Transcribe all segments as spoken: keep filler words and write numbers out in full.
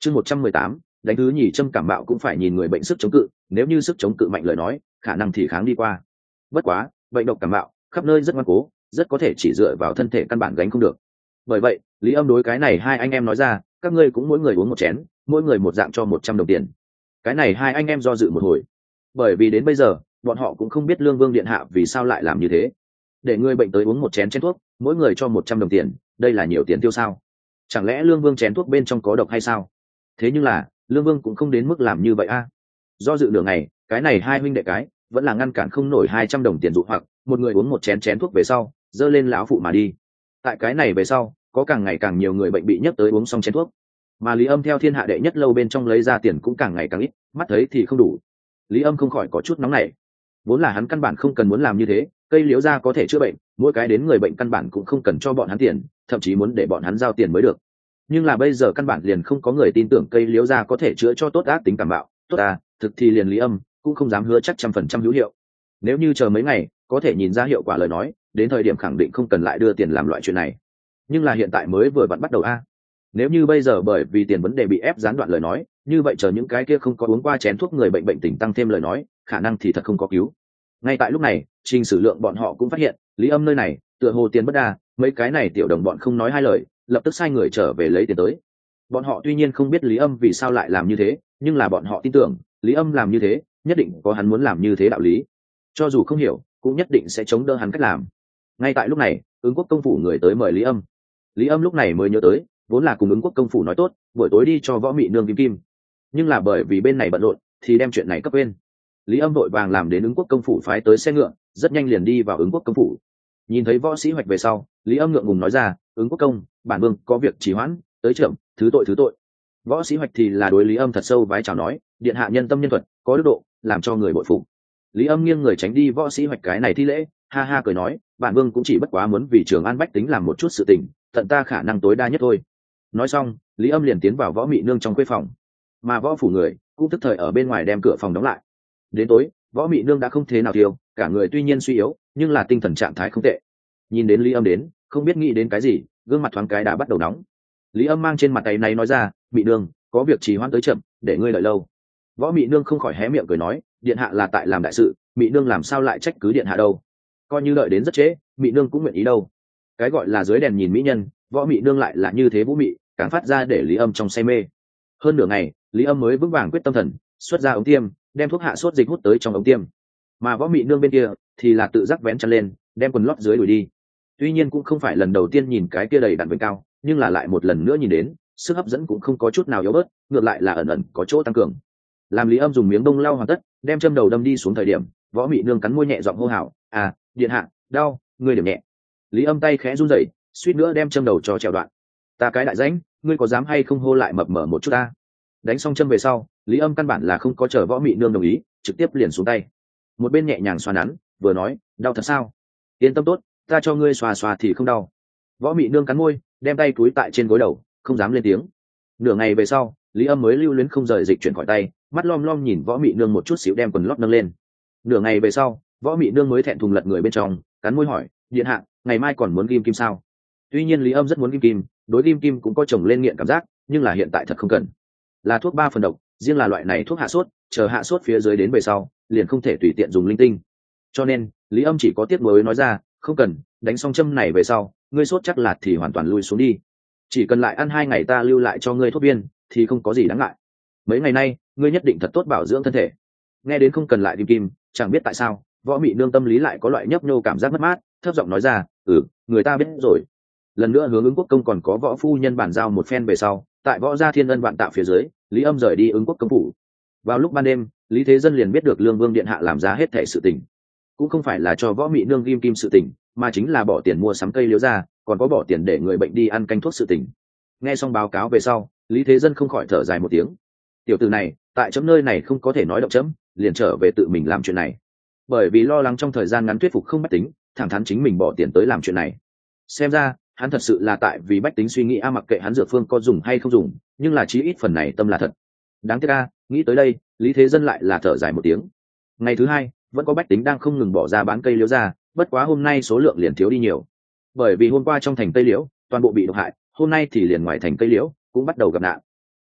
chương một trăm mười tám, đánh thứ nhì châm cảm bạo cũng phải nhìn người bệnh sức chống cự, nếu như sức chống cự mạnh lời nói khả năng thì kháng đi qua. Bất quá bệnh độc cảm bạo khắp nơi rất ngoan cố, rất có thể chỉ dựa vào thân thể căn bản gánh không được. Bởi vậy Lý Âm đối cái này hai anh em nói ra, các ngươi cũng mỗi người uống một chén, mỗi người một dạng cho một trăm đồng tiền. Cái này hai anh em do dự một hồi, bởi vì đến bây giờ bọn họ cũng không biết Lương Vương điện hạ vì sao lại làm như thế, để người bệnh tới uống một chén chén thuốc, mỗi người cho một trăm đồng tiền, đây là nhiều tiền tiêu sao? Chẳng lẽ Lương Vương chén thuốc bên trong có độc hay sao? Thế nhưng là Lương Vương cũng không đến mức làm như vậy a. Do dự nửa ngày, cái này hai huynh đệ cái vẫn là ngăn cản không nổi hai trăm đồng tiền dụ hoặc, một người uống một chén chén thuốc về sau dơ lên lão phụ mà đi. Tại cái này về sau có càng ngày càng nhiều người bệnh bị nhấc tới uống xong chén thuốc, mà Lý Âm theo thiên hạ đệ nhất lâu bên trong lấy ra tiền cũng càng ngày càng ít, mắt thấy thì không đủ. Lý Âm không khỏi có chút nóng nảy, vốn là hắn căn bản không cần muốn làm như thế, cây liễu gia có thể chữa bệnh, mỗi cái đến người bệnh căn bản cũng không cần cho bọn hắn tiền, thậm chí muốn để bọn hắn giao tiền mới được. Nhưng là bây giờ căn bản liền không có người tin tưởng cây liễu gia có thể chữa cho tốt ác tính cảm bạo. Tốt à, thực thì liền Lý Âm cũng không dám hứa chắc trăm phần trăm hữu hiệu. Nếu như chờ mấy ngày có thể nhìn ra hiệu quả lời nói, đến thời điểm khẳng định không cần lại đưa tiền làm loại chuyện này. Nhưng là hiện tại mới vừa vặn bắt đầu a. Nếu như bây giờ bởi vì tiền vấn đề bị ép gián đoạn lời nói, như vậy chờ những cái kia không có uống qua chén thuốc người bệnh bệnh tình tăng thêm lời nói, khả năng thì thật không có cứu. Ngay tại lúc này, Trình Sử Lượng bọn họ cũng phát hiện Lý Âm nơi này tựa hồ tiền bất đa, mấy cái này tiểu đồng bọn không nói hai lời, lập tức sai người trở về lấy tiền tới. Bọn họ tuy nhiên không biết Lý Âm vì sao lại làm như thế, nhưng là bọn họ tin tưởng Lý Âm làm như thế nhất định có hắn muốn làm như thế đạo lý, cho dù không hiểu cũng nhất định sẽ chống đỡ hắn cách làm. Ngay tại lúc này, Ứng Quốc công phủ người tới mời Lý Âm. Lý Âm lúc này mới nhớ tới, vốn là cùng Ứng Quốc công phủ nói tốt buổi tối đi cho Võ Mị Nương kim kim, nhưng là bởi vì bên này bận rộn thì đem chuyện này cấp quên. Lý Âm vội vàng làm đến Ứng Quốc công phủ phái tới xe ngựa, rất nhanh liền đi vào Ứng Quốc công phủ. Nhìn thấy Võ Sĩ Hoạch về sau, Lý Âm ngượng ngùng nói ra, Ứng Quốc công, bản vương có việc trì hoãn, tới trưởng, thứ tội thứ tội. Võ Sĩ Hoạch thì là đối Lý Âm thật sâu vái chào nói, điện hạ nhân tâm nhân thuật, có đức độ, làm cho người bội phục. Lý Âm nghiêng người tránh đi Võ Sĩ Hoạch cái này thi lễ, ha ha cười nói, bản vương cũng chỉ bất quá muốn vì Trường An bách tính làm một chút sự tình, tận ta khả năng tối đa nhất thôi. Nói xong, Lý Âm liền tiến vào Võ Mị Nương trong khuê phòng, mà Võ phủ người cũng tức thời ở bên ngoài đem cửa phòng đóng lại. Đến tối, Võ Mị Nương đã không thế nào thiếu, cả người tuy nhiên suy yếu, nhưng là tinh thần trạng thái không tệ. Nhìn đến Lý Âm đến, không biết nghĩ đến cái gì, gương mặt thoáng cái đã bắt đầu nóng. Lý Âm mang trên mặt tay này nói ra, Mị Nương, có việc trì hoãn tới chậm, để ngươi đợi lâu. Võ Mị Nương không khỏi hé miệng cười nói, điện hạ là tại làm đại sự, Mị Nương làm sao lại trách cứ điện hạ đâu? Coi như đợi đến rất trễ, Mị Nương cũng nguyện ý đâu. Cái gọi là dưới đèn nhìn mỹ nhân, Võ Mị Nương lại là như thế vũ mị, càng phát ra để Lý Âm trong say mê. Hơn nửa ngày, Lý Âm mới vững vàng quyết tâm thần, xuất ra ống tiêm, đem thuốc hạ sốt dịch hút tới trong ống tiêm. Mà Võ Mị Nương bên kia thì là tự giác vén chăn lên, đem quần lót dưới đuổi đi. Tuy nhiên cũng không phải lần đầu tiên nhìn cái kia đầy đặn vành cao, nhưng là lại một lần nữa nhìn đến, sức hấp dẫn cũng không có chút nào yếu bớt, ngược lại là ẩn ẩn có chỗ tăng cường. Làm Lý Âm dùng miếng bông lau hoàn tất, đem châm đầu đâm đi xuống thời điểm, Võ Mị Nương cắn môi nhẹ giọng hô hào, à, điện hạ, đau, ngươi điểm nhẹ. Lý Âm tay khẽ run rẩy, suýt nữa đem châm đầu cho trèo đoạn. Ta cái đại rãnh, ngươi có dám hay không hô lại mập mờ một chút ta? Đánh xong châm về sau, Lý Âm căn bản là không có chờ Võ Mị Nương đồng ý, trực tiếp liền xuống tay. Một bên nhẹ nhàng xoa nắn, vừa nói, đau thật sao? Yên tâm tốt, ta cho ngươi xoa xoa thì không đau. Võ Mị Nương cắn môi, đem tay cúi tại trên gối đầu, không dám lên tiếng. Nửa ngày về sau, Lý Âm mới lưu luyến không rời dịch chuyển khỏi tay, mắt lom lom nhìn Võ Mị Nương một chút xíu đem quần lót nâng lên. Nửa ngày về sau, Võ Mị Nương mới thẹn thùng lật người bên trong, cắn môi hỏi, điện hạ, ngày mai còn muốn kim kim sao? Tuy nhiên Lý Âm rất muốn kim kim, đối kim kim cũng có chồng lên nghiện cảm giác, nhưng là hiện tại thật không cần. Là thuốc ba phần độc, riêng là loại này thuốc hạ sốt, chờ hạ sốt phía dưới đến về sau, liền không thể tùy tiện dùng linh tinh. Cho nên, Lý Âm chỉ có tiếc nuối nói ra, không cần, đánh xong châm này về sau, ngươi sốt chắc là thì hoàn toàn lui xuống đi. Chỉ cần lại ăn hai ngày ta lưu lại cho ngươi thuốc viên, thì không có gì đáng ngại. Mấy ngày nay, ngươi nhất định thật tốt bảo dưỡng thân thể. Nghe đến không cần lại kim kim, chẳng biết tại sao, Võ Mị Nương tâm lý lại có loại nhấp nhô cảm giác mất mát, thấp giọng nói ra, ừ, người ta biết rồi. Lần nữa hướng Ứng Quốc công còn có Võ phu nhân bàn giao một phen về sau, tại Võ gia thiên ân vạn tạo phía dưới, Lý Âm rời đi Ứng Quốc công phủ. Vào lúc ban đêm, Lý Thế Dân liền biết được Lương Vương điện hạ làm ra hết thảy sự tình, cũng không phải là cho Võ Mị Nương kim kim sự tình, mà chính là bỏ tiền mua sắm cây liễu ra, còn có bỏ tiền để người bệnh đi ăn canh thuốc sự tình. Nghe xong báo cáo về sau, Lý Thế Dân không khỏi thở dài một tiếng. Tiểu tử này, tại chấm nơi này không có thể nói động chấm, liền trở về tự mình làm chuyện này. Bởi vì lo lắng trong thời gian ngắn thuyết phục không bách tính, thẳng thắn chính mình bỏ tiền tới làm chuyện này. Xem ra, hắn thật sự là tại vì bách tính suy nghĩ a mặc kệ hắn dược phương có dùng hay không dùng, nhưng là chí ít phần này tâm là thật. Đáng tiếc a, nghĩ tới đây, Lý Thế Dân lại là thở dài một tiếng. Ngày thứ hai, vẫn có bách tính đang không ngừng bỏ ra bán cây liễu ra, bất quá hôm nay số lượng liền thiếu đi nhiều. Bởi vì hôm qua trong thành cây liễu toàn bộ bị độc hại, hôm nay thì liền ngoài thành cây liễu cũng bắt đầu gặp nạn.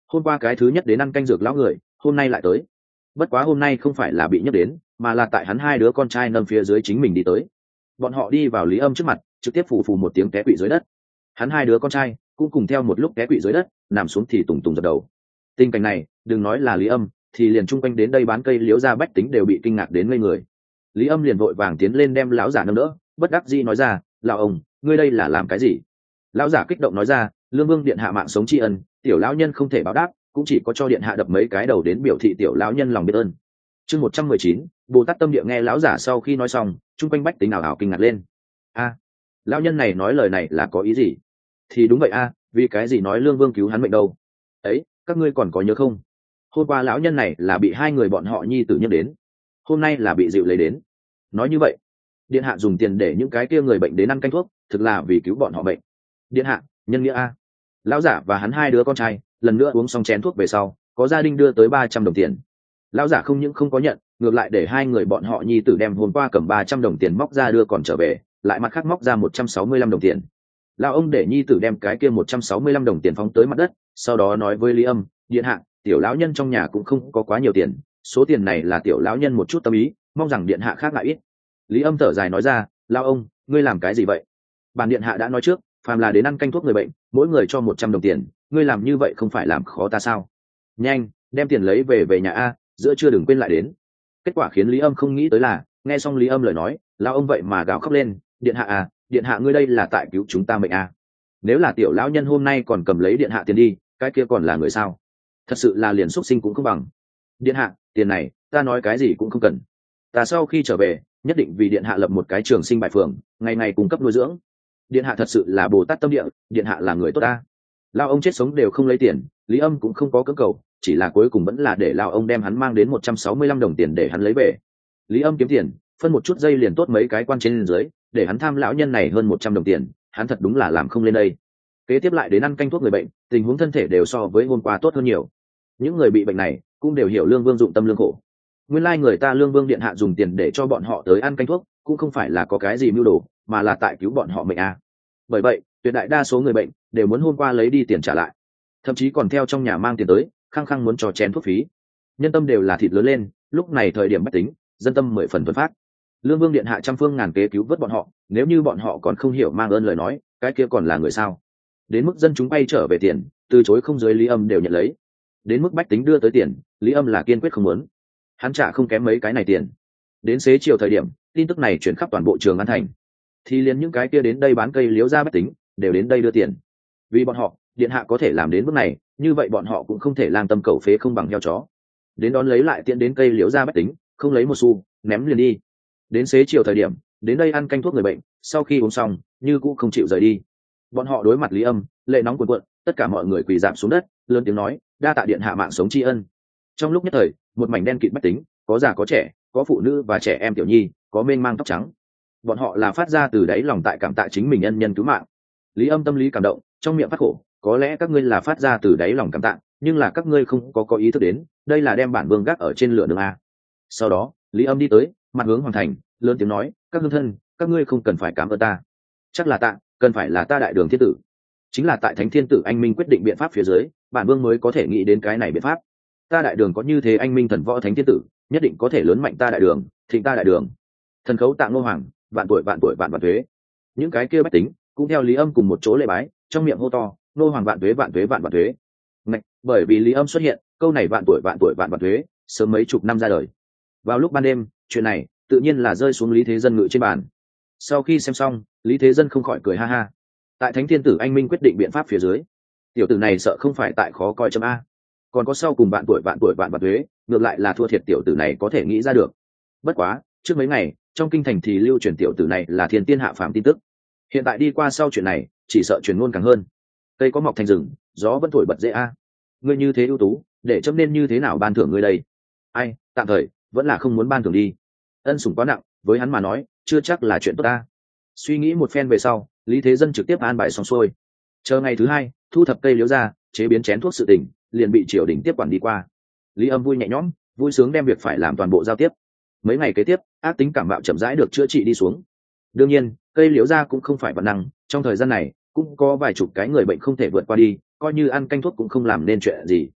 hôm qua cái thứ nhất đến ăn canh dược lão người hôm nay lại tới. Bất quá hôm nay không phải là bị nhấc đến, mà là tại hắn hai đứa con trai nằm phía dưới chính mình đi tới. Bọn họ đi vào Lý Âm trước mặt, trực tiếp phù phù một tiếng té quỵ dưới đất. Hắn hai đứa con trai cũng cùng theo một lúc té quỵ dưới đất, nằm xuống thì tùng tùng dập đầu. Tình cảnh này đừng nói là Lý Âm, thì liền chung quanh đến đây bán cây liễu ra bách tính đều bị kinh ngạc đến ngây người. Lý Âm liền vội vàng tiến lên đem lão giả nâng đỡ, bất đắc dĩ nói ra, lão ông, ngươi đây là làm cái gì? Lão giả kích động nói ra, lương vương điện hạ mạng sống tri ân, tiểu lão nhân không thể báo đáp, cũng chỉ có cho điện hạ đập mấy cái đầu đến biểu thị tiểu lão nhân lòng biết ơn. Chương một trăm mười chín, Bồ Tát tâm địa. Nghe lão giả sau khi nói xong, chung quanh bách tính ảo ảo kinh ngạc lên. A, lão nhân này nói lời này là có ý gì? Thì đúng vậy a, vì cái gì nói lương vương cứu hắn mệnh đâu? Ấy, các ngươi còn có nhớ không? Hôm qua lão nhân này là bị hai người bọn họ nhi tử nhân đến, hôm nay là bị dịu lấy đến. Nói như vậy, điện hạ dùng tiền để những cái kia người bệnh đến ăn canh thuốc, thực là vì cứu bọn họ bệnh. Điện hạ, nhân nghĩa a. Lão giả và hắn hai đứa con trai lần nữa uống xong chén thuốc về sau, có gia đình đưa tới ba trăm đồng tiền. Lão giả không những không có nhận, ngược lại để hai người bọn họ nhi tử đem hôm qua cầm ba trăm đồng tiền móc ra đưa còn trở về, lại mặt khác móc ra một trăm sáu mươi lăm đồng tiền. Lão ông để nhi tử đem cái kia một trăm sáu mươi lăm đồng tiền phóng tới mặt đất, sau đó nói với Lý Âm, điện hạ, tiểu lão nhân trong nhà cũng không có quá nhiều tiền, số tiền này là tiểu lão nhân một chút tâm ý, mong rằng điện hạ khác ngại ít. Lý Âm thở dài nói ra, lão ông, ngươi làm cái gì vậy? Bản điện hạ đã nói trước, phàm là đến ăn canh thuốc người bệnh, mỗi người cho một trăm đồng tiền, ngươi làm như vậy không phải làm khó ta sao? Nhanh, đem tiền lấy về về nhà a, giữa trưa đừng quên lại đến. Kết quả khiến Lý Âm không nghĩ tới là, nghe xong Lý Âm lời nói, lão ông vậy mà gào khóc lên, điện hạ à, điện hạ ngươi đây là tại cứu chúng ta mệnh à. Nếu là tiểu lão nhân hôm nay còn cầm lấy điện hạ tiền đi, cái kia còn là người sao? Thật sự là liền xuất sinh cũng không bằng. Điện hạ, tiền này ta nói cái gì cũng không cần, ta sau khi trở về nhất định vì điện hạ lập một cái trường sinh bại phường, ngày ngày cung cấp nuôi dưỡng. Điện hạ thật sự là Bồ Tát tâm địa, điện hạ là người tốt ta. Lao ông chết sống đều không lấy tiền, Lý Âm cũng không có cưỡng cầu, chỉ là cuối cùng vẫn là để lao ông đem hắn mang đến một trăm sáu mươi lăm đồng tiền để hắn lấy về. Lý Âm kiếm tiền phân một chút dây liền tốt mấy cái quan trên dưới, để hắn tham lão nhân này hơn một trăm đồng tiền, hắn thật đúng là làm không lên đây. Kế tiếp lại đến ăn canh thuốc người bệnh, tình huống thân thể đều so với hôm qua tốt hơn nhiều. Những người bị bệnh này cũng đều hiểu lương vương dụng tâm lương khổ. Nguyên lai người ta lương vương điện hạ dùng tiền để cho bọn họ tới ăn canh thuốc, cũng không phải là có cái gì mưu đồ, mà là tại cứu bọn họ mệnh à. Bởi vậy tuyệt đại đa số người bệnh đều muốn hôm qua lấy đi tiền trả lại, thậm chí còn theo trong nhà mang tiền tới, khăng khăng muốn cho chén thuốc phí. Nhân tâm đều là thịt lớn lên, lúc này thời điểm bách tính dân tâm mười phần thuần phát. Lương vương điện hạ trăm phương ngàn kế cứu vớt bọn họ, nếu như bọn họ còn không hiểu mang ơn lời nói, cái kia còn là người sao? Đến mức dân chúng bay trở về tiền, từ chối không dưới Lý Âm đều nhận lấy. Đến mức bách tính đưa tới tiền, Lý Âm là kiên quyết không muốn. Hắn trả không kém mấy cái này tiền. Đến xế chiều thời điểm, tin tức này chuyển khắp toàn bộ Trường An thành, thì liền những cái kia đến đây bán cây liếu ra bách tính đều đến đây đưa tiền. Vì bọn họ, điện hạ có thể làm đến bước này, như vậy bọn họ cũng không thể lang tâm cầu phế không bằng heo chó. Đến đón lấy lại tiện đến cây liếu ra bách tính, không lấy một xu, ném liền đi. Đến xế chiều thời điểm, đến đây ăn canh thuốc người bệnh, sau khi uống xong, như cũng không chịu rời đi. Bọn họ đối mặt Lý Âm, lệ nóng cuồn cuộn, tất cả mọi người quỳ rạp xuống đất, lớn tiếng nói, đa tạ điện hạ mạng sống tri ân. Trong lúc nhất thời, một mảnh đen kịt bách tính, có già có trẻ, có phụ nữ và trẻ em tiểu nhi, có mênh mang tóc trắng. Bọn họ là phát ra từ đáy lòng tại cảm tạ chính mình nhân nhân cứu mạng. Lý Âm tâm lý cảm động, trong miệng phát khổ, có lẽ các ngươi là phát ra từ đáy lòng cảm tạ, nhưng là các ngươi không có có ý thức đến, đây là đem bản vương gác ở trên lửa đường a. Sau đó, Lý Âm đi tới, mặt hướng hoàng thành, lớn tiếng nói, các hương thân, các ngươi không cần phải cảm ơn ta, chắc là tạ, cần phải là ta đại đường thiên tử. Chính là tại Thánh Thiên Tử anh minh quyết định biện pháp phía dưới, bản vương mới có thể nghĩ đến cái này biện pháp. Ta đại đường có như thế anh minh thần võ Thánh Thiên Tử, nhất định có thể lớn mạnh ta đại đường, thịnh ta đại đường. Thần khấu tạ Ngô Hoàng, vạn tuổi vạn tuổi vạn vạn thuế. Những cái kia bách tính cũng theo Lý Âm cùng một chỗ lễ bái, trong miệng hô to, Ngô Hoàng vạn thuế vạn thuế vạn vạn thuế. Ngạch, bởi vì Lý Âm xuất hiện, câu này vạn tuổi vạn tuổi vạn vạn thuế sớm mấy chục năm ra đời. Vào lúc ban đêm, chuyện này tự nhiên là rơi xuống Lý Thế Dân ngự trên bàn. Sau khi xem xong, Lý Thế Dân không khỏi cười ha ha. Tại Thánh Thiên Tử anh minh quyết định biện pháp phía dưới, tiểu tử này sợ không phải tại khó coi chấm a. Còn có sau cùng vạn tuổi vạn tuổi vạn vạn thuế, ngược lại là thua thiệt tiểu tử này có thể nghĩ ra được. Bất quá, trước mấy ngày, trong kinh thành thì lưu truyền tiểu tử này là thiên tiên hạ phàm tin tức. Hiện tại đi qua sau chuyện này, chỉ sợ truyền ngôn càng hơn. Cây có mọc thành rừng, gió vẫn thổi bật dễ a. Ngươi như thế ưu tú, để chấm nên như thế nào ban thưởng ngươi đây? Ai, tạm thời vẫn là không muốn ban thưởng đi. Ân sủng quá nặng, với hắn mà nói, chưa chắc là chuyện tốt ta. Suy nghĩ một phen về sau, Lý Thế Dân trực tiếp an bài xong xuôi. Chờ ngày thứ hai, thu thập cây liễu ra, chế biến chén thuốc sự tình, liền bị triều đình tiếp quản đi qua. Lý Âm vui nhẹ nhõm, vui sướng đem việc phải làm toàn bộ giao tiếp. Mấy ngày kế tiếp, ác tính cảm mạo chậm rãi được chữa trị đi xuống. Đương nhiên, cây liễu ra cũng không phải vật năng, trong thời gian này cũng có vài chục cái người bệnh không thể vượt qua đi, coi như ăn canh thuốc cũng không làm nên chuyện gì.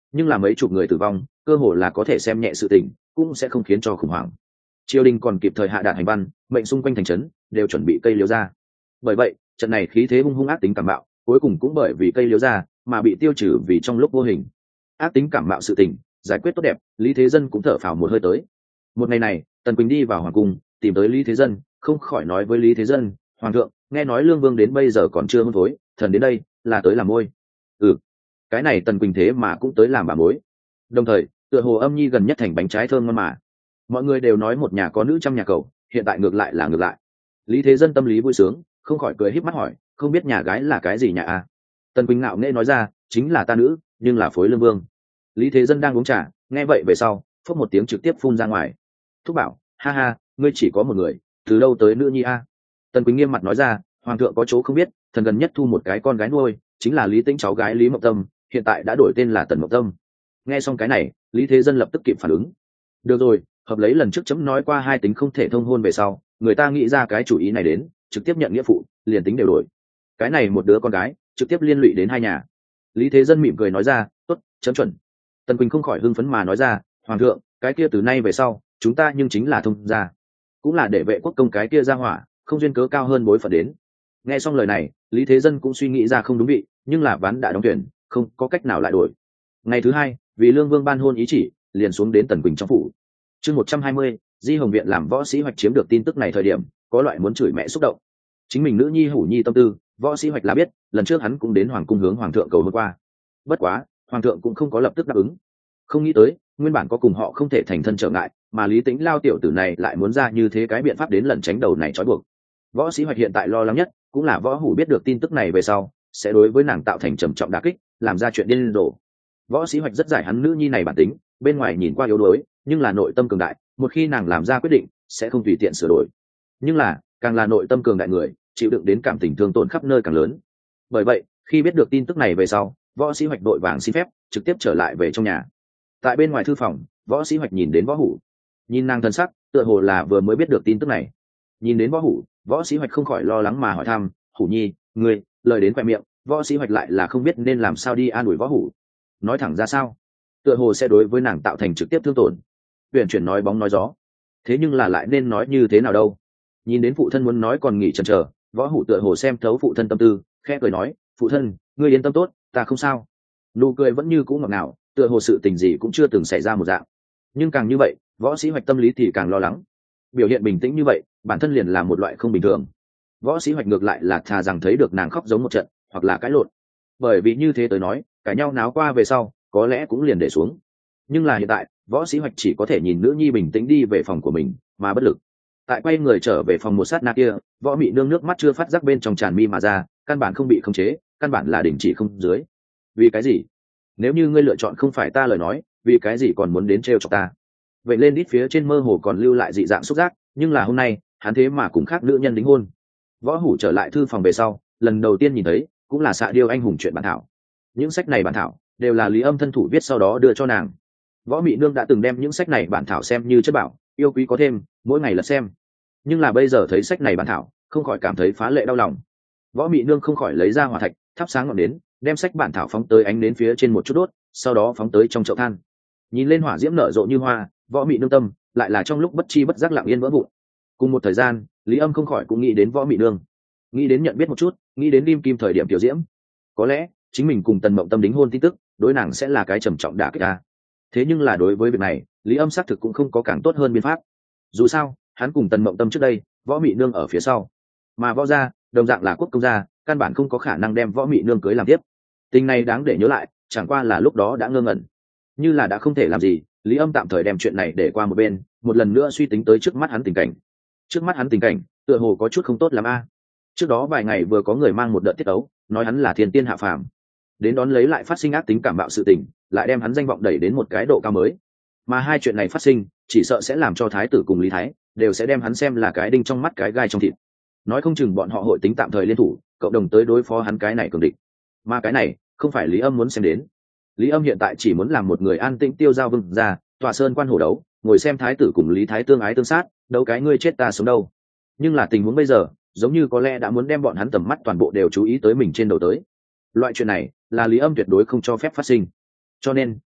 nhưng là mấy chục người tử vong cơ hồ là có thể xem nhẹ sự tình, cũng sẽ không khiến cho khủng hoảng. Triều đình còn kịp thời hạ đạt hành văn, mệnh xung quanh thành trấn đều chuẩn bị cây liễu ra. Bởi vậy trận này khí thế hung hung ác tính cảm bạo cuối cùng cũng bởi vì cây liễu ra mà bị tiêu trừ vì trong lúc vô hình. Ác tính cảm bạo sự tình giải quyết tốt đẹp, Lý Thế Dân cũng thở phào một hơi tới. Một ngày này Tần Quỳnh đi vào hoàng cung tìm tới Lý Thế Dân, không khỏi nói với Lý Thế Dân: "Hoàng thượng, nghe nói Lương Vương đến bây giờ còn chưa hôn phối, thần đến đây là tới làm môi." Ừ, cái này Tần Quỳnh thế mà cũng tới làm bà mối. Đồng thời tựa hồ âm nhi gần nhất thành bánh trái thơm ngon mà. Mọi người đều nói một nhà có nữ trăm nhà cầu, hiện tại ngược lại là ngược lại. Lý Thế Dân tâm lý vui sướng, không khỏi cười híp mắt hỏi: "Không biết nhà gái là cái gì nhà a?" Tần Quỳnh ngạo nghễ nói ra: "Chính là ta nữ, nhưng là phối Lương Vương." Lý Thế Dân đang uống trà, nghe vậy về sau phút một tiếng trực tiếp phun ra ngoài. Thúc bảo: "Ha ha, ngươi chỉ có một người, từ đâu tới nữ nhi a?" Tần Quỳnh nghiêm mặt nói ra: "Hoàng thượng có chỗ không biết, thần gần nhất thu một cái con gái nuôi, chính là Lý Tĩnh cháu gái Lý Mộng Tâm, hiện tại đã đổi tên là Tần Mộng Tâm." Nghe xong cái này, Lý Thế Dân lập tức kịp phản ứng. Được rồi, hợp lấy lần trước chấm nói qua hai tính không thể thông hôn về sau, người ta nghĩ ra cái chủ ý này đến, trực tiếp nhận nghĩa phụ, liền tính đều đổi. Cái này một đứa con gái, trực tiếp liên lụy đến hai nhà. Lý Thế Dân mỉm cười nói ra: "Tốt, chấm chuẩn." Tần Quỳnh không khỏi hưng phấn mà nói ra: "Hoàng thượng, cái kia từ nay về sau, chúng ta nhưng chính là thông gia, cũng là để vệ quốc công cái kia ra hỏa, không duyên cớ cao hơn bối phận đến." Nghe xong lời này, Lý Thế Dân cũng suy nghĩ ra không đúng vị, nhưng là ván đã đóng tuyển, không có cách nào lại đổi. Ngày thứ hai, vì Lương Vương ban hôn ý chỉ, liền xuống đến Tần Quỳnh trong phủ. Chương một trăm hai mươi, Di Hồng viện làm Võ Sĩ Hoạch chiếm được tin tức này thời điểm, có loại muốn chửi mẹ xúc động. Chính mình nữ nhi Hủ Nhi tâm tư, Võ Sĩ Hoạch là biết, lần trước hắn cũng đến hoàng cung hướng hoàng thượng cầu hôn qua. Bất quá, hoàng thượng cũng không có lập tức đáp ứng. Không nghĩ tới, nguyên bản có cùng họ không thể thành thân trở ngại, mà Lý Tĩnh lao tiểu tử này lại muốn ra như thế cái biện pháp đến lẩn tránh đầu này trói buộc. Võ Sĩ Hoạch hiện tại lo lắng nhất, cũng là Võ Hủ biết được tin tức này về sau, sẽ đối với nàng tạo thành trầm trọng đả kích, làm ra chuyện điên rồ. Võ Sĩ Hoạch rất giải hắn nữ nhi này bản tính, bên ngoài nhìn qua yếu đuối, nhưng là nội tâm cường đại, một khi nàng làm ra quyết định, sẽ không tùy tiện sửa đổi. Nhưng là, càng là nội tâm cường đại người, chịu đựng đến cảm tình thương tổn khắp nơi càng lớn. Bởi vậy, khi biết được tin tức này về sau, Võ Sĩ Hoạch đội vàng xin phép, trực tiếp trở lại về trong nhà. Tại bên ngoài thư phòng, Võ Sĩ Hoạch nhìn đến Võ Hủ, nhìn nàng thân sắc, tựa hồ là vừa mới biết được tin tức này. Nhìn đến Võ Hủ, Võ Sĩ Hoạch không khỏi lo lắng mà hỏi thăm: "Hủ Nhi, ngươi..." Lời đến khoe miệng, Võ Sĩ Hoạch lại là không biết nên làm sao đi an ủi Võ Hủ. Nói thẳng ra sao, tựa hồ sẽ đối với nàng tạo thành trực tiếp thương tổn. Huyền chuyển nói bóng nói gió, thế nhưng là lại nên nói như thế nào đâu? Nhìn đến phụ thân muốn nói còn nghỉ chần chờ, Võ Hủ tựa hồ xem thấu phụ thân tâm tư, khẽ cười nói: "Phụ thân, ngươi yên tâm tốt, ta không sao." Nụ cười vẫn như cũ ngọt ngào, tựa hồ sự tình gì cũng chưa từng xảy ra một dạng. Nhưng càng như vậy, Võ Sĩ Hoạch tâm lý thì càng lo lắng. Biểu hiện bình tĩnh như vậy, bản thân liền là một loại không bình thường. Võ Sĩ Hoạch ngược lại là thà rằng thấy được nàng khóc giống một trận, hoặc là cãi lộn. Bởi vì như thế tới nói, cãi nhau náo qua về sau, có lẽ cũng liền để xuống. Nhưng là hiện tại, Võ Sĩ Hoạch chỉ có thể nhìn nữ nhi bình tĩnh đi về phòng của mình, mà bất lực. Tại quay người trở về phòng một sát na kia, Võ Mị Nương nước mắt chưa phát giác bên trong tràn mi mà ra, căn bản không bị khống chế, căn bản là đình chỉ không dưới. Vì cái gì? Nếu như ngươi lựa chọn không phải ta lời nói, vì cái gì còn muốn đến trêu chọc ta? Vậy lên đít phía trên mơ hồ còn lưu lại dị dạng xúc giác, nhưng là hôm nay, hắn thế mà cùng khác nữ nhân đính hôn. Võ Hủ trở lại thư phòng về sau, lần đầu tiên nhìn thấy, cũng là Xạ Điêu anh hùng truyện bản thảo. Những sách này bản thảo đều là Lý Âm thân thủ viết sau đó đưa cho nàng. Võ Mị Nương đã từng đem những sách này bản thảo xem như chất bảo, yêu quý có thêm, mỗi ngày lật xem. Nhưng là bây giờ thấy sách này bản thảo, không khỏi cảm thấy phá lệ đau lòng. Võ Mị Nương không khỏi lấy ra hỏa thạch, thắp sáng ngọn nến, đem sách bản thảo phóng tới ánh nến phía trên một chút đốt, sau đó phóng tới trong chậu than. Nhìn lên hỏa diễm nở rộ như hoa, Võ Mị Nương tâm lại là trong lúc bất chi bất giác lặng yên vỡ vụn. Cùng một thời gian, Lý Âm không khỏi cũng nghĩ đến Võ Mị Nương, nghĩ đến nhận biết một chút, nghĩ đến Lim Kim thời điểm tiểu diễm. Có lẽ chính mình cùng Tần Mộng Tâm đính hôn tin tức, đối nàng sẽ là cái trầm trọng đả kích ta. Thế nhưng là đối với việc này, Lý Âm xác thực cũng không có càng tốt hơn biện pháp. Dù sao, hắn cùng Tần Mộng Tâm trước đây, Võ Mị Nương ở phía sau, mà Võ gia đồng dạng là quốc công gia, căn bản không có khả năng đem Võ Mị Nương cưới làm tiếp. Tình này đáng để nhớ lại, chẳng qua là lúc đó đã ngơ ngẩn, như là đã không thể làm gì. Lý Âm tạm thời đem chuyện này để qua một bên, một lần nữa suy tính tới trước mắt hắn tình cảnh. Trước mắt hắn tình cảnh, tựa hồ có chút không tốt lắm a. Trước đó vài ngày vừa có người mang một đợt tiết ấu, nói hắn là thiên tiên hạ phàm, đến đón lấy lại phát sinh ác tính cảm bạo sự tình, lại đem hắn danh vọng đẩy đến một cái độ cao mới. Mà hai chuyện này phát sinh, chỉ sợ sẽ làm cho thái tử cùng Lý Thái đều sẽ đem hắn xem là cái đinh trong mắt cái gai trong thịt. Nói không chừng bọn họ hội tính tạm thời liên thủ, cộng đồng tới đối phó hắn cái này cường địch. Mà cái này, không phải Lý Âm muốn xem đến. Lý Âm hiện tại chỉ muốn làm một người an tĩnh tiêu giao vương ra, tọa sơn quan hổ đấu, ngồi xem thái tử cùng Lý Thái tương ái tương sát, đấu cái ngươi chết ta sống đâu. Nhưng là tình huống bây giờ, giống như có lẽ đã muốn đem bọn hắn tầm mắt toàn bộ đều chú ý tới mình trên đầu tới. Loại chuyện này là Lý Âm tuyệt đối không cho phép phát sinh. Cho nên,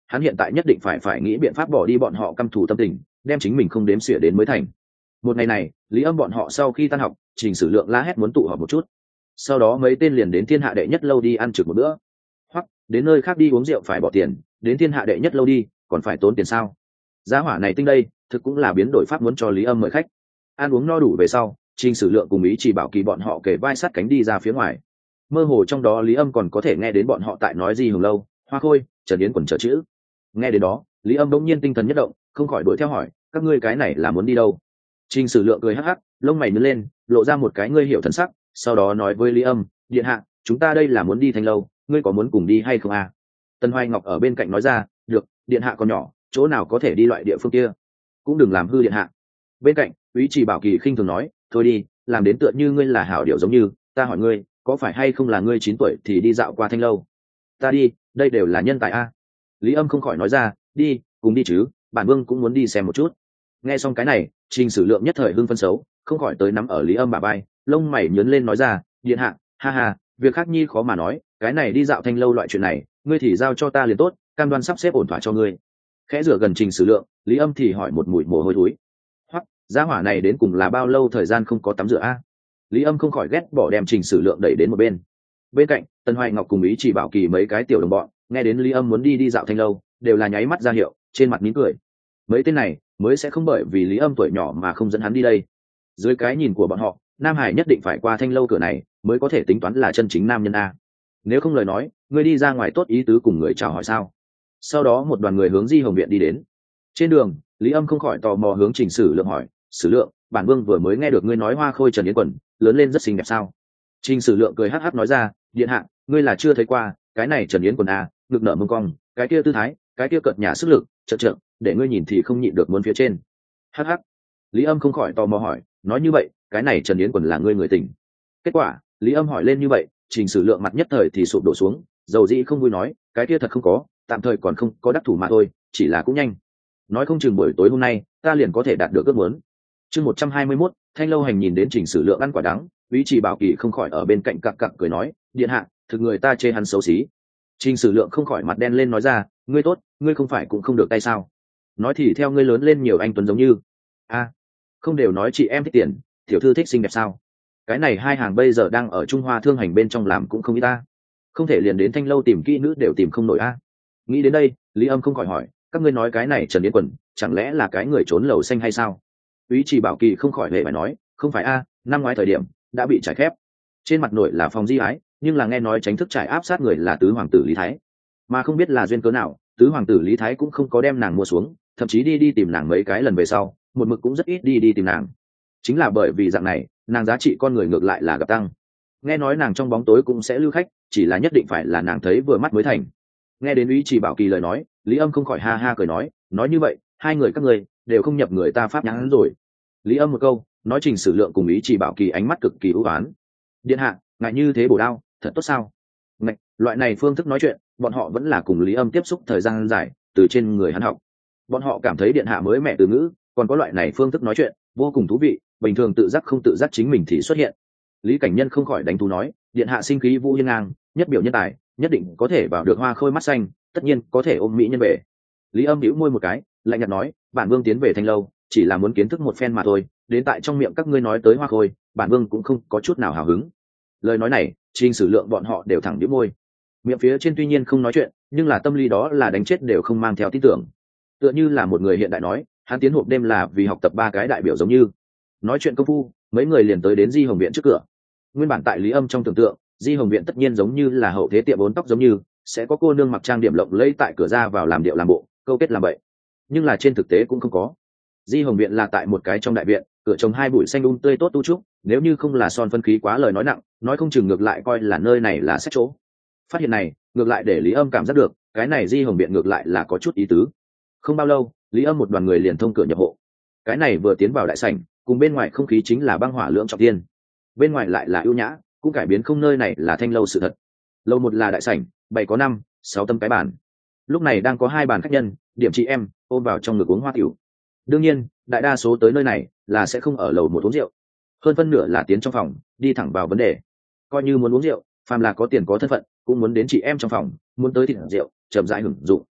hắn hiện tại nhất định phải phải nghĩ biện pháp bỏ đi bọn họ căm thù tâm tình, đem chính mình không đếm xỉa đến mới thành. Một ngày này, Lý Âm bọn họ sau khi tan học, Trình Sử Lượng la hét muốn tụ họp một chút. Sau đó mấy tên liền đến thiên hạ đệ nhất lâu đi ăn trực một bữa, hoặc đến nơi khác đi uống rượu phải bỏ tiền, đến thiên hạ đệ nhất lâu đi còn phải tốn tiền sao? Giá hỏa này tinh đây, thực cũng là biến đổi pháp muốn cho Lý Âm mời khách. Ăn uống no đủ về sau, Trình Sử Lượng cùng Ý Chỉ Bảo Kỳ bọn họ kề vai sát cánh đi ra phía ngoài. Mơ hồ trong đó Lý Âm còn có thể nghe đến bọn họ tại nói gì hùng lâu, Hoa Khôi, Trần Yến quần chờ chữ. Nghe đến đó, Lý Âm bỗng nhiên tinh thần nhất động, không khỏi đuổi theo hỏi, các ngươi cái này là muốn đi đâu? Trình Sử Lượng cười hắc hắc, lông mày nhướng lên, lộ ra một cái ngươi hiểu thần sắc, sau đó nói với Lý Âm, điện hạ, chúng ta đây là muốn đi Thanh lâu, ngươi có muốn cùng đi hay không à? Tân Hoài Ngọc ở bên cạnh nói ra, được, điện hạ còn nhỏ, chỗ nào có thể đi loại địa phương kia, cũng đừng làm hư điện hạ. Bên cạnh, Úy Trì Bảo Kỳ khinh thường nói, thôi đi, làm đến tựa như ngươi là hảo điệu giống như, ta hỏi ngươi, có phải hay không là ngươi chín tuổi thì đi dạo qua Thanh lâu? Ta đi, đây đều là nhân tài a. Lý Âm không khỏi nói ra, đi, cùng đi chứ, bản vương cũng muốn đi xem một chút. Nghe xong cái này, Trình Sử Lượng nhất thời hưng phân xấu, không khỏi tới nắm ở Lý Âm bả vai, lông mày nhướng lên nói ra, điện hạ, ha ha, việc khác nhi khó mà nói, cái này đi dạo Thanh lâu loại chuyện này, ngươi thì giao cho ta liền tốt, cam đoan sắp xếp ổn thỏa cho ngươi. Khẽ rửa gần Trình Sử Lượng, Lý Âm thì hỏi một mùi mồ hôi thối. Hoặc, gia hỏa này đến cùng là bao lâu thời gian không có tắm rửa a? Lý Âm không khỏi ghét bỏ đem Trình Sử Lượng đẩy đến một bên. Bên cạnh, Tân Hoài Ngọc cùng Ý Chỉ Bảo Kỳ mấy cái tiểu đồng bọn, nghe đến Lý Âm muốn đi đi dạo Thanh lâu, đều là nháy mắt ra hiệu, trên mặt mỉm cười. Mấy tên này mới sẽ không bởi vì Lý Âm tuổi nhỏ mà không dẫn hắn đi đây. Dưới cái nhìn của bọn họ, Nam Hải nhất định phải qua Thanh lâu cửa này mới có thể tính toán là chân chính nam nhân a. Nếu không lời nói, ngươi đi ra ngoài tốt ý tứ cùng người chào hỏi sao? Sau đó một đoàn người hướng Di Hồng viện đi đến. Trên đường, Lý Âm không khỏi tò mò hướng Trình Sử Lượng hỏi, Sử Lượng, bản vương vừa mới nghe được ngươi nói Hoa Khôi Trần Yến quần lớn lên rất xinh đẹp sao? Trình Sử Lượng cười hắc hắc nói ra, điện hạ, ngươi là chưa thấy qua, cái này Trần Yến quần a, ngực nở mông cong, cái kia tư thái, cái kia cợt nhả sức lực, chợt chợt, để ngươi nhìn thì không nhịn được muốn phía trên. Hắc hắc. Lý Âm không khỏi tò mò hỏi, nói như vậy, cái này Trần Yến quần là ngươi người tình? Kết quả, Lý Âm hỏi lên như vậy, Trình Sử Lượng mặt nhất thời thì sụp đổ xuống, dầu dĩ không vui nói, cái kia thật không có, tạm thời còn không có đắc thủ mà thôi, chỉ là cũng nhanh. Nói không chừng buổi tối hôm nay, ta liền có thể đạt được ước muốn. Chương một trăm hai mươi mốt, Thanh lâu hành nhìn đến Trình Sử Lượng ăn quả đắng, Úy Trì Bảo Kỳ không khỏi ở bên cạnh cặc cặc cười nói, điện hạ, thực người ta chê hắn xấu xí. Trình Sử Lượng không khỏi mặt đen lên nói ra, ngươi tốt, ngươi không phải cũng không được tay sao? Nói thì theo ngươi lớn lên nhiều anh tuấn giống như. A, không đều nói chị em thích tiền, tiểu thư thích xinh đẹp sao? Cái này hai hàng bây giờ đang ở Trung Hoa thương hành bên trong làm cũng không ít ta. Không thể liền đến Thanh lâu tìm kỹ nữ đều tìm không nổi a. Nghĩ đến đây, Lý Âm không khỏi hỏi, các ngươi nói cái này Trần Yến quần, chẳng lẽ là cái người trốn lầu xanh hay sao? Úy Trì Bảo Kỳ không khỏi hề phải nói, không phải a, năm ngoái thời điểm đã bị trải khép. Trên mặt nội là phòng di ái, nhưng là nghe nói tránh thức trải áp sát người là tứ hoàng tử Lý Thái, mà không biết là duyên cớ nào, tứ hoàng tử Lý Thái cũng không có đem nàng mua xuống, thậm chí đi đi tìm nàng mấy cái lần về sau, một mực cũng rất ít đi đi tìm nàng. Chính là bởi vì dạng này, nàng giá trị con người ngược lại là gặp tăng. Nghe nói nàng trong bóng tối cũng sẽ lưu khách, chỉ là nhất định phải là nàng thấy vừa mắt mới thành. Nghe đến Úy Trì Bảo Kỳ lời nói, Lý Âm không khỏi ha ha cười nói, nói như vậy, hai người các ngươi đều không nhập người ta pháp nhãn rồi. Lý Âm một câu, nói Trình Sử Lượng cùng Ý Trì Bảo Kỳ ánh mắt cực kỳ ưu ái. Điện hạ, ngại như thế bổ đao, thật tốt sao? Ngạch, loại này phương thức nói chuyện, bọn họ vẫn là cùng Lý Âm tiếp xúc thời gian dài, từ trên người hắn học. Bọn họ cảm thấy điện hạ mới mẹ từ ngữ, còn có loại này phương thức nói chuyện, vô cùng thú vị, bình thường tự giác không tự giác chính mình thì xuất hiện. Lý Cảnh Nhân không khỏi đánh thú nói, điện hạ sinh khí vũ hiên ngang, nhất biểu nhân tài, nhất định có thể vào được Hoa Khôi mắt xanh, tất nhiên có thể ôm mỹ nhân về. Lý Âm bĩu môi một cái, lạnh nhạt nói, bản vương tiến về Thanh lâu, chỉ là muốn kiến thức một phen mà thôi, đến tại trong miệng các ngươi nói tới Hoa Khôi, bản vương cũng không có chút nào hào hứng. Lời nói này, Trình Sử Lượng bọn họ đều thẳng bĩu môi. Miệng phía trên tuy nhiên không nói chuyện, nhưng là tâm lý đó là đánh chết đều không mang theo tin tưởng. Tựa như là một người hiện đại nói, hắn tiến hộp đêm là vì học tập ba cái đại biểu giống như. Nói chuyện công phu, mấy người liền tới đến Di Hồng viện trước cửa. Nguyên bản tại Lý Âm trong tưởng tượng, Di Hồng viện tất nhiên giống như là hậu thế tiệm bốn tóc giống như, sẽ có cô nương mặc trang điểm lộng lẫy tại cửa ra vào làm điệu làm bộ, câu kết làm bậy. Nhưng là trên thực tế cũng không có. Di Hồng viện là tại một cái trong đại viện, cửa trồng hai bụi xanh um tươi tốt tu trúc, nếu như không là son phân khí quá lời nói nặng, nói không chừng ngược lại coi là nơi này là xét chỗ. Phát hiện này, ngược lại để Lý Âm cảm giác được, cái này Di Hồng viện ngược lại là có chút ý tứ. Không bao lâu, Lý Âm một đoàn người liền thông cửa nhập hộ. Cái này vừa tiến vào đại sảnh, cùng bên ngoài không khí chính là băng hỏa lưỡng trọng thiên. Bên ngoài lại là ưu nhã, cũng cải biến không nơi này là Thanh lâu sự thật. Lầu một là đại sảnh, bảy có năm, sáu tấm cái bàn. Lúc này đang có hai bàn khách nhân, điểm chị em ôm vào trong ngực uống hoa tiểu. Đương nhiên, đại đa số tới nơi này là sẽ không ở lầu một uống rượu, hơn phân nửa là tiến trong phòng, đi thẳng vào vấn đề. Coi như muốn uống rượu, phàm là có tiền có thân phận, cũng muốn đến chị em trong phòng, muốn tới thịt rượu, chậm rãi hưởng dụng.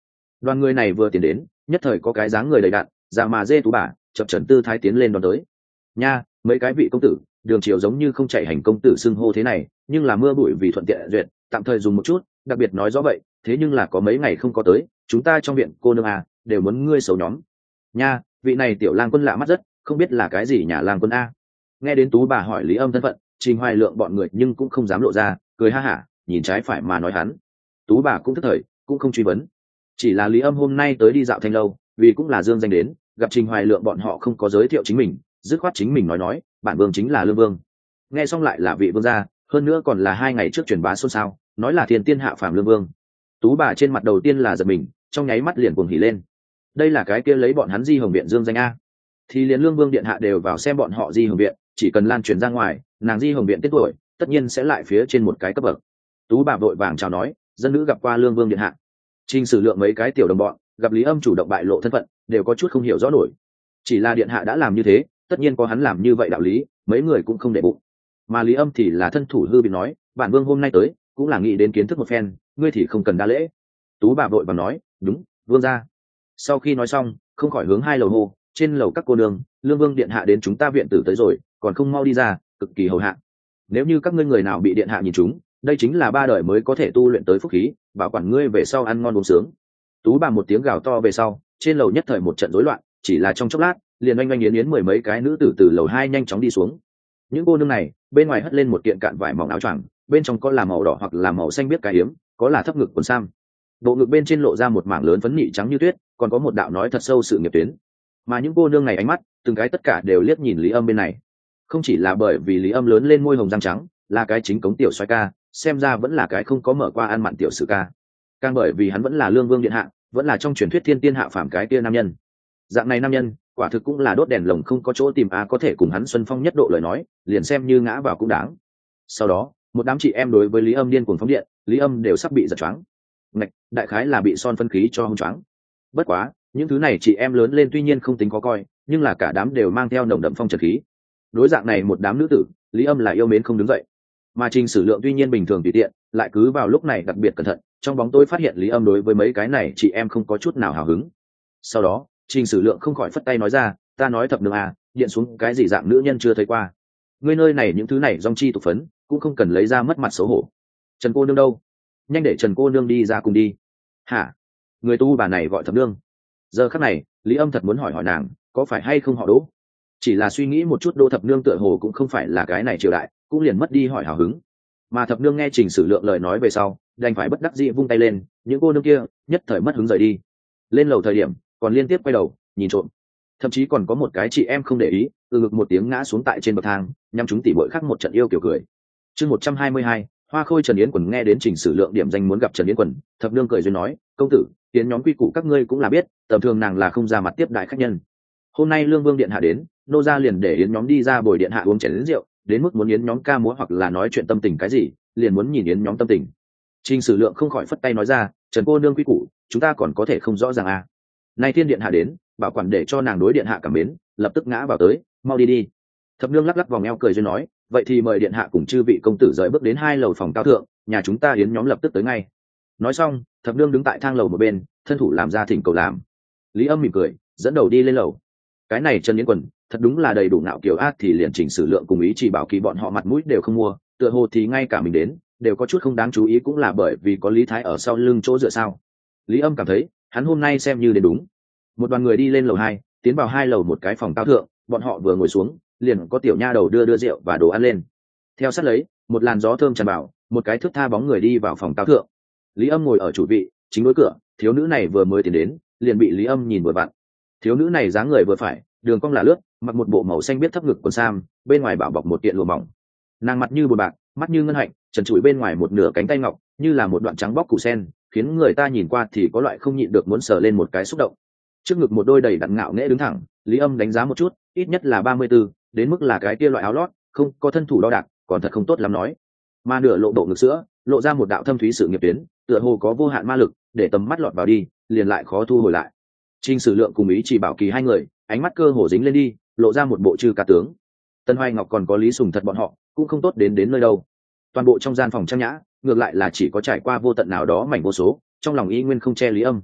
Đoàn người này vừa tiến đến, nhất thời có cái dáng người đầy đặn, già mà dê tú bà chập chẩn tư thái tiến lên đón tới. Nha, mấy cái vị công tử, đường triều giống như không chạy hành công tử xưng hô thế này, nhưng là mưa bụi vì thuận tiện duyệt, tạm thời dùng một chút, đặc biệt nói rõ vậy, thế nhưng là có mấy ngày không có tới, chúng ta trong viện cô nương à, đều muốn ngươi xấu nhóm. Nha, vị này tiểu lang quân lạ mắt rất, không biết là cái gì nhà lang quân a. Nghe đến tú bà hỏi Lý Âm thân phận, Trình Hoài Lượng bọn người nhưng cũng không dám lộ ra, cười ha hả, nhìn trái phải mà nói hắn. Tú bà cũng thức thời, cũng không truy vấn. Chỉ là Lý Âm hôm nay tới đi dạo thanh lâu, vì cũng là dương danh đến, gặp Trình Hoài Lượng bọn họ không có giới thiệu chính mình, dứt khoát chính mình nói nói, bản vương chính là Lương Vương. Nghe xong lại là vị vương gia, hơn nữa còn là hai ngày trước truyền bá xôn xao, nói là thiên tiên hạ phàm Lương Vương. Tú bà trên mặt đầu tiên là giật mình, trong nháy mắt liền cuồng hỉ lên. Đây là cái kia lấy bọn hắn Di Hồng viện dương danh a. Thì liền Lương Vương điện hạ đều vào xem bọn họ Di Hồng viện, chỉ cần lan truyền ra ngoài, nàng Di Hồng viện tiết tuổi, tất nhiên sẽ lại phía trên một cái cấp bậc. Tú bà vội vàng chào nói, dân nữ gặp qua Lương Vương điện hạ. Trình Sử Lượng mấy cái tiểu đồng bọn, gặp Lý Âm chủ động bại lộ thân phận, đều có chút không hiểu rõ nổi. Chỉ là điện hạ đã làm như thế, tất nhiên có hắn làm như vậy đạo lý, mấy người cũng không để bụng. Mà Lý Âm thì là thân thủ hư bị nói, bản vương hôm nay tới, cũng là nghĩ đến kiến thức một phen, ngươi thì không cần đa lễ. Tú bà vội vàng nói, đúng, vương gia. Sau khi nói xong, không khỏi hướng hai lầu hô, trên lầu các cô nương, Lương Vương điện hạ đến chúng ta viện tử tới rồi, còn không mau đi ra, cực kỳ hầu hạ. Nếu như các ngươi người nào bị điện hạ nhìn chúng, đây chính là ba đời mới có thể tu luyện tới phúc khí, bảo quản ngươi về sau ăn ngon uống sướng. Tú bà một tiếng gào to về sau, trên lầu nhất thời một trận rối loạn, chỉ là trong chốc lát, liền oanh oanh yến yến mười mấy cái nữ tử từ lầu hai nhanh chóng đi xuống. Những cô nương này, bên ngoài hất lên một kiện cạn vải mỏng áo choàng, bên trong có là màu đỏ hoặc là màu xanh biết cái hiếm, có là thấp ngực quần sam. Bộ ngực bên trên lộ ra một mảng lớn phấn nị trắng như tuyết, còn có một đạo nói thật sâu sự nghiệp tuyến. Mà những cô nương này ánh mắt, từng cái tất cả đều liếc nhìn Lý Âm bên này. Không chỉ là bởi vì Lý Âm lớn lên môi hồng răng trắng, là cái chính cống tiểu xoay ca, xem ra vẫn là cái không có mở qua ăn mặn tiểu sử ca. Càng bởi vì hắn vẫn là Lương Vương điện hạ, vẫn là trong truyền thuyết thiên tiên hạ phàm cái kia nam nhân. Dạng này nam nhân, quả thực cũng là đốt đèn lồng không có chỗ tìm a, có thể cùng hắn xuân phong nhất độ lời nói, liền xem như ngã vào cũng đáng. Sau đó, một đám chị em đối với Lý Âm điên cuồng phóng điện, Lý Âm đều sắp bị giật choáng. Ngạch, đại khái là bị son phân khí cho hung choáng. Bất quá, những thứ này chị em lớn lên tuy nhiên không tính có coi, nhưng là cả đám đều mang theo nồng đậm phong trần khí. Đối dạng này một đám nữ tử, Lý Âm là yêu mến không đứng dậy. Mà Trình Sử Lượng tuy nhiên bình thường tùy tiện, lại cứ vào lúc này đặc biệt cẩn thận, trong bóng tối phát hiện Lý Âm đối với mấy cái này chị em không có chút nào hào hứng. Sau đó, Trình Sử Lượng không khỏi phất tay nói ra, ta nói thập nương à, điện xuống cái gì dạng nữ nhân chưa thấy qua. Ngươi nơi này những thứ này dòng chi tục phấn, cũng không cần lấy ra mất mặt xấu hổ. Trần cô nương đâu? Nhanh để Trần cô nương đi ra cùng đi. Hả? Người tu bà này gọi thập nương. Giờ khắc này, Lý Âm thật muốn hỏi hỏi nàng, có phải hay không họ Đỗ? Chỉ là suy nghĩ một chút, Đỗ thập nương tựa hồ cũng không phải là cái này triều đại, cũng liền mất đi hỏi hào hứng. Mà thập nương nghe Trình Sử Lượng lời nói về sau, đành phải bất đắc dĩ vung tay lên, những cô nương kia nhất thời mất hứng rời đi. Lên lầu thời điểm, còn liên tiếp quay đầu nhìn trộm, thậm chí còn có một cái chị em không để ý, từ ngực một tiếng ngã xuống tại trên bậc thang, nhằm chúng tỉ bội khác một trận yêu kiểu cười. Chương một trăm hai mươi hai, Hoa Khôi Trần Yến Quần. Nghe đến Trình Sử Lượng điểm danh muốn gặp Trần Yến Quần, thập nương cười duyên nói, công tử, tiến nhóm quy củ các ngươi cũng là biết, tầm thường nàng là không ra mặt tiếp đại khách nhân. Hôm nay Lương Vương điện hạ đến, nô gia liền để yến nhóm đi ra bồi điện hạ uống chén đến rượu, đến mức muốn yến nhóm ca múa hoặc là nói chuyện tâm tình cái gì, liền muốn nhìn yến nhóm tâm tình. Trình Sử Lượng không khỏi phất tay nói ra, Trần cô nương quy củ, chúng ta còn có thể không rõ ràng à? Nay thiên điện hạ đến, bảo quản để cho nàng đối điện hạ cảm mến, lập tức ngã vào tới, mau đi đi. Thập nương lắc lắc vòng eo cười duyên nói, vậy thì mời điện hạ cùng chư vị công tử rời bước đến hai lầu phòng cao thượng, nhà chúng ta yến nhóm lập tức tới ngay. Nói xong, thập nương đứng tại thang lầu một bên, thân thủ làm ra thỉnh cầu làm. Lý Âm mỉm cười, dẫn đầu đi lên lầu. Cái này Trần Yến Quần, thật đúng là đầy đủ ngạo kiều ác, thì liền Trình Sử Lượng cùng ý chỉ bảo kỳ bọn họ mặt mũi đều không mua, tựa hồ thì ngay cả mình đến đều có chút không đáng chú ý, cũng là bởi vì có Lý Thái ở sau lưng chỗ dựa sao. Lý Âm cảm thấy hắn hôm nay xem như đến đúng. Một đoàn người đi lên lầu hai, tiến vào hai lầu một cái phòng cao thượng, bọn họ vừa ngồi xuống, liền có tiểu nha đầu đưa đưa rượu và đồ ăn lên. Theo sát lấy, một làn gió thơm tràn vào, một cái thước tha bóng người đi vào phòng cao thượng. Lý Âm ngồi ở chủ vị, chính đối cửa, thiếu nữ này vừa mới tiến đến, liền bị Lý Âm nhìn vừa vặn. Thiếu nữ này dáng người vừa phải, đường cong là lướt, mặc một bộ màu xanh biết thấp ngực quần sam, bên ngoài bảo bọc một kiện lụa mỏng. Nàng mặt như bột bạc, mắt như ngân hạnh, trần trụi bên ngoài một nửa cánh tay ngọc, như là một đoạn trắng bóc củ sen, khiến người ta nhìn qua thì có loại không nhịn được muốn sờ lên một cái xúc động. Trước ngực một đôi đầy đặn ngạo nghễ đứng thẳng, Lý Âm đánh giá một chút, ít nhất là ba mươi tư, đến mức là cái kia loại áo lót, không có thân thủ đo đạc, còn thật không tốt lắm nói. Mà nửa lộ độ ngực sữa, lộ ra một đạo thâm thúy sự nghiệp tuyến, tựa hồ có vô hạn ma lực, để tầm mắt lọt vào đi, liền lại khó thu hồi lại. Trình Sử Lượng cùng ý chỉ bảo kỳ hai người, ánh mắt cơ hồ dính lên đi, lộ ra một bộ chư ca tướng. Tân Hoài Ngọc còn có Lý Sùng thật bọn họ, cũng không tốt đến đến nơi đâu. Toàn bộ trong gian phòng trang nhã, ngược lại là chỉ có trải qua vô tận nào đó mảnh vô số, trong lòng y nguyên không che Lý Âm.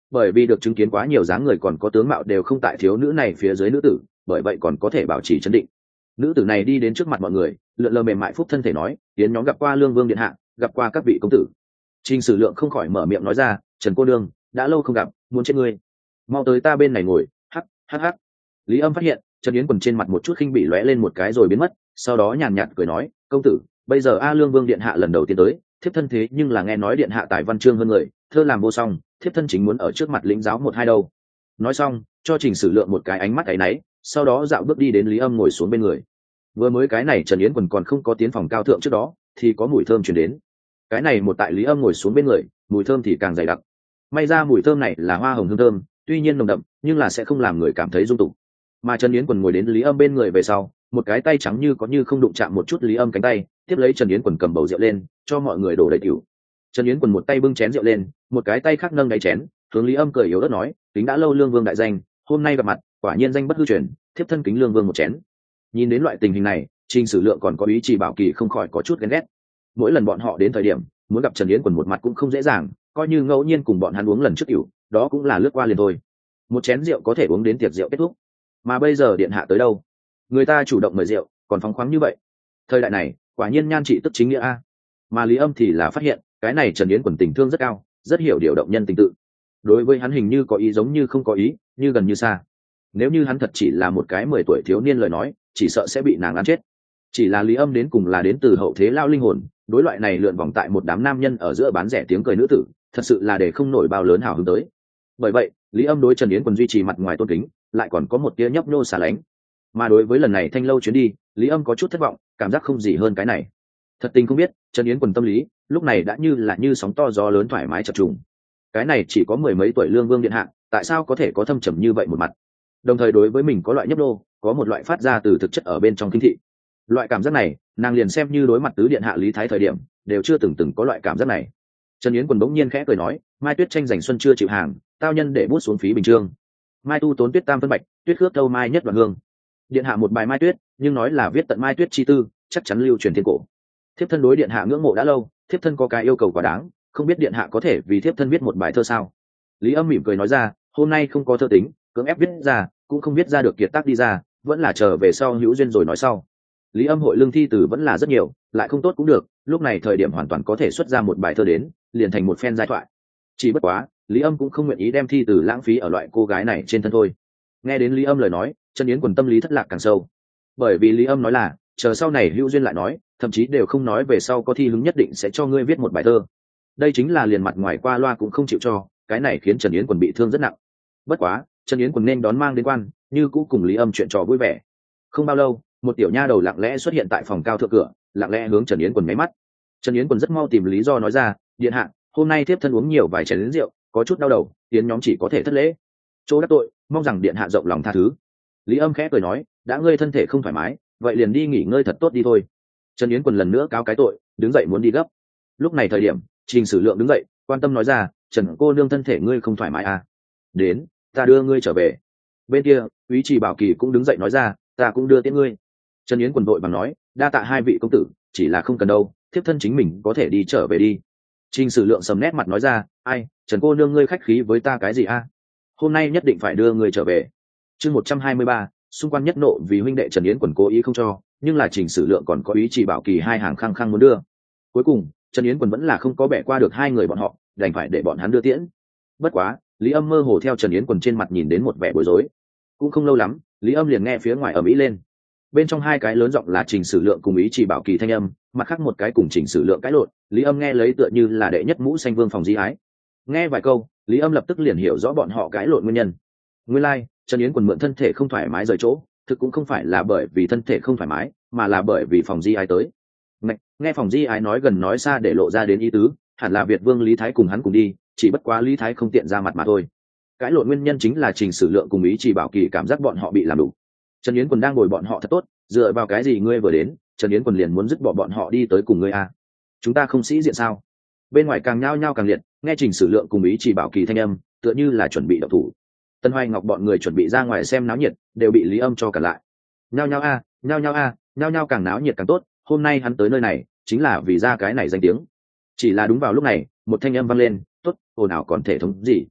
bởi vì được chứng kiến quá nhiều dáng người còn có tướng mạo đều không tại thiếu nữ này phía dưới nữ tử, bởi vậy còn có thể bảo trì chấn định. Nữ tử này đi đến trước mặt mọi người, lượn lờ mềm mại phúc thân thể nói, tiến nhóm gặp qua Lương Vương điện hạ, gặp qua các vị công tử. Trình Sử Lượng không khỏi mở miệng nói ra, Trần cô nương, đã lâu không gặp, muốn chết ngươi, mau tới ta bên này ngồi. Hắc hắc hắc. Lý Âm phát hiện Trần Yến Quần trên mặt một chút khinh bỉ lóe lên một cái rồi biến mất, sau đó nhàn nhạt cười nói, công tử, bây giờ a Lương Vương điện hạ lần đầu tiên tới, thiếp thân thế nhưng là nghe nói điện hạ tài văn chương hơn người, thơ làm vô song, thiếp thân chính muốn ở trước mặt lĩnh giáo một hai đâu. Nói xong cho Trình Sử Lượng một cái ánh mắt áy náy, sau đó dạo bước đi đến Lý Âm ngồi xuống bên người. Vừa mới cái này Trần Yến Quần còn không có tiến phòng cao thượng trước đó thì có mùi thơm truyền đến, cái này một tại Lý Âm ngồi xuống bên người, mùi thơm thì càng dày đặc. May ra mùi thơm này là hoa hồng hương thơm, tuy nhiên nồng đậm nhưng là sẽ không làm người cảm thấy dung tục. Mà Trần Yến Quần ngồi đến Lý Âm bên người về sau, một cái tay trắng như có như không đụng chạm một chút Lý Âm cánh tay, tiếp lấy Trần Yến Quần cầm bầu rượu lên cho mọi người đổ đầy rượu. Trần Yến Quần một tay bưng chén rượu lên, một cái tay khác nâng đáy chén, hướng Lý Âm cười yếu ớt nói, tính đã lâu Lương Vương đại danh, hôm nay gặp mặt quả nhiên danh bất hư truyền, thiếp thân kính Lương Vương một chén. Nhìn đến loại tình hình này, Trình Sử Lượng còn có ý chỉ bảo kỳ không khỏi có chút ghen ghét. Mỗi lần bọn họ đến thời điểm muốn gặp Trần Yến Quần một mặt cũng không dễ dàng, coi như ngẫu nhiên cùng bọn hắn uống lần trước rượu, đó cũng là lướt qua liền thôi. Một chén rượu có thể uống đến tiệc rượu kết thúc, mà bây giờ điện hạ tới đâu, người ta chủ động mời rượu, còn phóng khoáng như vậy. Thời đại này quả nhiên nhan trị tức chính nghĩa a. Mà Lý Âm thì là phát hiện cái này Trần Yến Quần tình thương rất cao, rất hiểu điều động nhân tình tự. Đối với hắn hình như có ý giống như không có ý, như gần như xa. Nếu như hắn thật chỉ là một cái mười tuổi thiếu niên lời nói, chỉ sợ sẽ bị nàng ăn chết. Chỉ là Lý Âm đến cùng là đến từ hậu thế lao linh hồn, đối loại này lượn vòng tại một đám nam nhân ở giữa bán rẻ tiếng cười nữ tử, thật sự là để không nổi bao lớn hào hứng tới. Bởi vậy Lý Âm đối Trần Yến Quần duy trì mặt ngoài tôn kính, lại còn có một tia nhấp nhô xả lánh. Mà đối với lần này thanh lâu chuyến đi, Lý Âm có chút thất vọng, cảm giác không gì hơn cái này. Thật tình không biết Trần Yến Quần tâm lý lúc này đã như là như sóng to gió lớn thoải mái chập trùng. Cái này chỉ có mười mấy tuổi Lương Vương điện hạ, tại sao có thể có thâm trầm như vậy một mặt, đồng thời đối với mình có loại nhấp nhô, có một loại phát ra từ thực chất ở bên trong kinh thị. Loại cảm giác này nàng liền xem như đối mặt tứ điện hạ Lý Thái thời điểm đều chưa từng từng có loại cảm giác này. Trần Yến Quần bỗng nhiên khẽ cười nói, Mai Tuyết tranh giành xuân chưa chịu hàng, tao nhân để bút xuống phí bình chương. Mai tu tốn tuyết tam phân bạch, tuyết khước thâu mai nhất đoạn hương. Điện hạ một bài Mai Tuyết, nhưng nói là viết tận Mai Tuyết chi tư, chắc chắn lưu truyền thiên cổ. Thiếp thân đối điện hạ ngưỡng mộ đã lâu, thiếp thân có cái yêu cầu quá đáng, không biết điện hạ có thể vì thiếp thân viết một bài thơ sao? Lý Âm mỉm cười nói ra, hôm nay không có thơ tính, cưỡng ép viết ra cũng không viết ra được kiệt tác đi ra, vẫn là chờ về sau hữu duyên rồi nói sau. Lý Âm hội lương thi từ vẫn là rất nhiều, lại không tốt cũng được, lúc này thời điểm hoàn toàn có thể xuất ra một bài thơ đến, liền thành một phen giai thoại. Chỉ bất quá Lý Âm cũng không nguyện ý đem thi từ lãng phí ở loại cô gái này trên thân thôi. Nghe đến Lý Âm lời nói, Trần Yến Quần tâm lý thất lạc càng sâu, bởi vì Lý Âm nói là chờ sau này hữu duyên lại nói, thậm chí đều không nói về sau có thi hứng nhất định sẽ cho ngươi viết một bài thơ. Đây chính là liền mặt ngoài qua loa cũng không chịu cho, cái này khiến Trần Yến Quần bị thương rất nặng. Bất quá Trần Yến Quần nên đón mang đến quan, như cũ cùng Lý Âm chuyện trò vui vẻ. Không bao lâu, một tiểu nha đầu lặng lẽ xuất hiện tại phòng cao thượng cửa, lặng lẽ hướng Trần Yến Quần nháy mắt. Trần Yến Quần rất mau tìm lý do nói ra, điện hạ, hôm nay thiếp thân uống nhiều vài chén đến rượu, có chút đau đầu, tiến nhóm chỉ có thể thất lễ, chỗ đắc tội, mong rằng điện hạ rộng lòng tha thứ. Lý Âm khẽ cười nói, đã ngươi thân thể không thoải mái, vậy liền đi nghỉ ngơi thật tốt đi thôi. Trần Yến Quần lần nữa cáo cái tội, đứng dậy muốn đi gấp. Lúc này thời điểm Trình Sử Lượng đứng dậy quan tâm nói ra, Trần cô nương thân thể ngươi không thoải mái à? Đến, ta đưa ngươi trở về. Bên kia Úy Trì Bảo Kỳ cũng đứng dậy nói ra, ta cũng đưa tiễn ngươi. Trần Yến Quần vội bằng nói, đa tạ hai vị công tử, chỉ là không cần đâu, thiếp thân chính mình có thể đi trở về đi. Trình Sử Lượng sầm nét mặt nói ra, ai, Trần cô nương ngươi khách khí với ta cái gì a? À? Hôm nay nhất định phải đưa ngươi trở về. Chương một trăm hai mươi ba, xung quanh nhất nộ vì huynh đệ Trần Yến Quần cố ý không cho, nhưng là Trình Sử Lượng còn có Úy Trì Bảo Kỳ hai hàng khăng khăng muốn đưa. Cuối cùng Trần Yến Quần vẫn là không có bẻ qua được hai người bọn họ, đành phải để bọn hắn đưa tiễn. Bất quá Lý Âm mơ hồ theo Trần Yến Quần trên mặt nhìn đến một vẻ bối rối. Cũng không lâu lắm, Lý Âm liền nghe phía ngoài ầm ĩ lên. Bên trong hai cái lớn giọng là Trình Sử Lượng cùng Úy Trì Bảo Kỳ thanh âm, mặt khác một cái cùng Trình Sử Lượng cãi lộn. Lý Âm nghe lấy tựa như là đệ nhất mũ xanh vương phòng di ái. Nghe vài câu, Lý Âm lập tức liền hiểu rõ bọn họ cãi lộn nguyên nhân. Nguyên lai, like, Trần Yến Quần mượn thân thể không thoải mái rời chỗ, thực cũng không phải là bởi vì thân thể không thoải mái, mà là bởi vì phòng di ái tới. Nghe, nghe phòng di ái nói gần nói xa để lộ ra đến ý tứ, hẳn là Việt Vương Lý Thái cùng hắn cùng đi, chỉ bất quá Lý Thái không tiện ra mặt mà thôi. Cãi lộn nguyên nhân chính là Trình Sử Lượng cùng Úy Trì Bảo Kỳ cảm giác bọn họ bị làm đủ. Trần Yến Quần đang ngồi bọn họ thật tốt, dựa vào cái gì ngươi vừa đến, Trần Yến Quần liền muốn dứt bỏ bọn họ đi tới cùng ngươi à? Chúng ta không sĩ diện sao? Bên ngoài càng nhao nhao càng liệt, nghe Trình Sử Lượng cùng Úy Trì Bảo Kỳ thanh âm, tựa như là chuẩn bị động thủ. Tân Hoài Ngọc bọn người chuẩn bị ra ngoài xem náo nhiệt, đều bị Lý Âm cho cả lại. Nhao nhao a, nhao nhao a, nhao nhao càng náo nhiệt càng tốt, hôm nay hắn tới nơi này, chính là vì ra cái này danh tiếng. Chỉ là đúng vào lúc này, một thanh âm vang lên, tốt, ồn ào còn thể thống gì?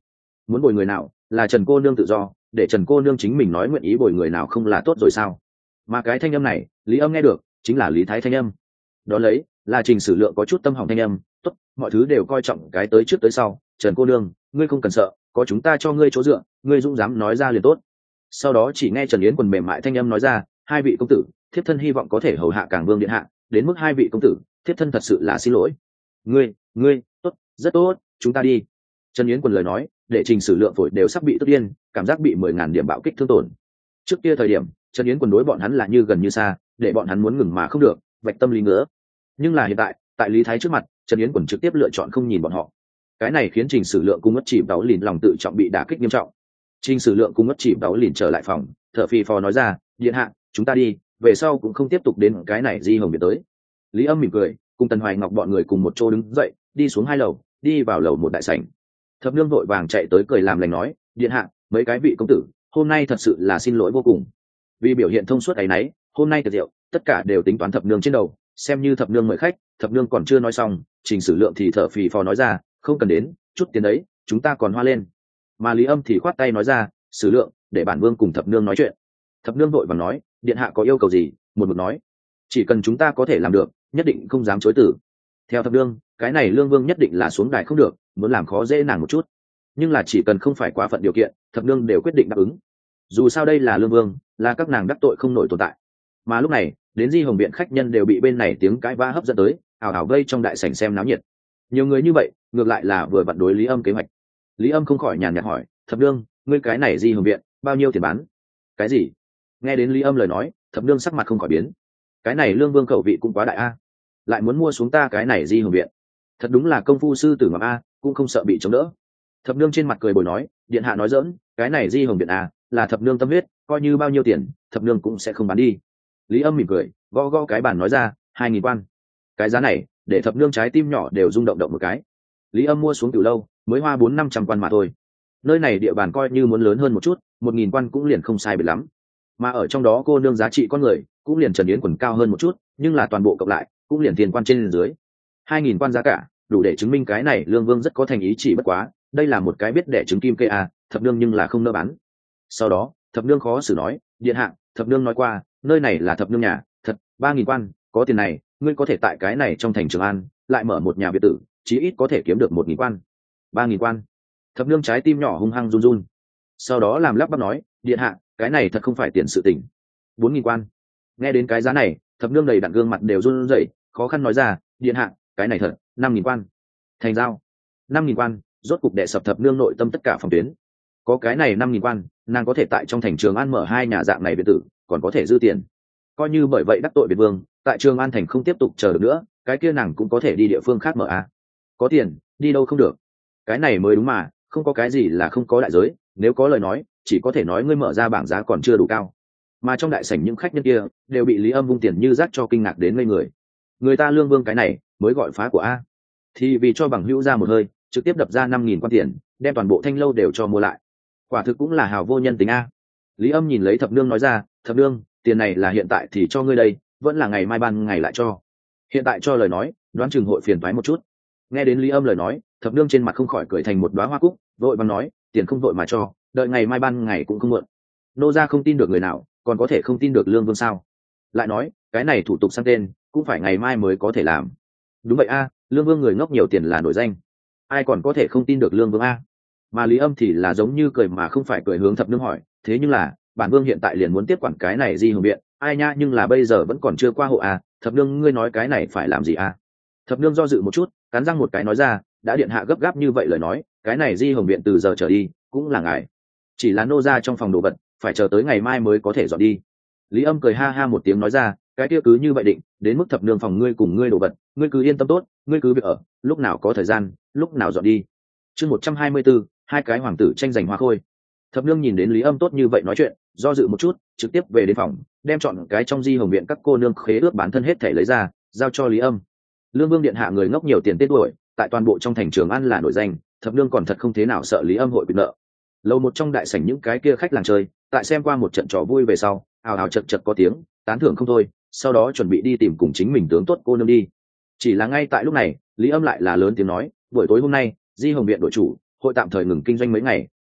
muốn bồi người nào là Trần cô nương tự do, để Trần cô nương chính mình nói nguyện ý bồi người nào không là tốt rồi sao? Mà cái thanh âm này Lý Âm nghe được chính là Lý Thái thanh âm. Đó lấy là Trình Sử Lượng có chút tâm hỏng thanh âm. Tốt, mọi thứ đều coi trọng cái tới trước tới sau. Trần cô nương, ngươi không cần sợ, có chúng ta cho ngươi chỗ dựa, ngươi dũng dám nói ra liền tốt. Sau đó chỉ nghe Trần Yến Quần mềm mại thanh âm nói ra, hai vị công tử, thiếp thân hy vọng có thể hầu hạ Cảng Vương điện hạ, đến mức hai vị công tử, thiếp thân thật sự là xin lỗi. Ngươi, ngươi, tốt, rất tốt, chúng ta đi. Trần Yến Quần lời nói, để Trình Sử Lượng phổi đều sắp bị tức điên, cảm giác bị mười ngàn điểm bạo kích thương tổn. Trước kia thời điểm, Trần Yến Quần đối bọn hắn là như gần như xa, để bọn hắn muốn ngừng mà không được, vạch tâm lý ngứa. Nhưng là hiện tại, tại Lý Thái trước mặt, Trần Yến Quần trực tiếp lựa chọn không nhìn bọn họ. Cái này khiến Trình Sử Lượng cùng ngất chỉ đáo lìn lòng tự trọng bị đả kích nghiêm trọng. Trình Sử Lượng cùng ngất chỉ đáo lìn trở lại phòng, thở phì phò nói ra, điện hạ, chúng ta đi, về sau cũng không tiếp tục đến cái này Di Hồng Biệt tới. Lý Âm mỉm cười, cùng Tần Hoài Ngọc bọn người cùng một chỗ đứng dậy, đi xuống hai lầu, đi vào lầu một đại sảnh. Thập Nương vội vàng chạy tới cười làm lành nói, điện hạ, mấy cái vị công tử, hôm nay thật sự là xin lỗi vô cùng. Vì biểu hiện thông suốt ấy nấy, hôm nay tiệc rượu, tất cả đều tính toán Thập Nương trên đầu, xem như Thập Nương mời khách. Thập Nương còn chưa nói xong, Trình Sử Lượng thì thở phì phò nói ra, không cần đến, chút tiền đấy, chúng ta còn hoa lên. Mà Lý Âm thì khoát tay nói ra, Sử Lượng, để bản vương cùng Thập Nương nói chuyện. Thập Nương vội vàng nói, điện hạ có yêu cầu gì, một mực nói, chỉ cần chúng ta có thể làm được, nhất định không dám chối từ. Theo Thập Nương, cái này Lương Vương nhất định là xuống đài không được, muốn làm khó dễ nàng một chút, nhưng là chỉ cần không phải quá phận điều kiện, Thập Nương đều quyết định đáp ứng. Dù sao đây là Lương Vương, là các nàng đắc tội không nổi tồn tại. Mà lúc này, đến Di Hồng Viện khách nhân đều bị bên này tiếng cãi vã hấp dẫn tới, ảo ảo vây trong đại sảnh xem náo nhiệt. Nhiều người như vậy, ngược lại là vừa vặn đối Lý Âm kế hoạch. Lý Âm không khỏi nhàn nhạt hỏi, Thập Nương, ngươi cái này Di Hồng Viện bao nhiêu tiền bán? Cái gì? Nghe đến Lý Âm lời nói, Thập Nương sắc mặt không khỏi biến. Cái này Lương Vương khẩu vị cũng quá đại a, lại muốn mua xuống ta cái này Di Hồng Viện. Thật đúng là công phu sư tử ngọc a, cũng không sợ bị chống đỡ. Thập Nương trên mặt cười bồi nói, điện hạ nói giỡn, cái này Di Hồng Viện a, là Thập Nương tâm huyết, coi như bao nhiêu tiền, Thập Nương cũng sẽ không bán đi. Lý Âm mỉm cười, gõ gõ cái bàn nói ra, hai nghìn quan. Cái giá này, để Thập Nương trái tim nhỏ đều rung động động một cái. Lý Âm mua xuống từ lâu, mới hoa bốn năm trăm quan mà thôi. Nơi này địa bàn coi như muốn lớn hơn một chút, một nghìn quan cũng liền không sai biệt lắm. Mà ở trong đó cô nương giá trị con người, cũng liền Trần Yến Quần cao hơn một chút, nhưng là toàn bộ cộng lại, cũng liền tiền quan trên dưới. Hai nghìn quan giá cả, đủ để chứng minh cái này Lương Vương rất có thành ý, chỉ bất quá, đây là một cái biết để chứng kim kê a, Thập Nương nhưng là không nỡ bán. Sau đó, Thập Nương khó xử nói, điện hạ, Thập Nương nói qua, nơi này là Thập Nương nhà, thật, ba nghìn quan, có tiền này, ngươi có thể tại cái này trong thành Trường An, lại mở một nhà biệt tử, chí ít có thể kiếm được một nghìn quan. Ba nghìn quan. Thập Nương trái tim nhỏ hung hăng run run. Sau đó làm lắp bắp nói, điện hạ, cái này thật không phải tiền sự tình. Bốn nghìn quan. Nghe đến cái giá này, Thập Nương đầy đặn gương mặt đều run rẩy, khó khăn nói ra, điện hạ, cái này thật, năm nghìn quan. Thành giao. Năm nghìn quan, rốt cục đệ sập Thập Nương nội tâm tất cả phòng tuyến. Có cái này năm nghìn quan, nàng có thể tại trong thành Trường An mở hai nhà dạng này biệt tử, còn có thể dư tiền. Coi như bởi vậy đắc tội biệt vương, tại Trường An thành không tiếp tục chờ được nữa, cái kia nàng cũng có thể đi địa phương khác mở a. Có tiền, đi đâu không được. Cái này mới đúng mà, không có cái gì là không có đại giới, nếu có lời nói, chỉ có thể nói ngươi mở ra bảng giá còn chưa đủ cao. Mà trong đại sảnh những khách nhân kia đều bị Lý Âm vung tiền như rác cho kinh ngạc đến ngây người. Người ta Lương Vương cái này mới gọi phá của a, thì vì cho bằng hữu ra một hơi, trực tiếp đập ra năm nghìn quan tiền, đem toàn bộ Thanh lâu đều cho mua lại. Quả thực cũng là hào vô nhân tính a. Lý Âm nhìn lấy Thập Nương nói ra, Thập Nương, tiền này là hiện tại thì cho ngươi đây, vẫn là ngày mai ban ngày lại cho. Hiện tại cho lời nói, đoán chừng hội phiền toái một chút. Nghe đến Lý Âm lời nói, Thập Nương trên mặt không khỏi cười thành một đóa hoa cúc, vội vàng nói, tiền không vội mà cho, đợi ngày mai ban ngày cũng không muộn. Nô gia không tin được người nào, còn có thể không tin được Lương Vương sao? Lại nói, cái này thủ tục sang tên, cũng phải ngày mai mới có thể làm. Đúng vậy a, Lương Vương người ngốc nhiều tiền là nổi danh, ai còn có thể không tin được Lương Vương a? Mà Lý Âm thì là giống như cười mà không phải cười, hướng Thập Nương hỏi, thế nhưng là, bản vương hiện tại liền muốn tiếp quản cái này Di Hồng Viện, ai nha, nhưng là bây giờ vẫn còn chưa qua hộ a, Thập Nương ngươi nói cái này phải làm gì a? Thập Nương do dự một chút, cắn răng một cái nói ra, đã điện hạ gấp gáp như vậy lời nói, cái này Di Hồng Viện từ giờ trở đi cũng là ngài, chỉ là nô ra trong phòng đồ vật, phải chờ tới ngày mai mới có thể dọn đi. Lý Âm cười ha ha một tiếng nói ra, cái kia cứ như vậy định, đến mức Thập Nương phòng ngươi cùng ngươi đồ vật, ngươi cứ yên tâm tốt, ngươi cứ việc ở, lúc nào có thời gian, lúc nào dọn đi. Chương một trăm hai mươi 124, hai cái hoàng tử tranh giành hoa khôi. Thập Nương nhìn đến Lý Âm tốt như vậy nói chuyện, do dự một chút, trực tiếp về đến phòng, đem chọn cái trong Di Hồng Viện các cô nương khế ước bán thân hết thể lấy ra, giao cho Lý Âm. Lương Vương điện hạ người ngốc nhiều tiền tết đuổi, tại toàn bộ trong thành Trường An là nổi danh, Thập Nương còn thật không thế nào sợ Lý Âm hội bị nợ. Lâu một trong đại sảnh những cái kia khách làng chơi, tại xem qua một trận trò vui về sau, ào ào chật chật có tiếng tán thưởng không thôi, sau đó chuẩn bị đi tìm cùng chính mình tướng tốt cô nương đi. Chỉ là ngay tại lúc này, Lý Âm lại là lớn tiếng nói, buổi tối hôm nay Di Hồng Viện đội chủ hội tạm thời ngừng kinh doanh mấy ngày,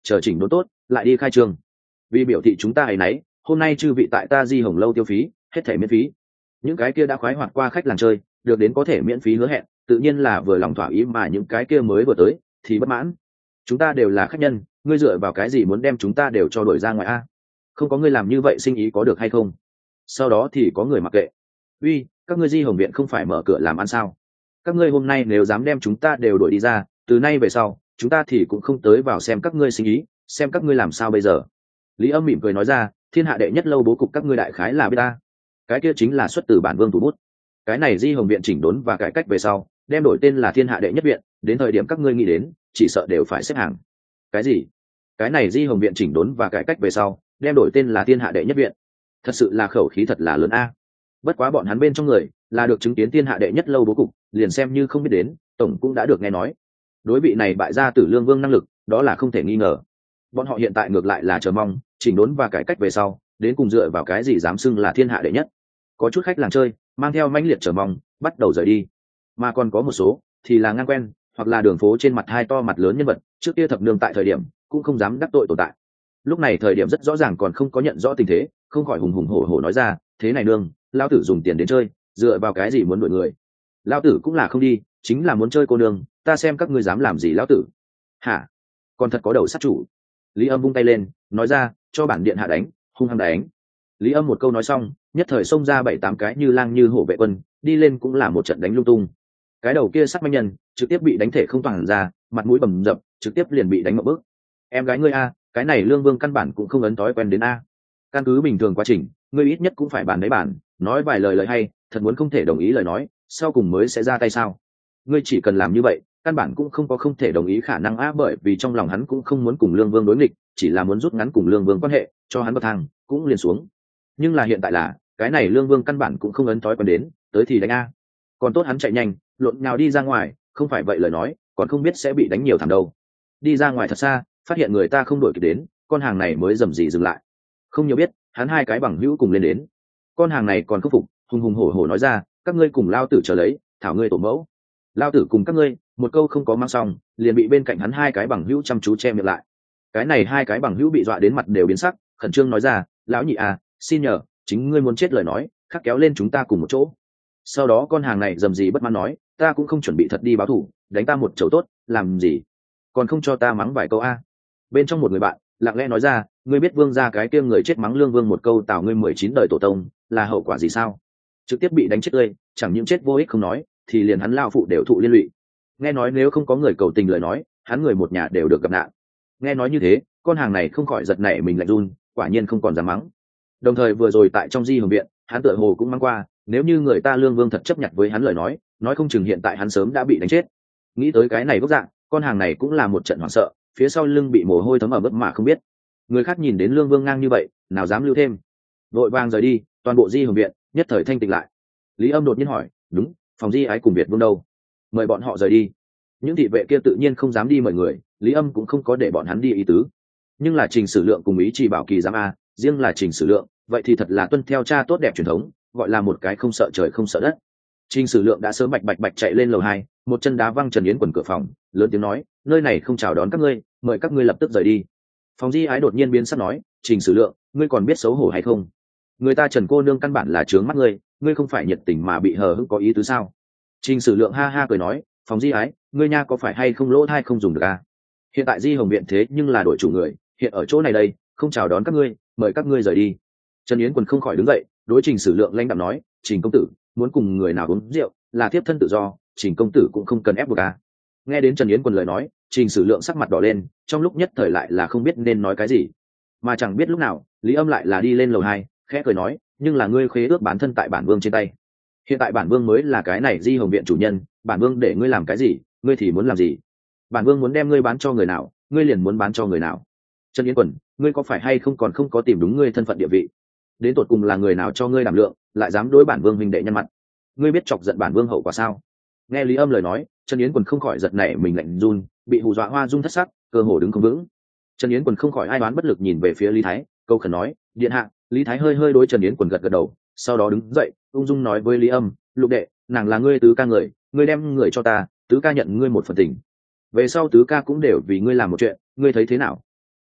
chờ chỉnh đốn tốt lại đi khai trương. Vì biểu thị chúng ta ấy nấy, hôm nay chư vị tại ta Di Hồng lâu tiêu phí hết thảy miễn phí. Những cái kia đã khoái hoạt qua khách làng chơi được đến có thể miễn phí hứa hẹn, tự nhiên là vừa lòng thỏa ý, mà những cái kia mới vừa tới thì bất mãn. Chúng ta đều là khách nhân, ngươi dựa vào cái gì muốn đem chúng ta đều cho đuổi ra ngoài a? Không có ngươi làm như vậy sinh ý có được hay không? Sau đó thì có người mặc kệ. Uy, các ngươi Di Hồng viện không phải mở cửa làm ăn sao? Các ngươi hôm nay nếu dám đem chúng ta đều đuổi đi ra, từ nay về sau chúng ta thì cũng không tới vào xem các ngươi sinh ý, xem các ngươi làm sao bây giờ. Lý Âm mỉm cười nói ra, thiên hạ đệ nhất lâu bố cục các ngươi đại khái là biết ta. Cái kia chính là xuất từ bản vương thủ bút. Cái này Di Hồng viện chỉnh đốn và cải cách về sau, đem đổi tên là thiên hạ đệ nhất viện, đến thời điểm các ngươi nghĩ đến chỉ sợ đều phải xếp hàng. Cái gì? Cái này Di Hồng viện chỉnh đốn và cải cách về sau, đem đổi tên là thiên hạ đệ nhất viện. Thật sự là khẩu khí thật là lớn a. Bất quá bọn hắn bên trong người là được chứng kiến thiên hạ đệ nhất lâu bố cục, liền xem như không biết đến, tổng cũng đã được nghe nói. Đối vị này bại gia tử Lương Vương năng lực, đó là không thể nghi ngờ. Bọn họ hiện tại ngược lại là chờ mong chỉnh đốn và cải cách về sau, đến cùng dựa vào cái gì dám xưng là thiên hạ đệ nhất. Có chút khách làng chơi mang theo mãnh liệt chờ mong, bắt đầu rời đi. Mà còn có một số thì là ngang quen, hoặc là đường phố trên mặt hai to mặt lớn nhân vật, trước kia thập nương tại thời điểm cũng không dám đắc tội tồn tại. Lúc này thời điểm rất rõ ràng còn không có nhận rõ tình thế, không khỏi hùng hùng hổ hổ nói ra, thế này nương, lao tử dùng tiền đến chơi, dựa vào cái gì muốn đuổi người? Lao tử cũng là không đi, chính là muốn chơi cô nương, ta xem các ngươi dám làm gì lão tử. Hả? Còn thật có đầu sát chủ. Lý Âm vung tay lên nói ra, cho bản điện hạ đánh, hung hăng đánh. Lý Âm một câu nói xong, nhất thời xông ra bảy tám cái như lang như hổ vệ quân, đi lên cũng là một trận đánh lung tung. Cái đầu kia sắc manh nhân trực tiếp bị đánh thể không toàn ra, mặt mũi bầm dập, trực tiếp liền bị đánh một bước. Em gái ngươi a, cái này Lương Vương căn bản cũng không ấn thói quen đến a. Căn cứ bình thường quá trình, ngươi ít nhất cũng phải bàn đấy bàn, nói vài lời lời hay, thật muốn không thể đồng ý lời nói, sau cùng mới sẽ ra tay sao? Ngươi chỉ cần làm như vậy, căn bản cũng không có không thể đồng ý khả năng á, bởi vì trong lòng hắn cũng không muốn cùng Lương Vương đối nghịch, chỉ là muốn rút ngắn cùng Lương Vương quan hệ, cho hắn bậc thang cũng liền xuống. Nhưng là hiện tại là, cái này Lương Vương căn bản cũng không ấn thói quen đến, tới thì đánh a. Còn tốt hắn chạy nhanh, lộn nhào đi ra ngoài, không phải vậy lời nói, còn không biết sẽ bị đánh nhiều thảm đâu. Đi ra ngoài thật xa, phát hiện người ta không đuổi kịp đến, con hàng này mới rầm rì dừng lại. Không nhiều biết, hắn hai cái bằng hữu cùng lên đến. Con hàng này còn khắc phục, hùng hùng hổ hổ nói ra, các ngươi cùng lao tử chờ lấy, thảo ngươi tổ mẫu. Lao tử cùng các ngươi, một câu không có mang xong, liền bị bên cạnh hắn hai cái bằng hữu chăm chú che miệng lại. Cái này hai cái bằng hữu bị dọa đến mặt đều biến sắc, khẩn trương nói ra, lão nhị à, xin nhờ, chính ngươi muốn chết lời nói, khắc kéo lên chúng ta cùng một chỗ. Sau đó con hàng này dầm gì bất mãn nói, ta cũng không chuẩn bị thật đi báo thù, đánh ta một chầu tốt, làm gì? Còn không cho ta mắng vài câu a? Bên trong một người bạn lặng lẽ nói ra, ngươi biết vương gia cái kia người chết mắng Lương Vương một câu tào ngươi mười chín đời tổ tông là hậu quả gì sao? Trực tiếp bị đánh chết tươi, chẳng những chết vô ích không nói, thì liền hắn lao phụ đều thụ liên lụy. Nghe nói nếu không có người cầu tình lời nói, hắn người một nhà đều được gặp nạn. Nghe nói như thế, con hàng này không khỏi giật nảy mình lạnh run, quả nhiên không còn dám mắng. Đồng thời vừa rồi tại trong Di Hồng viện, hắn tựa hồ cũng mắng qua, nếu như người ta Lương Vương thật chấp nhận với hắn lời nói, nói không chừng hiện tại hắn sớm đã bị đánh chết. Nghĩ tới cái này gốc dạng, con hàng này cũng là một trận hoảng sợ, phía sau lưng bị mồ hôi thấm ở mức mà không biết. Người khác nhìn đến Lương Vương ngang như vậy, nào dám lưu thêm. Vội vàng rời đi, toàn bộ Di Hồng viện nhất thời thanh tịnh lại. Lý Âm đột nhiên hỏi, đúng, phòng Di Ái cùng Việt Vương đâu? Mời bọn họ rời đi. Những thị vệ kia tự nhiên không dám đi mời người, Lý Âm cũng không có để bọn hắn đi ý tứ. Nhưng là Trình Sử Lượng cùng Ý Chỉ Bảo Kỳ dám a, riêng là Trình Sử Lượng, vậy thì thật là tuân theo cha tốt đẹp truyền thống, gọi là một cái không sợ trời không sợ đất. Trình Sử Lượng đã sớm bạch bạch bạch chạy lên lầu hai, một chân đá văng Trần Yến Quần cửa phòng, lớn tiếng nói, nơi này không chào đón các ngươi, mời các ngươi lập tức rời đi. Phòng Di Ái đột nhiên biến sắc nói, Trình Sử Lượng, ngươi còn biết xấu hổ hay không? Người ta Trần cô nương căn bản là trướng mắt ngươi, ngươi không phải nhiệt tình mà bị hờ hững có ý tứ sao? Trình Sử Lượng ha ha cười nói, Phòng Di Ái, ngươi nha có phải hay không lỗ thai không dùng được à? Hiện tại Di Hồng viện thế nhưng là đổi chủ người, hiện ở chỗ này đây, không chào đón các ngươi, mời các ngươi rời đi. Trần Yến Quần không khỏi đứng dậy, đối Trình Sử Lượng lãnh đạm nói, Trình công tử, muốn cùng người nào uống rượu, là tiếp thân tự do, Trình công tử cũng không cần ép buộc à? Nghe đến Trần Yến Quần lời nói, Trình Sử Lượng sắc mặt đỏ lên, trong lúc nhất thời lại là không biết nên nói cái gì, mà chẳng biết lúc nào, Lý Âm lại là đi lên lầu hai, khẽ cười nói, nhưng là ngươi khế ước bán thân tại bản vương trên tay. Hiện tại bản vương mới là cái này Di Hồng viện chủ nhân, bản vương để ngươi làm cái gì, ngươi thì muốn làm gì. Bản vương muốn đem ngươi bán cho người nào, ngươi liền muốn bán cho người nào. Trần Yến Quần, ngươi có phải hay không còn không có tìm đúng ngươi thân phận địa vị? Đến tột cùng là người nào cho ngươi đảm lượng, lại dám đối bản vương huynh đệ nhân mặt? Ngươi biết chọc giận bản vương hậu quả sao? Nghe Lý Âm lời nói, Trần Yến Quần không khỏi giật nảy mình lạnh run, bị hù dọa hoa run thất sắc, cơ hồ đứng không vững. Trần Yến Quần không khỏi ai đoán bất lực nhìn về phía Lý Thái, câu khẩn nói, điện hạ. Lý Thái hơi hơi đối Trần Yến Quần gật gật đầu, sau đó đứng dậy, ung dung nói với Lý Âm, Lục đệ, nàng là ngươi tứ ca người, ngươi đem người cho ta, tứ ca nhận ngươi một phần tình. Về sau tứ ca cũng đều vì ngươi làm một chuyện, ngươi thấy thế nào?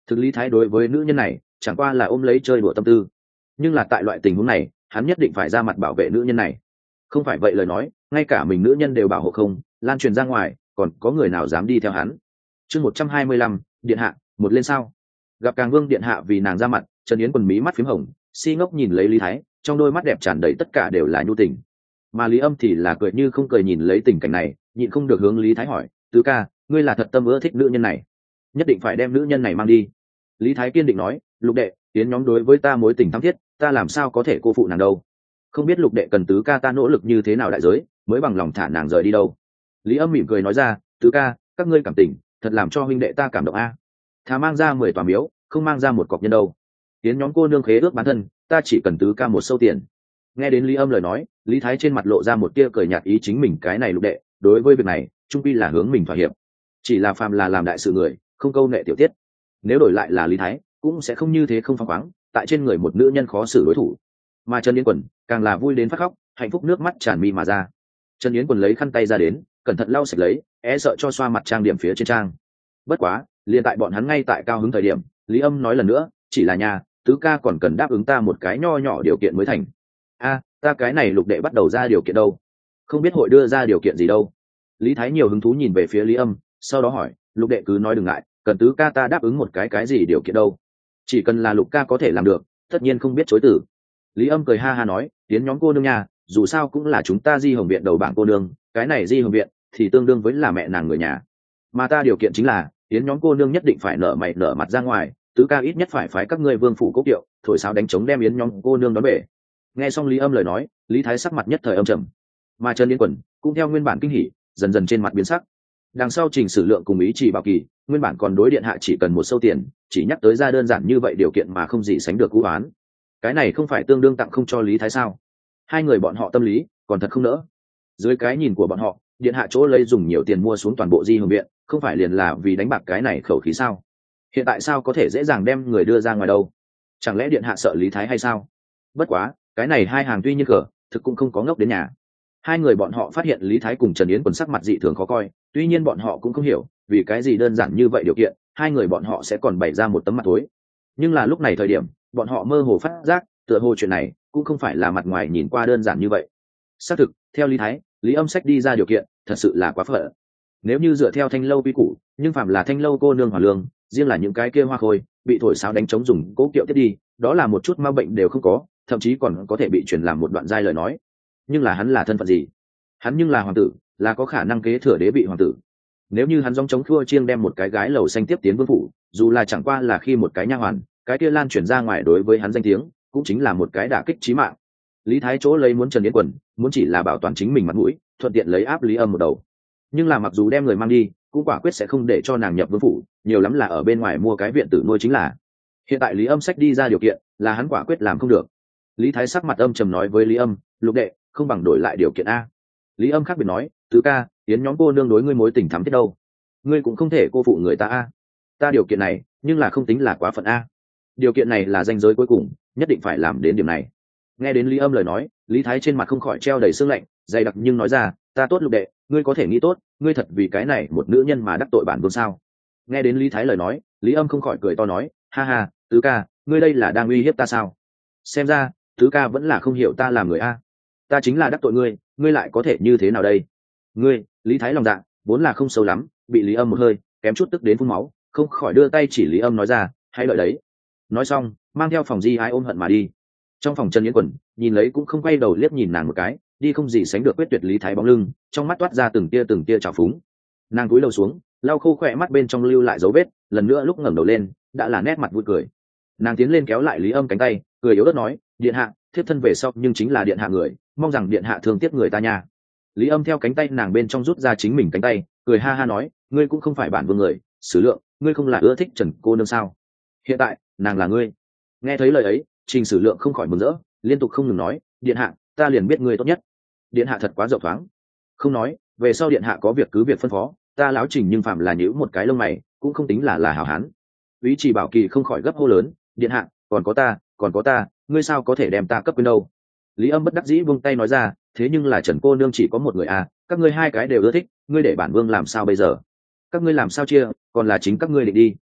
Thực lý thái đối với nữ nhân này chẳng qua là ôm lấy chơi đùa tâm tư, nhưng là tại loại tình huống này hắn nhất định phải ra mặt bảo vệ nữ nhân này. Không phải vậy lời nói, ngay cả mình nữ nhân đều bảo hộ không lan truyền ra ngoài, còn có người nào dám đi theo hắn. Chương một trăm hai mươi lăm, điện hạ một lên sao. Gặp Càng Vương điện hạ vì nàng ra mặt, Trần Yến Quần mí mắt phím hồng, si ngốc nhìn lấy Lý Thái, trong đôi mắt đẹp tràn đầy tất cả đều là nhu tình. Mà Lý Âm thì là cười như không cười nhìn lấy tình cảnh này, nhịn không được hướng Lý Thái hỏi, tứ ca, ngươi là thật tâm ưa thích nữ nhân này, nhất định phải đem nữ nhân này mang đi. Lý Thái kiên định nói, Lục đệ, Yến nhóm đối với ta mối tình thắm thiết, ta làm sao có thể cô phụ nàng đâu. Không biết Lục đệ cần tứ ca ta nỗ lực như thế nào đại giới mới bằng lòng thả nàng rời đi đâu. Lý Âm mỉm cười nói ra, tứ ca, các ngươi cảm tình thật làm cho huynh đệ ta cảm động a. Thà mang ra mười tòa miếu, không mang ra một cọc nhân đâu. Yến nhóm cô nương khế ước bán thân, ta chỉ cần tứ ca một sâu tiền. Nghe đến Lý Âm lời nói, Lý Thái trên mặt lộ ra một tia cười nhạt, ý chính mình cái này Lục đệ đối với việc này trung quy là hướng mình thỏa hiệp, chỉ là phàm là làm đại sự người không câu nệ tiểu tiết, nếu đổi lại là Lý Thái cũng sẽ không như thế không phăng khoáng tại trên người một nữ nhân khó xử đối thủ. Mà Trần Yến Quần càng là vui đến phát khóc, hạnh phúc nước mắt tràn mi mà ra. Trần Yến Quần lấy khăn tay ra đến, cẩn thận lau sạch lấy, e sợ cho xoa mặt trang điểm phía trên trang. Bất quá liền tại bọn hắn ngay tại cao hứng thời điểm, Lý Âm nói lần nữa, chỉ là nhà tứ ca còn cần đáp ứng ta một cái nho nhỏ điều kiện mới thành. A, ta cái này Lục đệ bắt đầu ra điều kiện đâu, không biết hội đưa ra điều kiện gì đâu. Lý Thái nhiều hứng thú nhìn về phía Lý Âm, sau đó hỏi, Lục đệ cứ nói đừng ngại, cần tứ ca ta đáp ứng một cái cái gì điều kiện đâu, chỉ cần là Lục ca có thể làm được, tất nhiên không biết chối từ. Lý Âm cười ha ha nói, Tiến nhóm cô nương nhà dù sao cũng là chúng ta Di Hồng viện đầu bảng cô nương, cái này Di Hồng viện thì tương đương với là mẹ nàng người nhà, mà ta điều kiện chính là Tiến nhóm cô nương nhất định phải nở mày nở mặt ra ngoài, tứ ca ít nhất phải phái các ngươi vương phủ cố kiệu thổi sáo đánh trống đem Yến nhóm cô nương đón về. Nghe xong Lý Âm lời nói, Lý Thái sắc mặt nhất thời âm trầm, mà Trần Yến Quần cũng theo nguyên bản kinh hỉ dần dần trên mặt biến sắc. Đằng sau Trình Sử Lượng cùng Ý Chỉ Bảo Kỳ nguyên bản còn đối điện hạ chỉ cần một sâu tiền, chỉ nhắc tới ra đơn giản như vậy điều kiện mà không gì sánh được cú án, cái này không phải tương đương tặng không cho Lý Thái sao? Hai người bọn họ tâm lý còn thật không nỡ. Dưới cái nhìn của bọn họ, điện hạ chỗ lấy dùng nhiều tiền mua xuống toàn bộ Di Hồng viện, không phải liền là vì đánh bạc cái này khẩu khí sao? Hiện tại sao có thể dễ dàng đem người đưa ra ngoài đâu? Chẳng lẽ điện hạ sợ Lý Thái hay sao? Bất quá cái này hai hàng tuy nhiên cờ thực cũng không có ngốc đến nhà. Hai người bọn họ phát hiện Lý Thái cùng Trần Yến Quần sắc mặt dị thường khó coi, tuy nhiên bọn họ cũng không hiểu vì cái gì đơn giản như vậy điều kiện hai người bọn họ sẽ còn bày ra một tấm mặt tối. Nhưng là lúc này thời điểm bọn họ mơ hồ phát giác tựa hồ chuyện này cũng không phải là mặt ngoài nhìn qua đơn giản như vậy. Xác thực theo Lý Thái, Lý Âm sách đi ra điều kiện thật sự là quá phận. Nếu như dựa theo Thanh lâu quy củ, nhưng phạm là Thanh lâu cô nương hòa lương, riêng là những cái kia hoa khôi bị thổi sáo đánh trống dùng cố kiệu tiếp đi, đó là một chút ma bệnh đều không có, thậm chí còn có thể bị truyền làm một đoạn giai lời nói. Nhưng là hắn là thân phận gì? Hắn nhưng là hoàng tử, là có khả năng kế thừa đế vị hoàng tử. Nếu như hắn dòng chống khua chiêng đem một cái gái lầu xanh tiếp tiến vương phủ, dù là chẳng qua là khi một cái nha hoàn, cái kia lan truyền ra ngoài đối với hắn danh tiếng cũng chính là một cái đả kích chí mạng. Lý Thái chỗ lấy muốn Trần Yến Quần, muốn chỉ là bảo toàn chính mình mặt mũi, thuận tiện lấy áp Lý Âm một đầu. Nhưng là mặc dù đem người mang đi, cũng quả quyết sẽ không để cho nàng nhập vương phủ, nhiều lắm là ở bên ngoài mua cái viện tử nuôi chính là. Hiện tại Lý Âm sách đi ra điều kiện, là hắn quả quyết làm không được. Lý Thái sắc mặt âm trầm nói với Lý Âm, Lục đệ, không bằng đổi lại điều kiện a. Lý Âm khác biệt nói, tứ ca, Yến nhóm cô nương đối ngươi mối tình thắm thiết đâu, ngươi cũng không thể cô phụ người ta a. Ta điều kiện này nhưng là không tính là quá phận a, điều kiện này là ranh giới cuối cùng, nhất định phải làm đến điểm này. Nghe đến Lý Âm lời nói, Lý Thái trên mặt không khỏi treo đầy sương lạnh, dày đặc nhưng nói ra, ta tốt Lục đệ, ngươi có thể nghĩ tốt, ngươi thật vì cái này một nữ nhân mà đắc tội bản vương sao? Nghe đến Lý Thái lời nói, Lý Âm không khỏi cười to nói, ha ha, tứ ca, ngươi đây là đang uy hiếp ta sao? Xem ra tứ ca vẫn là không hiểu ta làm người a. Ta chính là đắc tội ngươi, ngươi lại có thể như thế nào đây? Ngươi, Lý Thái lòng dạ vốn là không sâu lắm, bị Lý Âm một hơi kém chút tức đến phun máu, không khỏi đưa tay chỉ Lý Âm nói ra, hãy đợi đấy. Nói xong mang theo phòng Di ai ôm hận mà đi. Trong phòng Trần Yến Quần nhìn lấy cũng không quay đầu liếc nhìn nàng một cái, đi không gì sánh được quyết tuyệt Lý Thái bóng lưng, trong mắt toát ra từng tia từng tia trào phúng. Nàng cúi đầu xuống, lau khô khỏe mắt bên trong lưu lại dấu vết, lần nữa lúc ngẩng đầu lên đã là nét mặt vui cười. Nàng tiến lên kéo lại Lý Âm cánh tay, cười yếu ớt nói, điện hạ, thiếp thân về sau nhưng chính là điện hạ người, mong rằng điện hạ thương tiếc người ta nha. Lý Âm theo cánh tay nàng bên trong rút ra chính mình cánh tay, cười ha ha nói, ngươi cũng không phải bản vương người, Sử Lượng, ngươi không là ưa thích Trần cô nương sao? Hiện tại nàng là ngươi. Nghe thấy lời ấy, Trình Sử Lượng không khỏi mừng rỡ, liên tục không ngừng nói, điện hạ, ta liền biết ngươi tốt nhất. Điện hạ thật quá rộng thoáng. Không nói, về sau điện hạ có việc cứ việc phân phó, ta láo Trình nhưng phạm là nhíu một cái lông mày, cũng không tính là là hảo hán. Úy Chỉ Bảo Kỳ không khỏi gấp hô lớn, điện hạ, còn có ta, còn có ta, ngươi sao có thể đem ta cấp quên đâu? Lý Âm bất đắc dĩ buông tay nói ra, thế nhưng là Trần cô nương chỉ có một người à, các ngươi hai cái đều ưa thích, ngươi để bản vương làm sao bây giờ? Các ngươi làm sao chia, còn là chính các ngươi định đi.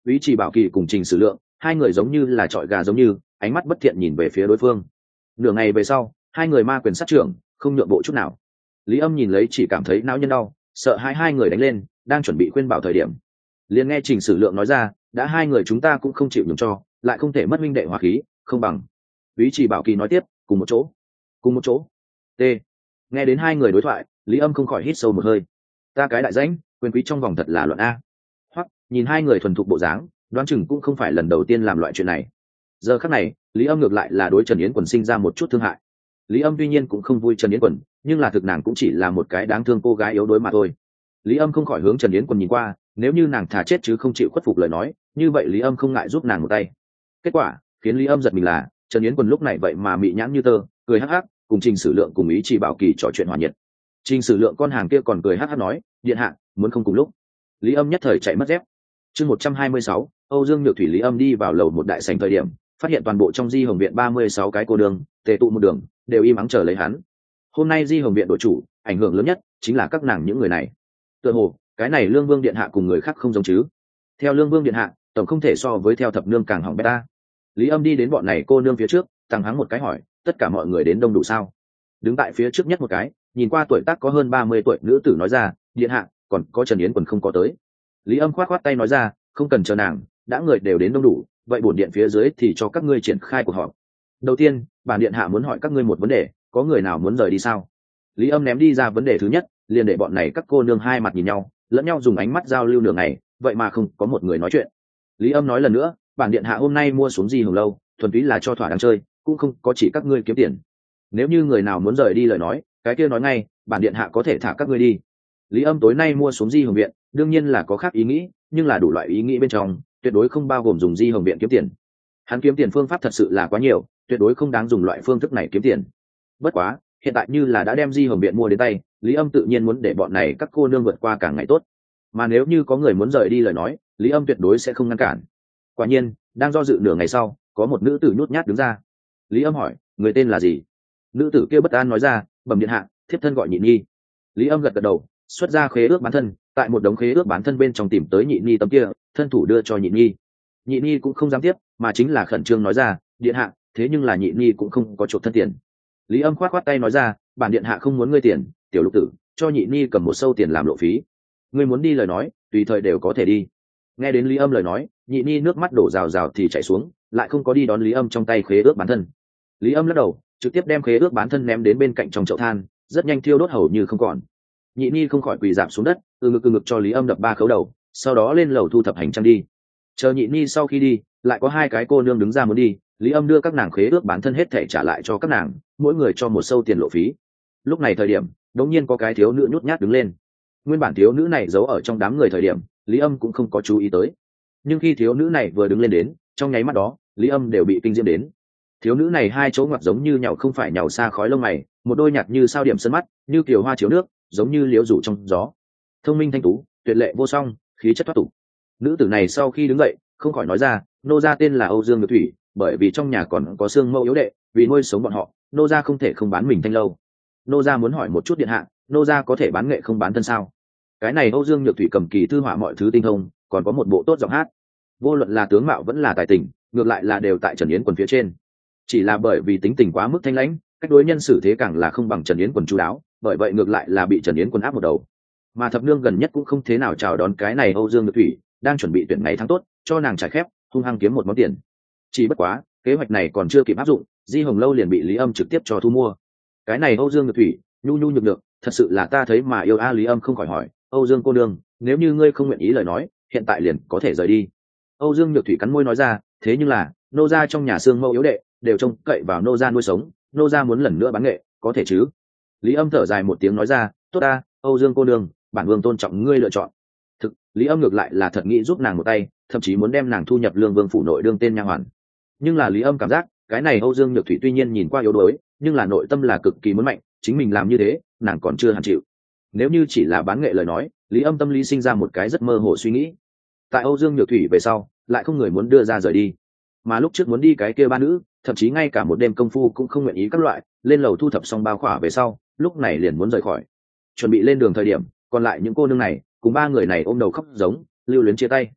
Ý chỉ bảo kỳ cùng Trình Sử Lượng, hai người giống như là trọi gà giống như, ánh mắt bất thiện nhìn về phía đối phương. Nửa ngày về sau, hai người ma quyền sát trưởng, không nhượng bộ chút nào. Lý Âm nhìn lấy chỉ cảm thấy não nhân đau, sợ hai hai người đánh lên, đang chuẩn bị khuyên bảo thời điểm, liền nghe Trình Sử Lượng nói ra, đã hai người chúng ta cũng không chịu nhường cho, lại không thể mất minh đệ hòa khí, không bằng. Ý chỉ bảo kỳ nói tiếp, cùng một chỗ, cùng một chỗ. T. Nghe đến hai người đối thoại, Lý Âm không khỏi hít sâu một hơi. Ta cái đại danh, quyền quý trong vòng thật là luận a. Hoặc nhìn hai người thuần thục bộ dáng, đoán chừng cũng không phải lần đầu tiên làm loại chuyện này. Giờ khắc này, Lý Âm ngược lại là đối Trần Yến Quần sinh ra một chút thương hại. Lý Âm tuy nhiên cũng không vui Trần Yến Quần, nhưng là thực nàng cũng chỉ là một cái đáng thương cô gái yếu đuối mà thôi. Lý Âm không khỏi hướng Trần Yến Quần nhìn qua, nếu như nàng thà chết chứ không chịu khuất phục lời nói, như vậy Lý Âm không ngại giúp nàng một tay. Kết quả khiến Lý Âm giật mình là, Trần Yến Quần lúc này vậy mà mị nhãn như tơ, cười hắc hắc, cùng Trình Sử Lượng cùng Ý Chỉ Bảo Kỳ trò chuyện hòa nhiệt. Trình Sử Lượng con hàng kia còn cười hắc hắc nói, điện hạ, muốn không cùng lúc. Lý Âm nhất thời chạy mất dép. Chương một trăm hai mươi sáu, Âu Dương Nhược Thủy. Lý Âm đi vào lầu một đại sảnh thời điểm, phát hiện toàn bộ trong Di Hồng viện ba mươi sáu cái cô đường, tề tụ một đường, đều im ắng chờ lấy hắn. Hôm nay Di Hồng viện đội chủ, ảnh hưởng lớn nhất chính là các nàng những người này. Tựa hồ, cái này Lương Vương điện hạ cùng người khác không giống chứ? Theo Lương Vương điện hạ, tổng không thể so với theo thập nương càng hỏng beta. Lý Âm đi đến bọn này cô nương phía trước, tăng hắng một cái hỏi, tất cả mọi người đến đông đủ sao? Đứng tại phía trước nhất một cái, nhìn qua tuổi tác có hơn ba mươi tuổi nữ tử nói ra, điện hạ, còn có Trần Yến Quần không có tới. Lý Âm khoát khoát tay nói ra, không cần chờ nàng, đã người đều đến đông đủ, vậy bổn điện phía dưới thì cho các ngươi triển khai cuộc họp. Đầu tiên, bản điện hạ muốn hỏi các ngươi một vấn đề, có người nào muốn rời đi sao? Lý Âm ném đi ra vấn đề thứ nhất, liền để bọn này các cô nương hai mặt nhìn nhau, lẫn nhau dùng ánh mắt giao lưu nửa ngày, vậy mà không có một người nói chuyện. Lý Âm nói lần nữa, bản điện hạ hôm nay mua xuống Di Hồng lâu, thuần túy là cho thỏa đáng chơi, cũng không có chỉ các ngươi kiếm tiền. Nếu như người nào muốn rời đi lời nói, cái kia nói ngay, bản điện hạ có thể thả các ngươi đi. Lý Âm tối nay mua xuống Di Hồng viện, đương nhiên là có khác ý nghĩ, nhưng là đủ loại ý nghĩ bên trong, tuyệt đối không bao gồm dùng Di Hồng viện kiếm tiền. Hắn kiếm tiền phương pháp thật sự là quá nhiều, tuyệt đối không đáng dùng loại phương thức này kiếm tiền. Bất quá, hiện tại như là đã đem Di Hồng viện mua đến tay, Lý Âm tự nhiên muốn để bọn này các cô nương vượt qua càng ngày tốt. Mà nếu như có người muốn rời đi lời nói, Lý Âm tuyệt đối sẽ không ngăn cản. Quả nhiên, đang do dự nửa ngày sau, có một nữ tử nhút nhát đứng ra. Lý Âm hỏi, người tên là gì? Nữ tử kia bất an nói ra, bẩm điện hạ, thiếp thân gọi Nhị Nhi. Lý Âm gật gật đầu, xuất ra khế ước bán thân, tại một đống khế ước bán thân bên trong tìm tới Nhị Nhi tấm kia, thân thủ đưa cho Nhị Nhi. Nhị Nhi cũng không dám tiếp, mà chính là khẩn trương nói ra, điện hạ, thế nhưng là Nhị Nhi cũng không có chuộc thân tiền. Lý Âm khoát khoát tay nói ra, bản điện hạ không muốn ngươi tiền, tiểu lục tử, cho Nhị Nhi cầm một sâu tiền làm lộ phí. Ngươi muốn đi lời nói, tùy thời đều có thể đi. Nghe đến Lý Âm lời nói, Nhị Nhi nước mắt đổ rào rào thì chảy xuống, lại không có đi đón Lý Âm trong tay khế ước bán thân. Lý Âm lắc đầu, trực tiếp đem khế ước bán thân ném đến bên cạnh trong chậu than, rất nhanh thiêu đốt hầu như không còn. Nhị Nhi không khỏi quỳ rạp xuống đất, từ ngực từ ngực cho Lý Âm đập ba khấu đầu, sau đó lên lầu thu thập hành trang đi. Chờ Nhị Nhi sau khi đi, lại có hai cái cô nương đứng ra muốn đi, Lý Âm đưa các nàng khế ước bán thân hết thảy trả lại cho các nàng, mỗi người cho một sâu tiền lộ phí. Lúc này thời điểm, đống nhiên có cái thiếu nữ nhút nhát đứng lên. Nguyên bản thiếu nữ này giấu ở trong đám người thời điểm, Lý Âm cũng không có chú ý tới. Nhưng khi thiếu nữ này vừa đứng lên đến, trong nháy mắt đó, Lý Âm đều bị kinh diễm đến. Thiếu nữ này hai chỗ ngoặt giống như nhàu không phải nhàu xa khói lông mày, một đôi nhạt như sao điểm sân mắt, như kiều hoa chiếu nước, giống như liễu rủ trong gió. Thông minh thanh tú, tuyệt lệ vô song, khí chất thoát tục. Nữ tử này sau khi đứng dậy, không khỏi nói ra, nô gia tên là Âu Dương Nhược Thủy, bởi vì trong nhà còn có xương mẫu yếu đệ, vì nuôi sống bọn họ, nô gia không thể không bán mình thanh lâu. Nô gia muốn hỏi một chút điện hạ, nô gia có thể bán nghệ không bán thân sao? Cái này Âu Dương Nhược Thủy cầm kỳ thư họa mọi thứ tinh thông, còn có một bộ tốt giọng hát. Vô luận là tướng mạo vẫn là tài tình, ngược lại là đều tại Trần Yến Quần phía trên. Chỉ là bởi vì tính tình quá mức thanh lãnh, cách đối nhân xử thế càng là không bằng Trần Yến Quần chu đáo, bởi vậy ngược lại là bị Trần Yến Quần áp một đầu. Mà thập nương gần nhất cũng không thế nào chào đón cái này Âu Dương Nhược Thủy, đang chuẩn bị tuyển ngày tháng tốt, cho nàng trải khép, hung hăng kiếm một món tiền. Chỉ bất quá, kế hoạch này còn chưa kịp áp dụng, Di Hồng lâu liền bị Lý Âm trực tiếp cho thu mua. Cái này Âu Dương Nhược Thủy, nhu nhu nhược nhược, thật sự là ta thấy mà yêu a. Lý Âm không khỏi hỏi, Âu Dương cô nương, nếu như ngươi không nguyện ý lời nói, hiện tại liền có thể rời đi. Âu Dương Nhược Thủy cắn môi nói ra, thế nhưng là nô gia trong nhà xương mẫu yếu đệ đều trông cậy vào nô gia nuôi sống, nô gia muốn lần nữa bán nghệ, có thể chứ? Lý Âm thở dài một tiếng nói ra, tốt ta, Âu Dương cô nương, bản vương tôn trọng ngươi lựa chọn. Thực, Lý Âm ngược lại là thật nghĩ giúp nàng một tay, thậm chí muốn đem nàng thu nhập Lương Vương phủ nội đương tên nha hoàn. Nhưng là Lý Âm cảm giác, cái này Âu Dương Nhược Thủy tuy nhiên nhìn qua yếu đuối, nhưng là nội tâm là cực kỳ muốn mạnh, chính mình làm như thế, nàng còn chưa hẳn chịu. Nếu như chỉ là bán nghệ lời nói, Lý Âm tâm lý sinh ra một cái rất mơ hồ suy nghĩ. Tại Âu Dương Nhược Thủy về sau, lại không người muốn đưa ra rời đi. Mà lúc trước muốn đi cái kia ba nữ, thậm chí ngay cả một đêm công phu cũng không nguyện ý các loại, lên lầu thu thập xong bao khỏa về sau, lúc này liền muốn rời khỏi. Chuẩn bị lên đường thời điểm, còn lại những cô nương này, cùng ba người này ôm đầu khóc giống, lưu luyến chia tay.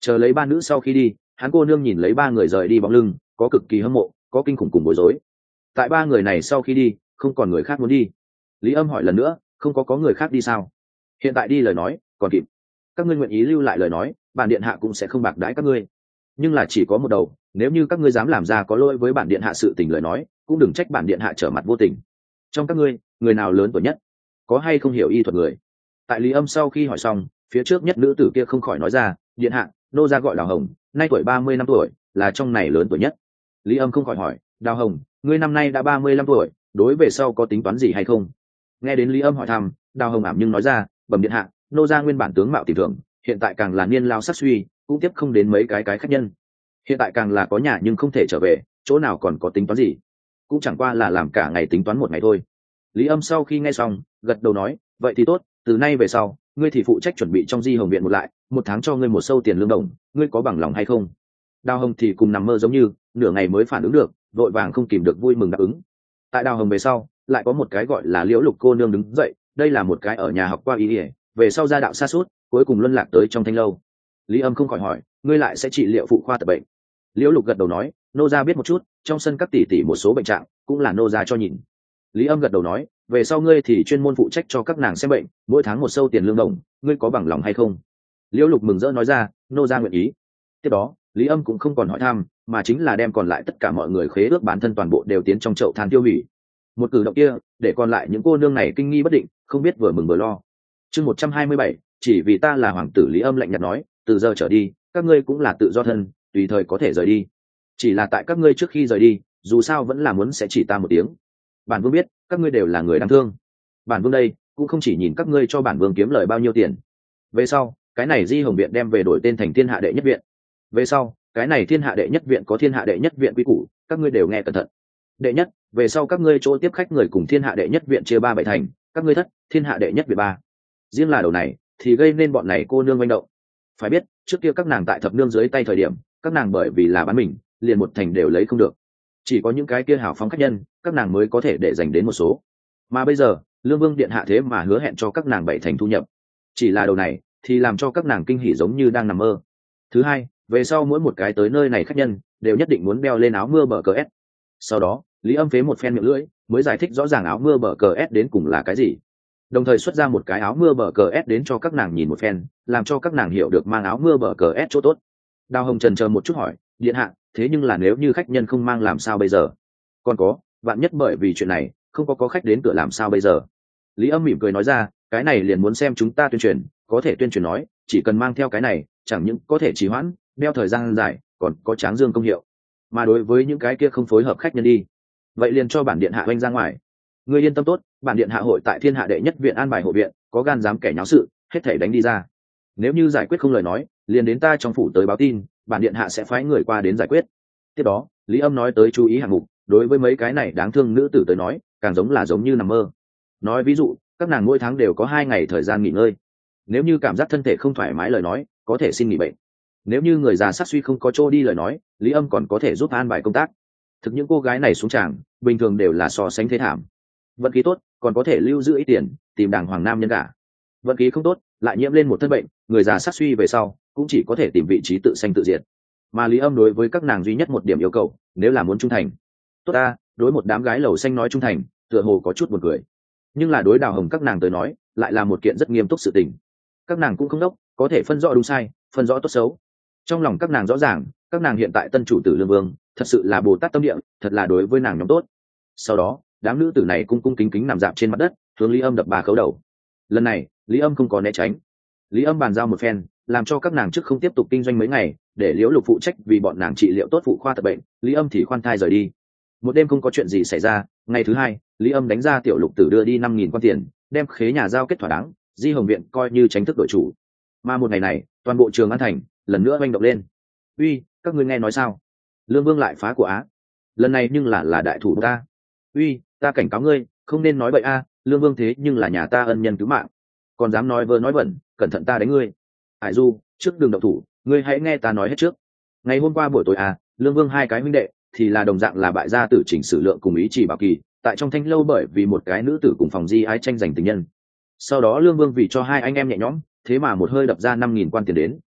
Chờ lấy ba nữ sau khi đi, hắn cô nương nhìn lấy ba người rời đi bóng lưng, có cực kỳ hâm mộ, có kinh khủng cùng bối rối. Tại ba người này sau khi đi, không còn người khác muốn đi. Lý Âm hỏi lần nữa, không có có người khác đi sao? Hiện tại đi lời nói còn kịp. Các ngươi nguyện ý lưu lại lời nói, bản điện hạ cũng sẽ không bạc đãi các ngươi. Nhưng là chỉ có một đầu, nếu như các ngươi dám làm ra có lỗi với bản điện hạ sự tình lời nói, cũng đừng trách bản điện hạ trở mặt vô tình. Trong các ngươi, người nào lớn tuổi nhất? Có hay không hiểu y thuật người? Tại Lý Âm sau khi hỏi xong, phía trước nhất nữ tử kia không khỏi nói ra, điện hạ, nô gia gọi Đào Hồng, nay tuổi ba mươi năm tuổi, là trong này lớn tuổi nhất. Lý Âm không khỏi hỏi, Đào Hồng, ngươi năm nay đã ba mươi lăm tuổi, đối về sau có tính toán gì hay không? Nghe đến Lý Âm hỏi thăm, Đào Hồng ảm nhưng nói ra, bẩm điện hạ, nô gia nguyên bản tướng mạo tìm thường, hiện tại càng là niên lao sắc suy, cũng tiếp không đến mấy cái cái khách nhân. Hiện tại càng là có nhà nhưng không thể trở về, chỗ nào còn có tính toán gì? Cũng chẳng qua là làm cả ngày tính toán một ngày thôi. Lý Âm sau khi nghe xong, gật đầu nói, vậy thì tốt, từ nay về sau, ngươi thì phụ trách chuẩn bị trong Di Hồng viện một lại, một tháng cho ngươi một sâu tiền lương đồng, ngươi có bằng lòng hay không? Đào Hồng thì cùng nằm mơ giống như, nửa ngày mới phản ứng được, vội vàng không kìm được vui mừng đáp ứng. Tại Đào Hồng về sau, lại có một cái gọi là Liễu Lục cô nương đứng dậy, đây là một cái ở nhà học qua y, về sau gia đạo xa suốt, cuối cùng luân lạc tới trong thanh lâu. Lý Âm không khỏi hỏi, ngươi lại sẽ trị liệu phụ khoa tập bệnh? Liễu Lục gật đầu nói, nô gia biết một chút, trong sân các tỷ tỷ một số bệnh trạng, cũng là nô gia cho nhìn. Lý Âm gật đầu nói, về sau ngươi thì chuyên môn phụ trách cho các nàng xem bệnh, mỗi tháng một sâu tiền lương đồng, ngươi có bằng lòng hay không? Liễu Lục mừng rỡ nói ra, nô gia nguyện ý. Tiếp đó, Lý Âm cũng không còn hỏi thăm, mà chính là đem còn lại tất cả mọi người khế ước bản thân toàn bộ đều tiến trong chậu than tiêu hủy. Một cử động kia, để còn lại những cô nương này kinh nghi bất định, không biết vừa mừng vừa lo. Chương một trăm hai mươi bảy, chỉ vì ta là hoàng tử. Lý Âm lạnh nhạt nói, từ giờ trở đi, các ngươi cũng là tự do thân, tùy thời có thể rời đi. Chỉ là tại các ngươi trước khi rời đi, dù sao vẫn là muốn sẽ chỉ ta một tiếng. Bản vương biết, các ngươi đều là người đáng thương. Bản vương đây, cũng không chỉ nhìn các ngươi cho bản vương kiếm lời bao nhiêu tiền. Về sau, cái này Di Hồng viện đem về đổi tên thành Thiên Hạ Đệ Nhất Viện. Về sau, cái này Thiên Hạ Đệ Nhất Viện có Thiên Hạ Đệ Nhất Viện quy củ, các ngươi đều nghe cẩn thận. Đệ nhất, về sau các ngươi chỗ tiếp khách người cùng Thiên Hạ Đệ Nhất Viện chia ba bảy thành, các ngươi thất, Thiên Hạ Đệ Nhất Viện ba. Riêng là đầu này, thì gây nên bọn này cô nương manh động. Phải biết, trước kia các nàng tại thập nương dưới tay thời điểm, các nàng bởi vì là bán mình, liền một thành đều lấy không được. Chỉ có những cái kia hào phóng khách nhân, các nàng mới có thể để dành đến một số. Mà bây giờ, Lương Vương điện hạ thế mà hứa hẹn cho các nàng bảy thành thu nhập. Chỉ là đầu này, thì làm cho các nàng kinh hỉ giống như đang nằm mơ. Thứ hai, về sau mỗi một cái tới nơi này khách nhân, đều nhất định muốn đeo lên áo mưa bờ cờ S. Sau đó, Lý Âm phế một phen miệng lưỡi, mới giải thích rõ ràng áo mưa bờ cờ S đến cùng là cái gì. Đồng thời xuất ra một cái áo mưa bờ cờ S đến cho các nàng nhìn một phen, làm cho các nàng hiểu được mang áo mưa bờ cờ S chỗ tốt. Đào Hồng trần chờ một chút hỏi, điện hạ, thế nhưng là nếu như khách nhân không mang làm sao bây giờ? Còn có, vạn nhất bởi vì chuyện này, không có có khách đến cửa làm sao bây giờ? Lý Âm mỉm cười nói ra, cái này liền muốn xem chúng ta tuyên truyền, có thể tuyên truyền nói, chỉ cần mang theo cái này, chẳng những có thể trì hoãn, đeo thời gian dài, còn có tráng dương công hiệu. Mà đối với những cái kia không phối hợp khách nhân đi, vậy liền cho bản điện hạ oanh ra ngoài. Ngươi yên tâm tốt, bản điện hạ hội tại Thiên Hạ Đệ Nhất Viện an bài hộ viện, có gan dám kẻ nháo sự, hết thảy đánh đi ra. Nếu như giải quyết không lời nói, liền đến ta trong phủ tới báo tin, bản điện hạ sẽ phái người qua đến giải quyết. Tiếp đó, Lý Âm nói tới chú ý hạng mục, đối với mấy cái này đáng thương nữ tử tới nói, càng giống là giống như nằm mơ. Nói ví dụ, các nàng mỗi tháng đều có hai ngày thời gian nghỉ ngơi. Nếu như cảm giác thân thể không thoải mái lời nói, có thể xin nghỉ bệnh. Nếu như người già sát suy không có chỗ đi lời nói, Lý Âm còn có thể giúp an bài công tác. Thực những cô gái này xuống tràng, bình thường đều là so sánh thế thảm. Vận khí tốt, còn có thể lưu giữ ít tiền, tìm đàng hoàng nam nhân cả. Vận khí không tốt, lại nhiễm lên một thân bệnh, người già sát suy về sau, cũng chỉ có thể tìm vị trí tự sanh tự diệt. Mà Lý Âm đối với các nàng duy nhất một điểm yêu cầu, nếu là muốn trung thành. Tốt ta, đối một đám gái lầu xanh nói trung thành, tựa hồ có chút buồn cười. Nhưng là đối Đào Hồng các nàng tới nói, lại là một kiện rất nghiêm túc sự tình. Các nàng cũng không đốc, có thể phân rõ đúng sai, phân rõ tốt xấu. Trong lòng các nàng rõ ràng, các nàng hiện tại tân chủ tử Lương Vương, thật sự là Bồ Tát tâm địa, thật là đối với nàng nhóm tốt. Sau đó, đám nữ tử này cung cung kính kính nằm dạp trên mặt đất, hướng Lý Âm đập ba khấu đầu. Lần này, Lý Âm không có né tránh. Lý Âm bàn giao một phen, làm cho các nàng trước không tiếp tục kinh doanh mấy ngày, để Liễu Lục phụ trách vì bọn nàng trị liệu tốt phụ khoa tập bệnh, Lý Âm thì khoan thai rời đi. Một đêm không có chuyện gì xảy ra, ngày thứ hai, Lý Âm đánh ra tiểu Lục Tử đưa đi năm nghìn quan tiền, đem khế nhà giao kết thỏa đáng, Di Hồng viện coi như tránh thức đội chủ. Mà một ngày này, toàn bộ Trường An thành lần nữa oanh động lên. Uy, các ngươi nghe nói sao? Lương Vương lại phá của Á. Lần này nhưng là là đại thủ ta. Uy, ta cảnh cáo ngươi, không nên nói bậy a, Lương Vương thế nhưng là nhà ta ân nhân cứu mạng, còn dám nói vơ nói vẩn, cẩn thận ta đánh ngươi. Hải Du, trước đường động thủ, ngươi hãy nghe ta nói hết trước. Ngày hôm qua buổi tối à, Lương Vương hai cái huynh đệ thì là đồng dạng là bại gia tử Chỉnh Sử Lượng cùng Ý Chỉ Bảo Kỳ, tại trong thanh lâu bởi vì một cái nữ tử cùng phòng di ái tranh giành tình nhân. Sau đó Lương Vương vì cho hai anh em nhẹ nhõm, thế mà một hơi đập ra năm nghìn quan tiền đến,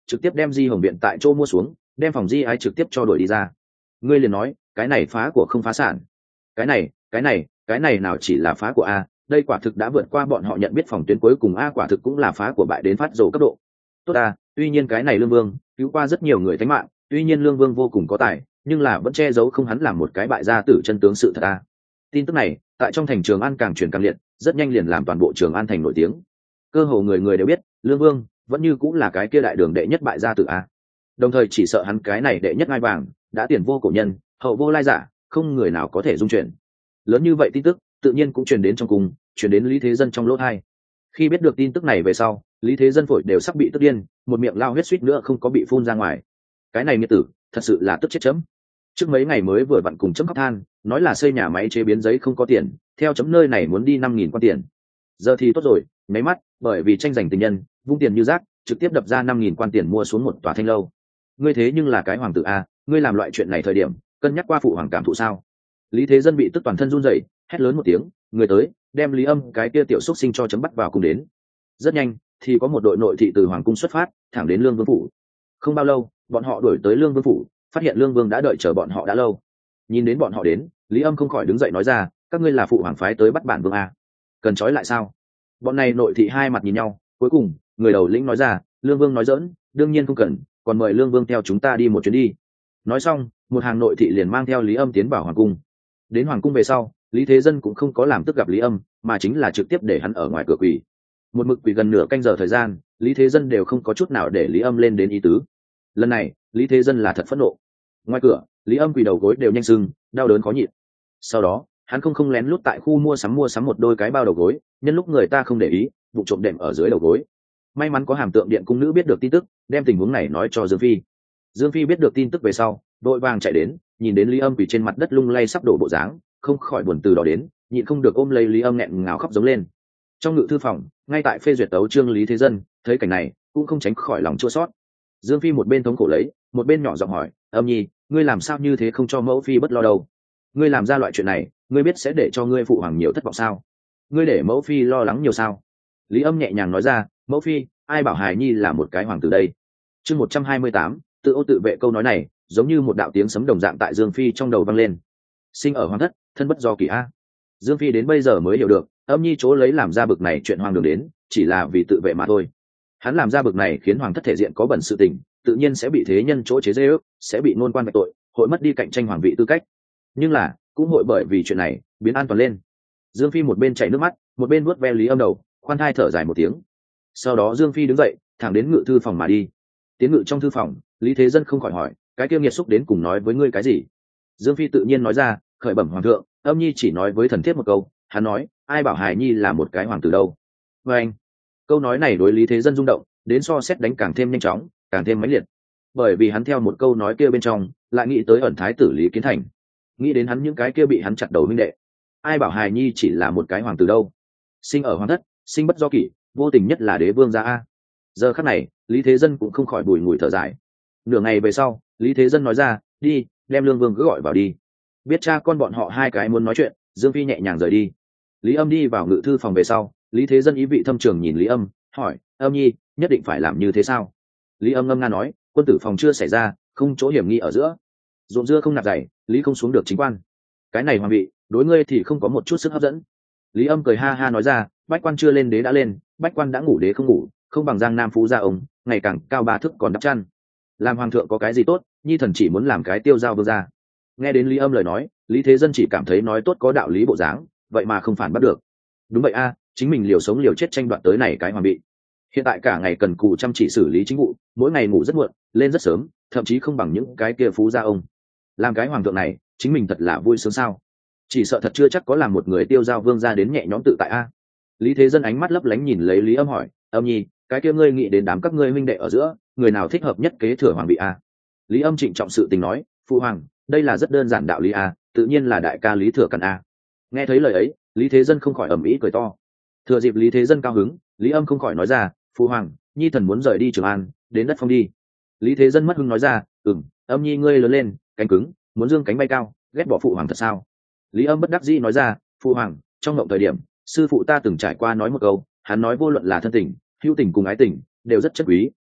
trực tiếp đem Di Hồng viện tại chỗ mua xuống, đem phòng Di Ái trực tiếp cho đuổi đi ra. Ngươi liền nói cái này phá của không phá sản, cái này cái này cái này nào chỉ là phá của a, đây quả thực đã vượt qua bọn họ nhận biết phòng tuyến cuối cùng a, quả thực cũng là phá của bại đến phát rồ cấp độ. Tốt a, tuy nhiên cái này Lương Vương cứu qua rất nhiều người tính mạng, tuy nhiên Lương Vương vô cùng có tài, nhưng là vẫn che giấu không hắn làm một cái bại gia tử chân tướng sự thật a. Tin tức này tại trong thành Trường An càng truyền càng liệt, rất nhanh liền làm toàn bộ Trường An thành nổi tiếng. Cơ hồ người người đều biết Lương Vương vẫn như cũng là cái kia đại đường đệ nhất bại gia tử a. Đồng thời chỉ sợ hắn cái này đệ nhất ngai vàng đã tiền vô cổ nhân, hậu vô lai giả, không người nào có thể dung chuyển. Lớn như vậy tin tức tự nhiên cũng truyền đến trong cung, truyền đến Lý Thế Dân trong lỗ tai. Khi biết được tin tức này về sau, Lý Thế Dân phổi đều sắp bị tức điên, một miệng lao huyết suýt nữa không có bị phun ra ngoài. Cái này nghiệt tử thật sự là tức chết chấm. Trước mấy ngày mới vừa vặn cùng chấm khóc than, nói là xây nhà máy chế biến giấy không có tiền, theo chấm nơi này muốn đi năm nghìn quan tiền. Giờ thì tốt rồi, mấy mắt bởi vì tranh giành tình nhân, vung tiền như rác, trực tiếp đập ra năm nghìn quan tiền mua xuống một tòa thanh lâu. Ngươi thế nhưng là cái hoàng tử a, ngươi làm loại chuyện này thời điểm cân nhắc qua phụ hoàng cảm thụ sao? Lý Thế Dân bị tức toàn thân run rẩy, hét lớn một tiếng, người tới, đem Lý Âm cái kia tiểu xúc sinh cho chấm bắt vào cung đến. Rất nhanh thì có một đội nội thị từ hoàng cung xuất phát, thẳng đến Lương Vương phủ. Không bao lâu, bọn họ đuổi tới Lương Vương phủ, phát hiện Lương Vương đã đợi chờ bọn họ đã lâu. Nhìn đến bọn họ đến, Lý Âm không khỏi đứng dậy nói ra, các ngươi là phụ hoàng phái tới bắt bản vương a, cần trói lại sao? Bọn này nội thị hai mặt nhìn nhau, cuối cùng người đầu lĩnh nói ra, Lương Vương nói giỡn, đương nhiên không cần, còn mời Lương Vương theo chúng ta đi một chuyến đi. Nói xong, một hàng nội thị liền mang theo Lý Âm tiến vào hoàng cung. Đến hoàng cung về sau, Lý Thế Dân cũng không có làm tức gặp Lý Âm, mà chính là trực tiếp để hắn ở ngoài cửa quỳ. Một mực quỳ gần nửa canh giờ thời gian, Lý Thế Dân đều không có chút nào để Lý Âm lên đến ý tứ. Lần này Lý Thế Dân là thật phẫn nộ. Ngoài cửa, Lý Âm quỳ đầu gối đều nhanh sưng, đau đớn khó nhịn. Sau đó hắn không không lén lút tại khu mua sắm mua sắm một đôi cái bao đầu gối, nhân lúc người ta không để ý, vụ trộm đệm ở dưới đầu gối. May mắn có hàm tượng điện cung nữ biết được tin tức, đem tình huống này nói cho Dương Phi. Dương Phi biết được tin tức về sau, đội vàng chạy đến, nhìn đến Lý Âm quỳ trên mặt đất lung lay sắp đổ bộ dáng, không khỏi buồn từ đó đến, nhịn không được ôm lấy Lý Âm nghẹn ngào khóc giống lên. Trong ngự thư phòng, ngay tại phê duyệt tấu chương Lý Thế Dân thấy cảnh này cũng không tránh khỏi lòng chua xót. Dương Phi một bên thống khổ lấy, một bên nhỏ giọng hỏi, Âm nhi, ngươi làm sao như thế không cho mẫu phi bất lo đâu? Ngươi làm ra loại chuyện này, ngươi biết sẽ để cho ngươi phụ hoàng nhiều thất vọng sao? Ngươi để mẫu phi lo lắng nhiều sao? Lý Âm nhẹ nhàng nói ra, mẫu phi, ai bảo hài nhi là một cái hoàng tử đây? Chương một trăm hai mươi tám, tự ô tự vệ. Câu nói này giống như một đạo tiếng sấm đồng dạng tại Dương Phi trong đầu vang lên. Sinh ở hoàng thất, thân bất do kỳ a. Dương Phi đến bây giờ mới hiểu được, Âm nhi chỗ lấy làm ra bực này chuyện hoàng đường đến, chỉ là vì tự vệ mà thôi. Hắn làm ra bực này khiến hoàng thất thể diện có bẩn sự tình, tự nhiên sẽ bị thế nhân chỗ chế giễu, sẽ bị ngôn quan vạch tội, hội mất đi cạnh tranh hoàng vị tư cách. Nhưng là cũng hội bởi vì chuyện này biến an toàn lên. Dương Phi một bên chảy nước mắt, một bên vuốt ve Lý Âm đầu, khoan thai thở dài một tiếng. Sau đó Dương Phi đứng dậy, thẳng đến ngự thư phòng mà đi. Tiến ngự trong thư phòng, Lý Thế Dân không khỏi hỏi, cái kia nghiệt xúc đến cùng nói với ngươi cái gì? Dương Phi tự nhiên nói ra, khởi bẩm hoàng thượng, Âm nhi chỉ nói với thần thiếp một câu, hắn nói, ai bảo hài nhi là một cái hoàng tử đâu. Và anh, câu nói này đối Lý Thế Dân rung động, đến so xét đánh càng thêm nhanh chóng, càng thêm mãnh liệt. Bởi vì hắn theo một câu nói kia bên trong, lại nghĩ tới ẩn thái tử Lý Kiến Thành, nghĩ đến hắn những cái kia bị hắn chặt đầu huynh đệ. Ai bảo hài nhi chỉ là một cái hoàng tử đâu? Sinh ở hoàng thất, sinh bất do kỷ, vô tình nhất là đế vương gia a. Giờ khắc này, Lý Thế Dân cũng không khỏi bùi ngùi thở dài. Nửa ngày về sau, Lý Thế Dân nói ra, đi, đem Lương Vương cứ gọi vào đi. Biết cha con bọn họ hai cái muốn nói chuyện, Dương Phi nhẹ nhàng rời đi. Lý Âm đi vào ngự thư phòng về sau, Lý Thế Dân ý vị thâm trường nhìn Lý Âm, hỏi, Âm nhi, nhất định phải làm như thế sao? Lý Âm ngâm nga nói, quân tử phòng chưa xảy ra, không chỗ hiểm nghi ở giữa. Ruộng dưa không nạp dày, Lý không xuống được chính quan. Cái này hoàng vị, đối ngươi thì không có một chút sức hấp dẫn. Lý Âm cười ha ha nói ra, bách quan chưa lên đế đã lên, bách quan đã ngủ đế không ngủ, không bằng Giang Nam phú gia ông, ngày càng cao ba thước còn đắp chăn. Làm hoàng thượng có cái gì tốt, nhi thần chỉ muốn làm cái tiêu giao vương gia. Nghe đến Lý Âm lời nói, Lý Thế Dân chỉ cảm thấy nói tốt có đạo lý bộ dáng, vậy mà không phản bắt được. Đúng vậy a, chính mình liều sống liều chết tranh đoạt tới này cái hoàng vị. Hiện tại cả ngày cần cù chăm chỉ xử lý chính vụ, mỗi ngày ngủ rất muộn, lên rất sớm, thậm chí không bằng những cái kia phú gia ông. Làm cái hoàng thượng này, chính mình thật là vui sướng sao? Chỉ sợ thật chưa chắc có làm một người tiêu giao vương gia đến nhẹ nhõm tự tại a. Lý Thế Dân ánh mắt lấp lánh nhìn lấy Lý Âm hỏi, Âm nhi, cái kia ngươi nghĩ đến đám các ngươi huynh đệ ở giữa, người nào thích hợp nhất kế thừa hoàng vị a? Lý Âm trịnh trọng sự tình nói, phụ hoàng, đây là rất đơn giản đạo lý a, tự nhiên là đại ca Lý Thừa Càn a. Nghe thấy lời ấy, Lý Thế Dân không khỏi ầm ĩ cười to. Thừa dịp Lý Thế Dân cao hứng, Lý Âm không khỏi nói ra, phụ hoàng, nhi thần muốn rời đi Trường An, đến đất phong đi. Lý Thế Dân mất hứng nói ra, ừm, Âm nhi ngươi lớn lên, cánh cứng, muốn dương cánh bay cao, ghét bỏ phụ hoàng thật sao? Lý Âm bất đắc dĩ nói ra, phụ hoàng, trong mộng thời điểm, sư phụ ta từng trải qua nói một câu, hắn nói vô luận là thân tình, hữu tình cùng ái tình, đều rất chất quý,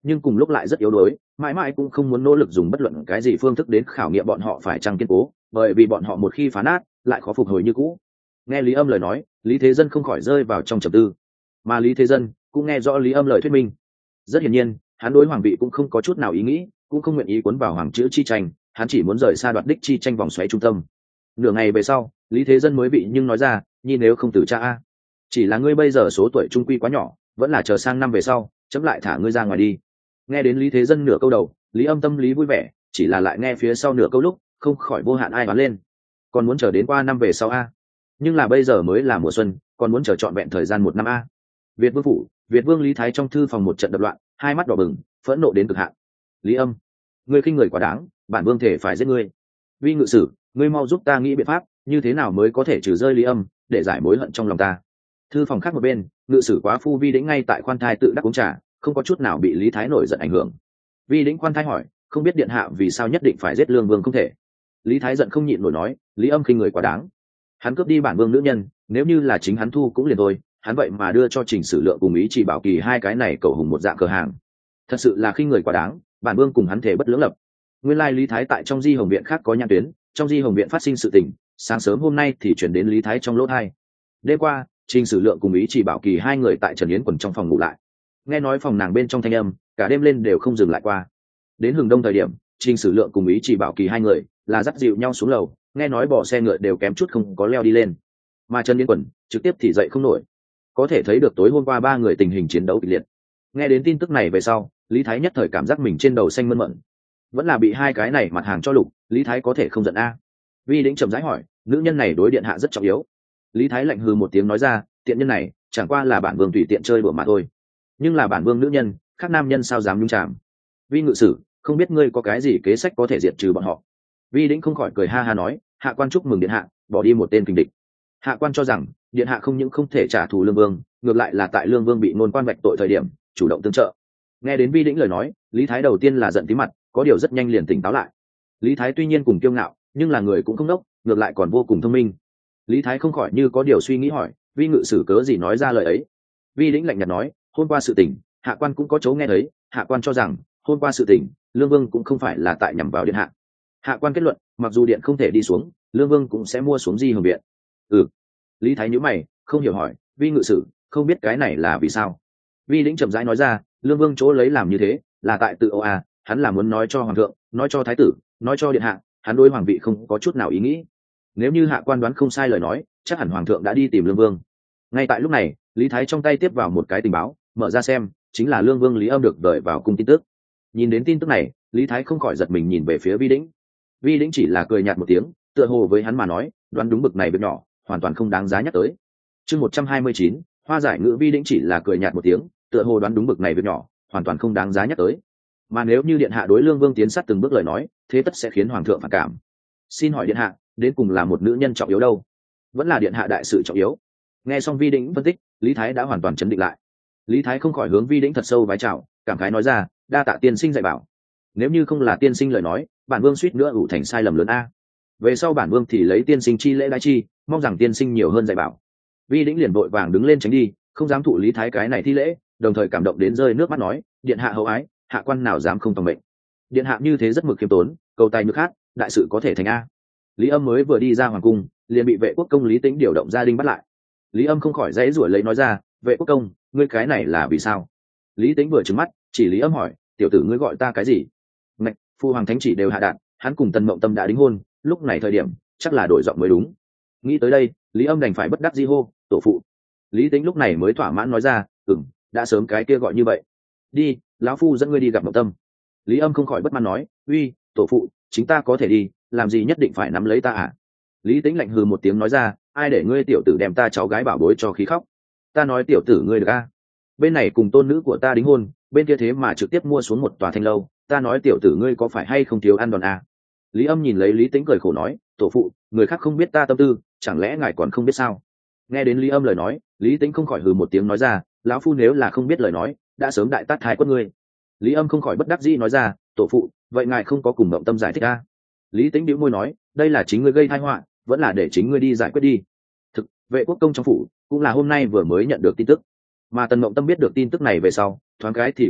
nhưng cùng lúc lại rất yếu đuối, mãi mãi cũng không muốn nỗ lực dùng bất luận cái gì phương thức đến khảo nghiệm bọn họ phải chăng kiên cố, bởi vì bọn họ một khi phá nát lại khó phục hồi như cũ. Nghe Lý Âm lời nói, Lý Thế Dân không khỏi rơi vào trong trầm tư, mà Lý Thế Dân cũng nghe rõ Lý Âm lời thuyết minh. Rất hiển nhiên, hắn đối hoàng vị cũng không có chút nào ý nghĩ, cũng không nguyện ý cuốn vào hoàng chữ chi tranh, hắn chỉ muốn rời xa đoạt đích chi tranh vòng xoáy trung tâm. Nửa ngày về sau, Lý Thế Dân mới bị nhưng nói ra, nhi nếu không từ cha a, chỉ là ngươi bây giờ số tuổi trung quy quá nhỏ, vẫn là chờ sang năm về sau chấm lại thả ngươi ra ngoài đi. Nghe đến Lý Thế Dân nửa câu đầu, Lý Âm tâm lý vui vẻ, chỉ là lại nghe phía sau nửa câu lúc không khỏi vô hạn ai đoán lên, còn muốn chờ đến qua năm về sau a, nhưng là bây giờ mới là mùa xuân, còn muốn chờ trọn vẹn thời gian một năm a. Việt Vương phủ, Việt Vương Lý Thái trong thư phòng một trận đập loạn, hai mắt đỏ bừng, phẫn nộ đến cực hạn. Lý Âm, ngươi khinh người quá đáng, bản vương thể phải giết ngươi. Vi ngự sử, ngươi mau giúp ta nghĩ biện pháp, như thế nào mới có thể trừ rơi Lý Âm, để giải mối hận trong lòng ta. Thư phòng khác một bên, ngự sử quá phu Vi Đĩnh ngay tại khoan thai tự đắc uống trà, không có chút nào bị Lý Thái nổi giận ảnh hưởng. Vi Đĩnh khoan thai hỏi, không biết điện hạ vì sao nhất định phải giết Lương Vương không thể. Lý Thái giận không nhịn nổi nói, Lý Âm khinh người quá đáng, hắn cướp đi bản vương nữ nhân, nếu như là chính hắn thu cũng liền thôi, hắn vậy mà đưa cho Trình Sử Lượng cùng Ý Chỉ Bảo Kỳ hai cái này cầu hùng một dạng cửa hàng, thật sự là khinh người quá đáng, bản vương cùng hắn thể bất lưỡng lập. Nguyên lai Lý Thái tại trong Di Hồng viện khác có nhãn tuyến, trong Di Hồng viện phát sinh sự tình, sáng sớm hôm nay thì chuyển đến Lý Thái trong lỗ tai. Đêm qua, Trình Sử Lượng cùng Ý Chỉ Bảo Kỳ hai người tại Trần Yến quần trong phòng ngủ lại, nghe nói phòng nàng bên trong thanh âm, cả đêm lên đều không dừng lại qua. Đến hừng đông thời điểm, Trình Sử Lượng cùng Ý Chỉ Bảo Kỳ hai người là dắt dịu nhau xuống lầu, nghe nói bỏ xe ngựa đều kém chút không có leo đi lên, mà Trần Yến quần trực tiếp thì dậy không nổi, có thể thấy được tối hôm qua ba người tình hình chiến đấu kịch liệt. Nghe đến tin tức này về sau, Lý Thái nhất thời cảm giác mình trên đầu xanh mơn mận, vẫn là bị hai cái này mặt hàng cho lục, Lý Thái có thể không giận a. Vi Đĩnh chậm rãi hỏi, nữ nhân này đối điện hạ rất trọng yếu. Lý Thái lạnh hừ một tiếng nói ra, tiện nhân này chẳng qua là bản vương tùy tiện chơi bừa mà thôi, nhưng là bản vương nữ nhân, khác nam nhân sao dám nhúng chàm. Vi ngự sử, không biết ngươi có cái gì kế sách có thể diệt trừ bọn họ. Vi Đĩnh không khỏi cười ha ha nói, hạ quan chúc mừng điện hạ bỏ đi một tên kình địch. Hạ quan cho rằng điện hạ không những không thể trả thù Lương Vương, ngược lại là tại Lương Vương bị nôn quan vạch tội thời điểm chủ động tương trợ. Nghe đến Vi Đĩnh lời nói, Lý Thái đầu tiên là giận tí mặt, có điều rất nhanh liền tỉnh táo lại. Lý Thái tuy nhiên cùng kiêu ngạo, nhưng là người cũng không đốc, ngược lại còn vô cùng thông minh. Lý Thái không khỏi như có điều suy nghĩ hỏi, Vi ngự sử cớ gì nói ra lời ấy. Vi Đĩnh lạnh nhạt nói, hôm qua sự tình, hạ quan cũng có chỗ nghe thấy, hạ quan cho rằng hôm qua sự tình, Lương Vương cũng không phải là tại nhằm vào điện hạ. Hạ quan kết luận, mặc dù điện không thể đi xuống, Lương Vương cũng sẽ mua xuống Di Hồng viện. Ừ. Lý Thái nhíu mày, không hiểu hỏi, Vi ngự sử, không biết cái này là vì sao. Vi Đĩnh chậm rãi nói ra, Lương Vương chỗ lấy làm như thế là tại tự ô à, hắn là muốn nói cho hoàng thượng, nói cho thái tử, nói cho điện hạ, hắn đối hoàng vị không có chút nào ý nghĩ. Nếu như hạ quan đoán không sai lời nói, chắc hẳn hoàng thượng đã đi tìm Lương Vương. Ngay tại lúc này, Lý Thái trong tay tiếp vào một cái tình báo, mở ra xem, chính là Lương Vương Lý Âm được đợi vào cung tin tức. Nhìn đến tin tức này, Lý Thái không khỏi giật mình nhìn về phía Vi Đĩnh. Vi Đĩnh chỉ là cười nhạt một tiếng, tựa hồ với hắn mà nói, đoán đúng bực này việc nhỏ, hoàn toàn không đáng giá nhắc tới. Chương một trăm hai mươi chín, hoa giải ngữ. Vi Đĩnh chỉ là cười nhạt một tiếng, tựa hồ đoán đúng bực này việc nhỏ, hoàn toàn không đáng giá nhắc tới. Mà nếu như điện hạ đối Lương Vương tiến sát từng bước lời nói, thế tất sẽ khiến hoàng thượng phản cảm. Xin hỏi điện hạ, đến cùng là một nữ nhân trọng yếu đâu, vẫn là điện hạ đại sự trọng yếu? Nghe xong Vi Đĩnh phân tích, Lý Thái đã hoàn toàn chấn định lại. Lý Thái không khỏi hướng Vi Đĩnh thật sâu vái chào, cảm khái nói ra, đa tạ tiên sinh dạy bảo. Nếu như không là tiên sinh lời nói, bản vương suýt nữa ủ thành sai lầm lớn a. Về sau bản vương thì lấy tiên sinh chi lễ đãi chi, mong rằng tiên sinh nhiều hơn dạy bảo. Vi Đĩnh liền vội vàng đứng lên tránh đi, không dám thụ Lý Thái cái này thi lễ, đồng thời cảm động đến rơi nước mắt nói, điện hạ hậu ái, hạ quan nào dám không tòng mệnh. Điện hạ như thế rất mực khiêm tốn, cầu tài nước khác, đại sự có thể thành a. Lý Âm mới vừa đi ra hoàng cung, liền bị vệ quốc công Lý Tĩnh điều động gia đình bắt lại. Lý Âm không khỏi dãy rủa lấy nói ra, vệ quốc công, ngươi cái này là vì sao? Lý Tĩnh vừa trừng mắt, chỉ Lý Âm hỏi, tiểu tử ngươi gọi ta cái gì? Ngạch, phu hoàng thánh chỉ đều hạ đạn, hắn cùng Tần Mộng Tâm đã đính hôn, lúc này thời điểm chắc là đổi giọng mới đúng. Nghĩ tới đây, Lý Âm đành phải bất đắc dĩ hô, tổ phụ. Lý Tĩnh lúc này mới thỏa mãn nói ra, ừm, đã sớm cái kia gọi như vậy. Đi, lão phu dẫn ngươi đi gặp Mộng Tâm. Lý Âm không khỏi bất mãn nói, uy, tổ phụ, chính ta có thể đi, làm gì nhất định phải nắm lấy ta à? Lý Tĩnh lạnh hừ một tiếng nói ra, ai để ngươi tiểu tử đem ta cháu gái bảo bối cho khí khóc? Ta nói tiểu tử ngươi được a? Bên này cùng tôn nữ của ta đính hôn, bên kia thế mà trực tiếp mua xuống một tòa thanh lâu, ta nói tiểu tử ngươi có phải hay không thiếu ăn đòn a? Lý Âm nhìn lấy Lý Tĩnh cười khổ nói, tổ phụ, người khác không biết ta tâm tư, chẳng lẽ ngài còn không biết sao? Nghe đến Lý Âm lời nói, Lý Tĩnh không khỏi hừ một tiếng nói ra, lão phu nếu là không biết lời nói, đã sớm đại tát thái quất ngươi. Lý Âm không khỏi bất đắc dĩ nói ra, tổ phụ, vậy ngài không có cùng Mộng Tâm giải thích a? Lý Tĩnh bĩu môi nói, đây là chính ngươi gây tai họa, vẫn là để chính ngươi đi giải quyết đi. Thực, vệ quốc công trong phủ cũng là hôm nay vừa mới nhận được tin tức, mà Tần Mộng Tâm biết được tin tức này về sau, thoáng cái thì khí khóc,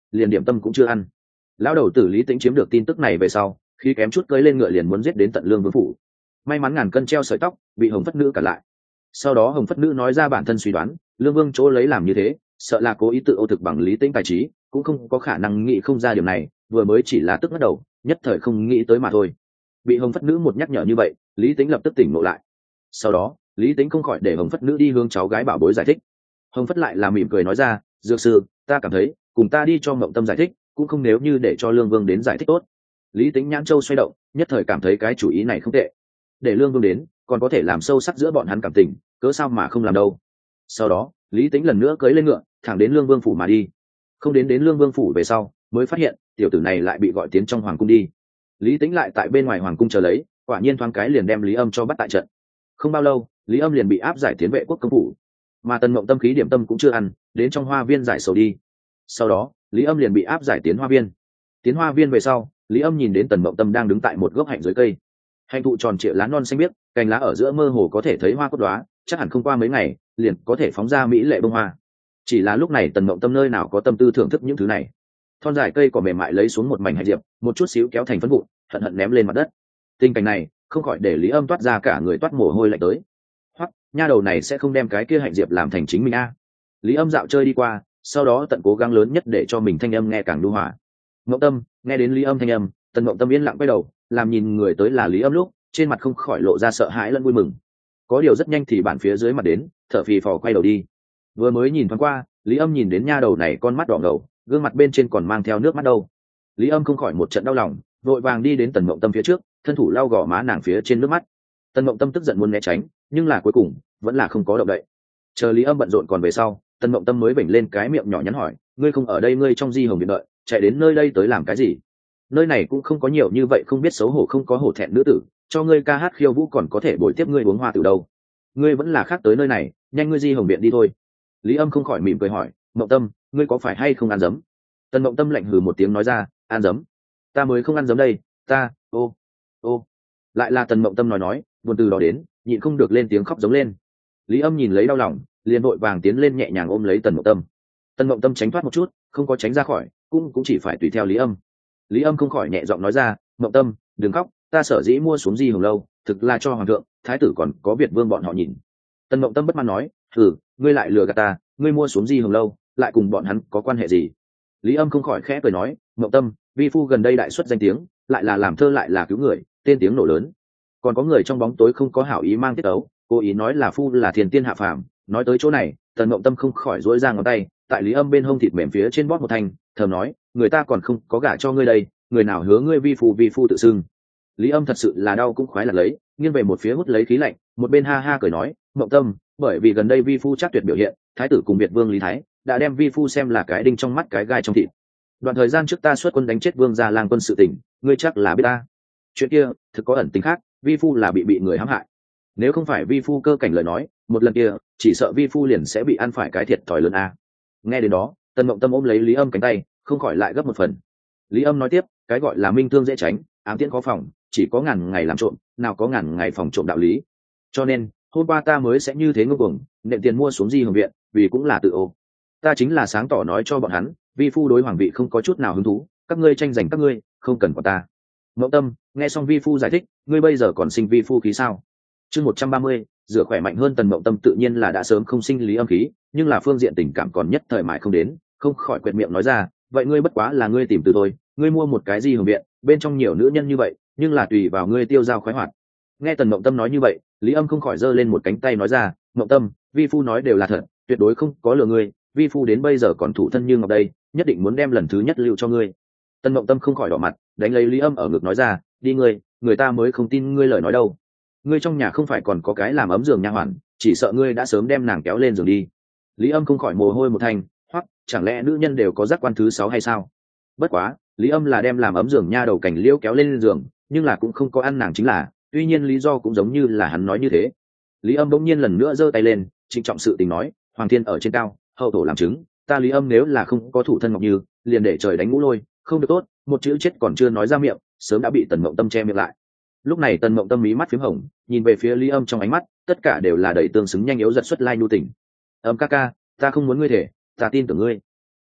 liền điểm tâm cũng chưa ăn. Lão đầu tử Lý Tĩnh chiếm được tin tức này về sau, khi kém chút cưỡi lên ngựa liền muốn giết đến tận Lương Vương phủ. May mắn ngàn cân treo sợi tóc, bị Hồng Phất Nữ cản lại. Sau đó Hồng Phất Nữ nói ra bản thân suy đoán, Lương Vương chỗ lấy làm như thế, sợ là cố ý tự ô thực bằng Lý Tĩnh tài trí, cũng không có khả năng nghĩ không ra điểm này, vừa mới chỉ là tức bắt đầu, nhất thời không nghĩ tới mà thôi. Bị Hồng Phất Nữ một nhắc nhở như vậy, Lý Tĩnh lập tức tỉnh ngộ lại. Sau đó, Lý Tĩnh không khỏi để Hồng Phất Nữ đi hướng cháu gái bảo bối giải thích. Hồng Phất lại là mỉm cười nói ra, dược sư, ta cảm thấy cùng ta đi cho Mộng Tâm giải thích, cũng không nếu như để cho Lương Vương đến giải thích tốt. Lý Tĩnh nhãn châu xoay động, nhất thời cảm thấy cái chủ ý này không tệ. Để Lương Vương đến, còn có thể làm sâu sắc giữa bọn hắn cảm tình, cớ sao mà không làm đâu. Sau đó, Lý Tĩnh lần nữa cưỡi lên ngựa, thẳng đến Lương Vương phủ mà đi. Không đến đến Lương Vương phủ về sau, mới phát hiện tiểu tử này lại bị gọi tiến trong hoàng cung đi. Lý Tĩnh lại tại bên ngoài hoàng cung chờ lấy, quả nhiên thoáng cái liền đem Lý Âm cho bắt tại trận. Không bao lâu, Lý Âm liền bị áp giải tiến vệ quốc công phủ, mà Tần Mộng Tâm khí điểm tâm cũng chưa ăn, đến trong hoa viên giải sầu đi. Sau đó, Lý Âm liền bị áp giải tiến hoa viên. Tiến hoa viên về sau, Lý Âm nhìn đến Tần Mộng Tâm đang đứng tại một gốc hạnh dưới cây. Hạnh thụ tròn trịa lá non xanh biếc, cành lá ở giữa mơ hồ có thể thấy hoa cốt đóa, chắc hẳn không qua mấy ngày, liền có thể phóng ra mỹ lệ bông hoa. Chỉ là lúc này Tần Mộng Tâm nơi nào có tâm tư thưởng thức những thứ này. Thon dài cây cỏ mềm mại lấy xuống một mảnh hạnh diệp, một chút xíu kéo thành phấn vụn, hận hận ném lên mặt đất. Tình cảnh này không khỏi để Lý Âm toát ra cả người toát mồ hôi lạnh tới. Hoặc nha đầu này sẽ không đem cái kia hạnh diệp làm thành chính mình a. Lý Âm dạo chơi đi qua, sau đó tận cố gắng lớn nhất để cho mình thanh âm nghe càng nhu hòa. Mộng Tâm nghe đến Lý Âm thanh âm, Tần Mộng Tâm yên lặng quay đầu, làm nhìn người tới là Lý Âm lúc, trên mặt không khỏi lộ ra sợ hãi lẫn vui mừng. Có điều rất nhanh thì bản phía dưới mặt đến, thở phì phò quay đầu đi. Vừa mới nhìn thoáng qua, Lý Âm nhìn đến nha đầu này con mắt đỏ ngầu, gương mặt bên trên còn mang theo nước mắt đâu. Lý Âm không khỏi một trận đau lòng, vội vàng đi đến Tần Mộng Tâm phía trước, thân thủ lau gò má nàng phía trên nước mắt. Tần Mộng Tâm tức giận muốn né tránh, nhưng là cuối cùng vẫn là không có động đậy. Chờ Lý Âm bận rộn còn về sau, Tần Mộng Tâm mới vểnh lên cái miệng nhỏ nhắn hỏi, ngươi không ở đây, ngươi trong di hồng viện đợi, chạy đến nơi đây tới làm cái gì? Nơi này cũng không có nhiều như vậy không biết xấu hổ không có hổ thẹn nữ tử, cho ngươi ca hát khiêu vũ còn có thể bồi tiếp ngươi uống hoa từ đâu. Ngươi vẫn là khác tới nơi này, nhanh ngươi di hồng viện đi thôi. Lý Âm không khỏi mỉm cười hỏi, Mộng Tâm, ngươi có phải hay không ăn dấm? Tần Mộng Tâm lạnh hừ một tiếng nói ra, ăn dấm? Ta mới không ăn dấm đây, ta, ô, ô. Lại là Tần Mộng Tâm nói nói, buồn từ đó đến, nhịn không được lên tiếng khóc giống lên. Lý Âm nhìn lấy đau lòng, liền vội vàng tiến lên nhẹ nhàng ôm lấy Tần Mộng Tâm. Tần Mộng Tâm tránh thoát một chút, không có tránh ra khỏi, cũng cũng chỉ phải tùy theo Lý Âm. Lý Âm không khỏi nhẹ giọng nói ra, Mộng Tâm, đừng khóc, ta sở dĩ mua xuống di hồng lâu, thực là cho hoàng thượng, thái tử còn có Việt vương bọn họ nhìn. Tần Mộng Tâm bất mãn nói, thử, ngươi lại lừa gạt ta, ngươi mua xuống di hồng lâu, lại cùng bọn hắn có quan hệ gì? Lý Âm không khỏi khẽ cười nói, Mộng Tâm, vi phu gần đây đại xuất danh tiếng, lại là làm thơ lại là cứu người, tên tiếng nổ lớn. Còn có người trong bóng tối không có hảo ý mang tiết ấu, cố ý nói là phu là thiền tiên hạ phàm. Nói tới chỗ này, Tần Mộng Tâm không khỏi duỗi ra ngón tay, tại Lý Âm bên hông thịt mềm phía trên bóp một thanh, thầm nói, người ta còn không có gả cho ngươi đây, người nào hứa ngươi vi phu vi phu tự xưng. Lý Âm thật sự là đau cũng khoái là lấy, nghiêng về một phía hút lấy khí lạnh, một bên ha ha cười nói, Mộng Tâm, bởi vì gần đây vi phu chắc tuyệt biểu hiện, thái tử cùng Việt vương Lý Thái đã đem vi phu xem là cái đinh trong mắt cái gai trong thịt. Đoạn thời gian trước ta xuất quân đánh chết vương gia lang quân sự tình, ngươi chắc là biết ta. Chuyện kia thực có ẩn tính khác, vi phu là bị bị người hãm hại. Nếu không phải vi phu cơ cảnh lời nói, một lần kia chỉ sợ vi phu liền sẽ bị ăn phải cái thiệt thòi lớn a. Nghe đến đó, Tần Mộng Tâm ôm lấy Lý Âm cánh tay, không khỏi lại gấp một phần. Lý Âm nói tiếp, cái gọi là minh thương dễ tránh, ám tiễn khó phòng, chỉ có ngàn ngày làm trộm, nào có ngàn ngày phòng trộm đạo lý. Cho nên hôm qua ta mới sẽ như thế ngông cuồng, nện tiền mua xuống di hồng viện, vì cũng là tự ô. Ta chính là sáng tỏ nói cho bọn hắn, vi phu đối hoàng vị không có chút nào hứng thú, các ngươi tranh giành các ngươi, không cần của ta. Mộng Tâm nghe xong vi phu giải thích, ngươi bây giờ còn sinh vi phu khí sao? Chương một trăm ba mươi, rửa khỏe mạnh hơn. Tần Mộng Tâm tự nhiên là đã sớm không sinh Lý Âm khí, nhưng là phương diện tình cảm còn nhất thời mãi không đến, không khỏi quẹt miệng nói ra, vậy ngươi bất quá là ngươi tìm từ tôi, ngươi mua một cái di hồng viện, bên trong nhiều nữ nhân như vậy, nhưng là tùy vào ngươi tiêu dao khoái hoạt. Nghe Tần Mộng Tâm nói như vậy, Lý Âm không khỏi giơ lên một cánh tay nói ra, Mộng Tâm, vi phu nói đều là thật, tuyệt đối không có lừa ngươi, vi phu đến bây giờ còn thủ thân như ngọc đây, nhất định muốn đem lần thứ nhất lưu cho ngươi. Tần Mộng Tâm không khỏi đỏ mặt, đánh lấy Lý Âm ở ngực nói ra, đi ngươi, người ta mới không tin ngươi lời nói đâu. Ngươi trong nhà không phải còn có cái làm ấm giường nha hoàn, chỉ sợ ngươi đã sớm đem nàng kéo lên giường đi. Lý Âm không khỏi mồ hôi một thành, hoặc chẳng lẽ nữ nhân đều có giác quan thứ sáu hay sao? Bất quá, Lý Âm là đem làm ấm giường nha đầu cảnh liễu kéo lên giường, nhưng là cũng không có ăn nàng chính là, tuy nhiên lý do cũng giống như là hắn nói như thế. Lý Âm bỗng nhiên lần nữa giơ tay lên, trịnh trọng sự tình nói, hoàng thiên ở trên cao, hậu thổ làm chứng, ta Lý Âm nếu là không có thủ thân ngọc như, liền để trời đánh ngũ lôi, không được tốt, một chữ chết còn chưa nói ra miệng, sớm đã bị Tần Mộng Tâm che miệng lại. Lúc này Tần Mộng Tâm mí mắt phím hồng, nhìn về phía Lý Âm trong ánh mắt, tất cả đều là đầy tương xứng nhanh yếu giật xuất lai nhu tình. Âm ca ca, ta không muốn ngươi thể, ta tin tưởng ngươi.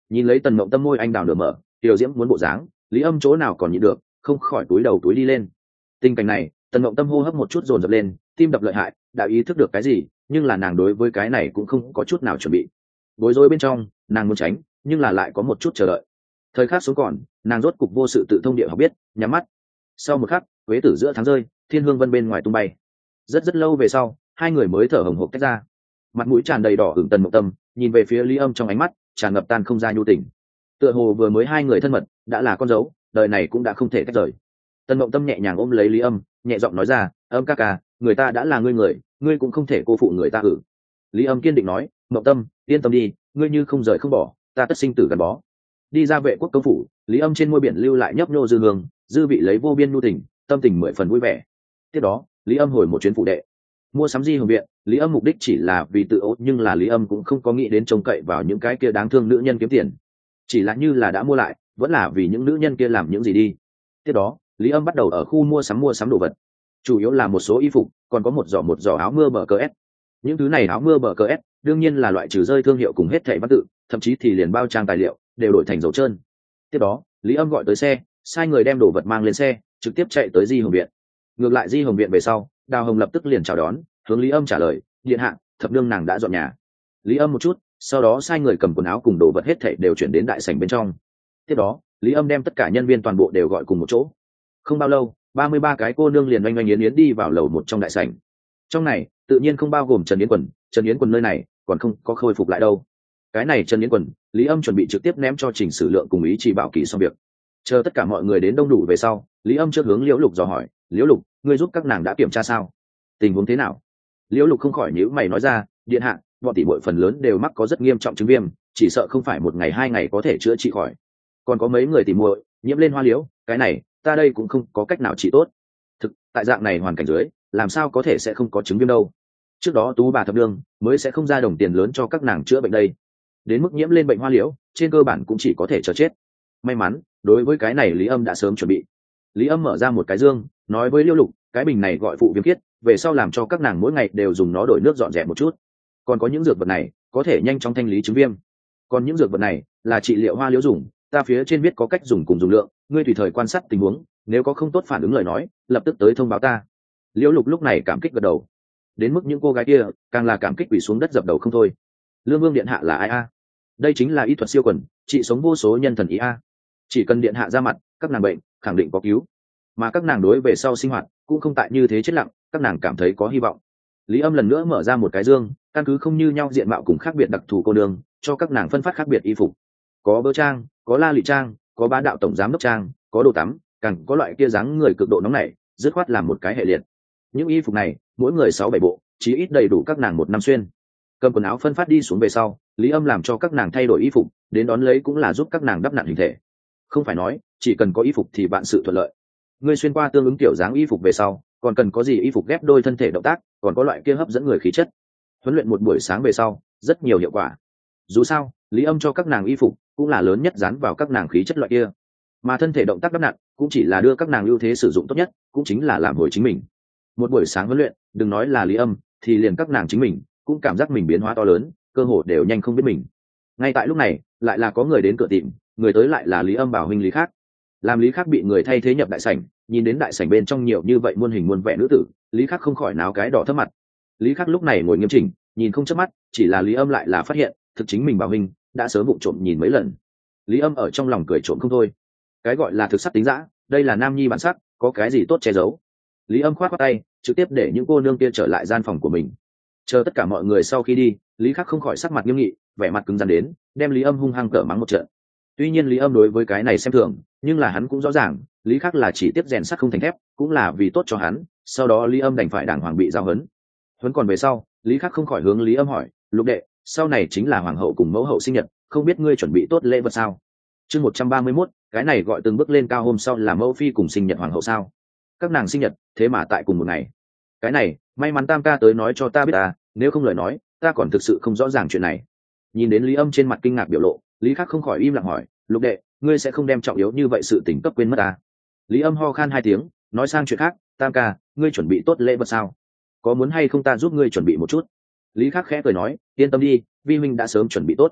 Nhìn lấy Tần Mộng Tâm môi anh đào nửa mở, tiểu diễm muốn bộ dáng, Lý Âm chỗ nào còn nhịn được, không khỏi túi đầu túi đi lên. Tình cảnh này, Tần Mộng Tâm hô hấp một chút dồn dập lên, tim đập lợi hại, đã ý thức được cái gì, nhưng là nàng đối với cái này cũng không có chút nào chuẩn bị. Bối rối bên trong, nàng muốn tránh, nhưng là lại có một chút chờ đợi. Thời khắc xuống còn, nàng rốt cục vô sự tự thông địa học biết, nhắm mắt. Sau một khắc, quế tử giữa tháng rơi, thiên hương vân bên ngoài tung bay. Rất rất lâu về sau, hai người mới thở hổn hộc tách ra. Mặt mũi tràn đầy đỏ ửng Tần Mộng Tâm, nhìn về phía Lý Âm trong ánh mắt tràn ngập tan không ra nhu tình. Tựa hồ vừa mới hai người thân mật, đã là con dấu, đời này cũng đã không thể tách rời. Tần Mộng Tâm nhẹ nhàng ôm lấy Lý Âm, nhẹ giọng nói ra, Âm ca ca, người ta đã là ngươi người, ngươi cũng không thể cô phụ người ta ử. Lý Âm kiên định nói, Mộng Tâm, yên tâm đi, ngươi như không rời không bỏ, ta tất sinh tử gắn bó. Đi ra vệ quốc công phủ, Lý Âm trên môi biển lưu lại nhấp nhô dư hương, dư vị lấy vô biên nhu tình, tâm tình mười phần vui vẻ. Tiếp đó, Lý Âm hồi một chuyến phụ đệ, mua sắm Di Hồng viện. Lý Âm mục đích chỉ là vì tự ốt, nhưng là Lý Âm cũng không có nghĩ đến trông cậy vào những cái kia đáng thương nữ nhân kiếm tiền, chỉ là như là đã mua lại, vẫn là vì những nữ nhân kia làm những gì đi. Tiếp đó, Lý Âm bắt đầu ở khu mua sắm mua sắm đồ vật, chủ yếu là một số y phục, còn có một giỏ một giỏ áo mưa bờ cờ s. Những thứ này áo mưa bờ cờ s đương nhiên là loại trừ rơi thương hiệu cùng hết thảy văn tự, thậm chí thì liền bao trang tài liệu đều đổi thành dầu trơn. Tiếp đó, Lý Âm gọi tới xe, sai người đem đồ vật mang lên xe, trực tiếp chạy tới Di Hồng viện. Ngược lại Di Hồng viện về sau, Đào Hồng lập tức liền chào đón, hướng Lý Âm trả lời, điện hạ, thập nương nàng đã dọn nhà. Lý Âm một chút, sau đó sai người cầm quần áo cùng đồ vật hết thảy đều chuyển đến đại sảnh bên trong. Tiếp đó, Lý Âm đem tất cả nhân viên toàn bộ đều gọi cùng một chỗ. Không bao lâu, ba mươi ba cái cô nương liền oanh oanh yến yến đi vào lầu một trong đại sảnh. Trong này, tự nhiên không bao gồm Trần Yến Quần, Trần Yến Quần nơi này còn không có khôi phục lại đâu. Cái này Trần Yến Quần, Lý Âm chuẩn bị trực tiếp ném cho Trình Sử Lượng cùng Ý Chỉ Bảo Kỳ xong việc. Chờ tất cả mọi người đến đông đủ về sau, Lý Âm trước hướng Liễu Lục dò hỏi, Liễu Lục, ngươi giúp các nàng đã kiểm tra sao? Tình huống thế nào? Liễu Lục không khỏi nhíu mày nói ra, điện hạ, bọn tỷ muội phần lớn đều mắc có rất nghiêm trọng chứng viêm, chỉ sợ không phải một ngày hai ngày có thể chữa trị khỏi. Còn có mấy người tỷ muội nhiễm lên hoa liễu, cái này ta đây cũng không có cách nào trị tốt. Thực, tại dạng này hoàn cảnh dưới, làm sao có thể sẽ không có chứng viêm đâu? Trước đó Tú bà thập nương mới sẽ không ra đồng tiền lớn cho các nàng chữa bệnh đây. Đến mức nhiễm lên bệnh hoa liễu, trên cơ bản cũng chỉ có thể chờ chết. May mắn, đối với cái này Lý Âm đã sớm chuẩn bị. Lý Âm mở ra một cái dương, nói với Liễu Lục, cái bình này gọi phụ viêm khiết, về sau làm cho các nàng mỗi ngày đều dùng nó đổi nước dọn dẹp một chút. Còn có những dược vật này có thể nhanh chóng thanh lý chứng viêm. Còn những dược vật này là trị liệu hoa liễu dùng, ta phía trên viết có cách dùng cùng dùng lượng, ngươi tùy thời quan sát tình huống, nếu có không tốt phản ứng lời nói, lập tức tới thông báo ta. Liễu Lục lúc này cảm kích gật đầu. Đến mức những cô gái kia càng là cảm kích quỳ xuống đất dập đầu không thôi. Lương Vương điện hạ là ai a? Đây chính là y thuật siêu quần, trị sống vô số nhân thần ý a. Chỉ cần điện hạ ra mặt, các nàng bệnh khẳng định có cứu. Mà các nàng đối về sau sinh hoạt cũng không tại như thế chết lặng, các nàng cảm thấy có hy vọng. Lý Âm lần nữa mở ra một cái dương, căn cứ không như nhau diện mạo cùng khác biệt đặc thù cô đường, cho các nàng phân phát khác biệt y phục. Có bơ trang, có la lị trang, có bá đạo tổng giám đốc trang, có đồ tắm, càng có loại kia dáng người cực độ nóng nảy, dứt khoát làm một cái hệ liệt. Những y phục này, mỗi người sáu bảy bộ, chí ít đầy đủ các nàng một năm xuyên. Cầm quần áo phân phát đi xuống về sau, Lý Âm làm cho các nàng thay đổi y phục, đến đón lấy cũng là giúp các nàng đắp nặn hình thể. Không phải nói, chỉ cần có y phục thì bạn sự thuận lợi. Ngươi xuyên qua tương ứng kiểu dáng y phục về sau, còn cần có gì y phục ghép đôi thân thể động tác, còn có loại kia hấp dẫn người khí chất. Huấn luyện một buổi sáng về sau, rất nhiều hiệu quả. Dù sao, Lý Âm cho các nàng y phục cũng là lớn nhất dán vào các nàng khí chất loại kia, mà thân thể động tác đắp nặn cũng chỉ là đưa các nàng ưu thế sử dụng tốt nhất, cũng chính là làm hồi chính mình. Một buổi sáng huấn luyện, đừng nói là Lý Âm, thì liền các nàng chính mình cũng cảm giác mình biến hóa to lớn, cơ hồ đều nhanh không biết mình. Ngay tại lúc này, lại là có người đến cửa tìm, người tới lại là Lý Âm bảo huynh Lý Khác. Làm Lý Khác bị người thay thế nhập đại sảnh, nhìn đến đại sảnh bên trong nhiều như vậy muôn hình muôn vẻ nữ tử, Lý Khác không khỏi náo cái đỏ thấp mặt. Lý Khác lúc này ngồi nghiêm chỉnh, nhìn không chớp mắt, chỉ là Lý Âm lại là phát hiện, thực chính mình bảo huynh đã sớm vụng trộm nhìn mấy lần. Lý Âm ở trong lòng cười trộm không thôi. Cái gọi là thực sắc tính dã, đây là nam nhi bản sắc, có cái gì tốt che giấu. Lý Âm khoát khoát tay, trực tiếp để những cô nương kia trở lại gian phòng của mình. Chờ tất cả mọi người sau khi đi, Lý Khác không khỏi sắc mặt nghiêm nghị, vẻ mặt cứng rắn đến, đem Lý Âm hung hăng cở mắng một trận. Tuy nhiên Lý Âm đối với cái này xem thường, nhưng là hắn cũng rõ ràng, Lý Khác là chỉ tiếp rèn sắt không thành thép, cũng là vì tốt cho hắn. Sau đó Lý Âm đành phải đàng hoàng bị giao hấn. Huấn còn về sau, Lý Khác không khỏi hướng Lý Âm hỏi, Lục đệ, sau này chính là hoàng hậu cùng mẫu hậu sinh nhật, không biết ngươi chuẩn bị tốt lễ vật sao? Chương một trăm ba mươi mốt, cái này gọi từng bước lên cao hôm sau là mẫu phi cùng sinh nhật hoàng hậu sao? Các nàng sinh nhật, thế mà tại cùng một ngày. Cái này, may mắn Tam ca tới nói cho ta biết à, nếu không lời nói, ta còn thực sự không rõ ràng chuyện này. Nhìn đến Lý Âm trên mặt kinh ngạc biểu lộ, Lý Khác không khỏi im lặng hỏi, Lục đệ, ngươi sẽ không đem trọng yếu như vậy sự tình cấp quên mất à? Lý Âm ho khan hai tiếng, nói sang chuyện khác, Tam ca, ngươi chuẩn bị tốt lễ vật sao? Có muốn hay không ta giúp ngươi chuẩn bị một chút? Lý Khác khẽ cười nói, yên tâm đi, vi huynh đã sớm chuẩn bị tốt.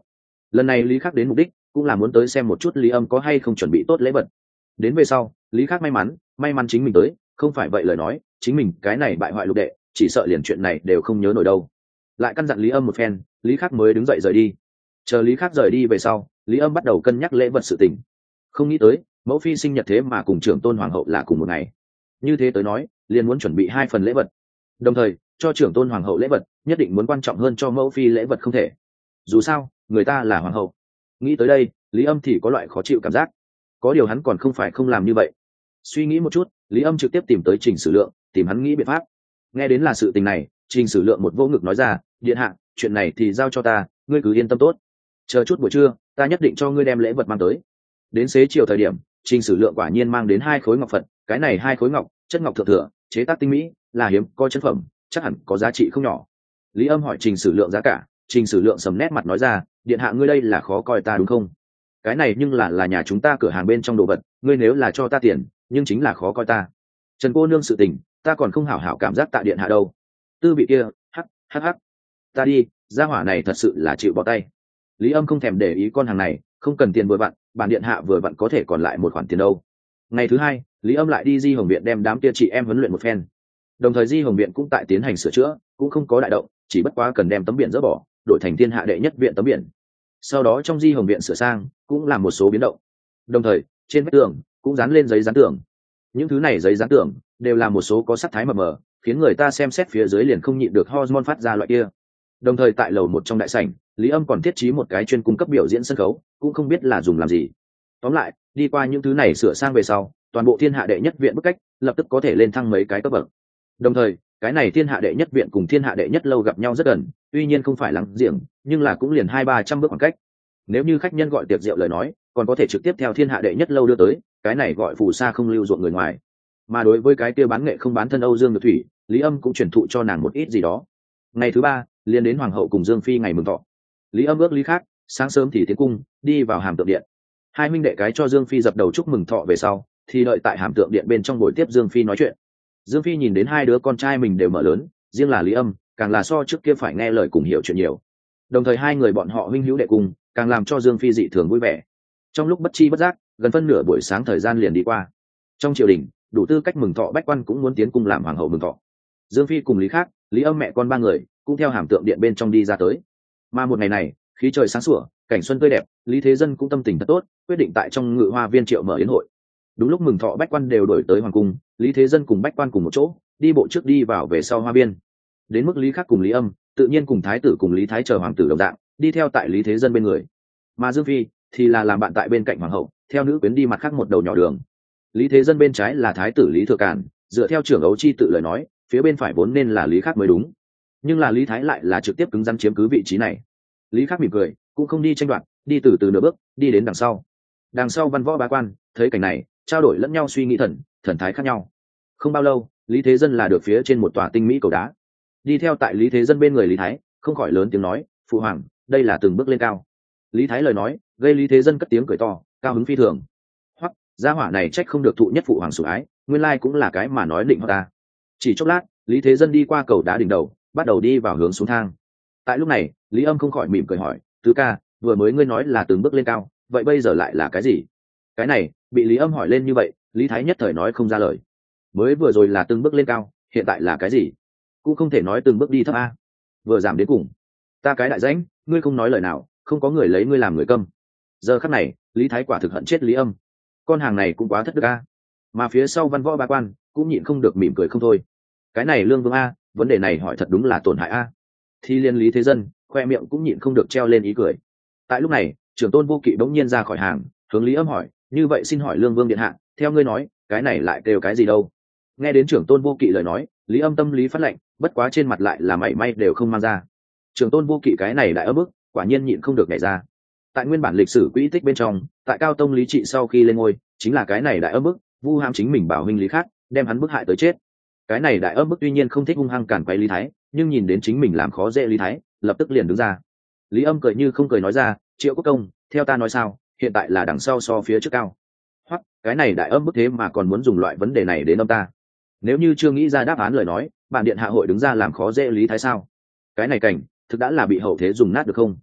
Lần này lý khắc đến mục đích cũng là muốn tới xem một chút lý âm có hay không chuẩn bị tốt lễ vật. Đến về sau lý khắc may mắn may mắn chính mình tới, không phải vậy lời nói chính mình cái này bại hoại lục đệ chỉ sợ liền chuyện này đều không nhớ nổi đâu. Lại căn dặn lý âm một phen, lý khắc mới đứng dậy rời đi. Chờ lý khắc rời đi về sau, lý âm bắt đầu cân nhắc lễ vật sự tình. Không nghĩ tới mẫu phi sinh nhật thế mà cùng trưởng tôn hoàng hậu là cùng một ngày, như thế tới nói liền muốn chuẩn bị hai phần lễ vật, đồng thời cho trưởng tôn hoàng hậu lễ vật nhất định muốn quan trọng hơn cho mẫu phi lễ vật không thể, dù sao người ta là hoàng hậu. Nghĩ tới đây lý âm thì có loại khó chịu cảm giác, có điều hắn còn không phải không làm như vậy. Suy nghĩ một chút, lý âm trực tiếp tìm tới Trình Sử Lượng, tìm hắn nghĩ biện pháp. Nghe đến là sự tình này, Trình Sử Lượng một vô ngực nói ra, điện hạ, chuyện này thì giao cho ta, ngươi cứ yên tâm tốt, chờ chút buổi trưa ta nhất định cho ngươi đem lễ vật mang tới. Đến xế chiều thời điểm, Trình Sử Lượng quả nhiên mang đến hai khối ngọc phật, cái này hai khối ngọc chất ngọc thượng thừa, chế tác tinh mỹ, là hiếm có chân phẩm, chắc hẳn có giá trị không nhỏ. Lý âm hỏi Trình Sử Lượng giá cả, Trình Sử Lượng sầm nét mặt nói ra, điện hạ ngươi đây là khó coi ta đúng không? Cái này nhưng là là nhà chúng ta cửa hàng bên trong đồ vật, ngươi nếu là cho ta tiền nhưng chính là khó coi ta. Trần cô nương sự tình ta còn không hảo hảo cảm giác tạ điện hạ đâu. Tư vị kia hắc hắc hắc, ta đi, gia hỏa này thật sự là chịu bỏ tay. Lý âm không thèm để ý con hàng này, không cần tiền vừa vặn, bản điện hạ vừa vặn có thể còn lại một khoản tiền đâu. Ngày thứ hai lý âm lại đi Di Hồng viện đem đám kia chị em huấn luyện một phen, đồng thời Di Hồng viện cũng tại tiến hành sửa chữa, cũng không có đại động, chỉ bất quá cần đem tấm biển dỡ bỏ, đổi thành thiên hạ đệ nhất viện tấm biển. Sau đó trong Di Hồng viện sửa sang cũng làm một số biến động, đồng thời trên vách tường cũng dán lên giấy dán tường. Những thứ này giấy dán tường đều là một số có sắc thái mờ mờ, khiến người ta xem xét phía dưới liền không nhịn được hormone phát ra loại kia. Đồng thời tại lầu một trong đại sảnh, lý âm còn thiết trí một cái chuyên cung cấp biểu diễn sân khấu, cũng không biết là dùng làm gì. Tóm lại đi qua những thứ này sửa sang về sau, toàn bộ thiên hạ đệ nhất viện bức cách lập tức có thể lên thăng mấy cái cấp bậc. Đồng thời cái này thiên hạ đệ nhất viện cùng thiên hạ đệ nhất lâu gặp nhau rất gần, tuy nhiên không phải lắng giềng, nhưng là cũng liền hai ba trăm bước khoảng cách. Nếu như khách nhân gọi tiệc rượu lời nói, còn có thể trực tiếp theo thiên hạ đệ nhất lâu đưa tới, cái này gọi phù sa không lưu ruộng người ngoài. Mà đối với cái kia bán nghệ không bán thân Âu Dương Nhược Thủy, lý âm cũng truyền thụ cho nàng một ít gì đó. Ngày thứ ba liền đến hoàng hậu cùng Dương Phi ngày mừng thọ. Lý âm ước lý khác sáng sớm thì tiến cung đi vào hàm tượng điện, hai minh đệ cái cho Dương Phi dập đầu chúc mừng thọ về sau thì đợi tại hàm tượng điện bên trong buổi tiếp Dương Phi nói chuyện. Dương Phi nhìn đến hai đứa con trai mình đều mở lớn, riêng là lý âm càng là so trước kia phải nghe lời cùng hiểu chuyện nhiều, đồng thời hai người bọn họ huynh hữu đệ cùng càng làm cho Dương Phi dị thường vui vẻ. Trong lúc bất chi bất giác gần phân nửa buổi sáng thời gian liền đi qua. Trong triều đình đủ tư cách mừng thọ bách quan cũng muốn tiến cung làm hoàng hậu mừng thọ. Dương Phi cùng lý khác lý âm mẹ con ba người cũng theo hàm tượng điện bên trong đi ra tới. Mà một ngày này khí trời sáng sủa, cảnh xuân tươi đẹp, Lý Thế Dân cũng tâm tình thật tốt, quyết định tại trong Ngự Hoa Viên triệu mở yến hội. Đúng lúc mừng thọ bách quan đều đổi tới hoàng cung, Lý Thế Dân cùng bách quan cùng một chỗ đi bộ trước đi vào về sau hoa viên. Đến mức Lý Khắc cùng Lý Âm tự nhiên cùng thái tử cùng Lý Thái chờ hoàng tử đồng dạng đi theo tại Lý Thế Dân bên người, mà Dương Phi thì là làm bạn tại bên cạnh hoàng hậu, theo nữ quyến đi mặt khác một đầu nhỏ đường. Lý Thế Dân bên trái là thái tử Lý Thừa Càn, dựa theo trưởng ấu chi tự lời nói phía bên phải vốn nên là Lý Khắc mới đúng, nhưng là Lý Thái lại là trực tiếp cứng rắn chiếm cứ vị trí này. Lý Khắc mỉm cười cũng không đi tranh đoạt, đi từ từ nửa bước đi đến đằng sau. Đằng sau văn võ bá quan thấy cảnh này trao đổi lẫn nhau suy nghĩ, thần thần thái khác nhau. Không bao lâu Lý Thế Dân là được phía trên một tòa tinh mỹ cầu đá. Đi theo tại Lý Thế Dân bên người Lý Thái không khỏi lớn tiếng nói, phụ hoàng, đây là từng bước lên cao. Lý Thái lời nói gây Lý Thế Dân cất tiếng cười to, cao hứng phi thường. Hoặc gia hỏa này trách không được thụ nhất phụ hoàng sủng ái, nguyên lai cũng là cái mà nói định họ ta. Chỉ chốc lát Lý Thế Dân đi qua cầu đá đỉnh đầu, bắt đầu đi vào hướng xuống thang. Tại lúc này Lý Âm không khỏi mỉm cười hỏi, tứ ca, vừa mới ngươi nói là từng bước lên cao, vậy bây giờ lại là cái gì? Cái này bị Lý Âm hỏi lên như vậy, Lý Thái nhất thời nói không ra lời. Mới vừa rồi là từng bước lên cao, hiện tại là cái gì? Cũng không thể nói từng bước đi thấp a. Vừa giảm đến cùng, ta cái đại danh, ngươi không nói lời nào, không có người lấy ngươi làm người câm. Giờ khắc này Lý Thái quả thực hận chết Lý Âm, con hàng này cũng quá thất đức a. Mà phía sau văn võ ba quan cũng nhịn không được mỉm cười không thôi. Cái này lương vương a, vấn đề này hỏi thật đúng là tổn hại a. Thì liên Lý Thế Dân khoe miệng cũng nhịn không được treo lên ý cười. Tại lúc này trưởng tôn Vô Kỵ bỗng nhiên ra khỏi hàng, hướng Lý Âm hỏi, như vậy xin hỏi lương vương điện hạ, theo ngươi nói cái này lại kêu cái gì đâu? Nghe đến trưởng tôn Vô Kỵ lời nói, Lý Âm tâm lý phát lệnh, bất quá trên mặt lại là mảy may đều không mang ra. Trưởng tôn Vô Kỵ cái này đại ấm ức, quả nhiên nhịn không được nhảy ra. Tại nguyên bản lịch sử quỹ tích bên trong, tại Cao Tông Lý Trị sau khi lên ngôi, chính là cái này đại ấm ức vu ham chính mình bảo huynh Lý Khác, đem hắn bức hại tới chết. Cái này đại ấm ức tuy nhiên không thích hung hăng cản quấy Lý Thái, nhưng nhìn đến chính mình làm khó dễ Lý Thái, lập tức liền đứng ra. Lý Âm cười như không cười nói ra, Triệu Quốc công, theo ta nói sao, hiện tại là đằng sau so phía trước cao. Hoặc cái này đại âm bức thế mà còn muốn dùng loại vấn đề này đến âm ta. Nếu như chưa nghĩ ra đáp án lời nói, bản điện hạ hội đứng ra làm khó dễ Lý Thái sao? Cái này cảnh thực đã là bị hậu thế dùng nát được không?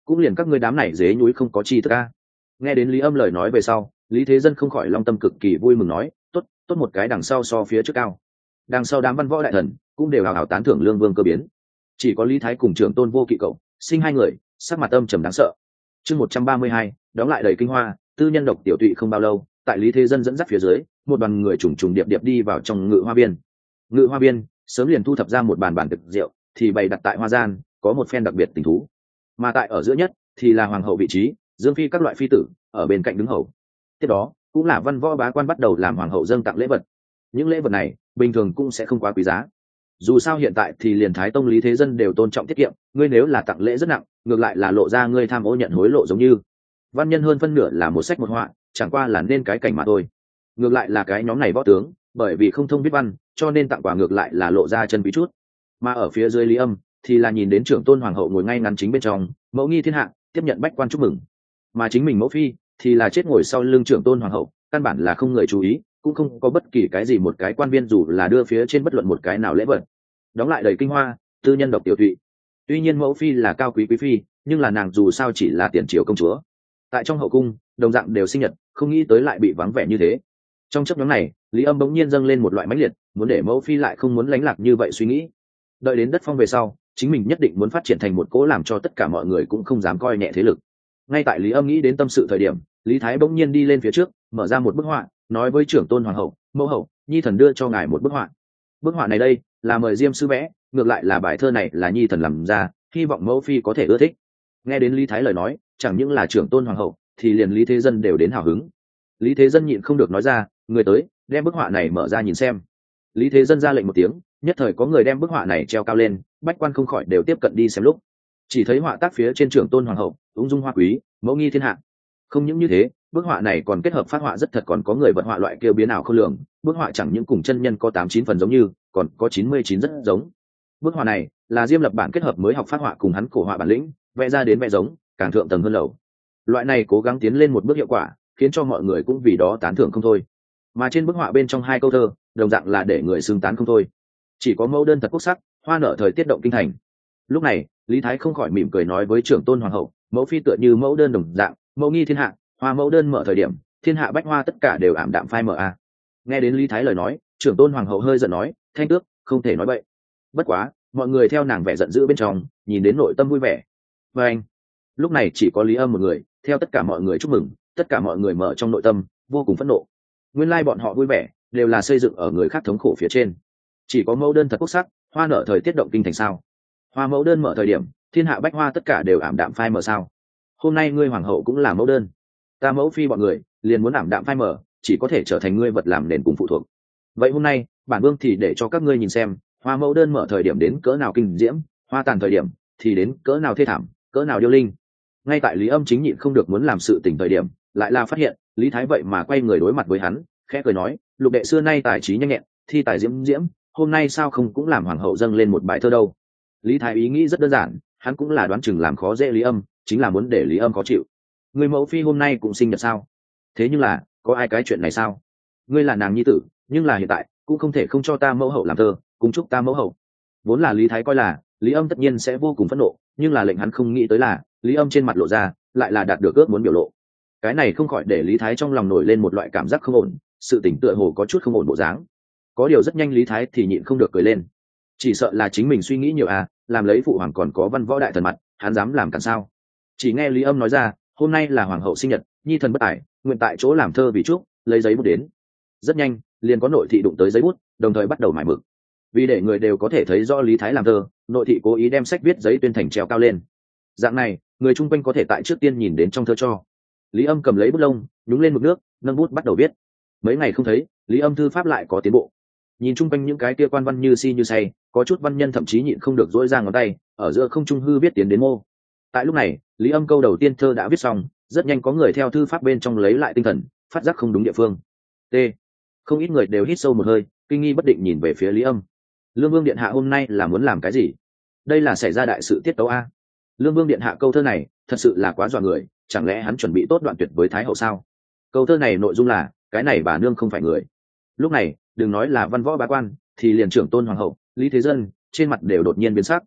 cũng liền các ngươi đám này dế núi không có chi thức a. Nghe đến Lý Âm lời nói về sau, Lý Thế Dân không khỏi long tâm cực kỳ vui mừng nói, tốt, tốt một cái đằng sau so phía trước cao. Đằng sau đám văn võ đại thần cũng đều hào hào tán thưởng Lương Vương cơ biến. Chỉ có Lý Thái cùng Trưởng Tôn Vô Kỵ cậu, sinh hai người, sắc mặt âm trầm đáng sợ. Chương một trăm ba mươi hai, đóng lại đầy kinh hoa, tư nhân độc tiểu tụy không bao lâu, tại Lý Thế Dân dẫn dắt phía dưới, một đoàn người trùng trùng điệp điệp đi vào trong Ngự Hoa Biên. Ngự Hoa Biên sớm liền thu thập ra một bàn bàn thực rượu, thì bày đặt tại hoa gian, có một phen đặc biệt tình thú. Mà tại ở giữa nhất thì là hoàng hậu vị trí, Dương Phi các loại phi tử ở bên cạnh đứng hầu. Tiếp đó cũng là văn võ bá quan bắt đầu làm hoàng hậu dâng tặng lễ vật. Những lễ vật này bình thường cũng sẽ không quá quý giá. Dù sao hiện tại thì liền Thái Tông Lý Thế Dân đều tôn trọng tiết kiệm, ngươi nếu là tặng lễ rất nặng, ngược lại là lộ ra ngươi tham ô nhận hối lộ giống như. Văn nhân hơn phân nửa là một sách một họa, chẳng qua là nên cái cảnh mà thôi. Ngược lại là cái nhóm này võ tướng, bởi vì không thông viết văn, cho nên tặng quà ngược lại là lộ ra chân quý chút. Mà ở phía dưới Lý Âm thì là nhìn đến trưởng tôn hoàng hậu ngồi ngay ngắn chính bên trong, mẫu nghi thiên hạ, tiếp nhận bách quan chúc mừng. Mà chính mình mẫu phi thì là chết ngồi sau lưng trưởng tôn hoàng hậu, căn bản là không người chú ý, cũng không có bất kỳ cái gì một cái quan viên dù là đưa phía trên bất luận một cái nào lễ vật. Đóng lại đầy kinh hoa, tư nhân độc tiểu thụy. Tuy nhiên mẫu phi là cao quý quý phi, nhưng là nàng dù sao chỉ là tiền triều công chúa. Tại trong hậu cung, đồng dạng đều sinh nhật, không nghĩ tới lại bị vắng vẻ như thế. Trong chấp nhóm này, Lý Âm bỗng nhiên dâng lên một loại mãnh liệt, muốn để mẫu phi lại không muốn lánh lạc như vậy suy nghĩ. Đợi đến đất phong về sau, chính mình nhất định muốn phát triển thành một cỗ làm cho tất cả mọi người cũng không dám coi nhẹ thế lực. Ngay tại Lý Âm nghĩ đến tâm sự thời điểm, Lý Thái bỗng nhiên đi lên phía trước, mở ra một bức họa, nói với trưởng tôn hoàng hậu, mẫu hậu, nhi thần đưa cho ngài một bức họa. Bức họa này đây là mời Diêm sư vẽ, ngược lại là bài thơ này là nhi thần làm ra, hy vọng mẫu phi có thể ưa thích. Nghe đến Lý Thái lời nói, chẳng những là trưởng tôn hoàng hậu, thì liền Lý Thế Dân đều đến hào hứng. Lý Thế Dân nhịn không được nói ra, người tới, đem bức họa này mở ra nhìn xem. Lý Thế Dân ra lệnh một tiếng, nhất thời có người đem bức họa này treo cao lên, bách quan không khỏi đều tiếp cận đi xem lúc. Chỉ thấy họa tác phía trên trưởng tôn hoàng hậu, ung dung hoa quý, mẫu nghi thiên hạ. Không những như thế, bức họa này còn kết hợp phát họa rất thật, còn có người vật họa loại kêu biến ảo không lường. Bức họa chẳng những cùng chân nhân có tám chín phần giống như, còn có chín mươi chín rất giống. Bức họa này là Diêm Lập bản kết hợp mới học phát họa cùng hắn cổ họa bản lĩnh, vẽ ra đến vẽ giống, càng thượng tầng hơn lầu. Loại này cố gắng tiến lên một bước hiệu quả, khiến cho mọi người cũng vì đó tán thưởng không thôi. Mà trên bức họa bên trong hai câu thơ, đồng dạng là để người xưng tán không thôi. Chỉ có mẫu đơn thật quốc sắc, hoa nở thời tiết động kinh thành. Lúc này, Lý Thái không khỏi mỉm cười nói với trưởng tôn hoàng hậu, mẫu phi tựa như mẫu đơn đồng dạng, mẫu nghi thiên hạ, hoa mẫu đơn mở thời điểm, thiên hạ bách hoa tất cả đều ảm đạm phai mờ a. Nghe đến Lý Thái lời nói, trưởng tôn hoàng hậu hơi giận nói, thanh tước, không thể nói bậy. Bất quá, mọi người theo nàng vẻ giận dữ bên trong, nhìn đến nội tâm vui vẻ. Và anh, lúc này chỉ có Lý Âm một người, theo tất cả mọi người chúc mừng, tất cả mọi người mở trong nội tâm vô cùng phẫn nộ. Nguyên lai bọn họ vui vẻ, đều là xây dựng ở người khác thống khổ phía trên. Chỉ có mẫu đơn thật quốc sắc, hoa nở thời tiết động kinh thành sao? Hoa mẫu đơn mở thời điểm, thiên hạ bách hoa tất cả đều ảm đạm phai mờ sao? Hôm nay ngươi hoàng hậu cũng là mẫu đơn, ta mẫu phi bọn người liền muốn ảm đạm phai mờ, chỉ có thể trở thành ngươi vật làm nền cùng phụ thuộc. Vậy hôm nay, bản vương thì để cho các ngươi nhìn xem, hoa mẫu đơn mở thời điểm đến cỡ nào kinh diễm, hoa tàn thời điểm thì đến cỡ nào thê thảm, cỡ nào điêu linh. Ngay tại Lý Âm chính nhịn không được muốn làm sự tình thời điểm, lại là phát hiện Lý Thái vậy mà quay người đối mặt với hắn, khẽ cười nói, lục đệ xưa nay tài trí nhanh nhẹn, thi tài diễm diễm, hôm nay sao không cũng làm hoàng hậu dâng lên một bài thơ đâu. Lý Thái ý nghĩ rất đơn giản, hắn cũng là đoán chừng làm khó dễ Lý Âm, chính là muốn để Lý Âm khó chịu. Người mẫu phi hôm nay cũng sinh nhật sao? Thế nhưng là có ai cái chuyện này sao? Ngươi là nàng nhi tử, nhưng là hiện tại cũng không thể không cho ta mẫu hậu làm thơ, cùng chúc ta mẫu hậu. Vốn là Lý Thái coi là Lý Âm tất nhiên sẽ vô cùng phẫn nộ, nhưng là lệnh hắn không nghĩ tới là Lý Âm trên mặt lộ ra lại là đạt được ước muốn biểu lộ. Cái này không khỏi để Lý Thái trong lòng nổi lên một loại cảm giác không ổn, sự tỉnh tựa hồ có chút không ổn bộ dáng. Có điều rất nhanh Lý Thái thì nhịn không được cười lên, chỉ sợ là chính mình suy nghĩ nhiều à, làm lấy phụ hoàng còn có văn võ đại thần mặt, hắn dám làm cản sao? Chỉ nghe Lý Âm nói ra, hôm nay là hoàng hậu sinh nhật, nhi thần bất tài, nguyện tại chỗ làm thơ vì chúc, lấy giấy bút đến. Rất nhanh, liền có nội thị đụng tới giấy bút, đồng thời bắt đầu mải mực. Vì để người đều có thể thấy rõ Lý Thái làm thơ, nội thị cố ý đem sách viết giấy tuyên thành treo cao lên. Dạng này, người chung quanh có thể tại trước tiên nhìn đến trong thơ cho. Lý Âm cầm lấy bút lông, nhúng lên mực nước, nâng bút bắt đầu viết. Mấy ngày không thấy, Lý Âm thư pháp lại có tiến bộ. Nhìn chung quanh những cái kia quan văn như si như say, có chút văn nhân thậm chí nhịn không được dỗi ra ngón tay, ở giữa không trung hư viết tiến đến mô. Tại lúc này, Lý Âm câu đầu tiên thơ đã viết xong, rất nhanh có người theo thư pháp bên trong lấy lại tinh thần, phát giác không đúng địa phương. T. Không ít người đều hít sâu một hơi, kinh nghi bất định nhìn về phía Lý Âm. Lương Vương điện hạ hôm nay là muốn làm cái gì? Đây là xảy ra đại sự tiết tấu a. Lương Vương điện hạ câu thơ này, thật sự là quá dọa người, chẳng lẽ hắn chuẩn bị tốt đoạn tuyệt với Thái hậu sao? Câu thơ này nội dung là, cái này bà nương không phải người. Lúc này, đừng nói là văn võ bá quan, thì liền trưởng tôn hoàng hậu, Lý Thế Dân, trên mặt đều đột nhiên biến sắc.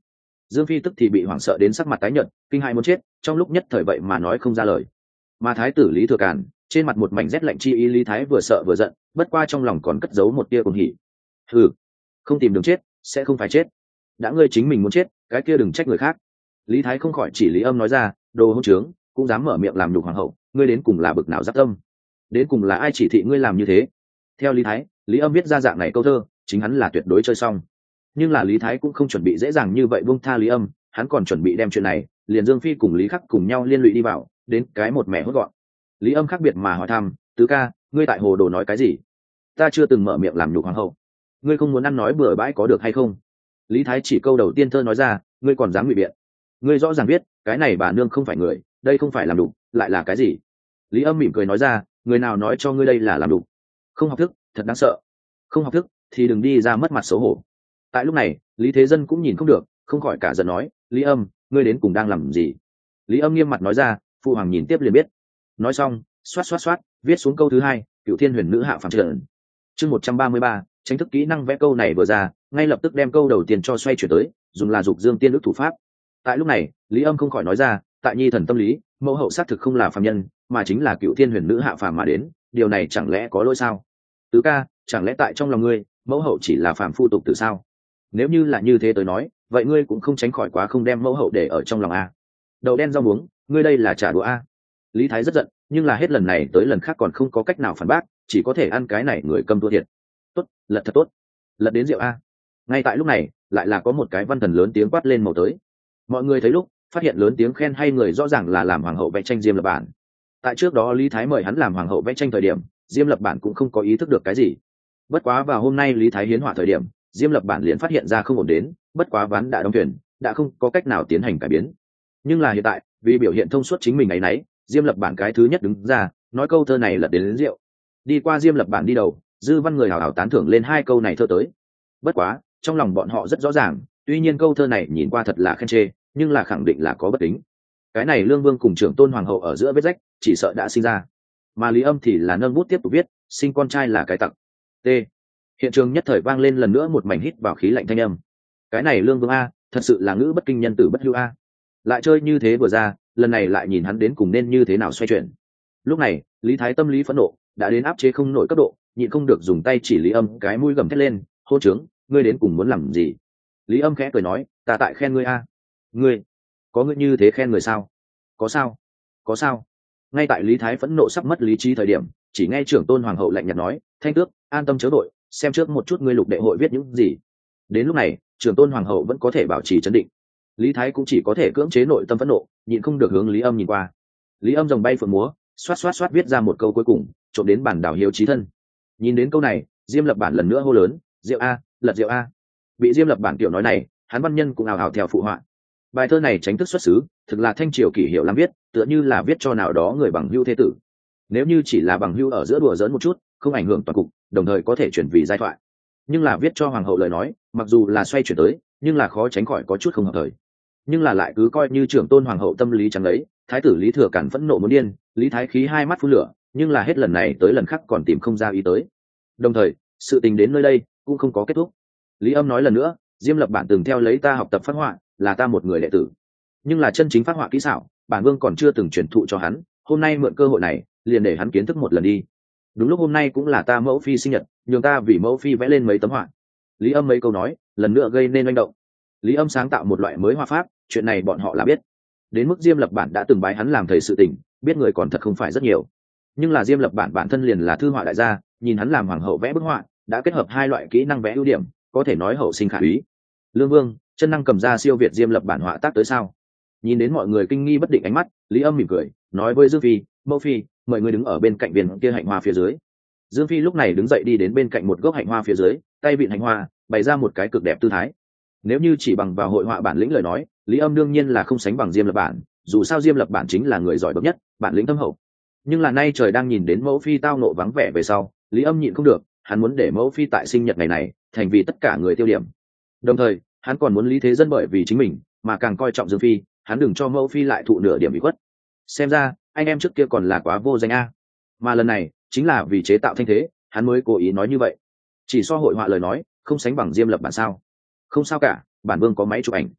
Dương Phi tức thì bị hoảng sợ đến sắc mặt tái nhợt, kinh hãi muốn chết, trong lúc nhất thời vậy mà nói không ra lời. Mà thái tử Lý Thừa Càn, trên mặt một mảnh rét lạnh chi ý. Lý Thái vừa sợ vừa giận, bất qua trong lòng còn cất giấu một tia cuồng hỉ. Hừ, không tìm đường chết sẽ không phải chết, đã ngươi chính mình muốn chết, cái kia đừng trách người khác. Lý Thái không khỏi chỉ Lý Âm nói ra, đồ hỗn trướng, cũng dám mở miệng làm nhục hoàng hậu, ngươi đến cùng là bực nào giáp tâm, đến cùng là ai chỉ thị ngươi làm như thế? Theo Lý Thái, Lý Âm viết ra dạng này câu thơ, chính hắn là tuyệt đối chơi xong. Nhưng là Lý Thái cũng không chuẩn bị dễ dàng như vậy buông tha Lý Âm, hắn còn chuẩn bị đem chuyện này liền Dương Phi cùng Lý Khắc cùng nhau liên lụy đi vào, đến cái một mẻ hốt gọn. Lý Âm khác biệt mà hỏi thăm, tứ ca, ngươi tại hồ đồ nói cái gì? Ta chưa từng mở miệng làm nhục hoàng hậu, ngươi không muốn ăn nói bừa bãi có được hay không? Lý Thái chỉ câu đầu tiên thơ nói ra, ngươi còn dám ngụy biện? Ngươi rõ ràng biết cái này bà nương không phải người, đây không phải làm đục, lại là cái gì? Lý Âm mỉm cười nói ra, người nào nói cho ngươi đây là làm đục? Không học thức, thật đáng sợ. Không học thức thì đừng đi ra mất mặt xấu hổ. Tại lúc này, Lý Thế Dân cũng nhìn không được, không khỏi cả giận nói, Lý Âm, ngươi đến cùng đang làm gì? Lý Âm nghiêm mặt nói ra, phụ hoàng nhìn tiếp liền biết. Nói xong, xoát xoát xoát, viết xuống câu thứ hai, Cửu Thiên Huyền Nữ hạ phàm trần. Chương một trăm ba mươi ba, tranh thức kỹ năng vẽ câu này vừa ra, ngay lập tức đem câu đầu tiên cho xoay chuyển tới, dùng là dục dương tiên đức thủ pháp. Tại lúc này, Lý Âm không khỏi nói ra, tại nhi thần tâm lý, mẫu hậu xác thực không là phàm nhân, mà chính là Cửu Thiên Huyền Nữ hạ phàm mà đến, điều này chẳng lẽ có lỗi sao? Tứ ca, chẳng lẽ tại trong lòng ngươi, mẫu hậu chỉ là phàm phu tục tử sao? Nếu như là như thế tới nói, vậy ngươi cũng không tránh khỏi quá không đem mẫu hậu để ở trong lòng a. Đầu đen rau muống, ngươi đây là trả đũa a. Lý Thái rất giận, nhưng là hết lần này tới lần khác còn không có cách nào phản bác, chỉ có thể ăn cái này người câm thua thiệt. Tốt, lật thật tốt, lật đến rượu a. Ngay tại lúc này, lại là có một cái văn thần lớn tiếng quát lên màu tới. Mọi người thấy lúc, phát hiện lớn tiếng khen hay người rõ ràng là làm hoàng hậu vẽ tranh Diêm Lập Bản. Tại trước đó Lý Thái mời hắn làm hoàng hậu vẽ tranh thời điểm, Diêm Lập Bản cũng không có ý thức được cái gì. Bất quá vào hôm nay Lý Thái hiến họa thời điểm, Diêm Lập Bản liền phát hiện ra không ổn đến, bất quá ván đã đóng thuyền, đã không có cách nào tiến hành cải biến. Nhưng là hiện tại, vì biểu hiện thông suốt chính mình ấy nấy, Diêm Lập Bản cái thứ nhất đứng ra, nói câu thơ này lật đến, đến rượu. Đi qua Diêm Lập Bản đi đầu, dư văn người hào hào tán thưởng lên hai câu này thơ tới. Bất quá, trong lòng bọn họ rất rõ ràng, tuy nhiên câu thơ này nhìn qua thật là khen chê, nhưng là khẳng định là có bất tính. Cái này Lương Vương cùng trưởng tôn hoàng hậu ở giữa vết rách, chỉ sợ đã sinh ra. Mà Lý Âm thì là nâng bút tiếp tục viết, sinh con trai là cái tặng. T. Hiện trường nhất thời vang lên lần nữa một mảnh hít vào khí lạnh thanh âm. Cái này Lương Vương a, thật sự là ngữ bất kinh nhân tử bất hữu a. Lại chơi như thế vừa ra, lần này lại nhìn hắn đến cùng nên như thế nào xoay chuyển. Lúc này, Lý Thái tâm lý phẫn nộ, đã đến áp chế không nổi cấp độ, nhịn không được dùng tay chỉ Lý Âm, cái mũi gầm thét lên, hô trướng, ngươi đến cùng muốn làm gì? Lý Âm khẽ cười nói, ta tại khen ngươi a. Ngươi, có ngươi như thế khen người sao? Có sao? Có sao? Ngay tại Lý Thái phẫn nộ sắp mất lý trí thời điểm, chỉ nghe trưởng tôn hoàng hậu lạnh nhạt nói, thanh tước, an tâm chớ đội, xem trước một chút ngươi lục đệ hội viết những gì. Đến lúc này, trưởng tôn hoàng hậu vẫn có thể bảo trì trấn định. Lý Thái cũng chỉ có thể cưỡng chế nội tâm phẫn nộ, nhịn không được hướng Lý Âm nhìn qua. Lý Âm rồng bay phượng múa, xoát xoát xoát viết ra một câu cuối cùng, trộm đến bản đảo hiếu chí thân. Nhìn đến câu này, Diêm Lập Bản lần nữa hô lớn, rượu a, lật rượu a. Bị Diêm Lập Bản tiểu nói này, hắn văn nhân cũng ào ào theo phụ họa. Bài thơ này tránh thức xuất xứ, thực là thanh triều kỷ hiệu làm viết, tựa như là viết cho nào đó người bằng hữu thế tử. Nếu như chỉ là bằng hữu ở giữa đùa giỡn một chút, không ảnh hưởng toàn cục, đồng thời có thể chuyển vì giai thoại. Nhưng là viết cho hoàng hậu lời nói, mặc dù là xoay chuyển tới, nhưng là khó tránh khỏi có chút không hợp thời. Nhưng là lại cứ coi như trưởng tôn hoàng hậu tâm lý chẳng lấy, thái tử Lý Thừa Càn phẫn nộ muốn điên, Lý Thái khí hai mắt phun lửa, nhưng là hết lần này tới lần khác còn tìm không ra ý tới. Đồng thời, sự tình đến nơi đây cũng không có kết thúc. Lý Âm nói lần nữa, Diêm Lập Bản từng theo lấy ta học tập phát họa, là ta một người đệ tử. Nhưng là chân chính phát họa kỹ xảo, bản vương còn chưa từng truyền thụ cho hắn, hôm nay mượn cơ hội này, liền để hắn kiến thức một lần đi. Đúng lúc hôm nay cũng là ta mẫu phi sinh nhật, nhường ta vì mẫu phi vẽ lên mấy tấm họa. Lý Âm mấy câu nói, lần nữa gây nên oanh động. Lý Âm sáng tạo một loại mới họa pháp, chuyện này bọn họ là biết. Đến mức Diêm Lập Bản đã từng bái hắn làm thầy sự tình, biết người còn thật không phải rất nhiều. Nhưng là Diêm Lập Bản bản thân liền là thư họa đại gia, nhìn hắn làm hoàng hậu vẽ bức họa, đã kết hợp hai loại kỹ năng vẽ ưu điểm, có thể nói hậu sinh khả úy. Lương Vương, chân năng cầm ra siêu việt Diêm Lập Bản họa tác tới sao? Nhìn đến mọi người kinh nghi bất định ánh mắt, Lý Âm mỉm cười, nói với Dương Phi, mẫu phi, mời người đứng ở bên cạnh viên kia hạnh hoa phía dưới. Dương Phi lúc này đứng dậy đi đến bên cạnh một gốc hạnh hoa phía dưới, tay vịn hạnh hoa, bày ra một cái cực đẹp tư thái. Nếu như chỉ bằng vào hội họa bản lĩnh lời nói, Lý Âm đương nhiên là không sánh bằng Diêm Lập Bản, dù sao Diêm Lập Bản chính là người giỏi bậc nhất, bản lĩnh thâm hậu. Nhưng là nay trời đang nhìn đến mẫu phi tao nộ vắng vẻ về sau, Lý Âm nhịn không được, hắn muốn để mẫu phi tại sinh nhật ngày này thành vì tất cả người tiêu điểm. Đồng thời, hắn còn muốn Lý Thế Dân bởi vì chính mình mà càng coi trọng Dương Phi, hắn đừng cho mẫu phi lại thụ nửa điểm bị khuất. Xem ra, anh em trước kia còn là quá vô danh a. Mà lần này, chính là vì chế tạo thanh thế, hắn mới cố ý nói như vậy. Chỉ so hội họa lời nói, không sánh bằng Diêm Lập Bản sao? Không sao cả, bản vương có máy chụp ảnh.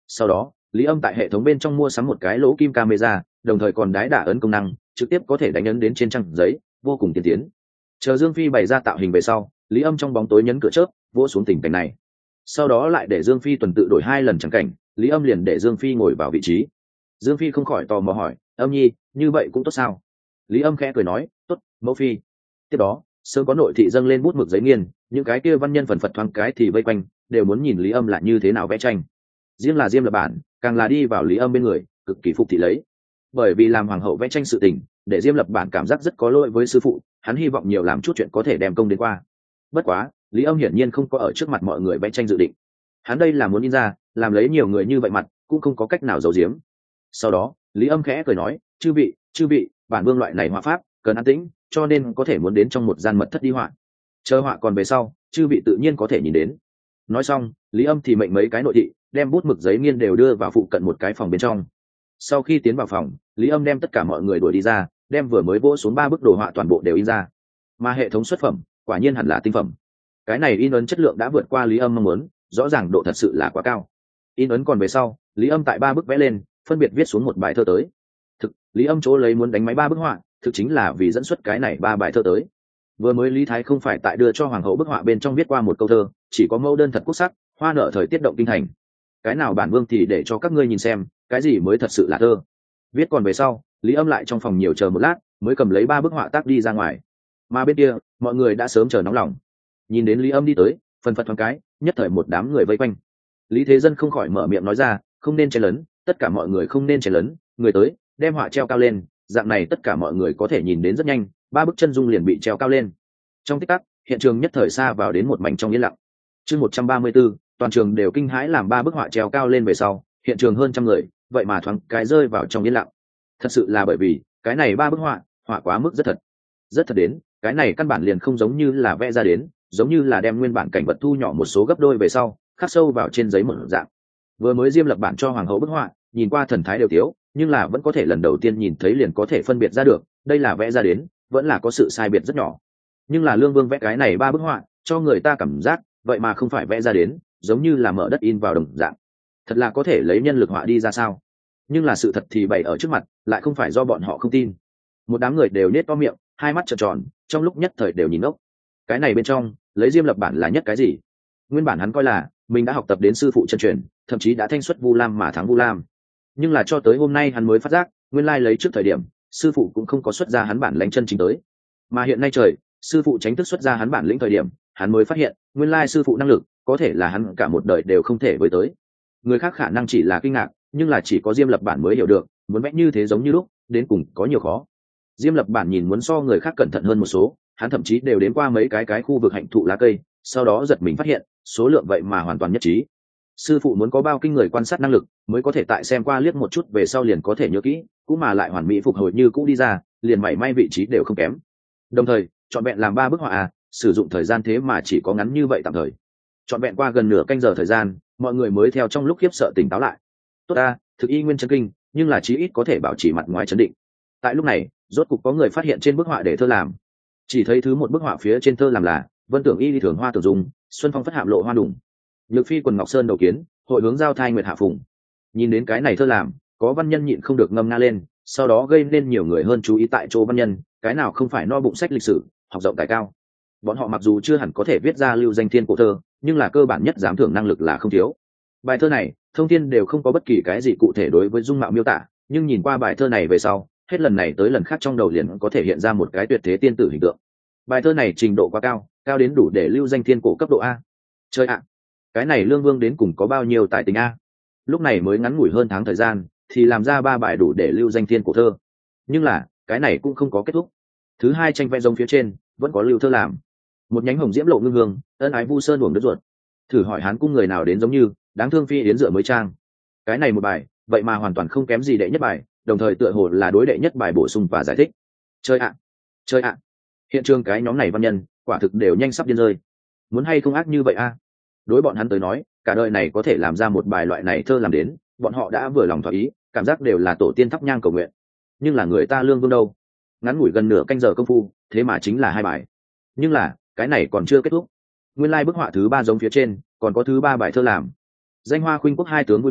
Sau đó lý âm tại hệ thống bên trong mua sắm một cái lỗ kim camera, đồng thời còn đái đả ấn công năng trực tiếp có thể đánh ấn đến trên trang giấy, vô cùng tiên tiến. Chờ Dương Phi bày ra tạo hình về sau, lý âm trong bóng tối nhấn cửa chớp vỗ xuống tình cảnh này, sau đó lại để Dương Phi tuần tự đổi hai lần chẳng cảnh, lý âm liền để Dương Phi ngồi vào vị trí. Dương Phi không khỏi tò mò hỏi, âm nhi như vậy cũng tốt sao? Lý âm khẽ cười nói, tốt, mẫu phi. Tiếp đó sớm có nội thị dâng lên bút mực giấy nghiên, những cái kia văn nhân phần phật thoáng cái thì vây quanh, đều muốn nhìn lý âm là như thế nào vẽ tranh. Riêng là Diêm Lập Bản càng là đi vào lý âm bên người, cực kỳ phục thị lấy. Bởi vì làm hoàng hậu vẽ tranh sự tình, để Diêm Lập Bản cảm giác rất có lỗi với sư phụ, hắn hy vọng nhiều làm chút chuyện có thể đem công đến qua. Bất quá lý âm hiển nhiên không có ở trước mặt mọi người vẽ tranh dự định, hắn đây là muốn in ra, làm lấy nhiều người như vậy mặt cũng không có cách nào giấu giếm. Sau đó lý âm khẽ cười nói, chư vị chư vị, bản vương loại này họa pháp cần an tĩnh, cho nên có thể muốn đến trong một gian mật thất đi họa, chờ họa còn về sau chư vị tự nhiên có thể nhìn đến. Nói xong lý âm thì mệnh mấy cái nội thị đem bút mực giấy nghiên đều đưa vào phụ cận một cái phòng bên trong. Sau khi tiến vào phòng, lý âm đem tất cả mọi người đuổi đi ra, đem vừa mới vỗ xuống ba bức đồ họa toàn bộ đều in ra. Mà hệ thống xuất phẩm quả nhiên hẳn là tinh phẩm, cái này in ấn chất lượng đã vượt qua lý âm mong muốn, rõ ràng độ thật sự là quá cao. In ấn còn về sau, lý âm tại ba bức vẽ lên phân biệt viết xuống một bài thơ tới. Thực lý âm chỗ lấy muốn đánh máy ba bức họa, thực chính là vì dẫn xuất cái này ba bài thơ tới. Vừa mới lý thái không phải tại đưa cho hoàng hậu bức họa bên trong viết qua một câu thơ, chỉ có mẫu đơn thật quốc sắc, hoa nở thời tiết động kinh thành. Cái nào bản vương thì để cho các ngươi nhìn xem, cái gì mới thật sự là thơ. Viết còn về sau, lý âm lại trong phòng nhiều chờ một lát, mới cầm lấy ba bức họa tác đi ra ngoài. Mà bên kia mọi người đã sớm chờ nóng lòng, nhìn đến lý âm đi tới, phần phật thoáng cái, nhất thời một đám người vây quanh. Lý Thế Dân không khỏi mở miệng nói ra, không nên chen lấn, tất cả mọi người không nên chen lấn, người tới đem họa treo cao lên, dạng này tất cả mọi người có thể nhìn đến rất nhanh, ba bức chân dung liền bị treo cao lên. Trong tích tắc hiện trường nhất thời xa vào đến một mảnh trong yên lặng. Chương một trăm ba mươi 134, toàn trường đều kinh hãi, làm ba bức họa treo cao lên về sau, hiện trường hơn trăm người vậy mà thoáng cái rơi vào trong yên lặng. Thật sự là bởi vì cái này ba bức họa họa quá mức rất thật, rất thật đến cái này căn bản liền không giống như là vẽ ra đến, giống như là đem nguyên bản cảnh vật thu nhỏ một số gấp đôi về sau khắc sâu vào trên giấy một dạng. Vừa mới Diêm Lập Bản cho hoàng hậu bức họa, nhìn qua thần thái đều thiếu, nhưng là vẫn có thể lần đầu tiên nhìn thấy liền có thể phân biệt ra được đây là vẽ ra đến, vẫn là có sự sai biệt rất nhỏ. Nhưng là Lương Vương vẽ cái này ba bức họa cho người ta cảm giác vậy mà không phải vẽ ra đến, giống như là mở đất in vào đồng dạng. Thật là có thể lấy nhân lực họa đi ra sao? Nhưng là sự thật thì bày ở trước mặt, lại không phải do bọn họ không tin. Một đám người đều nết to miệng, hai mắt trợn tròn, trong lúc nhất thời đều nhìn ngốc. Cái này bên trong lấy Diêm Lập Bản là nhất cái gì? Nguyên bản hắn coi là mình đã học tập đến sư phụ chân truyền, thậm chí đã thanh xuất Vu Lam mà thắng Vu Lam. Nhưng là cho tới hôm nay hắn mới phát giác, nguyên lai lấy trước thời điểm sư phụ cũng không có xuất ra hắn bản lãnh chân chính tới. Mà hiện nay trời, sư phụ tránh thức xuất ra hắn bản lĩnh thời điểm, hắn mới phát hiện, nguyên lai sư phụ năng lực có thể là hắn cả một đời đều không thể với tới. Người khác khả năng chỉ là kinh ngạc, nhưng là chỉ có Diêm Lập Bản mới hiểu được, muốn vẽ như thế giống như lúc, đến cùng có nhiều khó. Diêm Lập Bản nhìn muốn so người khác cẩn thận hơn một số, hắn thậm chí đều đến qua mấy cái cái khu vực hạnh thụ lá cây, sau đó giật mình phát hiện, số lượng vậy mà hoàn toàn nhất trí. Sư phụ muốn có bao kinh người quan sát năng lực, mới có thể tại xem qua liếc một chút về sau liền có thể nhớ kỹ, cũng mà lại hoàn mỹ phục hồi như cũ đi ra, liền mảy may vị trí đều không kém. Đồng thời, chọn vẹn làm ba bức họa à, sử dụng thời gian thế mà chỉ có ngắn như vậy tạm thời. Chọn vẹn qua gần nửa canh giờ thời gian, mọi người mới theo trong lúc khiếp sợ tỉnh táo lại. Tốt ta, thực y nguyên chân kinh, nhưng là chí ít có thể bảo trì mặt ngoài chấn định. Tại lúc này, rốt cục có người phát hiện trên bức họa để thơ làm. Chỉ thấy thứ một bức họa phía trên thơ làm là vân tưởng y đi thường hoa tưởng dùng, xuân phong phất hạm lộ hoa đùng, nhược phi quần ngọc sơn đầu kiến, hội hướng giao thai nguyệt hạ phùng. Nhìn đến cái này thơ làm, có văn nhân nhịn không được ngâm nga lên, sau đó gây nên nhiều người hơn chú ý tại chỗ văn nhân, cái nào không phải no bụng sách lịch sử, học rộng tài cao. Bọn họ mặc dù chưa hẳn có thể viết ra lưu danh thiên cổ thơ, nhưng là cơ bản nhất dám thưởng năng lực là không thiếu. Bài thơ này thông thiên đều không có bất kỳ cái gì cụ thể đối với dung mạo miêu tả, nhưng nhìn qua bài thơ này về sau, hết lần này tới lần khác trong đầu liền có thể hiện ra một cái tuyệt thế tiên tử hình tượng. Bài thơ này trình độ quá cao, cao đến đủ để lưu danh thiên cổ cấp độ A. Chơi ạ, cái này Lương Vương đến cùng có bao nhiêu tài tình A? Lúc này mới ngắn ngủi hơn tháng thời gian, thì làm ra ba bài đủ để lưu danh thiên cổ thơ. Nhưng là cái này cũng không có kết thúc. Thứ hai tranh vẽ giống phía trên vẫn có lưu thơ làm. Một nhánh hồng diễm lộ ngưng hương, ân ái vu sơn uổng đứt ruột. Thử hỏi hán cung người nào đến giống như, đáng thương phi yến dựa mới trang. Cái này một bài, vậy mà hoàn toàn không kém gì đệ nhất bài, đồng thời tựa hồ là đối đệ nhất bài bổ sung và giải thích. Chơi ạ, chơi ạ. Hiện trường cái nhóm này văn nhân, quả thực đều nhanh sắp điên rơi. Muốn hay không ác như vậy a? Đối bọn hắn tới nói, cả đời này có thể làm ra một bài loại này thơ làm đến, bọn họ đã vừa lòng thỏa ý, cảm giác đều là tổ tiên thắp nhang cầu nguyện. Nhưng là người ta Lương Vương đâu? Ngắn ngủi gần nửa canh giờ công phu, thế mà chính là hai bài. Nhưng là cái này còn chưa kết thúc. Nguyên lai like bức họa thứ ba giống phía trên, còn có thứ ba bài thơ làm. Danh hoa khuynh quốc hai tướng vui mừng,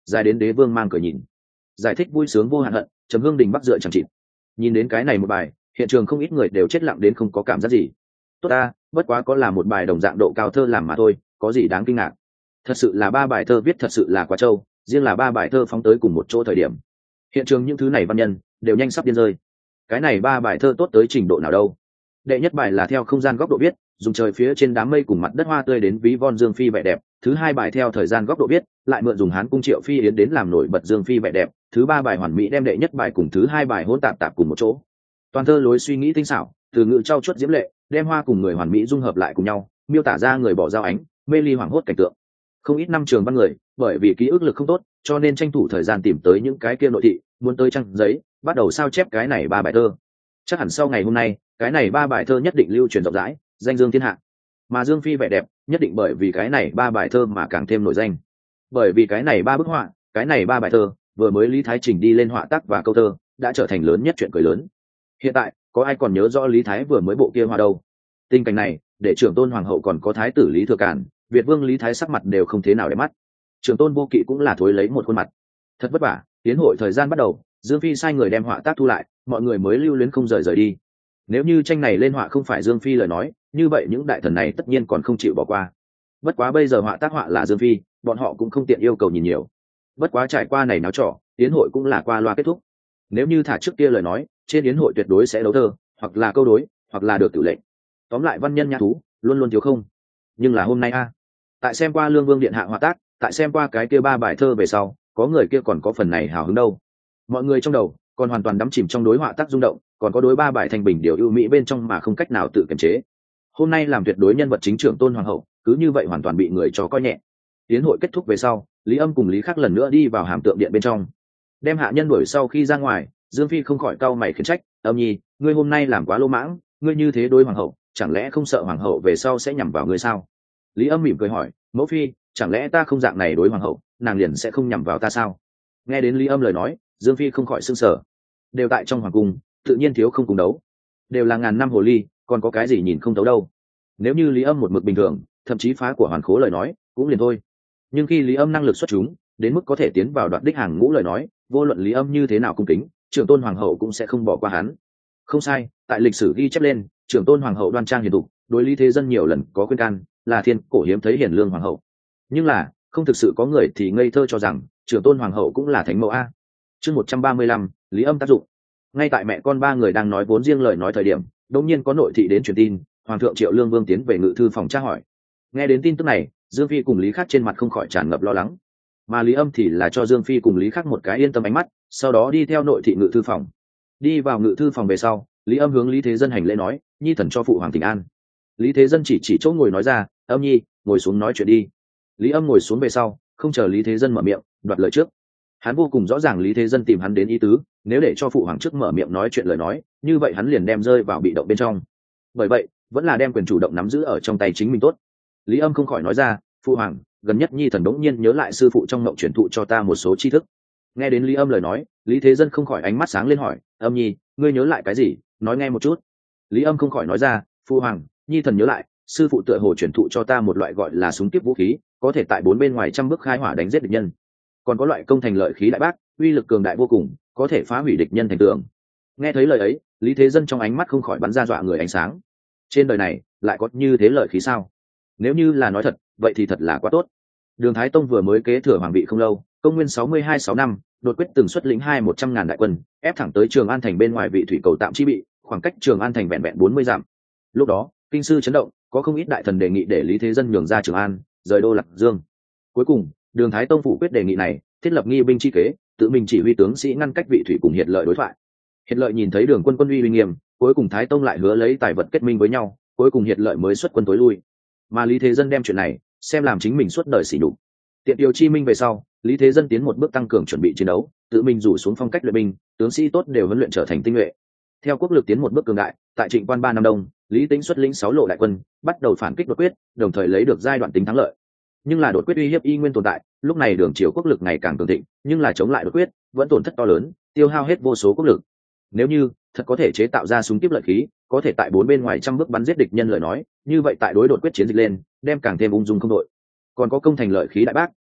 dài đến đế vương mang cười nhìn, giải thích vui sướng vô hạn hận, trầm hương đình bắc dựa chẳng chịt. Nhìn đến cái này một bài, hiện trường không ít người đều chết lặng đến không có cảm giác gì. Tốt ta, bất quá có là một bài đồng dạng độ cao thơ làm mà thôi, có gì đáng kinh ngạc. Thật sự là ba bài thơ viết thật sự là quá trâu, riêng là ba bài thơ phóng tới cùng một chỗ thời điểm, hiện trường những thứ này văn nhân đều nhanh sắp điên rơi. Cái này ba bài thơ tốt tới trình độ nào đâu? Đệ nhất bài là theo không gian góc độ viết, dùng trời phía trên đám mây cùng mặt đất hoa tươi đến ví von dương phi vẻ đẹp. Thứ hai bài theo thời gian góc độ viết, lại mượn dùng hán cung triệu phi yến đến làm nổi bật dương phi vẻ đẹp. Thứ ba bài hoàn mỹ đem đệ nhất bài cùng thứ hai bài hỗn tạp tạp cùng một chỗ. Toàn thơ lối suy nghĩ tinh xảo, từ ngữ trau chuốt diễm lệ, đem hoa cùng người hoàn mỹ dung hợp lại cùng nhau, miêu tả ra người bỏ dao ánh, mê ly hoảng hốt cảnh tượng. Không ít năm trường văn người, bởi vì ký ức lực không tốt, cho nên tranh thủ thời gian tìm tới những cái kia nội thị, muốn tới trang giấy, bắt đầu sao chép cái này ba bài thơ. Chắc hẳn sau ngày hôm nay, cái này ba bài thơ nhất định lưu truyền rộng rãi, danh dương thiên hạ. Mà dương phi vẻ đẹp, nhất định bởi vì cái này ba bài thơ mà càng thêm nổi danh. Bởi vì cái này ba bức họa, cái này ba bài thơ, vừa mới Lý Thái Trình đi lên họa tác và câu thơ, đã trở thành lớn nhất chuyện cười lớn. Hiện tại, có ai còn nhớ rõ Lý Thái vừa mới bộ kia họa đâu? Tình cảnh này, để trưởng tôn hoàng hậu còn có thái tử Lý Thừa Càn, Việt vương Lý Thái sắc mặt đều không thế nào để mắt. Trưởng tôn vô kỵ cũng là thối lấy một khuôn mặt. Thật vất vả, tiến hội thời gian bắt đầu, Dương Phi sai người đem họa tác thu lại, mọi người mới lưu luyến không rời rời đi. Nếu như tranh này lên họa không phải Dương Phi lời nói, như vậy những đại thần này tất nhiên còn không chịu bỏ qua. Bất quá bây giờ họa tác họa là Dương Phi, bọn họ cũng không tiện yêu cầu nhìn nhiều. Bất quá trải qua này náo trò, tiến hội cũng là qua loa kết thúc. Nếu như thả trước kia lời nói, trên yến hội tuyệt đối sẽ đấu thơ, hoặc là câu đối, hoặc là được tử lệnh. Tóm lại văn nhân nhã thú, luôn luôn thiếu không. Nhưng là hôm nay a, tại xem qua Lương Vương điện hạ họa tác, tại xem qua cái kia ba bài thơ về sau, có người kia còn có phần này hào hứng đâu. Mọi người trong đầu còn hoàn toàn đắm chìm trong đối họa tác rung động, còn có đối ba bài thành bình điều ưu mỹ bên trong mà không cách nào tự kiềm chế. Hôm nay làm tuyệt đối nhân vật chính trưởng tôn hoàng hậu, cứ như vậy hoàn toàn bị người cho coi nhẹ. Tiến hội kết thúc về sau, Lý Âm cùng Lý Khắc lần nữa đi vào hàm tượng điện bên trong, đem hạ nhân đuổi sau khi ra ngoài. Dương Phi không khỏi cau mày khiển trách, Âm nhi, ngươi hôm nay làm quá lô mãng, ngươi như thế đối hoàng hậu, chẳng lẽ không sợ hoàng hậu về sau sẽ nhằm vào ngươi sao? Lý Âm mỉm cười hỏi, mẫu phi, chẳng lẽ ta không dạng này đối hoàng hậu, nàng liền sẽ không nhằm vào ta sao? Nghe đến Lý Âm lời nói, Dương Phi không khỏi sưng sở. Đều tại trong hoàng cung, tự nhiên thiếu không cùng đấu, đều là ngàn năm hồ ly, còn có cái gì nhìn không thấu đâu. Nếu như Lý Âm một mực bình thường, thậm chí phá của hoàn khố lời nói, cũng liền thôi. Nhưng khi Lý Âm năng lực xuất chúng, đến mức có thể tiến vào đoạn đích hàng ngũ lời nói, vô luận Lý Âm như thế nào cung kính, trưởng tôn hoàng hậu cũng sẽ không bỏ qua hắn. Không sai, tại lịch sử ghi chép lên, trưởng tôn hoàng hậu đoan trang hiền thục, đối Lý Thế Dân nhiều lần có khuyên can, là thiên cổ hiếm thấy hiền lương hoàng hậu. Nhưng là, không thực sự có người thì ngây thơ cho rằng trưởng tôn hoàng hậu cũng là thánh mẫu a. Chương một trăm ba mươi lăm, Lý Âm tác dụng. Ngay tại mẹ con ba người đang nói vốn riêng lời nói thời điểm, đột nhiên có nội thị đến truyền tin, hoàng thượng Triệu Lương Vương tiến về ngự thư phòng tra hỏi. Nghe đến tin tức này, Dương Phi cùng Lý Khắc trên mặt không khỏi tràn ngập lo lắng, mà Lý Âm thì là cho Dương Phi cùng Lý Khắc một cái yên tâm ánh mắt, sau đó đi theo nội thị ngự thư phòng. Đi vào ngự thư phòng về sau, Lý Âm hướng Lý Thế Dân hành lễ nói, nhi thần cho phụ hoàng thỉnh an. Lý Thế Dân chỉ chỉ chỗ ngồi nói ra, Âm nhi, ngồi xuống nói chuyện đi. Lý Âm ngồi xuống về sau, không chờ Lý Thế Dân mở miệng, đoạt lời trước. Hắn vô cùng rõ ràng Lý Thế Dân tìm hắn đến ý tứ, nếu để cho phụ hoàng trước mở miệng nói chuyện lời nói, như vậy hắn liền đem rơi vào bị động bên trong. Bởi vậy, vẫn là đem quyền chủ động nắm giữ ở trong tay chính mình tốt. Lý Âm không khỏi nói ra, phụ hoàng, gần nhất nhi thần đống nhiên nhớ lại sư phụ trong mộng truyền thụ cho ta một số tri thức. Nghe đến Lý Âm lời nói, Lý Thế Dân không khỏi ánh mắt sáng lên hỏi, Âm nhi, ngươi nhớ lại cái gì, nói nghe một chút. Lý Âm không khỏi nói ra, phụ hoàng, nhi thần nhớ lại, sư phụ tựa hồ truyền thụ cho ta một loại gọi là súng kiếp vũ khí, có thể tại bốn bên ngoài trăm bước khai hỏa đánh giết địch nhân. Còn có loại công thành lợi khí đại bác, uy lực cường đại vô cùng, có thể phá hủy địch nhân thành tường. Nghe thấy lời ấy, Lý Thế Dân trong ánh mắt không khỏi bắn ra dọa người ánh sáng. Trên đời này lại có như thế lợi khí sao? Nếu như là nói thật, vậy thì thật là quá tốt. Đường Thái Tông vừa mới kế thừa hoàng vị không lâu, công nguyên sáu mươi hai sáu năm, đột quyết từng xuất lĩnh hai một trăm ngàn đại quân, ép thẳng tới Trường An thành bên ngoài vị thủy cầu tạm chi bị, khoảng cách Trường An thành vẹn vẹn bốn mươi dặm. Lúc đó, kinh sư chấn động, có không ít đại thần đề nghị để Lý Thế Dân nhường ra Trường An, rời đô Lạc Dương. Cuối cùng, Đường Thái Tông phủ quyết đề nghị này, thiết lập nghi binh chi kế, tự mình chỉ huy tướng sĩ ngăn cách vị thủy cùng Hiệt Lợi đối thoại. Hiệt Lợi nhìn thấy Đường quân quân uy uy nghiêm, cuối cùng Thái Tông lại hứa lấy tài vật kết minh với nhau, cuối cùng Hiệt Lợi mới xuất quân tối lui. Mà Lý Thế Dân đem chuyện này xem làm chính mình suốt đời sỉ nhục. Tiện điều chi minh về sau, Lý Thế Dân tiến một bước tăng cường chuẩn bị chiến đấu, tự mình rủ xuống phong cách luyện binh, tướng sĩ tốt đều huấn luyện trở thành tinh nhuệ. Theo quốc lực tiến một bước cường đại, tại Trịnh Quan ba năm đông, Lý Tĩnh xuất lĩnh sáu lộ đại quân, bắt đầu phản kích đột quyết, đồng thời lấy được giai đoạn tính thắng lợi. Nhưng là đột quyết uy hiếp y nguyên tồn tại, lúc này Đường triều quốc lực ngày càng cường thịnh, nhưng là chống lại đột quyết, vẫn tổn thất to lớn, tiêu hao hết vô số quốc lực. Nếu như thật có thể chế tạo ra súng kiếp lợi khí, có thể tại bốn bên ngoài trăm bước bắn giết địch nhân lời nói, như vậy tại đối đột quyết chiến dịch lên, đem càng thêm ung dung không đội. Còn có công thành lợi khí đại bác,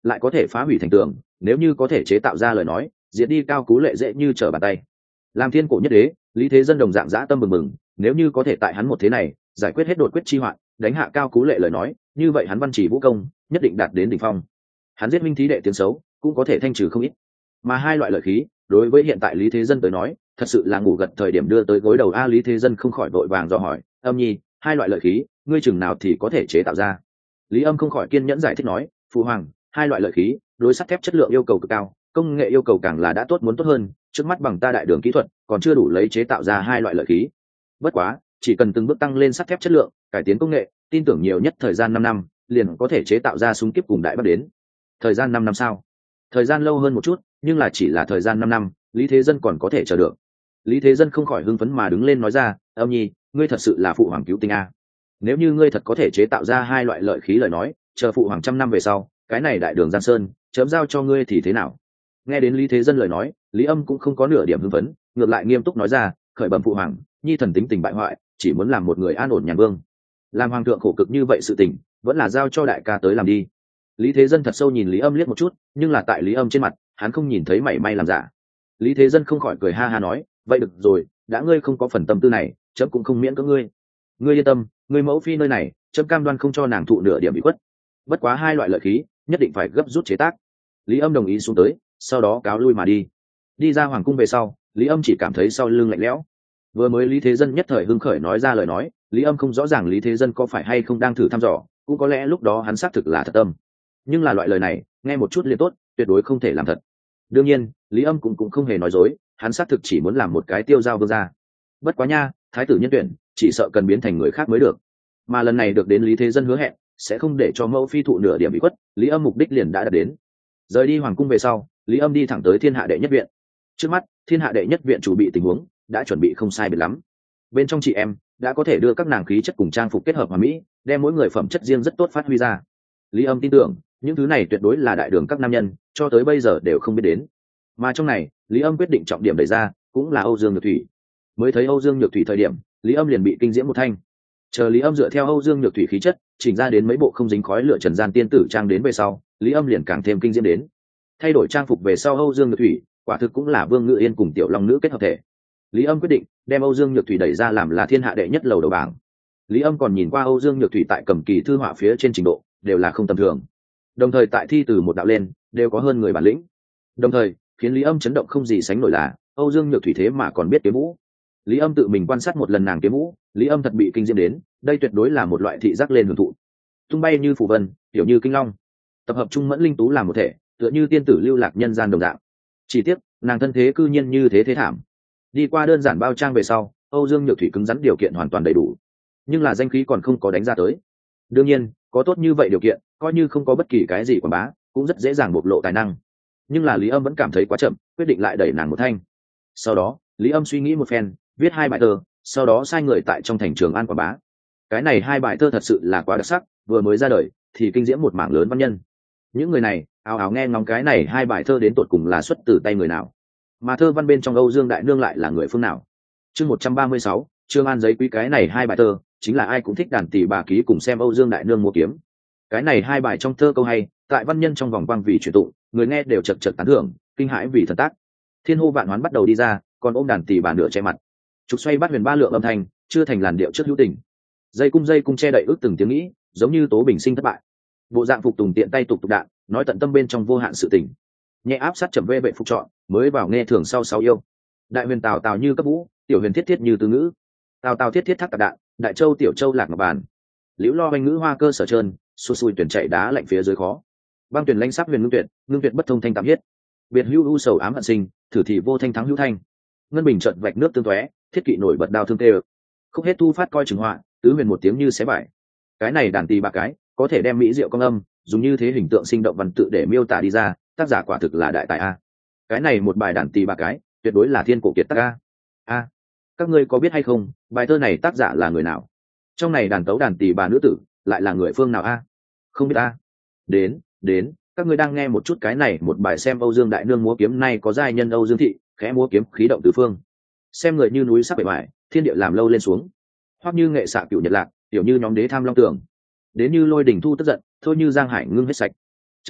lại có thể phá hủy thành tường, nếu như có thể chế tạo ra lời nói, diệt đi Cao Cú Lệ dễ như trở bàn tay. Làm thiên cổ nhất đế, Lý Thế Dân đồng dạng dã tâm mừng mừng, nếu như có thể tại hắn một thế này giải quyết hết đột quyết chi hoạn, đánh hạ Cao Cú Lệ lời nói, như vậy hắn văn chỉ vũ công nhất định đạt đến đỉnh phong. Hắn giết minh thí đệ tiếng xấu cũng có thể thanh trừ không ít. Mà hai loại lợi khí đối với hiện tại Lý Thế Dân tới nói, thật sự là ngủ gật thời điểm đưa tới gối đầu a. Lý Thế Dân không khỏi vội vàng dò hỏi, Âm Nhi, hai loại lợi khí ngươi chừng nào thì có thể chế tạo ra? Lý Âm không khỏi kiên nhẫn giải thích nói, phụ hoàng, hai loại lợi khí đối sắt thép chất lượng yêu cầu cực cao, công nghệ yêu cầu càng là đã tốt muốn tốt hơn, trước mắt bằng ta đại đường kỹ thuật còn chưa đủ lấy chế tạo ra hai loại lợi khí. Bất quá chỉ cần từng bước tăng lên sắt thép chất lượng, cải tiến công nghệ, tin tưởng nhiều nhất thời gian năm năm liền có thể chế tạo ra súng kiếp cùng đại bắc đến. Thời gian năm năm sao? Thời gian lâu hơn một chút, nhưng là chỉ là thời gian năm năm, Lý Thế Dân còn có thể chờ được. Lý Thế Dân không khỏi hưng phấn mà đứng lên nói ra, Âm Nhi, ngươi thật sự là phụ hoàng cứu tinh a. Nếu như ngươi thật có thể chế tạo ra hai loại lợi khí lời nói, chờ phụ hoàng trăm năm về sau, cái này đại đường Giang Sơn chấm giao cho ngươi thì thế nào? Nghe đến Lý Thế Dân lời nói, Lý Âm cũng không có nửa điểm hưng phấn, ngược lại nghiêm túc nói ra, khởi bẩm phụ hoàng, Nhi thần tính tình bại hoại, chỉ muốn làm một người an ổn nhàn vương. Làm hoàng thượng khổ cực như vậy sự tình, vẫn là giao cho đại ca tới làm đi. Lý Thế Dân thật sâu nhìn Lý Âm liếc một chút, nhưng là tại Lý Âm trên mặt, hắn không nhìn thấy mảy may làm giả. Lý Thế Dân không khỏi cười ha ha nói, vậy được rồi, đã ngươi không có phần tâm tư này, chấm cũng không miễn cưỡng ngươi. Ngươi yên tâm, ngươi mẫu phi nơi này, chấm cam đoan không cho nàng thụ nửa điểm bị khuất. Bất quá hai loại lợi khí, nhất định phải gấp rút chế tác. Lý Âm đồng ý xuống tới, sau đó cáo lui mà đi. Đi ra hoàng cung về sau, Lý Âm chỉ cảm thấy sau lưng lạnh lẽo. Vừa mới Lý Thế Dân nhất thời hưng khởi nói ra lời nói, Lý Âm không rõ ràng Lý Thế Dân có phải hay không đang thử thăm dò, cũng có lẽ lúc đó hắn xác thực là thật tâm. Nhưng là loại lời này, nghe một chút liền tốt, tuyệt đối không thể làm thật. Đương nhiên, Lý Âm cũng cũng không hề nói dối, hắn xác thực chỉ muốn làm một cái tiêu giao vương gia. Bất quá nha, thái tử nhân tuyển, chỉ sợ cần biến thành người khác mới được. Mà lần này được đến Lý Thế Dân hứa hẹn, sẽ không để cho mẫu phi thụ nửa điểm bị khuất, Lý Âm mục đích liền đã đạt đến. Rời đi hoàng cung về sau, Lý Âm đi thẳng tới Thiên Hạ đệ nhất viện. Trước mắt, Thiên Hạ đệ nhất viện chủ bị tình huống đã chuẩn bị không sai biệt lắm. Bên trong chị em đã có thể đưa các nàng khí chất cùng trang phục kết hợp hòa mỹ, đem mỗi người phẩm chất riêng rất tốt phát huy ra. Lý Âm tin tưởng, những thứ này tuyệt đối là đại đường các nam nhân cho tới bây giờ đều không biết đến. Mà trong này, Lý Âm quyết định trọng điểm đẩy ra cũng là Âu Dương Nhược Thủy. Mới thấy Âu Dương Nhược Thủy thời điểm, Lý Âm liền bị kinh diễm một thanh. Chờ Lý Âm dựa theo Âu Dương Nhược Thủy khí chất chỉnh ra đến mấy bộ không dính khói lửa trần gian tiên tử trang đến về sau, Lý Âm liền càng thêm kinh diễm đến. Thay đổi trang phục về sau, Âu Dương Nhược Thủy quả thực cũng là Vương Ngự Yên cùng Tiểu Long nữ kết hợp thể. Lý Âm quyết định đem Âu Dương Nhược Thủy đẩy ra làm là Thiên Hạ đệ nhất lầu đầu bảng. Lý Âm còn nhìn qua Âu Dương Nhược Thủy tại cầm kỳ thư họa phía trên trình độ đều là không tầm thường, đồng thời tại thi từ một đạo lên đều có hơn người bản lĩnh. Đồng thời khiến Lý Âm chấn động không gì sánh nổi là Âu Dương Nhược Thủy thế mà còn biết kiếm vũ. Lý Âm tự mình quan sát một lần nàng kiếm vũ, Lý Âm thật bị kinh diễm đến, đây tuyệt đối là một loại thị giác lên hưởng thụ. Tung bay như phù vân, hiểu như kinh long, tập hợp trung mẫn linh tú làm một thể, tựa như tiên tử lưu lạc nhân gian đồng dạng. Chỉ tiếc nàng thân thế cư nhiên như thế thế thảm. Đi qua đơn giản bao trang về sau, Âu Dương Nhược Thủy cứng rắn điều kiện hoàn toàn đầy đủ, nhưng là danh khí còn không có đánh ra tới. Đương nhiên, có tốt như vậy điều kiện, coi như không có bất kỳ cái gì quảng bá, cũng rất dễ dàng bộc lộ tài năng. Nhưng là Lý Âm vẫn cảm thấy quá chậm, quyết định lại đẩy nàng một thanh. Sau đó, Lý Âm suy nghĩ một phen, viết hai bài thơ, sau đó sai người tại trong thành Trường An quảng bá. Cái này hai bài thơ thật sự là quá đặc sắc, vừa mới ra đời thì kinh diễm một mảng lớn văn nhân. Những người này ào ào nghe ngóng cái này hai bài thơ đến tột cùng là xuất từ tay người nào, mà thơ văn bên trong Âu Dương đại nương lại là người phương nào. Chương một trăm ba mươi sáu, Trương An giấy quý. Cái này hai bài thơ chính là ai cũng thích đàn tỷ bà ký cùng xem Âu Dương đại nương mua kiếm. Cái này hai bài trong thơ câu hay, tại văn nhân trong vòng quang vì truyền tụng, người nghe đều chật chật tán thưởng, kinh hãi vì thần tác. Thiên hô vạn hoán bắt đầu đi ra, còn ôm đàn tỷ bà nửa che mặt. Trục xoay bát huyền ba lượng âm thanh, chưa thành làn điệu trước hữu tình. Dây cung dây cung che đậy ước từng tiếng nghĩ, giống như tố bình sinh thất bại. Bộ dạng phục tùng tiện tay tục tục đạn, nói tận tâm bên trong vô hạn sự tình. Nhẹ áp sát chậm vê vệ phục chọn, mới vào nghe thường sau sáu yêu. Đại huyền tào tào như cấp vũ, tiểu huyền thiết thiết như từ ngữ. Tào tào thiết thiết thác tạc đạn, đại châu tiểu châu lạc ngọc bàn. Liễu lo hoành ngữ hoa cơ sở trơn, xui xui tuyển chạy đá lạnh phía dưới khó. Băng tuyển lãnh sắc huyền ngưng tuyệt, ngưng tuyệt bất thông thanh tạm hiết. Biệt hữu u sầu ám hận sinh, thử thì vô thanh thắng hữu thanh. Ngân bình trận vạch nước tương tóe, thiết kỵ nổi bật đao thương tê. Không hết thu phát coi chừng họa, tứ huyền một tiếng như xé bại. Cái này đàn tỳ bà cái, có thể đem mỹ diệu công âm, dùng như thế hình tượng sinh động văn tự để miêu tả đi ra, tác giả quả thực là đại tài a. Cái này một bài đàn tỳ bà cái, tuyệt đối là thiên cổ kiệt tác a. A, các ngươi có biết hay không, bài thơ này tác giả là người nào? Trong này đàn tấu đàn tỳ bà nữ tử, lại là người phương nào a? Không biết a. Đến, đến, các ngươi đang nghe một chút cái này một bài xem Âu Dương đại nương múa kiếm này có giai nhân Âu Dương thị, khẽ múa kiếm khí động tứ phương. Xem người như núi sắp bể bại, thiên địa làm lâu lên xuống. Hoặc như nghệ xạ cựu nhật lạc, tiểu như nhóm đế tham long tường. Đến như lôi đỉnh thu tức giận, thôi như giang hải ngưng hết sạch. Chậc chậc,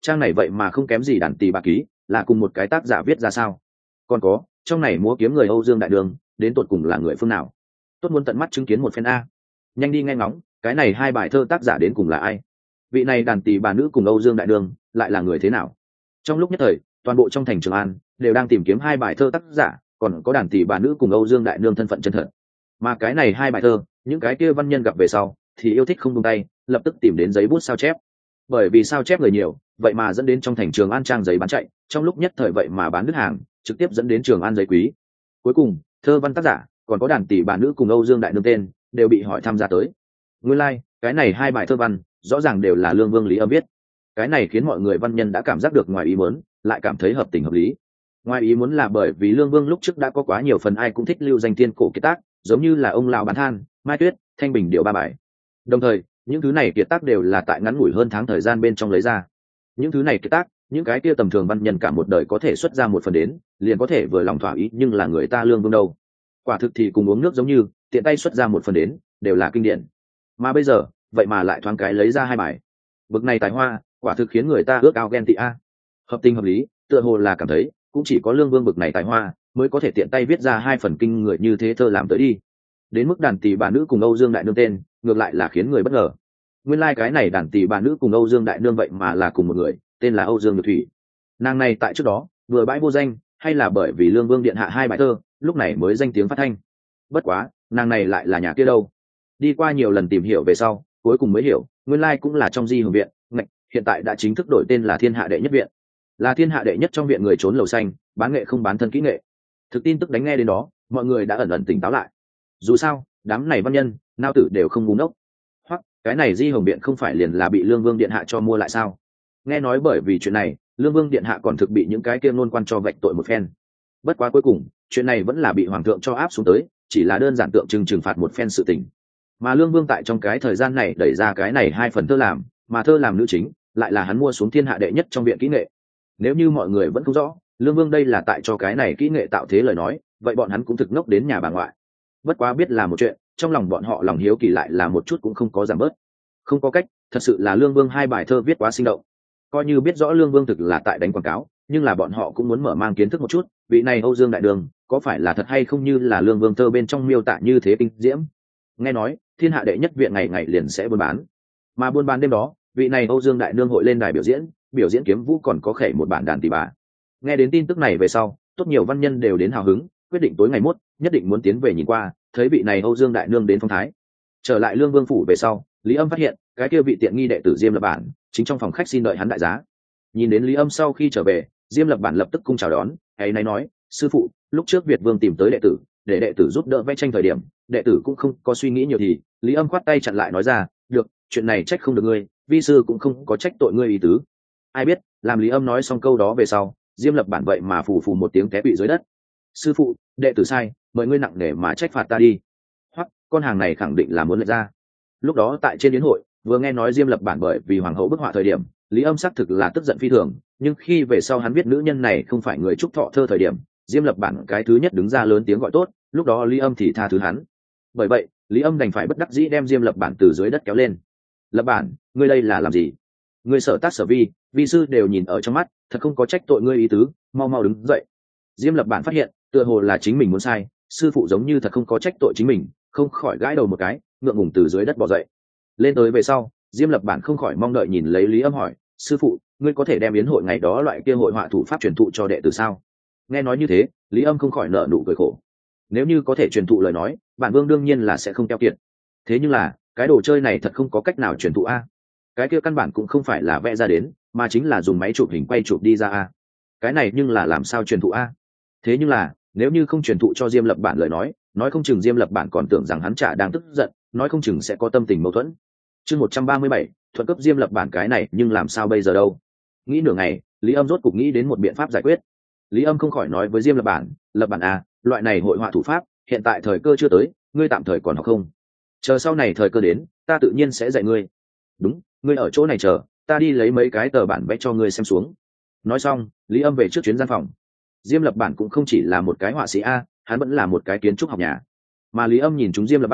trang này vậy mà không kém gì đàn tỳ bà ký, là cùng một cái tác giả viết ra sao? Còn có, trong này múa kiếm người Âu Dương Đại Đường đến tột cùng là người phương nào? Tốt muốn tận mắt chứng kiến một phen a. Nhanh đi nghe ngóng, cái này hai bài thơ tác giả đến cùng là ai? Vị này đàn tỳ bà nữ cùng Âu Dương Đại Đường lại là người thế nào? Trong lúc nhất thời, toàn bộ trong thành Trường An đều đang tìm kiếm hai bài thơ tác giả, còn có đàn tỳ bà nữ cùng Âu Dương Đại Nương thân phận chân thật. Mà cái này hai bài thơ, những cái kia văn nhân gặp về sau thì yêu thích không buông tay, lập tức tìm đến giấy bút sao chép. Bởi vì sao chép người nhiều, vậy mà dẫn đến trong thành Trường An trang giấy bán chạy, trong lúc nhất thời vậy mà bán đứt hàng, trực tiếp dẫn đến Trường An giấy quý. Cuối cùng, thơ văn tác giả, còn có đàn tỳ bà nữ cùng Âu Dương Đại Nương tên, đều bị hỏi tham gia tới. Nguyên lai, like, cái này hai bài thơ văn, rõ ràng đều là Lương Vương Lý Âm viết. Cái này khiến mọi người văn nhân đã cảm giác được ngoài ý muốn, lại cảm thấy hợp tình hợp lý. Ngoài ý muốn là bởi vì Lương Vương lúc trước đã có quá nhiều phần ai cũng thích lưu danh thiên cổ kiệt tác, giống như là ông lão bán than, Mai Tuyết, Thanh Bình điều ba bài. Đồng thời, những thứ này kiệt tác đều là tại ngắn ngủi hơn tháng thời gian bên trong lấy ra. Những thứ này kiệt tác, những cái kia tầm thường văn nhân cả một đời có thể xuất ra một phần đến, liền có thể vừa lòng thỏa ý, nhưng là người ta Lương Vương đâu. Quả thực thì cùng uống nước giống như, tiện tay xuất ra một phần đến, đều là kinh điển. Mà bây giờ, vậy mà lại thoáng cái lấy ra hai bài. Bực này tài hoa, quả thực khiến người ta ước ao ghen tị a. Hợp tình hợp lý, tựa hồ là cảm thấy, cũng chỉ có Lương Vương bực này tài hoa mới có thể tiện tay viết ra hai phần kinh người như thế thơ làm tới đi. Đến mức đàn tỳ bà nữ cùng Âu Dương Đại Nương tên, ngược lại là khiến người bất ngờ. Nguyên lai like cái này đàn tỳ bà nữ cùng Âu Dương Đại Nương vậy mà là cùng một người, tên là Âu Dương Nhược Thủy. Nàng này tại trước đó vừa bãi vô danh, hay là bởi vì Lương Vương điện hạ hai bài thơ, lúc này mới danh tiếng phát thanh. Bất quá, nàng này lại là nhà kia đâu? Đi qua nhiều lần tìm hiểu về sau, cuối cùng mới hiểu, nguyên lai like cũng là trong Di Hưởng viện, ngạch, hiện tại đã chính thức đổi tên là Thiên Hạ Đệ Nhất Viện. Là thiên hạ đệ nhất trong viện người trốn lầu xanh, bán nghệ không bán thân kỹ nghệ. Thực tin tức đánh nghe đến đó, mọi người đã ẩn ẩn tỉnh táo lại. Dù sao, đám này văn nhân, nao tử đều không ngu ngốc. Hoặc cái này Di Hồng Biện không phải liền là bị Lương Vương điện hạ cho mua lại sao? Nghe nói bởi vì chuyện này, Lương Vương điện hạ còn thực bị những cái kia ngôn quan cho vạch tội một phen. Bất quá cuối cùng, chuyện này vẫn là bị hoàng thượng cho áp xuống tới, chỉ là đơn giản tượng trưng trừng phạt một phen sự tình. Mà Lương Vương tại trong cái thời gian này đẩy ra cái này hai phần thơ làm, mà thơ làm nữ chính lại là hắn mua xuống thiên hạ đệ nhất trong viện kỹ nghệ. Nếu như mọi người vẫn không rõ Lương Vương đây là tại cho cái này kỹ nghệ tạo thế lời nói, vậy bọn hắn cũng thực ngốc đến nhà bà ngoại. Bất quá biết là một chuyện, trong lòng bọn họ lòng hiếu kỳ lại là một chút cũng không có giảm bớt. Không có cách, thật sự là Lương Vương hai bài thơ viết quá sinh động. Coi như biết rõ Lương Vương thực là tại đánh quảng cáo, nhưng là bọn họ cũng muốn mở mang kiến thức một chút, vị này Âu Dương Đại Đường có phải là thật hay không như là Lương Vương thơ bên trong miêu tả như thế kinh diễm. Nghe nói thiên hạ đệ nhất viện ngày ngày liền sẽ buôn bán, mà buôn bán đêm đó, vị này Âu Dương Đại Nương hội lên đài biểu diễn, biểu diễn kiếm vũ còn có khẩy một bản đàn tỳ bà. Nghe đến tin tức này về sau, tốt nhiều văn nhân đều đến hào hứng, quyết định tối ngày mốt nhất định muốn tiến về nhìn qua, thấy vị này Âu Dương Đại Nương đến phong thái. Trở lại Lương Vương phủ về sau, Lý Âm phát hiện cái kia vị tiện nghi đệ tử Diêm Lập Bản chính trong phòng khách xin đợi hắn đại giá. Nhìn đến Lý Âm sau khi trở về, Diêm Lập Bản lập tức cung chào đón, ấy nay nói, sư phụ, lúc trước Việt Vương tìm tới đệ tử, để đệ tử giúp đỡ vẽ tranh thời điểm, đệ tử cũng không có suy nghĩ nhiều thì, Lý Âm khoát tay chặn lại nói ra, được, chuyện này trách không được ngươi, vi sư cũng không có trách tội ngươi ý tứ. Ai biết, làm Lý Âm nói xong câu đó về sau, Diêm Lập Bản vậy mà phù phù một tiếng té bị dưới đất. Sư phụ, đệ tử sai, mời ngươi nặng nề mà trách phạt ta đi. Hoặc con hàng này khẳng định là muốn lệch ra. Lúc đó tại trên yến hội, vừa nghe nói Diêm Lập Bản bởi vì hoàng hậu bức họa thời điểm, Lý Âm xác thực là tức giận phi thường, nhưng khi về sau hắn biết nữ nhân này không phải người trúc thọ thơ thời điểm, Diêm Lập Bản cái thứ nhất đứng ra lớn tiếng gọi tốt, lúc đó Lý Âm thì tha thứ hắn. Bởi vậy, Lý Âm đành phải bất đắc dĩ đem Diêm Lập Bản từ dưới đất kéo lên. Lập Bản, ngươi đây là làm gì? Ngươi sở tác sở vi, vi sư đều nhìn ở trong mắt, thật không có trách tội ngươi ý tứ, mau mau đứng dậy. Diêm Lập Bản phát hiện, tựa hồ là chính mình muốn sai, sư phụ giống như thật không có trách tội chính mình, không khỏi gãi đầu một cái, ngượng ngùng từ dưới đất bò dậy. Lên tới về sau, Diêm Lập Bản không khỏi mong đợi nhìn lấy Lý Âm hỏi, sư phụ, ngươi có thể đem yến hội ngày đó loại kia hội họa thủ pháp truyền thụ cho đệ tử sao? Nghe nói như thế, Lý Âm không khỏi nở nụ cười khổ. Nếu như có thể truyền thụ lời nói, bản vương đương nhiên là sẽ không keo kiệt. Thế nhưng là, cái đồ chơi này thật không có cách nào truyền thụ a. Cái kia căn bản cũng không phải là vẽ ra đến, mà chính là dùng máy chụp hình quay chụp đi ra a. Cái này nhưng là làm sao truyền thụ a? Thế nhưng là, nếu như không truyền thụ cho Diêm Lập Bản lời nói, nói không chừng Diêm Lập Bản còn tưởng rằng hắn chả đang tức giận, nói không chừng sẽ có tâm tình mâu thuẫn. Chương một trăm ba mươi bảy, thuận cấp Diêm Lập Bản cái này, nhưng làm sao bây giờ đâu? Nghĩ nửa ngày, Lý Âm rốt cục nghĩ đến một biện pháp giải quyết. Lý Âm không khỏi nói với Diêm Lập Bản, Lập Bản à, loại này hội họa thủ pháp, hiện tại thời cơ chưa tới, ngươi tạm thời còn học không? Chờ sau này thời cơ đến, ta tự nhiên sẽ dạy ngươi. Đúng, ngươi ở chỗ này chờ, ta đi lấy mấy cái tờ bản vẽ cho ngươi xem xuống. Nói xong, Lý Âm về trước chuyến gian phòng. Diêm Lập Bản cũng không chỉ là một cái họa sĩ a, hắn vẫn là một cái kiến trúc học nhà. Mà Lý Âm nhìn chúng Diêm Lập Bản,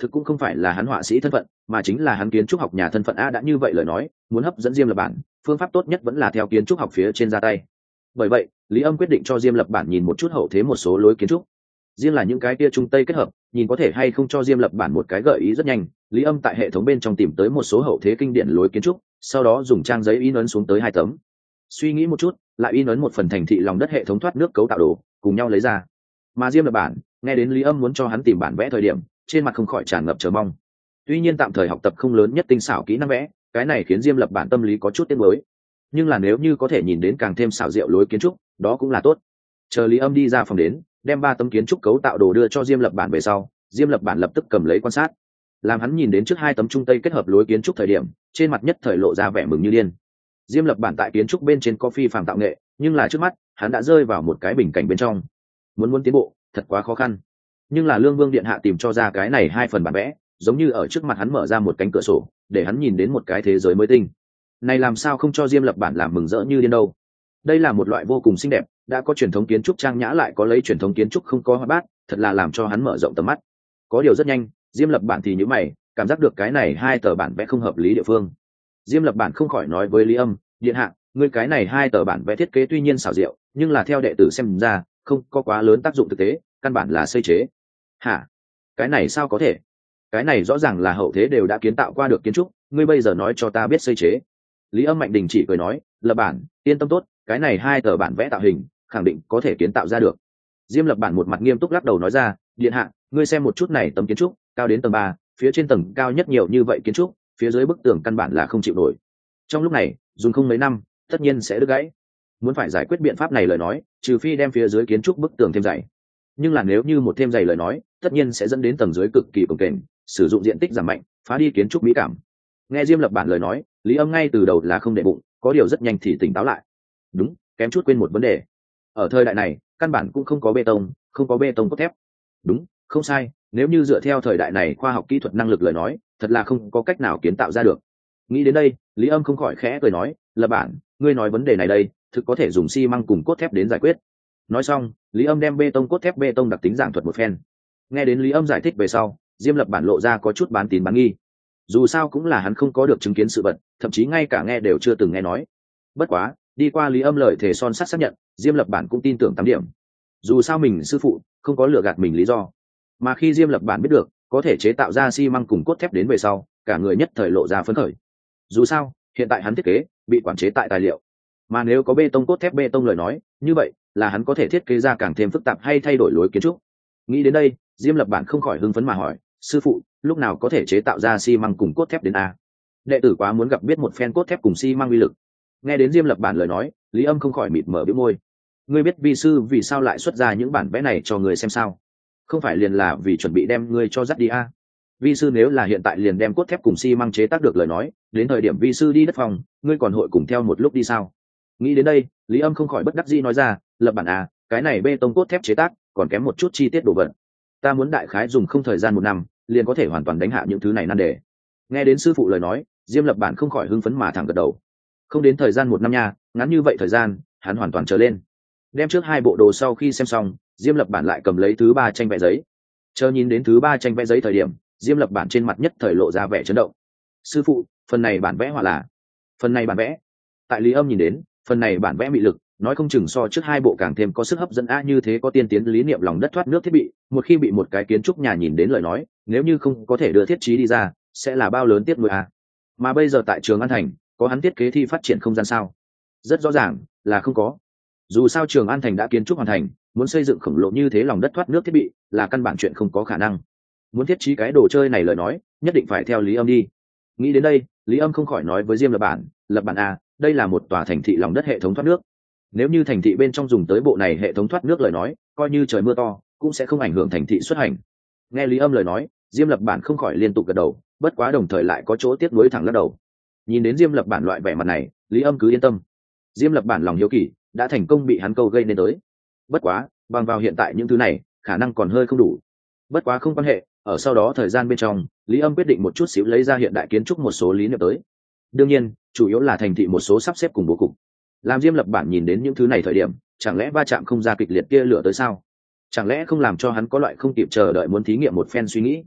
thực cũng không phải là hắn họa sĩ thân phận, mà chính là hắn kiến trúc học nhà thân phận. A đã như vậy lời nói, muốn hấp dẫn Diêm Lập Bản, phương pháp tốt nhất vẫn là theo kiến trúc học phía trên ra tay. Bởi vậy, Lý Âm quyết định cho Diêm Lập Bản nhìn một chút hậu thế một số lối kiến trúc, riêng là những cái kia trung tây kết hợp, nhìn có thể hay không cho Diêm Lập Bản một cái gợi ý. Rất nhanh, Lý Âm tại hệ thống bên trong tìm tới một số hậu thế kinh điển lối kiến trúc, sau đó dùng trang giấy in ấn xuống tới hai tấm. Suy nghĩ một chút, lại in ấn một phần thành thị lòng đất hệ thống thoát nước cấu tạo đồ, cùng nhau lấy ra. Mà Diêm Lập Bản nghe đến Lý Âm muốn cho hắn tìm bản vẽ thời điểm, trên mặt không khỏi tràn ngập chờ mong. Tuy nhiên tạm thời học tập không lớn nhất tinh xảo kỹ năng vẽ, cái này khiến Diêm Lập Bản tâm lý có chút tiếc nuối. Nhưng là nếu như có thể nhìn đến càng thêm xảo diệu lối kiến trúc, đó cũng là tốt. Chờ Lý Âm đi ra phòng đến, đem ba tấm kiến trúc cấu tạo đồ đưa cho Diêm Lập Bản về sau, Diêm Lập Bản lập tức cầm lấy quan sát. Làm hắn nhìn đến trước hai tấm trung tây kết hợp lối kiến trúc thời điểm, trên mặt nhất thời lộ ra vẻ mừng như điên. Diêm Lập Bản tại kiến trúc bên trên có phi phàm tạo nghệ, nhưng là trước mắt hắn đã rơi vào một cái bình cảnh bên trong. Muốn muốn tiến bộ, thật quá khó khăn. Nhưng là Lương Vương điện hạ tìm cho ra cái này hai phần bản vẽ, giống như ở trước mặt hắn mở ra một cánh cửa sổ, để hắn nhìn đến một cái thế giới mới tinh. Này làm sao không cho Diêm Lập Bản làm mừng rỡ như điên đâu. Đây là một loại vô cùng xinh đẹp, đã có truyền thống kiến trúc trang nhã lại có lấy truyền thống kiến trúc không có hoa bát, thật là làm cho hắn mở rộng tầm mắt. Có điều rất nhanh, Diêm Lập Bản thì nhíu mày, cảm giác được cái này hai tờ bản vẽ không hợp lý địa phương. Diêm Lập Bản không khỏi nói với Lý Âm, điện hạ, ngươi cái này hai tờ bản vẽ thiết kế tuy nhiên xảo diệu, nhưng là theo đệ tử xem ra, không có quá lớn tác dụng thực tế, căn bản là xây chế. Hả? Cái này sao có thể? Cái này rõ ràng là hậu thế đều đã kiến tạo qua được kiến trúc, ngươi bây giờ nói cho ta biết xây chế. Lý Âm Mạnh đình chỉ cười nói, Lập Bản, yên tâm tốt, cái này hai tờ bản vẽ tạo hình, khẳng định có thể kiến tạo ra được. Diêm Lập Bản một mặt nghiêm túc lắc đầu nói ra, điện hạ, ngươi xem một chút này tấm kiến trúc, cao đến tầng ba, phía trên tầng cao nhất nhiều như vậy kiến trúc, phía dưới bức tường căn bản là không chịu nổi. Trong lúc này, dùng không mấy năm, tất nhiên sẽ đứt gãy. Muốn phải giải quyết biện pháp này lời nói, trừ phi đem phía dưới kiến trúc bức tường thêm dày. Nhưng là nếu như một thêm dày lời nói, tất nhiên sẽ dẫn đến tầng dưới cực kỳ cồng kềnh, sử dụng diện tích giảm mạnh, phá đi kiến trúc mỹ cảm. Nghe Diêm Lập Bản lời nói, Lý Âm ngay từ đầu là không để bụng, có điều rất nhanh thì tỉnh táo lại. Đúng, kém chút quên một vấn đề. Ở thời đại này, căn bản cũng không có bê tông, không có bê tông cốt thép. Đúng, không sai, nếu như dựa theo thời đại này khoa học kỹ thuật năng lực lời nói, thật là không có cách nào kiến tạo ra được. Nghĩ đến đây, Lý Âm không khỏi khẽ cười nói, Lập Bản, ngươi nói vấn đề này đây, thực có thể dùng xi măng cùng cốt thép đến giải quyết. Nói xong, Lý Âm đem bê tông cốt thép bê tông đặc tính giảng thuật một phen. Nghe đến Lý Âm giải thích về sau, Diêm Lập Bản lộ ra có chút bán tín bán nghi. Dù sao cũng là hắn không có được chứng kiến sự vật, thậm chí ngay cả nghe đều chưa từng nghe nói. Bất quá, đi qua Lý Âm lời thề son sắt xác nhận, Diêm Lập Bản cũng tin tưởng tám điểm. Dù sao mình sư phụ không có lừa gạt mình lý do. Mà khi Diêm Lập Bản biết được có thể chế tạo ra xi măng cùng cốt thép đến về sau, cả người nhất thời lộ ra phấn khởi. Dù sao, hiện tại hắn thiết kế bị quản chế tại tài liệu, mà nếu có bê tông cốt thép bê tông lời nói, như vậy là hắn có thể thiết kế ra càng thêm phức tạp hay thay đổi lối kiến trúc. Nghĩ đến đây, Diêm Lập Bản không khỏi hưng phấn mà hỏi, sư phụ, lúc nào có thể chế tạo ra xi măng cùng cốt thép đến a? Đệ tử quá muốn gặp biết một phen cốt thép cùng xi măng uy lực. Nghe đến Diêm Lập Bản lời nói, Lý Âm không khỏi mịt mở bĩu môi. Ngươi biết vi sư vì sao lại xuất ra những bản vẽ này cho người xem sao? Không phải liền là vì chuẩn bị đem ngươi cho dắt đi a? Vi sư nếu là hiện tại liền đem cốt thép cùng xi măng chế tác được lời nói, đến thời điểm vi sư đi đất phòng, ngươi còn hội cùng theo một lúc đi sao? Nghĩ đến đây, Lý Âm không khỏi bất đắc dĩ nói ra, Lập Bản à, cái này bê tông cốt thép chế tác còn kém một chút chi tiết đồ vật. Ta muốn đại khái dùng không thời gian một năm, liền có thể hoàn toàn đánh hạ những thứ này nan đề. Nghe đến sư phụ lời nói, Diêm Lập Bản không khỏi hưng phấn mà thẳng gật đầu. Không đến thời gian một năm nha, ngắn như vậy thời gian, hắn hoàn toàn trở lên. Đem trước hai bộ đồ sau khi xem xong, Diêm Lập Bản lại cầm lấy thứ ba tranh vẽ giấy. Chờ nhìn đến thứ ba tranh vẽ giấy thời điểm, Diêm Lập Bản trên mặt nhất thời lộ ra vẻ chấn động. Sư phụ, phần này bản vẽ họa là? Phần này bản vẽ? Tại Lý Âm nhìn đến, phần này bản vẽ mị lực, nói không chừng so trước hai bộ càng thêm có sức hấp dẫn a, như thế có tiên tiến lý niệm lòng đất thoát nước thiết bị, một khi bị một cái kiến trúc nhà nhìn đến lời nói, nếu như không có thể đưa thiết trí đi ra, sẽ là bao lớn tiếc nuối a. Mà bây giờ tại Trường An Thành, có hắn thiết kế thi phát triển không gian sao? Rất rõ ràng là không có. Dù sao Trường An Thành đã kiến trúc hoàn thành, muốn xây dựng khổng lồ như thế lòng đất thoát nước thiết bị là căn bản chuyện không có khả năng. Muốn thiết trí cái đồ chơi này lời nói, nhất định phải theo Lý Âm đi. Nghĩ đến đây, Lý Âm không khỏi nói với Diêm Lập Bản, Lập Bản a, đây là một tòa thành thị lòng đất hệ thống thoát nước. Nếu như thành thị bên trong dùng tới bộ này hệ thống thoát nước lời nói, coi như trời mưa to cũng sẽ không ảnh hưởng thành thị xuất hành. Nghe Lý Âm lời nói, Diêm Lập Bản không khỏi liên tục gật đầu, bất quá đồng thời lại có chỗ tiếc nuối thẳng lắc đầu. Nhìn đến Diêm Lập Bản loại vẻ mặt này, Lý Âm cứ yên tâm. Diêm Lập Bản lòng hiếu kỳ đã thành công bị hắn câu gây nên tới. Bất quá, bằng vào hiện tại những thứ này, khả năng còn hơi không đủ. Bất quá không quan hệ, ở sau đó thời gian bên trong, Lý Âm quyết định một chút xíu lấy ra hiện đại kiến trúc một số lý niệm tới. Đương nhiên, chủ yếu là thành thị một số sắp xếp cùng bố cục. Làm Diêm Lập Bản nhìn đến những thứ này thời điểm, chẳng lẽ va chạm không ra kịch liệt kia lửa tới sao? Chẳng lẽ không làm cho hắn có loại không kịp chờ đợi muốn thí nghiệm một phen suy nghĩ?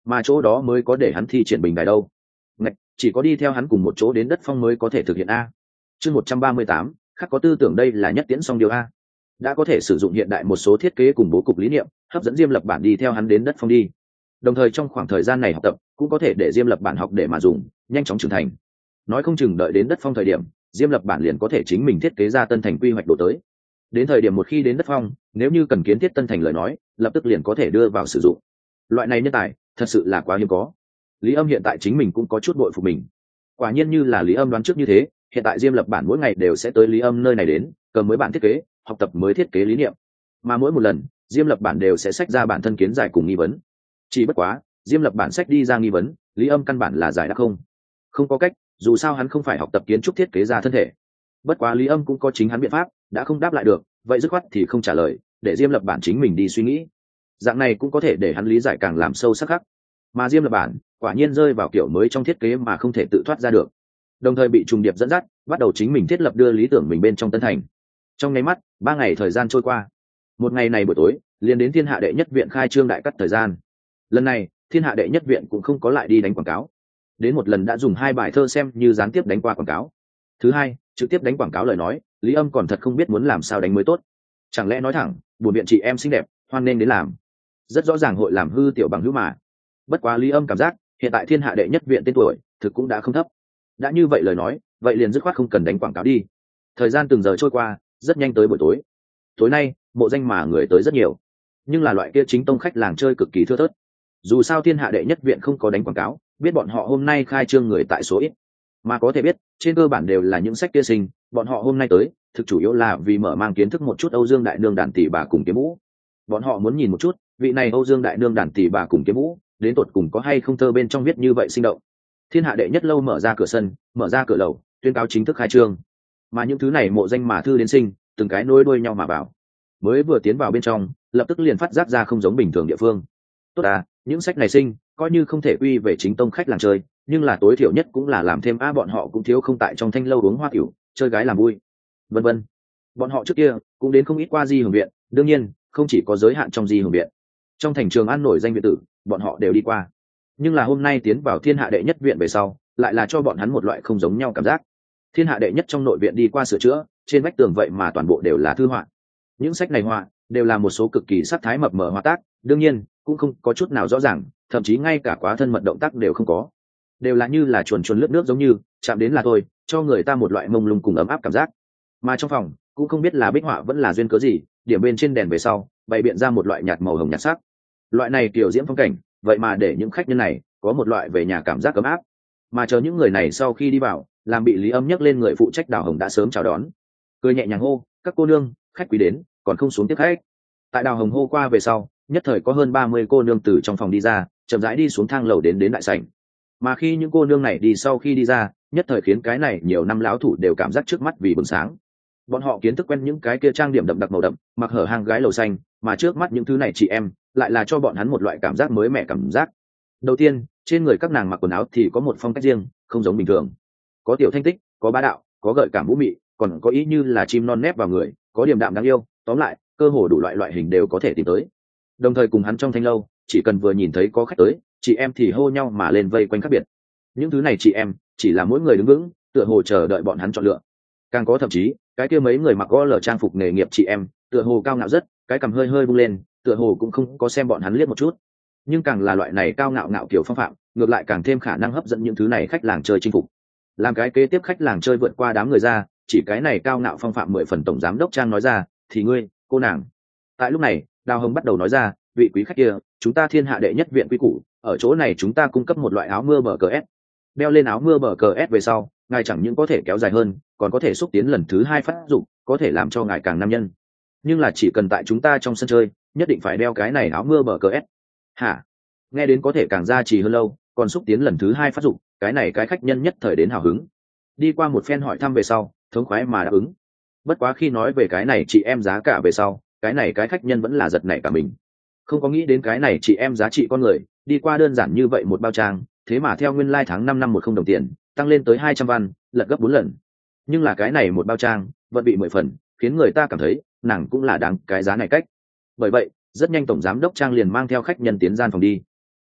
mà chỗ đó mới có để hắn thi triển bình đài đâu. Ngạch, chỉ có đi theo hắn cùng một chỗ đến đất phong mới có thể thực hiện a. Chương một trăm ba mươi tám, khắc có tư tưởng đây là nhất tiễn song điều a. Đã có thể sử dụng hiện đại một số thiết kế cùng bố cục lý niệm, hấp dẫn Diêm Lập Bản đi theo hắn đến đất phong đi. Đồng thời trong khoảng thời gian này học tập, cũng có thể để Diêm Lập Bản học để mà dùng, nhanh chóng trưởng thành. Nói không chừng đợi đến đất phong thời điểm, Diêm Lập Bản liền có thể chính mình thiết kế ra tân thành quy hoạch đổ tới. Đến thời điểm một khi đến đất phong, nếu như cần kiến thiết tân thành lời nói, lập tức liền có thể đưa vào sử dụng. Loại này nhân tài, thật sự là quá hiếm có. Lý Âm hiện tại chính mình cũng có chút bội phục mình. Quả nhiên như là Lý Âm đoán trước như thế, hiện tại Diêm Lập Bản mỗi ngày đều sẽ tới Lý Âm nơi này đến, cầm mới bản thiết kế, học tập mới thiết kế lý niệm. Mà mỗi một lần, Diêm Lập Bản đều sẽ xách ra bản thân kiến giải cùng nghi vấn. Chỉ bất quá, Diêm Lập Bản xách đi ra nghi vấn, Lý Âm căn bản là giải đáp không. Không có cách, dù sao hắn không phải học tập kiến trúc thiết kế ra thân thể. Bất quá Lý Âm cũng có chính hắn biện pháp, đã không đáp lại được, vậy dứt khoát thì không trả lời, để Diêm Lập Bản chính mình đi suy nghĩ. Dạng này cũng có thể để hắn lý giải càng làm sâu sắc khắc. Mà Diêm Lập Bản quả nhiên rơi vào kiểu mới trong thiết kế mà không thể tự thoát ra được, đồng thời bị trùng điệp dẫn dắt, bắt đầu chính mình thiết lập đưa lý tưởng mình bên trong tân thành. Trong nháy mắt, ba ngày thời gian trôi qua. Một ngày này buổi tối, liền đến Thiên Hạ Đệ Nhất Viện khai trương đại cắt thời gian. Lần này, Thiên Hạ Đệ Nhất Viện cũng không có lại đi đánh quảng cáo. Đến một lần đã dùng hai bài thơ xem như gián tiếp đánh qua quảng cáo. Thứ hai, trực tiếp đánh quảng cáo lời nói, Lý Âm còn thật không biết muốn làm sao đánh mới tốt. Chẳng lẽ nói thẳng, buồn biện chị em xinh đẹp, hoan nên đến làm. Rất rõ ràng hội làm hư tiểu bằng hữu mà. Bất quá Lý Âm cảm giác, hiện tại Thiên Hạ Đệ Nhất Viện tên tuổi, thực cũng đã không thấp. Đã như vậy lời nói, vậy liền dứt khoát không cần đánh quảng cáo đi. Thời gian từng giờ trôi qua, rất nhanh tới buổi tối. Tối nay, mộ danh mà người tới rất nhiều, nhưng là loại kia chính tông khách làng chơi cực kỳ thưa thớt. Dù sao Thiên Hạ Đệ Nhất Viện không có đánh quảng cáo, biết bọn họ hôm nay khai trương người tại số ít, mà có thể biết trên cơ bản đều là những sách kia sinh. Bọn họ hôm nay tới, thực chủ yếu là vì mở mang kiến thức một chút Âu Dương Đại Nương đàn tỷ bà cùng kiếm vũ. Bọn họ muốn nhìn một chút, vị này Âu Dương Đại Nương đàn tỷ bà cùng kiếm vũ, đến tột cùng có hay không thơ bên trong viết như vậy sinh động. Thiên Hạ Đệ Nhất lâu mở ra cửa sân, mở ra cửa lầu, tuyên cáo chính thức khai trương. Mà những thứ này mộ danh mà thư đến sinh, từng cái nối đuôi nhau mà vào. Mới vừa tiến vào bên trong, lập tức liền phát giác ra không giống bình thường địa phương. Tốt à, những sách này sinh, coi như không thể quy về chính tông khách làng chơi, nhưng là tối thiểu nhất cũng là làm thêm a bọn họ cũng thiếu không tại trong thanh lâu uống hoa tiểu, chơi gái làm vui, vân vân. Bọn họ trước kia cũng đến không ít qua Di Hưởng viện, đương nhiên không chỉ có giới hạn trong Di Hưởng viện, trong thành Trường An nổi danh viện tử, bọn họ đều đi qua. Nhưng là hôm nay tiến vào Thiên Hạ Đệ Nhất Viện về sau, lại là cho bọn hắn một loại không giống nhau cảm giác. Thiên Hạ Đệ Nhất trong nội viện đi qua sửa chữa, trên vách tường vậy mà toàn bộ đều là thư họa. Những sách này họa đều là một số cực kỳ sắc thái mập mờ họa tác, đương nhiên cũng không có chút nào rõ ràng, thậm chí ngay cả quá thân mật động tác đều không có, đều là như là chuồn chuồn lướt nước, giống như chạm đến là thôi, cho người ta một loại mông lung cùng ấm áp cảm giác. Mà trong phòng cũng không biết là bích họa vẫn là duyên cớ gì, điểm bên trên đèn về sau bày biện ra một loại nhạt màu hồng nhạt sắc. Loại này kiểu diễm phong cảnh, vậy mà để những khách nhân này có một loại về nhà cảm giác ấm áp. Mà chờ những người này sau khi đi vào, làm bị Lý Âm nhấc lên người phụ trách Đào Hồng đã sớm chào đón, cười nhẹ nhàng hô: các cô nương, khách quý đến, còn không xuống tiếp khách. Tại Đào Hồng hô qua về sau, nhất thời có hơn ba mươi cô nương từ trong phòng đi ra, chậm rãi đi xuống thang lầu đến đến đại sảnh. Mà khi những cô nương này đi sau khi đi ra, nhất thời khiến cái này nhiều năm lão thủ đều cảm giác trước mắt vì bừng sáng. Bọn họ kiến thức quen những cái kia trang điểm đậm đặc màu đậm, mặc hở hang gái lầu xanh, mà trước mắt những thứ này chị em lại là cho bọn hắn một loại cảm giác mới mẻ cảm giác. Đầu tiên, trên người các nàng mặc quần áo thì có một phong cách riêng, không giống bình thường. Có tiểu thanh tích, có bá đạo, có gợi cảm vũ mị, còn có ý như là chim non nép vào người, có điềm đạm đáng yêu, tóm lại, cơ hồ đủ loại loại hình đều có thể tìm tới. Đồng thời cùng hắn trong thanh lâu, chỉ cần vừa nhìn thấy có khách tới, chị em thì hô nhau mà lên vây quanh khác biệt. Những thứ này chị em chỉ là mỗi người đứng vững, tựa hồ chờ đợi bọn hắn chọn lựa. Càng có thậm chí, cái kia mấy người mặc gõ lờ trang phục nghề nghiệp chị em, tựa hồ cao ngạo rất, cái cằm hơi hơi bung lên, tựa hồ cũng không có xem bọn hắn liếc một chút. Nhưng càng là loại này cao ngạo ngạo kiểu phong phạm, ngược lại càng thêm khả năng hấp dẫn những thứ này khách làng chơi chinh phục. Làm cái kế tiếp khách làng chơi vượt qua đám người ra, chỉ cái này cao ngạo phong phạm mười phần tổng giám đốc Trang nói ra, thì ngươi, cô nàng. Tại lúc này, Đào Hồng bắt đầu nói ra, vị quý khách kia, chúng ta Thiên Hạ Đệ Nhất Viện quy củ, ở chỗ này chúng ta cung cấp một loại áo mưa bờ cờ S. Đeo lên áo mưa bờ cờ S về sau, ngài chẳng những có thể kéo dài hơn, còn có thể xúc tiến lần thứ hai phát dụng, có thể làm cho ngài càng nam nhân. Nhưng là chỉ cần tại chúng ta trong sân chơi, nhất định phải đeo cái này áo mưa bờ cờ S. Hả? Nghe đến có thể càng gia trì hơn lâu, còn xúc tiến lần thứ hai phát dụng, cái này cái khách nhân nhất thời đến hào hứng. Đi qua một phen hỏi thăm về sau, thống khoái mà đáp ứng. Bất quá khi nói về cái này chị em giá cả về sau, cái này cái khách nhân vẫn là giật nảy cả mình. Không có nghĩ đến cái này chị em giá trị con người, đi qua đơn giản như vậy một bao trang, thế mà theo nguyên lai tháng năm năm một không đồng tiền, tăng lên tới hai trăm văn, lật gấp bốn lần. Nhưng là cái này một bao trang, vẫn bị mười phần, khiến người ta cảm thấy, nàng cũng là đáng cái giá này cách. Bởi vậy, rất nhanh tổng giám đốc Trang liền mang theo khách nhân tiến gian phòng đi.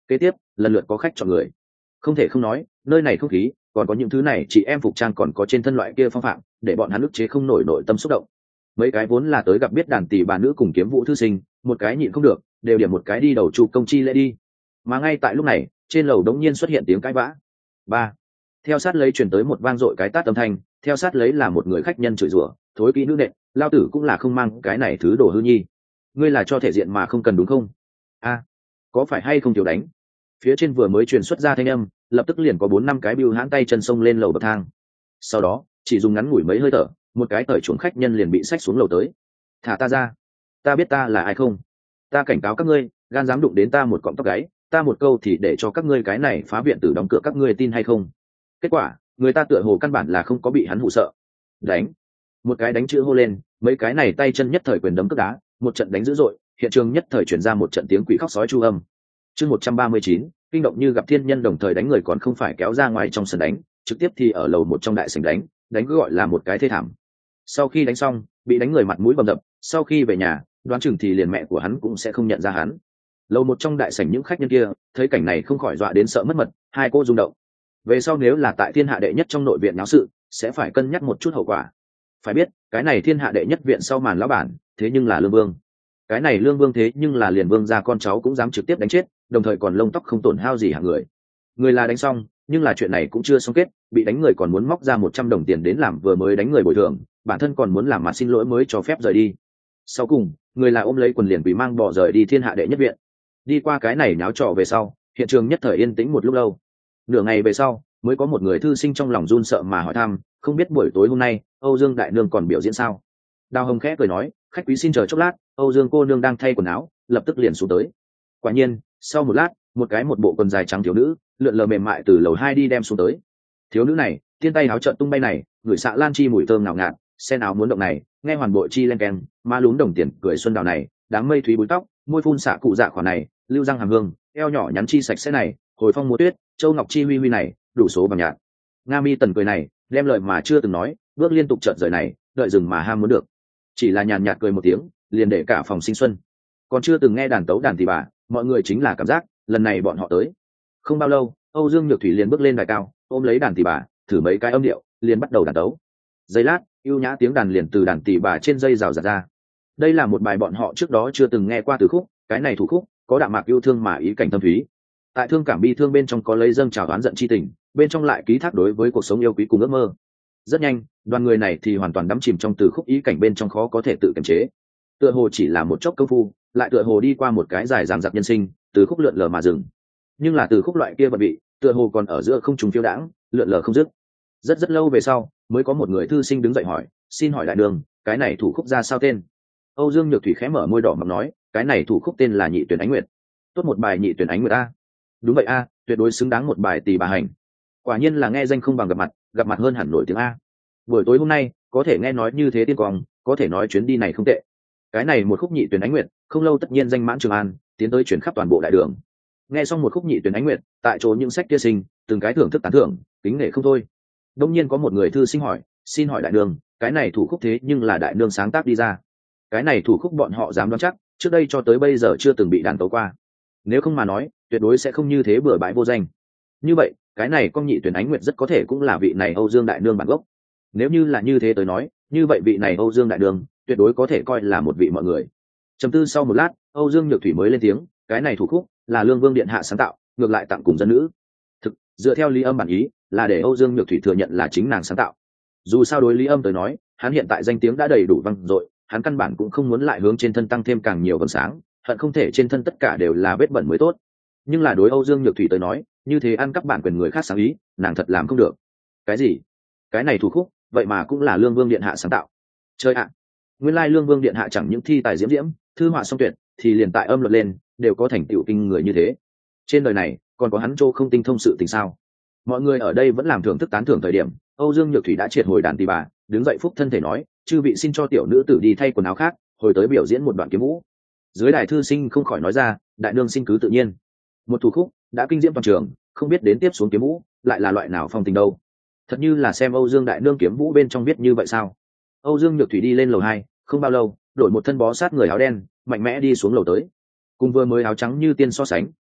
Kế tiếp lần lượt có khách chọn người. Không thể không nói, nơi này không khí còn có những thứ này chị em phục trang còn có trên thân loại kia phong phạm, để bọn hắn ức chế không nổi nội tâm xúc động. Mấy cái vốn là tới gặp biết đàn tỷ bà nữ cùng kiếm vũ thư sinh, một cái nhịn không được đều điểm một cái đi đầu chu công chi lễ đi. Mà ngay tại lúc này, trên lầu đống nhiên xuất hiện tiếng cãi vã. Ba. Theo sát lấy truyền tới một vang dội cái tát âm thanh, theo sát lấy là một người khách nhân chửi rủa, thối kỹ nữ nện, lao tử cũng là không mang cái này thứ đồ hư nhi. Ngươi là cho thể diện mà không cần đúng không? A, có phải hay không tiểu đánh? Phía trên vừa mới truyền xuất ra thanh âm, lập tức liền có bốn năm cái bưu hãn tay chân xông lên lầu bậc thang. Sau đó chỉ dùng ngắn ngủi mấy hơi thở, một cái cởi chuồng khách nhân liền bị xách xuống lầu tới. Thả ta ra, ta biết ta là ai không? Ta cảnh cáo các ngươi, gan dám đụng đến ta một cọng tóc gáy, ta một câu thì để cho các ngươi cái này phá viện tử đóng cửa, các ngươi tin hay không? Kết quả người ta tựa hồ căn bản là không có bị hắn hụ sợ. Đánh, một cái đánh chữ hô lên, mấy cái này tay chân nhất thời quyền đấm cước đá, một trận đánh dữ dội, hiện trường nhất thời chuyển ra một trận tiếng quỷ khóc sói chu âm. Chương một trăm ba mươi chín, kinh động như gặp thiên nhân, đồng thời đánh người còn không phải kéo ra ngoài trong sân đánh, trực tiếp thì ở lầu một trong đại sảnh đánh, đánh cứ gọi là một cái thê thảm. Sau khi đánh xong, bị đánh người mặt mũi bầm dập, sau khi về nhà, đoán chừng thì liền mẹ của hắn cũng sẽ không nhận ra hắn. Lầu một trong đại sảnh những khách nhân kia thấy cảnh này không khỏi dọa đến sợ mất mật, hai cô rung động. Về sau nếu là tại thiên hạ đệ nhất trong nội viện náo sự, sẽ phải cân nhắc một chút hậu quả. Phải biết, cái này thiên hạ đệ nhất viện sau màn lão bản, thế nhưng là Lương Vương. Cái này Lương Vương thế nhưng là liền vương gia con cháu cũng dám trực tiếp đánh chết, đồng thời còn lông tóc không tổn hao gì hạng người. Người là đánh xong, nhưng là chuyện này cũng chưa xong kết, bị đánh người còn muốn móc ra một trăm đồng tiền đến làm vừa mới đánh người bồi thường, bản thân còn muốn làm mặt xin lỗi mới cho phép rời đi. Sau cùng, người là ôm lấy quần liền bị mang bỏ rời đi thiên hạ đệ nhất viện. Đi qua cái này náo trò về sau, hiện trường nhất thời yên tĩnh một lúc lâu. Nửa ngày về sau, mới có một người thư sinh trong lòng run sợ mà hỏi thăm, không biết buổi tối hôm nay Âu Dương đại nương còn biểu diễn sao? Đào Hồng khẽ cười nói, khách quý xin chờ chốc lát, Âu Dương cô nương đang thay quần áo, lập tức liền xuống tới. Quả nhiên, sau một lát, một cái một bộ quần dài trắng thiếu nữ lượn lờ mềm mại từ lầu hai đi đem xuống tới. Thiếu nữ này, tiên tay áo trợn tung bay này, người xạ lan chi mùi thơm ngào ngạt, sen áo muốn động này, nghe hoàn bộ chi len keng, má lún đồng tiền cười xuân đào này, đám mây thúy búi tóc, môi phun xạ cụ dạ khoản này, lưu răng hàm hương, eo nhỏ nhắn chi sạch sẽ này, hồi phong múa tuyết, châu ngọc chi huy huy này, đủ số bằng nhạt. Nga mi tần cười này, đem lời mà chưa từng nói, bước liên tục chợt rời này, đợi dừng mà ham muốn được. Chỉ là nhàn nhạt cười một tiếng, liền để cả phòng sinh xuân. Còn chưa từng nghe đàn tấu đàn thì bà, mọi người chính là cảm giác, lần này bọn họ tới. Không bao lâu, Âu Dương Nhược Thủy liền bước lên đài cao, ôm lấy đàn tỳ bà, thử mấy cái âm điệu, liền bắt đầu đàn tấu. Giây lát, ưu nhã tiếng đàn liền từ đàn tỳ bà trên dây rào rạt ra. Đây là một bài bọn họ trước đó chưa từng nghe qua từ khúc, cái này thủ khúc có đạm mạc yêu thương mà ý cảnh thâm thúy. Tại thương cảm bi thương bên trong có lấy dâng trào oán giận chi tình, bên trong lại ký thác đối với cuộc sống yêu quý cùng ước mơ. Rất nhanh, đoàn người này thì hoàn toàn đắm chìm trong từ khúc ý cảnh bên trong khó có thể tự kiềm chế. Tựa hồ chỉ là một chốc công phu, lại tựa hồ đi qua một cái dài dằng dặc nhân sinh, từ khúc lượn lờ mà dừng. Nhưng là từ khúc loại kia vật vị, tựa hồ còn ở giữa không trùng phiêu đãng, lượn lờ không dứt. Rất rất lâu về sau, mới có một người thư sinh đứng dậy hỏi, xin hỏi đại đường, cái này thủ khúc ra sao tên? Âu Dương Nhược Thủy khẽ mở môi đỏ mọng nói, cái này thủ khúc tên là Nhị Tuyển Ánh Nguyệt. Tốt một bài Nhị Tuyển Ánh Nguyệt a. Đúng vậy a, tuyệt đối xứng đáng một bài Tỳ bà hành. Quả nhiên là nghe danh không bằng gặp mặt, gặp mặt hơn hẳn nổi tiếng a. Buổi tối hôm nay, có thể nghe nói như thế tiên quang, có thể nói chuyến đi này không tệ. Cái này một khúc Nhị Tuyển Ánh Nguyệt, không lâu tất nhiên danh mãn Trường An, tiến tới chuyển khắp toàn bộ đại đường. Nghe xong một khúc Nhị Tuyển Ánh Nguyệt, tại chỗ những sách kia sinh, từng cái thưởng thức tán thưởng, kính nể không thôi. Đông nhiên có một người thư sinh hỏi, xin hỏi đại đường, cái này thủ khúc thế nhưng là đại nương sáng tác đi ra. Cái này thủ khúc bọn họ dám đoán chắc, trước đây cho tới bây giờ chưa từng bị đàn tấu qua. Nếu không mà nói, tuyệt đối sẽ không như thế bừa bãi vô danh. Như vậy, cái này con Nhị Tuyển Ánh Nguyệt rất có thể cũng là vị này Âu Dương đại nương bản gốc. Nếu như là như thế tới nói, như vậy vị này Âu Dương đại nương tuyệt đối có thể coi là một vị mọi người. Trầm tư sau một lát, Âu Dương Nhược Thủy mới lên tiếng, cái này thủ khúc là Lương Vương điện hạ sáng tạo, ngược lại tặng cùng dân nữ. Thực, dựa theo lý âm bản ý, là để Âu Dương Nhược Thủy thừa nhận là chính nàng sáng tạo. Dù sao đối lý âm tới nói, hắn hiện tại danh tiếng đã đầy đủ vang dội, hắn căn bản cũng không muốn lại hướng trên thân tăng thêm càng nhiều vầng sáng, hận không thể trên thân tất cả đều là vết bẩn mới tốt. Nhưng là đối Âu Dương Nhược Thủy tới nói, như thế ăn cắp bản quyền người khác sáng ý, nàng thật làm không được. Cái gì? Cái này thủ khúc, vậy mà cũng là Lương Vương điện hạ sáng tạo. Chơi ạ. Nguyên lai Lương Vương điện hạ chẳng những thi tài diễm diễm, thư họa song tuyệt, thì liền tại âm luật lên đều có thành tựu kinh người như thế. Trên đời này, còn có hắn chỗ không tinh thông sự tình sao? Mọi người ở đây vẫn làm thưởng thức tán thưởng thời điểm, Âu Dương Nhược Thủy đã triệt hồi đàn tỳ bà, đứng dậy phúc thân thể nói, chư vị xin cho tiểu nữ tử đi thay quần áo khác, hồi tới biểu diễn một đoạn kiếm vũ. Dưới đài thư sinh không khỏi nói ra, đại nương xin cứ tự nhiên. Một thủ khúc đã kinh diễm toàn trường, không biết đến tiếp xuống kiếm vũ lại là loại nào phong tình đâu. Thật như là xem Âu Dương đại nương kiếm vũ bên trong biết như vậy sao? Âu Dương Nhược Thủy đi lên lầu hai, không bao lâu, đổi một thân bó sát người áo đen, mạnh mẽ đi xuống lầu tới. Cùng vừa mới áo trắng như tiên so sánh,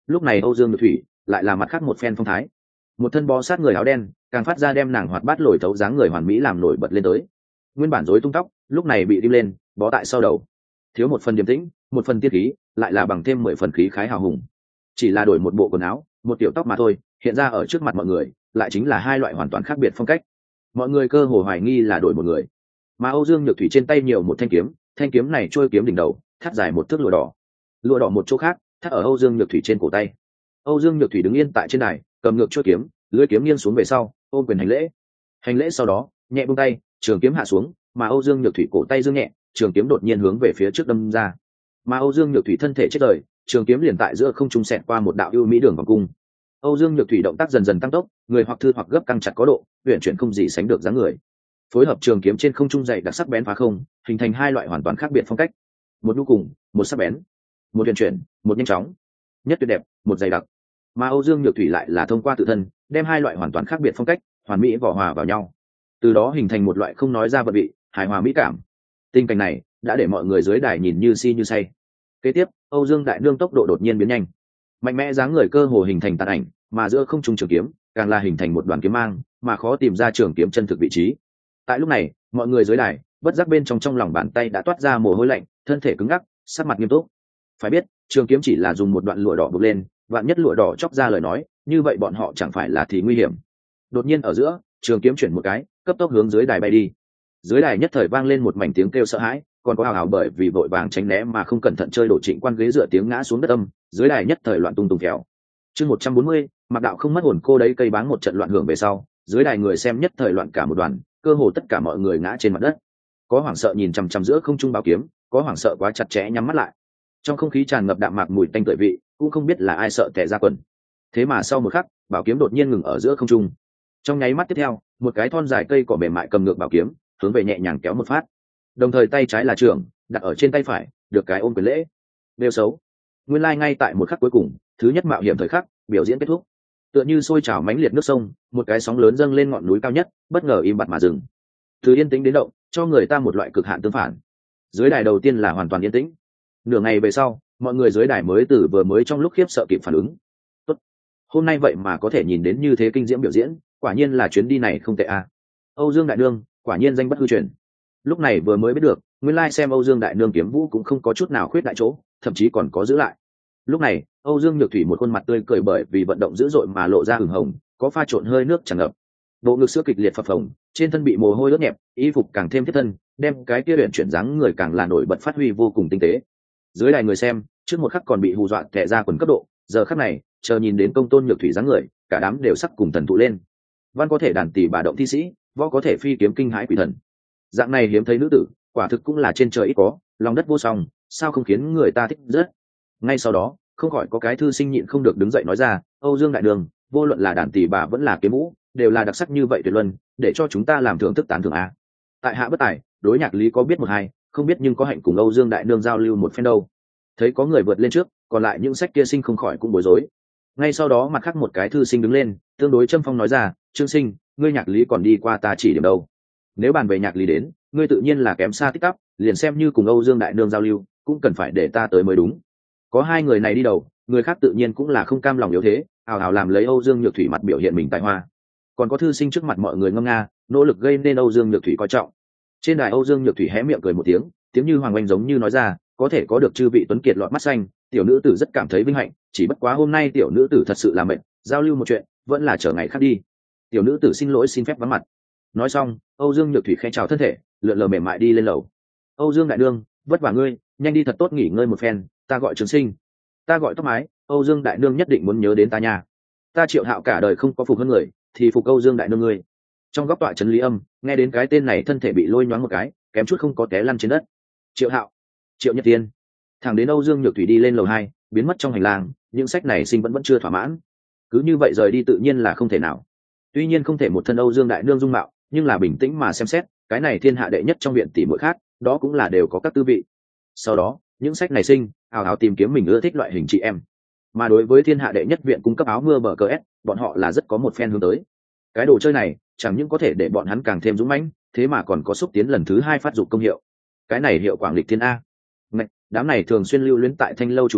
lúc này Âu Dương Nhược Thủy lại là mặt khác một phen phong thái, một thân bó sát người áo đen càng phát ra đem nàng hoạt bát lồi thấu dáng người hoàn mỹ làm nổi bật lên tới. Nguyên bản rối tung tóc lúc này bị đim lên bó tại sau đầu, thiếu một phần điềm tĩnh một phần tiết khí, lại là bằng thêm mười phần khí khái hào hùng. Chỉ là đổi một bộ quần áo một tiểu tóc mà thôi, hiện ra ở trước mặt mọi người lại chính là hai loại hoàn toàn khác biệt phong cách. Mọi người cơ hồ hoài nghi là đổi một người, mà Âu Dương Nhược Thủy trên tay nhiều một thanh kiếm, thanh kiếm này trôi kiếm đỉnh đầu thắt dài một thước lụa đỏ, lụa đỏ một chỗ khác thắt ở Âu Dương Nhược Thủy trên cổ tay. Âu Dương Nhược Thủy đứng yên tại trên đài, cầm ngược chuôi kiếm, lưỡi kiếm nghiêng xuống về sau, ôm quyền hành lễ. Hành lễ sau đó, nhẹ buông tay, trường kiếm hạ xuống, mà Âu Dương Nhược Thủy cổ tay dương nhẹ, trường kiếm đột nhiên hướng về phía trước đâm ra. Mà Âu Dương Nhược Thủy thân thể chết đời, trường kiếm liền tại giữa không trung xẹt qua một đạo ưu mỹ đường vòng cung. Âu Dương Nhược Thủy động tác dần dần tăng tốc, người hoặc thư hoặc gấp căng chặt có độ, uyển chuyển không gì sánh được dáng người. Phối hợp trường kiếm trên không trung dày đặc sắc bén phá không, hình thành hai loại hoàn toàn khác biệt phong cách. Một nhu cùng, một sắc bén, một uyển chuyển, một nhanh chóng, nhất tuyệt đẹp, một dày đặc. Mà Âu Dương Nhược Thủy lại là thông qua tự thân, đem hai loại hoàn toàn khác biệt phong cách, hoàn mỹ vỏ hòa vào nhau. Từ đó hình thành một loại không nói ra vật vị, hài hòa mỹ cảm. Tình cảnh này đã để mọi người dưới đài nhìn như si như say. Kế tiếp, Âu Dương đại nương tốc độ đột nhiên biến nhanh, mạnh mẽ dáng người cơ hồ hình thành tàn ảnh, mà giữa không trung trường kiếm càng là hình thành một đoàn kiếm mang, mà khó tìm ra trường kiếm chân thực vị trí. Tại lúc này, mọi người dưới đài bất giác bên trong trong lòng bàn tay đã toát ra mồ hôi lạnh, thân thể cứng ngắc, sắc mặt nghiêm túc. Phải biết, trường kiếm chỉ là dùng một đoạn lụa đỏ buộc lên, vạn nhất lụa đỏ chóc ra lời nói, như vậy bọn họ chẳng phải là thì nguy hiểm. Đột nhiên ở giữa, trường kiếm chuyển một cái, cấp tốc hướng dưới đài bay đi. Dưới đài nhất thời vang lên một mảnh tiếng kêu sợ hãi, còn có hào hào bởi vì vội vàng tránh né mà không cẩn thận chơi đổ Trịnh Quan ghế dựa tiếng ngã xuống đất âm, dưới đài nhất thời loạn tung tung kẹo. Chương một trăm bốn mươi, Mạc Đạo không mất hồn cô đấy cây báng một trận loạn hưởng về sau, dưới đài người xem nhất thời loạn cả một đoàn, cơ hồ tất cả mọi người ngã trên mặt đất. Có hoảng sợ nhìn chằm chằm giữa không trung bảo kiếm, có hoảng sợ quá chặt chẽ nhắm mắt lại. Trong không khí tràn ngập đạm mạc mùi tanh tưởi vị, cũng không biết là ai sợ tè ra quần. Thế mà sau một khắc, bảo kiếm đột nhiên ngừng ở giữa không trung. Trong nháy mắt tiếp theo, một cái thon dài cây cỏ mềm mại cầm ngược bảo kiếm, hướng về nhẹ nhàng kéo một phát. Đồng thời tay trái là trường, đặt ở trên tay phải, được cái ôm quyền lễ. Đều xấu. Nguyên lai like ngay tại một khắc cuối cùng, thứ nhất mạo hiểm thời khắc, biểu diễn kết thúc. Tựa như sôi trào mãnh liệt nước sông, một cái sóng lớn dâng lên ngọn núi cao nhất, bất ngờ im bặt mà dừng. Từ yên tĩnh đến động, cho người ta một loại cực hạn tương phản. Dưới đài đầu tiên là hoàn toàn yên tĩnh. Nửa ngày về sau, mọi người dưới đài mới từ vừa mới trong lúc khiếp sợ kịp phản ứng. Tốt. Hôm nay vậy mà có thể nhìn đến như thế kinh diễm biểu diễn, quả nhiên là chuyến đi này không tệ a. Âu Dương đại nương, quả nhiên danh bất hư truyền. Lúc này vừa mới biết được, nguyên lai xem Âu Dương đại nương kiếm vũ cũng không có chút nào khuyết đại chỗ, thậm chí còn có giữ lại. Lúc này, Âu Dương Nhược Thủy một khuôn mặt tươi cười bởi vì vận động dữ dội mà lộ ra hừng hồng, có pha trộn hơi nước tràn ngập. Bộ ngực sữa kịch liệt phập phồng, trên thân bị mồ hôi ướt nhẹp, y phục càng thêm thiết thân, đem cái kia luyện chuyển dáng người càng là nổi bật phát huy vô cùng tinh tế. Dưới đài người xem, trước một khắc còn bị hù dọa tè ra quần cấp độ, giờ khắc này, chờ nhìn đến công tôn Nhược Thủy dáng người, cả đám đều sắc cùng thần thụ lên. Văn có thể đàn tỷ bà động thi sĩ, võ có thể phi kiếm kinh hãi quỷ thần. Dạng này hiếm thấy nữ tử, quả thực cũng là trên trời ít có, lòng đất vô song, sao không khiến người ta thích rất. Ngay sau đó, không khỏi có cái thư sinh nhịn không được đứng dậy nói ra, Âu Dương đại đường, vô luận là đàn tỷ bà vẫn là kiếm vũ, đều là đặc sắc như vậy tuyệt luân, để cho chúng ta làm thưởng thức tán thưởng a. Tại hạ bất tài, đối nhạc lý có biết một hai, không biết nhưng có hạnh cùng Âu Dương đại nương giao lưu một phen đâu. Thấy có người vượt lên trước, còn lại những sách kia sinh không khỏi cũng bối rối. Ngay sau đó mặt khác một cái thư sinh đứng lên, tương đối châm phong nói ra, Trương sinh, ngươi nhạc lý còn đi qua ta chỉ điểm đâu. Nếu bàn về nhạc lý đến, ngươi tự nhiên là kém xa tích tắp, liền xem như cùng Âu Dương đại nương giao lưu, cũng cần phải để ta tới mới đúng. Có hai người này đi đầu, người khác tự nhiên cũng là không cam lòng yếu thế, hào hào làm lấy Âu Dương Nhược Thủy mặt biểu hiện mình tài hoa. Còn có thư sinh trước mặt mọi người ngâm nga, nỗ lực gây nên Âu Dương Nhược Thủy coi trọng. Trên đài Âu Dương Nhược Thủy hé miệng cười một tiếng, tiếng như hoàng oanh giống như nói ra, có thể có được chư vị tuấn kiệt lọt mắt xanh, tiểu nữ tử rất cảm thấy vinh hạnh, chỉ bất quá hôm nay tiểu nữ tử thật sự là mệt, giao lưu một chuyện, vẫn là chờ ngày khác đi. Tiểu nữ tử xin lỗi xin phép vắng mặt. Nói xong, Âu Dương Nhược Thủy khẽ chào thân thể, lượn lờ mềm mại đi lên lầu. Âu Dương đại nương, vất vả ngươi, nhanh đi thật tốt nghỉ ngơi một phen, ta gọi Trường sinh. Ta gọi Tóc Mái, Âu Dương đại nương nhất định muốn nhớ đến ta nha. Ta Triệu Hạo cả đời không có phục hơn người, thì phục Âu Dương đại nương ngươi. Trong góc tọa trấn Lý Âm, nghe đến cái tên này thân thể bị lôi nhoáng một cái, kém chút không có té lăn trên đất. Triệu Hạo, Triệu Nhất Tiên. Thẳng đến Âu Dương Nhược Thủy đi lên lầu hai, biến mất trong hành lang, những sách này sinh vẫn vẫn chưa thỏa mãn. Cứ như vậy rời đi tự nhiên là không thể nào. Tuy nhiên không thể một thân Âu Dương đại nương dung mạo, nhưng là bình tĩnh mà xem xét, cái này thiên hạ đệ nhất trong viện tỷ muội khác, đó cũng là đều có các tư vị. Sau đó, những sách này sinh, ào ào tìm kiếm mình ưa thích loại hình chị em. Mà đối với thiên hạ đệ nhất viện cung cấp áo mưa bờ cờ ép, bọn họ là rất có một phen hướng tới. Cái đồ chơi này, chẳng những có thể để bọn hắn càng thêm dũng mãnh, thế mà còn có xúc tiến lần thứ hai phát dụng công hiệu. Cái này hiệu quảng lịch thiên a. Ngạch, đám này thường xuyên lưu luyến tại Thanh lâu chủ a,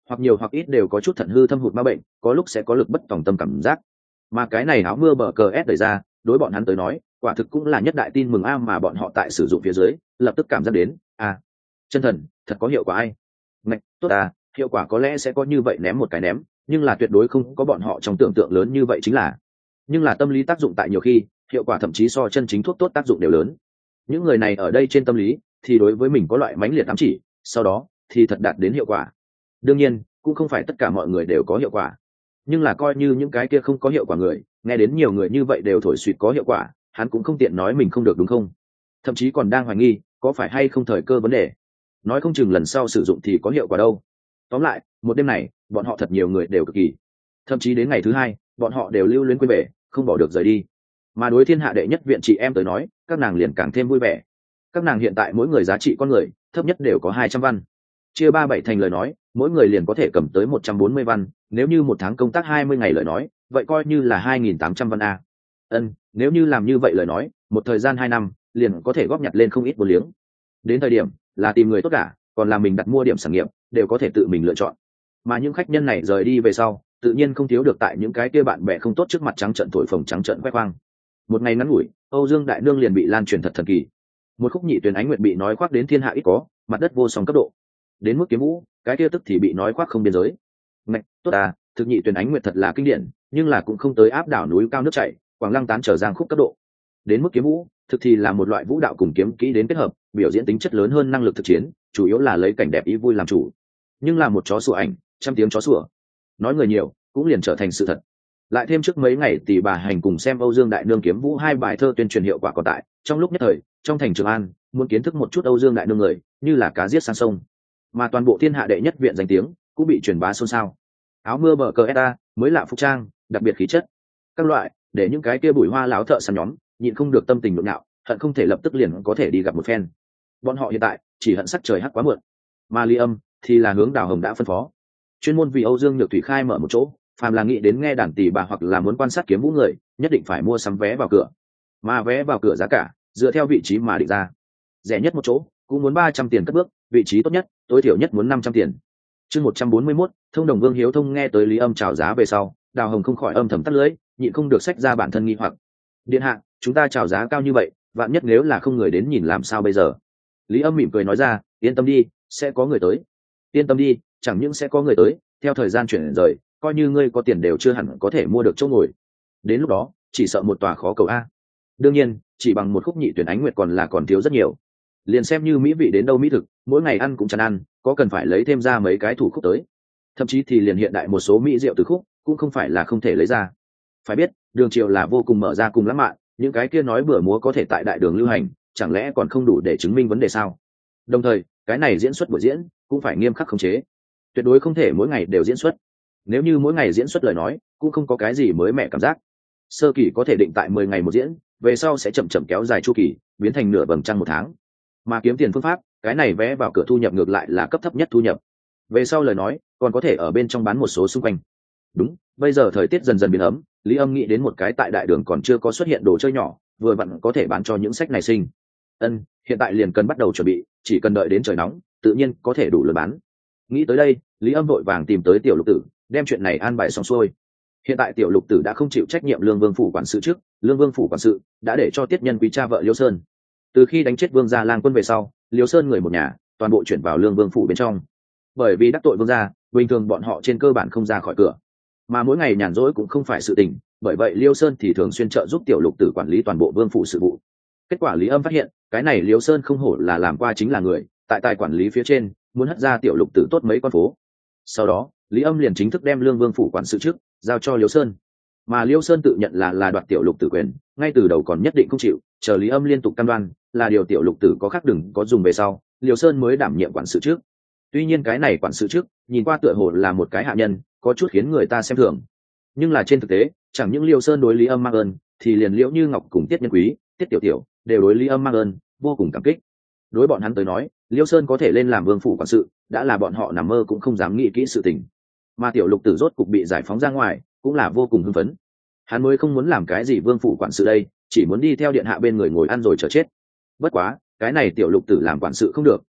hoặc nhiều hoặc ít đều có chút thận hư thâm hụt ma bệnh, có lúc sẽ có lực bất tòng tâm cảm giác. Mà cái này áo mưa bờ cờ ép đẩy ra, đối bọn hắn tới nói quả thực cũng là nhất đại tin mừng a, mà bọn họ tại sử dụng phía dưới lập tức cảm giác đến à chân thần thật có hiệu quả ai. Ngạch, tốt à, hiệu quả có lẽ sẽ có như vậy ném một cái ném, nhưng là tuyệt đối không có bọn họ trong tưởng tượng lớn như vậy chính là. Nhưng là tâm lý tác dụng tại nhiều khi hiệu quả thậm chí so chân chính thuốc tốt tác dụng đều lớn. Những người này ở đây trên tâm lý thì đối với mình có loại mãnh liệt ám chỉ, sau đó thì thật đạt đến hiệu quả. Đương nhiên cũng không phải tất cả mọi người đều có hiệu quả, nhưng là coi như những cái kia không có hiệu quả người nghe đến nhiều người như vậy đều thổi suýt có hiệu quả, hắn cũng không tiện nói mình không được đúng không, thậm chí còn đang hoài nghi có phải hay không thời cơ vấn đề, nói không chừng lần sau sử dụng thì có hiệu quả đâu. Tóm lại một đêm này bọn họ thật nhiều người đều cực kỳ, thậm chí đến ngày thứ hai bọn họ đều lưu luyến quên về, không bỏ được rời đi. Mà đối thiên hạ đệ nhất viện chị em tới nói, các nàng liền càng thêm vui vẻ. Các nàng hiện tại mỗi người giá trị con người thấp nhất đều có hai trăm văn, chia ba bảy thành lời nói mỗi người liền có thể cầm tới một trăm bốn mươi văn, nếu như một tháng công tác hai mươi ngày lời nói vậy coi như là hai nghìn tám trăm văn a. Ân, nếu như làm như vậy lời nói một thời gian hai năm liền có thể góp nhặt lên không ít vô liếng. Đến thời điểm là tìm người tốt cả, còn là mình đặt mua điểm sản nghiệp đều có thể tự mình lựa chọn. Mà những khách nhân này rời đi về sau tự nhiên không thiếu được tại những cái kia bạn bè không tốt trước mặt trắng trận thổi phồng trắng trận khoe khoang. Một ngày ngắn ngủi Âu Dương Đại Nương liền bị lan truyền thật thần kỳ. Một khúc nhị tuyển ánh nguyệt bị nói khoác đến thiên hạ ít có, mặt đất vô song cấp độ. Đến mức kiếm vũ cái kia tức thì bị nói khoác không biên giới. Mạch, tốt à, thực nhị tuyển ánh nguyệt thật là kinh điển, nhưng là cũng không tới áp đảo núi cao nước chảy, quảng lăng tán trở giang khúc cấp độ. Đến mức kiếm vũ thực thì là một loại vũ đạo cùng kiếm kỹ đến kết hợp, biểu diễn tính chất lớn hơn năng lực thực chiến, chủ yếu là lấy cảnh đẹp ý vui làm chủ. Nhưng là một chó sủa ảnh, trăm tiếng chó sủa, nói người nhiều cũng liền trở thành sự thật. Lại thêm trước mấy ngày tỷ bà hành cùng xem Âu Dương Đại Nương kiếm vũ hai bài thơ tuyên truyền hiệu quả còn tại, trong lúc nhất thời trong thành Trường An muốn kiến thức một chút Âu Dương Đại Nương người như là cá giết sang sông, mà toàn bộ thiên hạ đệ nhất viện danh tiếng cũng bị truyền bá xôn xao. Áo mưa bờ cờ eta mới lạ phục trang, đặc biệt khí chất các loại, để những cái kia bùi hoa láo thợ săn nhóm nhịn không được tâm tình nhộn nhạo, hận không thể lập tức liền có thể đi gặp một phen. Bọn họ hiện tại chỉ hận sắc trời hắc quá muộn, mà Ly Âm thì là hướng Đào Hồng đã phân phó chuyên môn vì Âu Dương Nhược Thủy khai mở một chỗ, phàm là nghĩ đến nghe đàn tỷ bà hoặc là muốn quan sát kiếm vũ người nhất định phải mua sắm vé vào cửa, mà vé vào cửa giá cả dựa theo vị trí mà định ra, rẻ nhất một chỗ cũng muốn ba trăm tiền cất bước, vị trí tốt nhất tối thiểu nhất muốn năm trăm tiền. Chương một trăm bốn mươi mốt, Thông Đồng Vương Hiếu Thông nghe tới Lý Âm chào giá về sau, Đào Hồng không khỏi âm thầm tắt lưỡi, nhịn không được xách ra bản thân nghi hoặc. Điện hạ, chúng ta chào giá cao như vậy, vạn nhất nếu là không người đến nhìn làm sao bây giờ? Lý Âm mỉm cười nói ra, yên tâm đi, sẽ có người tới. Yên tâm đi, chẳng những sẽ có người tới, theo thời gian chuyển rời, coi như ngươi có tiền đều chưa hẳn có thể mua được chỗ ngồi. Đến lúc đó, chỉ sợ một tòa khó cầu a. Đương nhiên, chỉ bằng một khúc nhị tuyển ánh nguyệt còn là còn thiếu rất nhiều. Liền xem như mỹ vị đến đâu mỹ thực, mỗi ngày ăn cũng chẳng ăn, có cần phải lấy thêm ra mấy cái thủ khúc tới. Thậm chí thì liền hiện đại một số mỹ rượu từ khúc cũng không phải là không thể lấy ra. Phải biết, đường triều là vô cùng mở ra cùng lãng mạn, những cái kia nói bữa múa có thể tại đại đường lưu hành, chẳng lẽ còn không đủ để chứng minh vấn đề sao? Đồng thời, cái này diễn xuất buổi diễn cũng phải nghiêm khắc khống chế, tuyệt đối không thể mỗi ngày đều diễn xuất. Nếu như mỗi ngày diễn xuất lời nói, cũng không có cái gì mới mẻ cảm giác. Sơ kỳ có thể định tại mười ngày một diễn, về sau sẽ chậm chậm kéo dài chu kỳ, biến thành nửa vầng trăng một tháng. Mà kiếm tiền phương pháp, cái này vé vào cửa thu nhập ngược lại là cấp thấp nhất thu nhập. Về sau lời nói, còn có thể ở bên trong bán một số xung quanh. Đúng, bây giờ thời tiết dần dần biến ấm, Lý Âm nghĩ đến một cái tại đại đường còn chưa có xuất hiện đồ chơi nhỏ, vừa vặn có thể bán cho những sách này sinh. Ân, hiện tại liền cần bắt đầu chuẩn bị, chỉ cần đợi đến trời nóng, tự nhiên có thể đủ lớn bán. Nghĩ tới đây, Lý Âm vội vàng tìm tới Tiểu Lục Tử, đem chuyện này an bài xong xuôi. Hiện tại Tiểu Lục Tử đã không chịu trách nhiệm Lương Vương phủ quản sự trước, Lương Vương phủ quản sự đã để cho tiết nhân quý cha vợ Liêu Sơn. Từ khi đánh chết Vương gia lang quân về sau, Liêu Sơn người một nhà toàn bộ chuyển vào Lương Vương phủ bên trong. Bởi vì đắc tội Vương gia, bình thường bọn họ trên cơ bản không ra khỏi cửa, mà mỗi ngày nhàn rỗi cũng không phải sự tình, bởi vậy Liêu Sơn thì thường xuyên trợ giúp Tiểu Lục Tử quản lý toàn bộ Vương phủ sự vụ. Kết quả Lý Âm phát hiện, cái này Liêu Sơn không hổ là làm qua chính là người, tại tài quản lý phía trên, muốn hất ra Tiểu Lục Tử tốt mấy con phố. Sau đó, Lý Âm liền chính thức đem Lương Vương phủ quản sự trước giao cho Liêu Sơn, mà Liêu Sơn tự nhận là là đoạt Tiểu Lục Tử quyền, ngay từ đầu còn nhất định không chịu, chờ Lý Âm liên tục cam đoan là điều Tiểu Lục Tử có khác đừng có dùng về sau, Liêu Sơn mới đảm nhiệm quản sự trước. Tuy nhiên cái này quản sự trước nhìn qua tựa hồ là một cái hạ nhân, có chút khiến người ta xem thường, nhưng là trên thực tế, chẳng những Liêu Sơn đối Lý Âm mang ơn, thì liền Liễu Như Ngọc cùng Tiết Nhân Quý, Tiết Tiểu Tiểu đều đối Lý Âm mang ơn, vô cùng cảm kích. Đối bọn hắn tới nói, Liêu Sơn có thể lên làm vương phủ quản sự, đã là bọn họ nằm mơ cũng không dám nghĩ kỹ sự tình. Mà Tiểu Lục Tử rốt cục bị giải phóng ra ngoài, cũng là vô cùng hưng phấn. Hắn mới không muốn làm cái gì vương phủ quản sự đây, chỉ muốn đi theo điện hạ bên người ngồi ăn rồi chờ chết. Bất quá, cái này Tiểu Lục Tử làm quản sự không được,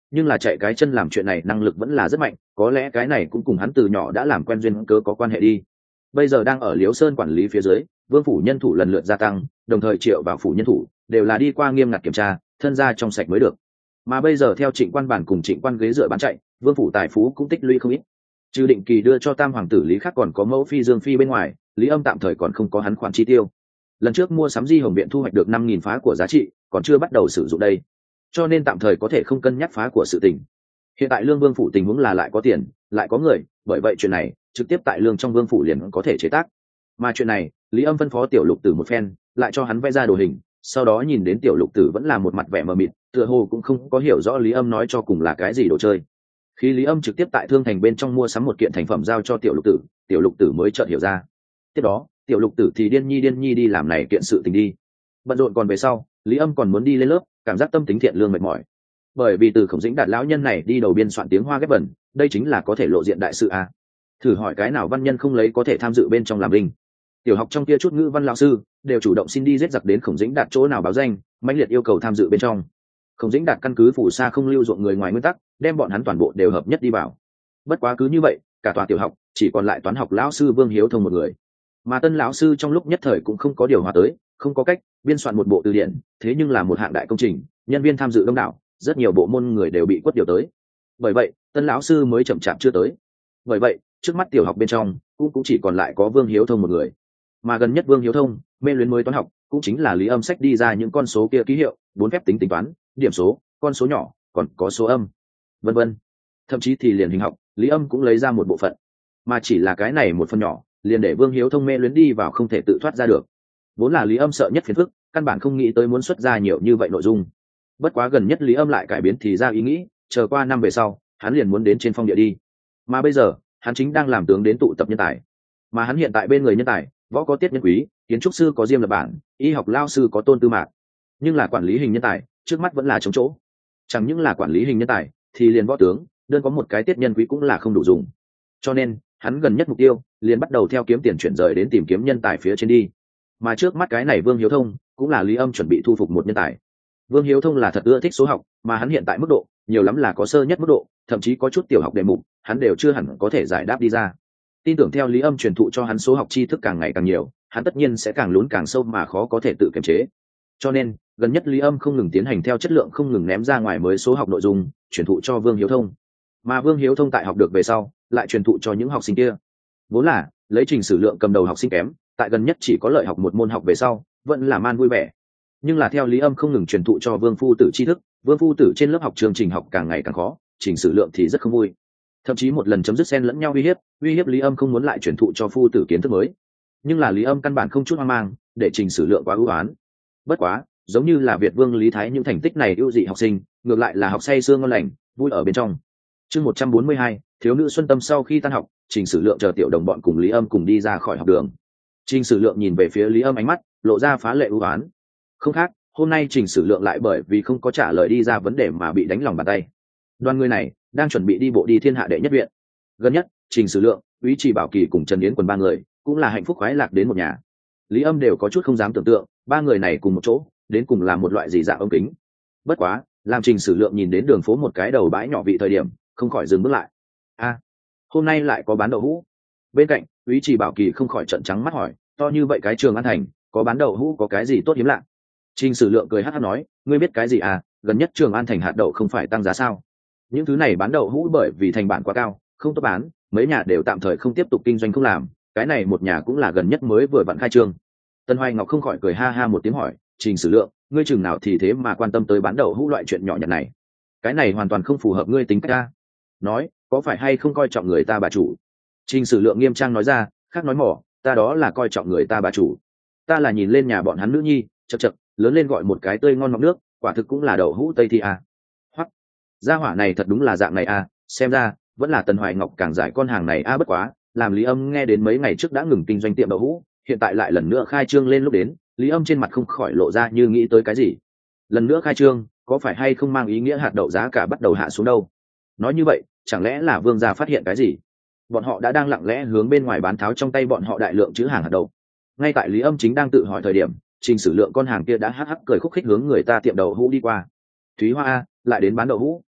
nhưng là chạy cái chân làm chuyện này năng lực vẫn là rất mạnh, có lẽ cái này cũng cùng hắn từ nhỏ đã làm quen duyên cớ có quan hệ đi. Bây giờ đang ở Liễu Sơn quản lý phía dưới, vương phủ nhân thủ lần lượt gia tăng, đồng thời triệu vào phủ nhân thủ đều là đi qua nghiêm ngặt kiểm tra, thân gia trong sạch mới được. Mà bây giờ theo Trịnh Quan Bản cùng Trịnh Quan ghế dựa bán chạy, vương phủ tài phú cũng tích lũy không ít. Trừ định kỳ đưa cho tam hoàng tử Lý Khắc còn có mẫu phi Dương phi bên ngoài, Lý Âm tạm thời còn không có hắn khoản chi tiêu. Lần trước mua sắm Di Hồng Viện thu hoạch được năm nghìn phá của giá trị, còn chưa bắt đầu sử dụng đây, cho nên tạm thời có thể không cân nhắc phá của sự tình. Hiện tại Lương Vương phủ tình huống là lại có tiền, lại có người, bởi vậy chuyện này trực tiếp tại Lương trong Vương phủ liền có thể chế tác. Mà chuyện này, Lý Âm phân phó Tiểu Lục Tử một phen, lại cho hắn vẽ ra đồ hình, sau đó nhìn đến Tiểu Lục Tử vẫn là một mặt vẻ mờ mịt, tựa hồ cũng không có hiểu rõ Lý Âm nói cho cùng là cái gì đồ chơi. Khi Lý Âm trực tiếp tại Thương Thành bên trong mua sắm một kiện thành phẩm giao cho Tiểu Lục Tử, Tiểu Lục Tử mới chợt hiểu ra. Tiếp đó, Tiểu Lục Tử thì điên nhi điên nhi đi làm này kiện sự tình đi. Bận rộn còn về sau, Lý Âm còn muốn đi lên lớp, cảm giác tâm tính thiện lương mệt mỏi. Bởi vì từ Khổng Dĩnh Đạt lão nhân này đi đầu biên soạn tiếng Hoa ghép vần, đây chính là có thể lộ diện đại sự a. Thử hỏi cái nào văn nhân không lấy có thể tham dự bên trong làm linh. Tiểu học trong kia chút ngữ văn lão sư đều chủ động xin đi giết giặc đến Khổng Dĩnh Đạt chỗ nào báo danh, mãnh liệt yêu cầu tham dự bên trong. Khổng Dĩnh Đạt căn cứ phủ xa không lưu ruộng người ngoài nguyên tắc, đem bọn hắn toàn bộ đều hợp nhất đi vào. Bất quá cứ như vậy, cả tòa tiểu học chỉ còn lại toán học lão sư Vương Hiếu Thông một người. Mà tân lão sư trong lúc nhất thời cũng không có điều hòa tới, không có cách biên soạn một bộ từ điển, thế nhưng là một hạng đại công trình, nhân viên tham dự đông đảo, rất nhiều bộ môn người đều bị quất điều tới. Bởi vậy, tân lão sư mới chậm chạp chưa tới. Bởi vậy, trước mắt tiểu học bên trong cũng cũng chỉ còn lại có Vương Hiếu Thông một người. Mà gần nhất Vương Hiếu Thông mê luyến mới toán học, cũng chính là Lý Âm sách đi ra những con số kia ký hiệu, bốn phép tính tính toán, điểm số, con số nhỏ, còn có số âm, vân vân. Thậm chí thì liền hình học, Lý Âm cũng lấy ra một bộ phận. Mà chỉ là cái này một phần nhỏ, liền để Vương Hiếu Thông mê luyến đi vào không thể tự thoát ra được. Vốn là Lý Âm sợ nhất phiền phức, căn bản không nghĩ tới muốn xuất ra nhiều như vậy nội dung. Bất quá gần nhất Lý Âm lại cải biến thì ra ý nghĩ, chờ qua năm về sau, hắn liền muốn đến trên phong địa đi. Mà bây giờ, hắn chính đang làm tướng đến tụ tập nhân tài. Mà hắn hiện tại bên người nhân tài, võ có Tiết Nhân Quý, kiến trúc sư có Diêm Lập Bản, y học lao sư có Tôn Tư Mạc. Nhưng là quản lý hình nhân tài, trước mắt vẫn là trống chỗ. Chẳng những là quản lý hình nhân tài, thì liền võ tướng, đơn có một cái Tiết Nhân Quý cũng là không đủ dùng. Cho nên, hắn gần nhất mục tiêu, liền bắt đầu theo kiếm tiền chuyển rời đến tìm kiếm nhân tài phía trên đi. Mà trước mắt cái này Vương Hiếu Thông, cũng là Lý Âm chuẩn bị thu phục một nhân tài. Vương Hiếu Thông là thật ưa thích số học, mà hắn hiện tại mức độ, nhiều lắm là có sơ nhất mức độ, thậm chí có chút tiểu học đề mục, hắn đều chưa hẳn có thể giải đáp đi ra. Tin tưởng theo Lý Âm truyền thụ cho hắn số học tri thức càng ngày càng nhiều, hắn tất nhiên sẽ càng lún càng sâu mà khó có thể tự kiềm chế. Cho nên, gần nhất Lý Âm không ngừng tiến hành theo chất lượng không ngừng ném ra ngoài mới số học nội dung, truyền thụ cho Vương Hiếu Thông. Mà Vương Hiếu Thông tại học được về sau, lại truyền thụ cho những học sinh kia. Vốn là lấy Trình Sử Lượng cầm đầu học sinh kém, tại gần nhất chỉ có lợi học một môn học về sau, vẫn là man vui vẻ. Nhưng là theo Lý Âm không ngừng truyền thụ cho Vương Phu Tử tri thức, Vương Phu Tử trên lớp học chương trình học càng ngày càng khó, Trình Sử Lượng thì rất không vui. Thậm chí một lần chấm dứt xen lẫn nhau uy hiếp, uy hiếp Lý Âm không muốn lại truyền thụ cho Phu Tử kiến thức mới. Nhưng là Lý Âm căn bản không chút hoang mang, để Trình Sử Lượng quá ưu ái. Bất quá, giống như là Việt Vương Lý Thái những thành tích này ưu dị học sinh, ngược lại là học say sương ngon lành, vui ở bên trong. Chương một trăm bốn mươi hai, thiếu nữ Xuân Tâm sau khi tan học, Trình Sử Lượng chờ tiểu đồng bọn cùng Lý Âm cùng đi ra khỏi học đường. Trình Sử Lượng nhìn về phía Lý Âm ánh mắt lộ ra phá lệ ưu ái. Không khác, hôm nay Trình Sử Lượng lại bởi vì không có trả lời đi ra vấn đề mà bị đánh lòng bàn tay. Đoàn người này đang chuẩn bị đi bộ đi Thiên Hạ đệ nhất viện. Gần nhất, Trình Sử Lượng, Úy Trì Bảo Kỳ cùng Trần Yến Quần ba người cũng là hạnh phúc khoái lạc đến một nhà. Lý Âm đều có chút không dám tưởng tượng, ba người này cùng một chỗ, đến cùng là một loại gì dạng ống kính. Bất quá, làm Trình Sử Lượng nhìn đến đường phố một cái đầu bãi nhỏ vị thời điểm, không khỏi dừng bước lại. A, hôm nay lại có bán đậu hũ. Bên cạnh, Úy Trì Bảo Kỳ không khỏi trợn trắng mắt hỏi, to như vậy cái Trường An Thành, có bán đậu hũ có cái gì tốt hiếm lạ? Trình Sử Lượng cười hắc hắc nói, ngươi biết cái gì à, gần nhất Trường An Thành hạt đậu không phải tăng giá sao? Những thứ này bán đậu hũ bởi vì thành bản quá cao, không tốt bán, mấy nhà đều tạm thời không tiếp tục kinh doanh không làm, cái này một nhà cũng là gần nhất mới vừa vặn khai trương. Tân Hoài Ngọc không khỏi cười ha ha một tiếng hỏi, Trình Sử Lượng, ngươi chừng nào thì thế mà quan tâm tới bán đậu hũ loại chuyện nhỏ nhặt này? Cái này hoàn toàn không phù hợp ngươi tính cách ta. Nói, có phải hay không coi trọng người ta bà chủ? Trình Sử Lượng nghiêm trang nói ra, khác nói mỏ, ta đó là coi trọng người ta bà chủ. Ta là nhìn lên nhà bọn hắn nữ nhi, chậc chậc, lớn lên gọi một cái tươi ngon ngọc nước, quả thực cũng là đậu hũ Tây thi à. Hoặc, gia hỏa này thật đúng là dạng này à, xem ra vẫn là Tần Hoài Ngọc càng giải con hàng này à bất quá, làm Lý Âm nghe đến mấy ngày trước đã ngừng kinh doanh tiệm đậu hũ, hiện tại lại lần nữa khai trương lên lúc đến, Lý Âm trên mặt không khỏi lộ ra như nghĩ tới cái gì. Lần nữa khai trương, có phải hay không mang ý nghĩa hạt đậu giá cả bắt đầu hạ xuống đâu? Nói như vậy, chẳng lẽ là Vương gia phát hiện cái gì? Bọn họ đã đang lặng lẽ hướng bên ngoài bán tháo trong tay bọn họ đại lượng chữ hàng hạt đậu. Ngay tại Lý Âm chính đang tự hỏi thời điểm, Trình Sử Lượng con hàng kia đã hắc hắc cười khúc khích hướng người ta tiệm đậu hũ đi qua. Thúy Hoa a, lại đến bán đậu hũ.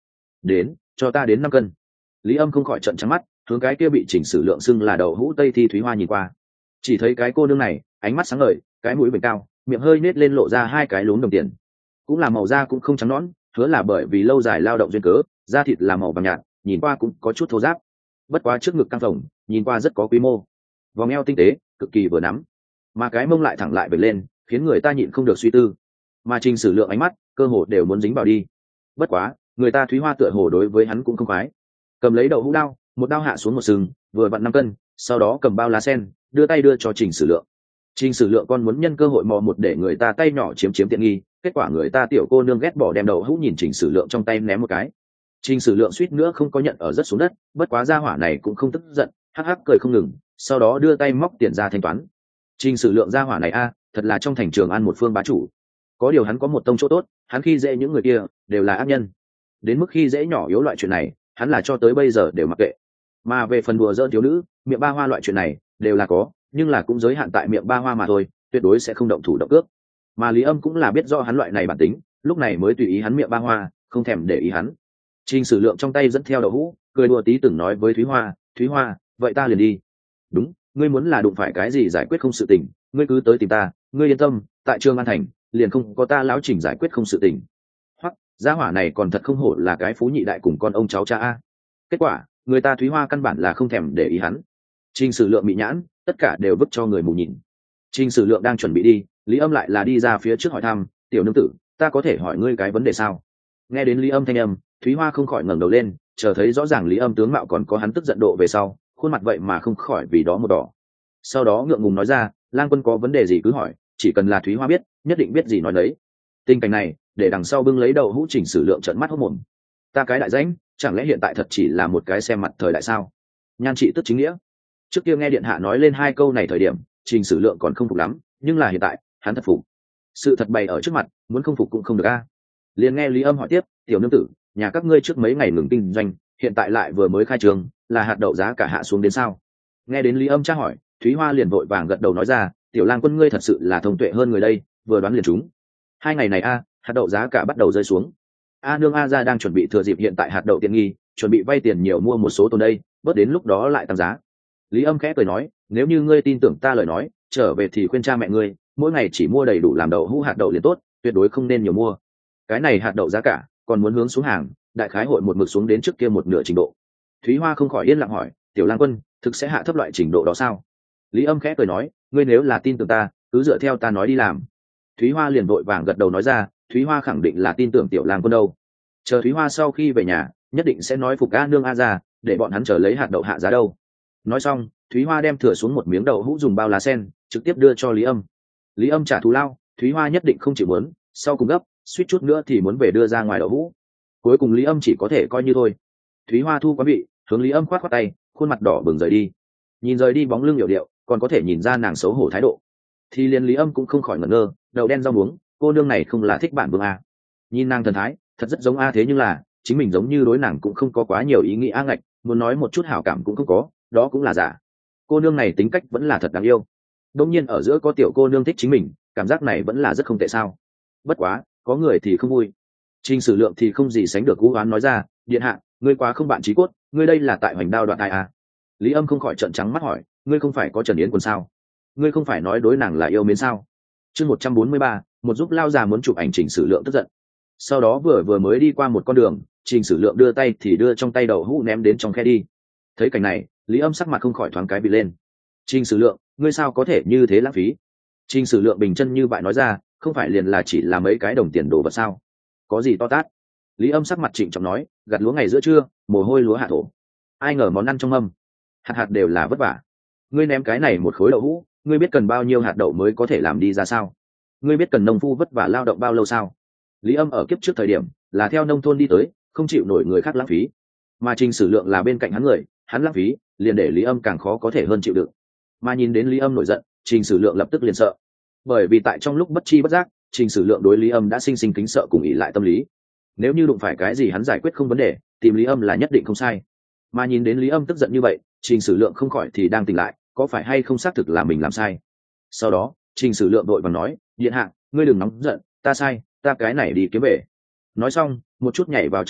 đến cho ta đến năm cân. Lý Âm không khỏi trợn trắng mắt, hướng cái kia bị chỉnh sử lượng xưng là đậu hũ tây thi Thúy Hoa nhìn qua. Chỉ thấy cái cô nương này ánh mắt sáng ngời, cái mũi vểnh cao, miệng hơi nết lên lộ ra hai cái lúm đồng tiền, cũng là màu da cũng không trắng nõn, hứa là bởi vì lâu dài lao động duyên cớ, da thịt là màu vàng nhạt, nhìn qua cũng có chút thô ráp. Bất quá trước ngực căng phồng, nhìn qua rất có quy mô, vòng eo tinh tế, cực kỳ vừa nắm, mà cái mông lại thẳng lại về lên, khiến người ta nhịn không được suy tư. Mà Trình Sử Lượng ánh mắt cơ hồ đều muốn dính vào đi. Bất quá người ta Thúy Hoa tựa hồ đối với hắn cũng không khoái, cầm lấy đậu hũ đao, một đao hạ xuống một sừng, vừa vặn năm cân, sau đó cầm bao lá sen, đưa tay đưa cho Trình Sử Lượng. Trình Sử Lượng còn muốn nhân cơ hội mò một để người ta tay nhỏ chiếm chiếm tiện nghi, kết quả người ta tiểu cô nương ghét bỏ đem đậu hũ nhìn Trình Sử Lượng trong tay ném một cái. Trình Sử Lượng suýt nữa không có nhận ở rất xuống đất, bất quá gia hỏa này cũng không tức giận, hắc hắc cười không ngừng, sau đó đưa tay móc tiền ra thanh toán. Trình Sử Lượng gia hỏa này a, thật là trong thành Trường An một phương bá chủ. Có điều hắn có một tông chỗ tốt, hắn khi dễ những người kia đều là ác nhân. Đến mức khi dễ nhỏ yếu loại chuyện này, hắn là cho tới bây giờ đều mặc kệ. Mà về phần đùa giỡn thiếu nữ, miệng ba hoa loại chuyện này đều là có, nhưng là cũng giới hạn tại miệng ba hoa mà thôi, tuyệt đối sẽ không động thủ động cước. Mà Lý Âm cũng là biết do hắn loại này bản tính, lúc này mới tùy ý hắn miệng ba hoa, không thèm để ý hắn. Trình Sử Lượng trong tay dẫn theo đậu hũ, cười đùa tí từng nói với Thúy Hoa, "Thúy Hoa, vậy ta liền đi." "Đúng, ngươi muốn là đụng phải cái gì giải quyết không sự tình, ngươi cứ tới tìm ta, ngươi yên tâm, tại Trường An thành, liền không có ta lão Trình giải quyết không sự tình." Hoặc, gia hỏa này còn thật không hổ là cái phú nhị đại cùng con ông cháu cha a. Kết quả, người ta Thúy Hoa căn bản là không thèm để ý hắn. Trình Sử Lượng bị nhãn, tất cả đều vứt cho người mù nhìn. Trình Sử Lượng đang chuẩn bị đi, Lý Âm lại là đi ra phía trước hỏi thăm, "Tiểu nương tử, ta có thể hỏi ngươi cái vấn đề sao?" Nghe đến Lý Âm thanh âm, Thúy Hoa không khỏi ngẩng đầu lên, chờ thấy rõ ràng Lý Âm tướng mạo còn có hắn tức giận độ về sau, khuôn mặt vậy mà không khỏi vì đó một đỏ. Sau đó ngượng ngùng nói ra, "Lang quân có vấn đề gì cứ hỏi, chỉ cần là Thúy Hoa biết, nhất định biết gì nói đấy." Tình cảnh này, để đằng sau bưng lấy đậu hũ Trình Sử Lượng trợn mắt hốt mồm. Ta cái đại danh, chẳng lẽ hiện tại thật chỉ là một cái xem mặt thời đại sao? Nhan trị tức chính nghĩa. Trước kia nghe điện hạ nói lên hai câu này thời điểm, Trình Sử Lượng còn không phục lắm, nhưng là hiện tại, hắn thật phục. Sự thật bày ở trước mặt, muốn không phục cũng không được a. Liền nghe Lý Âm hỏi tiếp, "Tiểu nương tử, nhà các ngươi trước mấy ngày ngừng kinh doanh, hiện tại lại vừa mới khai trường, là hạt đậu giá cả hạ xuống đến sao?" Nghe đến Lý Âm tra hỏi, Thúy Hoa liền vội vàng gật đầu nói ra, "Tiểu Lang quân ngươi thật sự là thông tuệ hơn người đây, vừa đoán liền trúng. Hai ngày này a, hạt đậu giá cả bắt đầu rơi xuống. A nương A gia đang chuẩn bị thừa dịp hiện tại hạt đậu tiện nghi, chuẩn bị vay tiền nhiều mua một số tồn đây, bớt đến lúc đó lại tăng giá." Lý Âm khẽ cười nói, "Nếu như ngươi tin tưởng ta lời nói, trở về thì khuyên cha mẹ ngươi, mỗi ngày chỉ mua đầy đủ làm đậu hũ hạt đậu liền tốt, tuyệt đối không nên nhiều mua. Cái này hạt đậu giá cả, còn muốn hướng xuống hàng, đại khái hội một mực xuống đến trước kia một nửa trình độ." Thúy Hoa không khỏi yên lặng hỏi, "Tiểu Lang quân, thực sẽ hạ thấp loại trình độ đó sao?" Lý Âm khẽ cười nói, "Ngươi nếu là tin tưởng ta, cứ dựa theo ta nói đi làm." Thúy Hoa liền vội vàng gật đầu nói ra, Thúy Hoa khẳng định là tin tưởng Tiểu Lang quân đâu. Chờ Thúy Hoa sau khi về nhà, nhất định sẽ nói phục A nương A gia, để bọn hắn chờ lấy hạt đậu hạ giá đâu. Nói xong, Thúy Hoa đem thừa xuống một miếng đậu hũ dùng bao lá sen, trực tiếp đưa cho Lý Âm. Lý Âm trả thù lao, Thúy Hoa nhất định không chịu muốn, sau cùng gấp, suýt chút nữa thì muốn về đưa ra ngoài đậu hũ. Cuối cùng Lý Âm chỉ có thể coi như thôi. Thúy Hoa thu quá vị, hướng Lý Âm khoát khoát tay, khuôn mặt đỏ bừng rời đi. Nhìn rời đi bóng lưng hiểu điệu, còn có thể nhìn ra nàng xấu hổ thái độ. Thì liền Lý Âm cũng không khỏi ngẩn ngơ, đậu đen rau muống, cô nương này không là thích bản vương a. Nhìn nàng thần thái, thật rất giống a, thế nhưng là chính mình giống như đối nàng cũng không có quá nhiều ý nghĩ a ngạch, muốn nói một chút hảo cảm cũng không có, đó cũng là giả. Cô nương này tính cách vẫn là thật đáng yêu. Đương nhiên ở giữa có tiểu cô nương thích chính mình, cảm giác này vẫn là rất không tệ sao. Bất quá, có người thì không vui. Trình Sử Lượng thì không gì sánh được cú oán nói ra, "Điện hạ, ngươi quá không bạn chí cốt, ngươi đây là tại hoành đao đoạn ai à?" Lý Âm không khỏi trợn trắng mắt hỏi, "Ngươi không phải có Trần Yến Quân sao? Ngươi không phải nói đối nàng là yêu mến sao?" Chương một trăm bốn mươi ba, một giúp lao già muốn chụp ảnh. Trình Sử Lượng tức giận. Sau đó vừa vừa mới đi qua một con đường, Trình Sử Lượng đưa tay thì đưa trong tay đậu hũ ném đến trong khe đi. Thấy cảnh này, Lý Âm sắc mặt không khỏi thoáng cái bị lên. "Trình Sử Lượng, ngươi sao có thể như thế lãng phí?" Trình Sử Lượng bình chân như vậy nói ra, "Không phải liền là chỉ là mấy cái đồng tiền đồ vật sao? Có gì to tát?" Lý Âm sắc mặt trịnh trọng nói, "Gặt lúa ngày giữa trưa, mồ hôi lúa hạ thổ. Ai ngờ món ăn trong mâm, hạt hạt đều là vất vả. Ngươi ném cái này một khối đậu hũ, ngươi biết cần bao nhiêu hạt đậu mới có thể làm đi ra sao? Ngươi biết cần nông phu vất vả lao động bao lâu sao?" Lý Âm ở kiếp trước thời điểm là theo nông thôn đi tới, không chịu nổi người khác lãng phí, mà Trình Sử Lượng là bên cạnh hắn người, hắn lãng phí liền để Lý Âm càng khó có thể hơn chịu đựng. Mà nhìn đến Lý Âm nổi giận, Trình Sử Lượng lập tức liền sợ, bởi vì tại trong lúc bất chi bất giác, Trình Sử Lượng đối Lý Âm đã sinh sinh kính sợ cùng ỷ lại tâm lý. Nếu như đụng phải cái gì hắn giải quyết không vấn đề, tìm Lý Âm là nhất định không sai. Mà nhìn đến Lý Âm tức giận như vậy, Trình Sử Lượng không khỏi thì đang tỉnh lại, có phải hay không xác thực là mình làm sai. Sau đó, Trình Sử Lượng đội vàng nói, "Điện hạ, ngươi đừng nóng giận, ta sai, ta cái này đi kiếm về." Nói xong, một chút nhảy vào trong khe,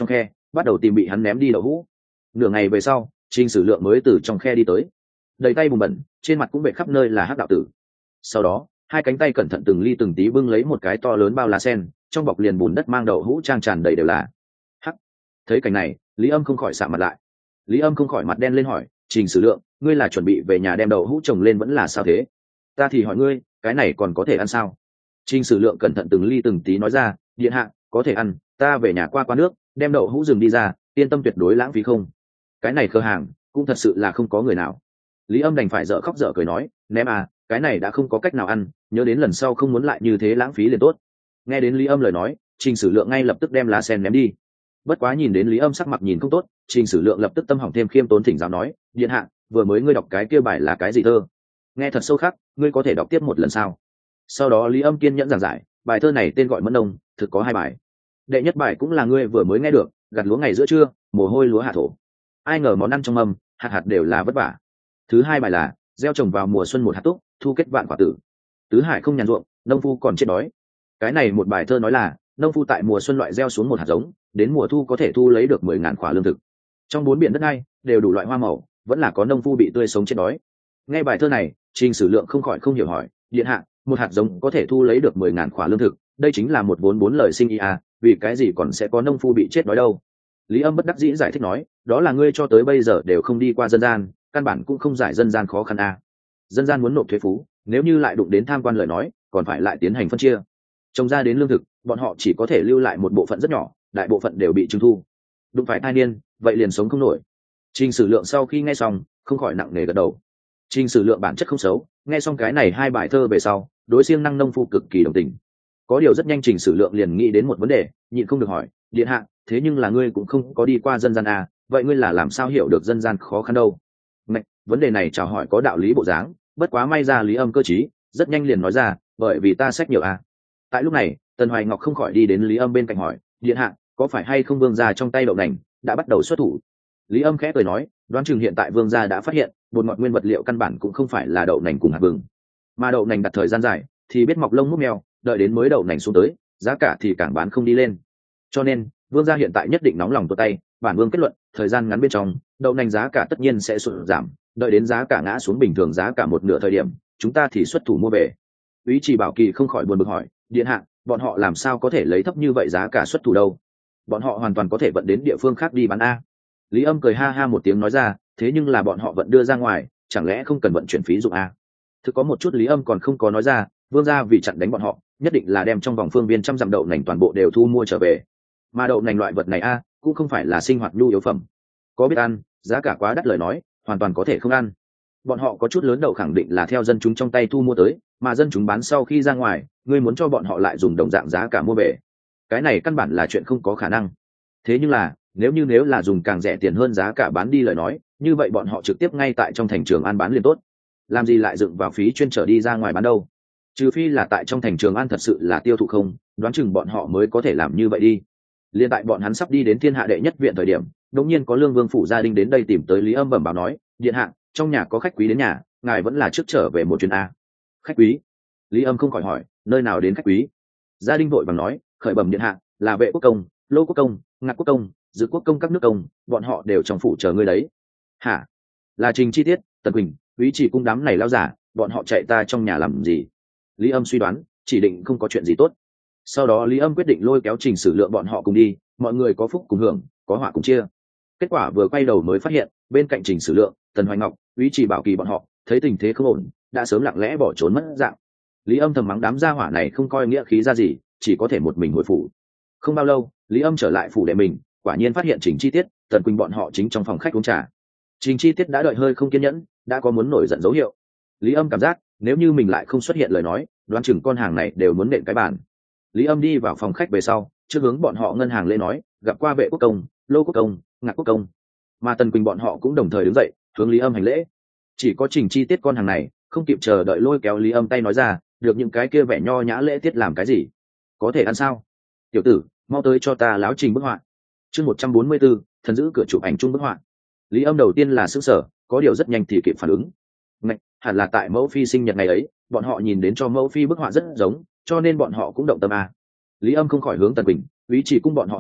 bắt đầu tìm bị hắn ném đi đậu hũ. Nửa ngày về sau, Trình Sử Lượng mới từ trong khe đi tới, đầy tay bùn bẩn, trên mặt cũng bệt khắp nơi là hắc đạo tử. Sau đó hai cánh tay cẩn thận từng ly từng tí bưng lấy một cái to lớn bao lá sen, trong bọc liền bùn đất mang đậu hũ trang tràn đầy đều là hắc. Thấy cảnh này, Lý Âm không khỏi sạm mặt lại. Lý Âm không khỏi mặt đen lên hỏi, Trình Sử Lượng, ngươi là chuẩn bị về nhà đem đậu hũ trồng lên vẫn là sao thế? Ta thì hỏi ngươi, cái này còn có thể ăn sao? Trình Sử Lượng cẩn thận từng ly từng tí nói ra, điện hạ, có thể ăn, ta về nhà qua qua nước, đem đậu hũ rừng đi ra, yên tâm tuyệt đối lãng phí không. Cái này cơ hàng cũng thật sự là không có người nào. Lý Âm đành phải dở khóc dở cười nói, ném à, cái này đã không có cách nào ăn, nhớ đến lần sau không muốn lại như thế lãng phí liền tốt. Nghe đến Lý Âm lời nói, Trình Sử Lượng ngay lập tức đem lá sen ném đi. Bất quá nhìn đến Lý Âm sắc mặt nhìn không tốt, Trình Sử Lượng lập tức tâm hỏng thêm khiêm tốn thỉnh giáo nói, điện hạ, vừa mới ngươi đọc cái kia bài là cái gì thơ? Nghe thật sâu khắc, ngươi có thể đọc tiếp một lần sao? Sau đó Lý Âm kiên nhẫn giảng giải, bài thơ này tên gọi Mẫn Nông, thực có hai bài. Đệ nhất bài cũng là ngươi vừa mới nghe được, gặt lúa ngày giữa trưa, mồ hôi lúa hạ thổ. Ai ngờ món ăn trong mâm, hạt hạt đều là vất vả. Thứ hai bài là gieo trồng vào mùa xuân một hạt túc, thu kết vạn quả tử. Tứ hải không nhàn ruộng, nông phu còn chết đói. Cái này một bài thơ nói là nông phu tại mùa xuân loại gieo xuống một hạt giống, đến mùa thu có thể thu lấy được mười ngàn quả lương thực. Trong bốn biển đất này đều đủ loại hoa màu, vẫn là có nông phu bị tươi sống chết đói. Nghe bài thơ này, Trình Sử Lượng không khỏi không hiểu hỏi, điện hạ, một hạt giống có thể thu lấy được mười ngàn quả lương thực, đây chính là một vốn bốn lời sinh ý à, vì cái gì còn sẽ có nông phu bị chết đói đâu? Lý Âm bất đắc dĩ giải thích nói, đó là ngươi cho tới bây giờ đều không đi qua dân gian, căn bản cũng không giải dân gian khó khăn à. Dân gian muốn nộp thuế phú, nếu như lại đụng đến tham quan lời nói, còn phải lại tiến hành phân chia. Trồng ra đến lương thực, bọn họ chỉ có thể lưu lại một bộ phận rất nhỏ, đại bộ phận đều bị trừng thu. Đụng phải tai niên, vậy liền sống không nổi. Trình Sử Lượng sau khi nghe xong, không khỏi nặng nề gật đầu. Trình Sử Lượng bản chất không xấu, nghe xong cái này hai bài thơ về sau, đối siêng năng nông phu cực kỳ đồng tình. Có điều rất nhanh Trình Sử Lượng liền nghĩ đến một vấn đề, nhịn không được hỏi, điện hạ, thế nhưng là ngươi cũng không có đi qua dân gian à, vậy ngươi là làm sao hiểu được dân gian khó khăn đâu? Này, vấn đề này chào hỏi có đạo lý bộ dáng, bất quá may ra Lý Âm cơ trí, rất nhanh liền nói ra, bởi vì ta sách nhiều à. Tại lúc này, Tần Hoài Ngọc không khỏi đi đến Lý Âm bên cạnh hỏi, điện hạ, có phải hay không vương gia trong tay đậu nành đã bắt đầu xuất thủ? Lý Âm khẽ cười nói, đoán chừng hiện tại vương gia đã phát hiện, bột ngọt nguyên vật liệu căn bản cũng không phải là đậu nành cùng hạt vừng, mà đậu nành đặt thời gian dài thì biết mọc lông múc mèo, đợi đến mới đậu nành xuống tới, giá cả thì càng bán không đi lên. Cho nên, vương gia hiện tại nhất định nóng lòng tuột tay, bản vương kết luận, thời gian ngắn bên trong, đậu nành giá cả tất nhiên sẽ sụt giảm, đợi đến giá cả ngã xuống bình thường giá cả một nửa thời điểm, chúng ta thì xuất thủ mua về. Úy Trì Bảo Kỳ không khỏi buồn bực hỏi, điện hạ, bọn họ làm sao có thể lấy thấp như vậy giá cả xuất thủ đâu? Bọn họ hoàn toàn có thể vận đến địa phương khác đi bán a. Lý Âm cười ha ha một tiếng nói ra, thế nhưng là bọn họ vận đưa ra ngoài, chẳng lẽ không cần vận chuyển phí dụng a? Thực có một chút Lý Âm còn không có nói ra, vương gia vì chặn đánh bọn họ, nhất định là đem trong vòng phương viên trăm dặm đậu nành toàn bộ đều thu mua trở về. Mà đậu nành loại vật này a, cũng không phải là sinh hoạt nhu yếu phẩm. Có biết ăn, giá cả quá đắt lời nói, hoàn toàn có thể không ăn. Bọn họ có chút lớn đậu khẳng định là theo dân chúng trong tay thu mua tới, mà dân chúng bán sau khi ra ngoài, ngươi muốn cho bọn họ lại dùng đồng dạng giá cả mua về, cái này căn bản là chuyện không có khả năng. Thế nhưng là nếu như nếu là dùng càng rẻ tiền hơn giá cả bán đi lời nói, như vậy bọn họ trực tiếp ngay tại trong thành Trường An bán liền tốt, làm gì lại dựng vào phí chuyên trở đi ra ngoài bán đâu? Trừ phi là tại trong thành Trường An thật sự là tiêu thụ không, đoán chừng bọn họ mới có thể làm như vậy đi. Liên tại bọn hắn sắp đi đến thiên hạ đệ nhất viện thời điểm, đột nhiên có Lương Vương phủ gia đình đến đây tìm tới Lý Âm bẩm báo nói, điện hạ, trong nhà có khách quý đến nhà, ngài vẫn là trước trở về một chuyến a. Khách quý? Lý Âm không khỏi hỏi, nơi nào đến khách quý? Gia đình vội vàng nói, khởi bẩm điện hạ, là Vệ Quốc công, Lô Quốc công, Ngạc Quốc công, Dự Quốc công các nước công, bọn họ đều trong phủ chờ ngươi đấy. Hả? Là Trình Chi Tiết, Tần Quỳnh, Úy Trì cung đám này lao giả, bọn họ chạy ta trong nhà làm gì? Lý Âm suy đoán, chỉ định không có chuyện gì tốt. Sau đó Lý Âm quyết định lôi kéo Trình Sử Lượng bọn họ cùng đi, mọi người có phúc cùng hưởng, có họa cùng chia. Kết quả vừa quay đầu mới phát hiện, bên cạnh Trình Sử Lượng, Tần Hoài Ngọc, Úy Trì Bảo Kỳ bọn họ thấy tình thế không ổn, đã sớm lặng lẽ bỏ trốn mất dạng. Lý Âm thầm mắng đám gia hỏa này không coi nghĩa khí ra gì, chỉ có thể một mình hồi phủ. Không bao lâu, Lý Âm trở lại phủ đệ mình, quả nhiên phát hiện Trình Chi Tiết, Tần Quỳnh bọn họ chính trong phòng khách uống trà. Trình Chi Tiết đã đợi hơi không kiên nhẫn, đã có muốn nổi giận dấu hiệu. Lý Âm cảm giác, nếu như mình lại không xuất hiện lời nói, đoán chừng con hàng này đều muốn nện cái bàn. Lý Âm đi vào phòng khách về sau, trước hướng bọn họ ngân hàng lên nói, gặp qua Vệ Quốc công, Lô Quốc công, Ngạc Quốc công. Mà Tần Quỳnh bọn họ cũng đồng thời đứng dậy, hướng Lý Âm hành lễ. Chỉ có Trình Chi Tiết con hàng này không kịp chờ đợi lôi kéo Lý Âm tay nói ra, được những cái kia vẻ nho nhã lễ tiết làm cái gì? Có thể ăn sao? Tiểu tử, mau tới cho ta láo trình bức họa. Chương một trăm bốn mươi tư, thần giữ cửa chụp ảnh chung bức họa. Lý Âm đầu tiên là sững sờ, có điều rất nhanh thì kịp phản ứng. Ngạch, hẳn là tại mẫu phi sinh nhật ngày ấy, bọn họ nhìn đến cho mẫu phi bức họa rất giống, cho nên bọn họ cũng động tâm à. Lý Âm không khỏi hướng Tần Quỳnh, Úy Trì cung bọn họ hỏi,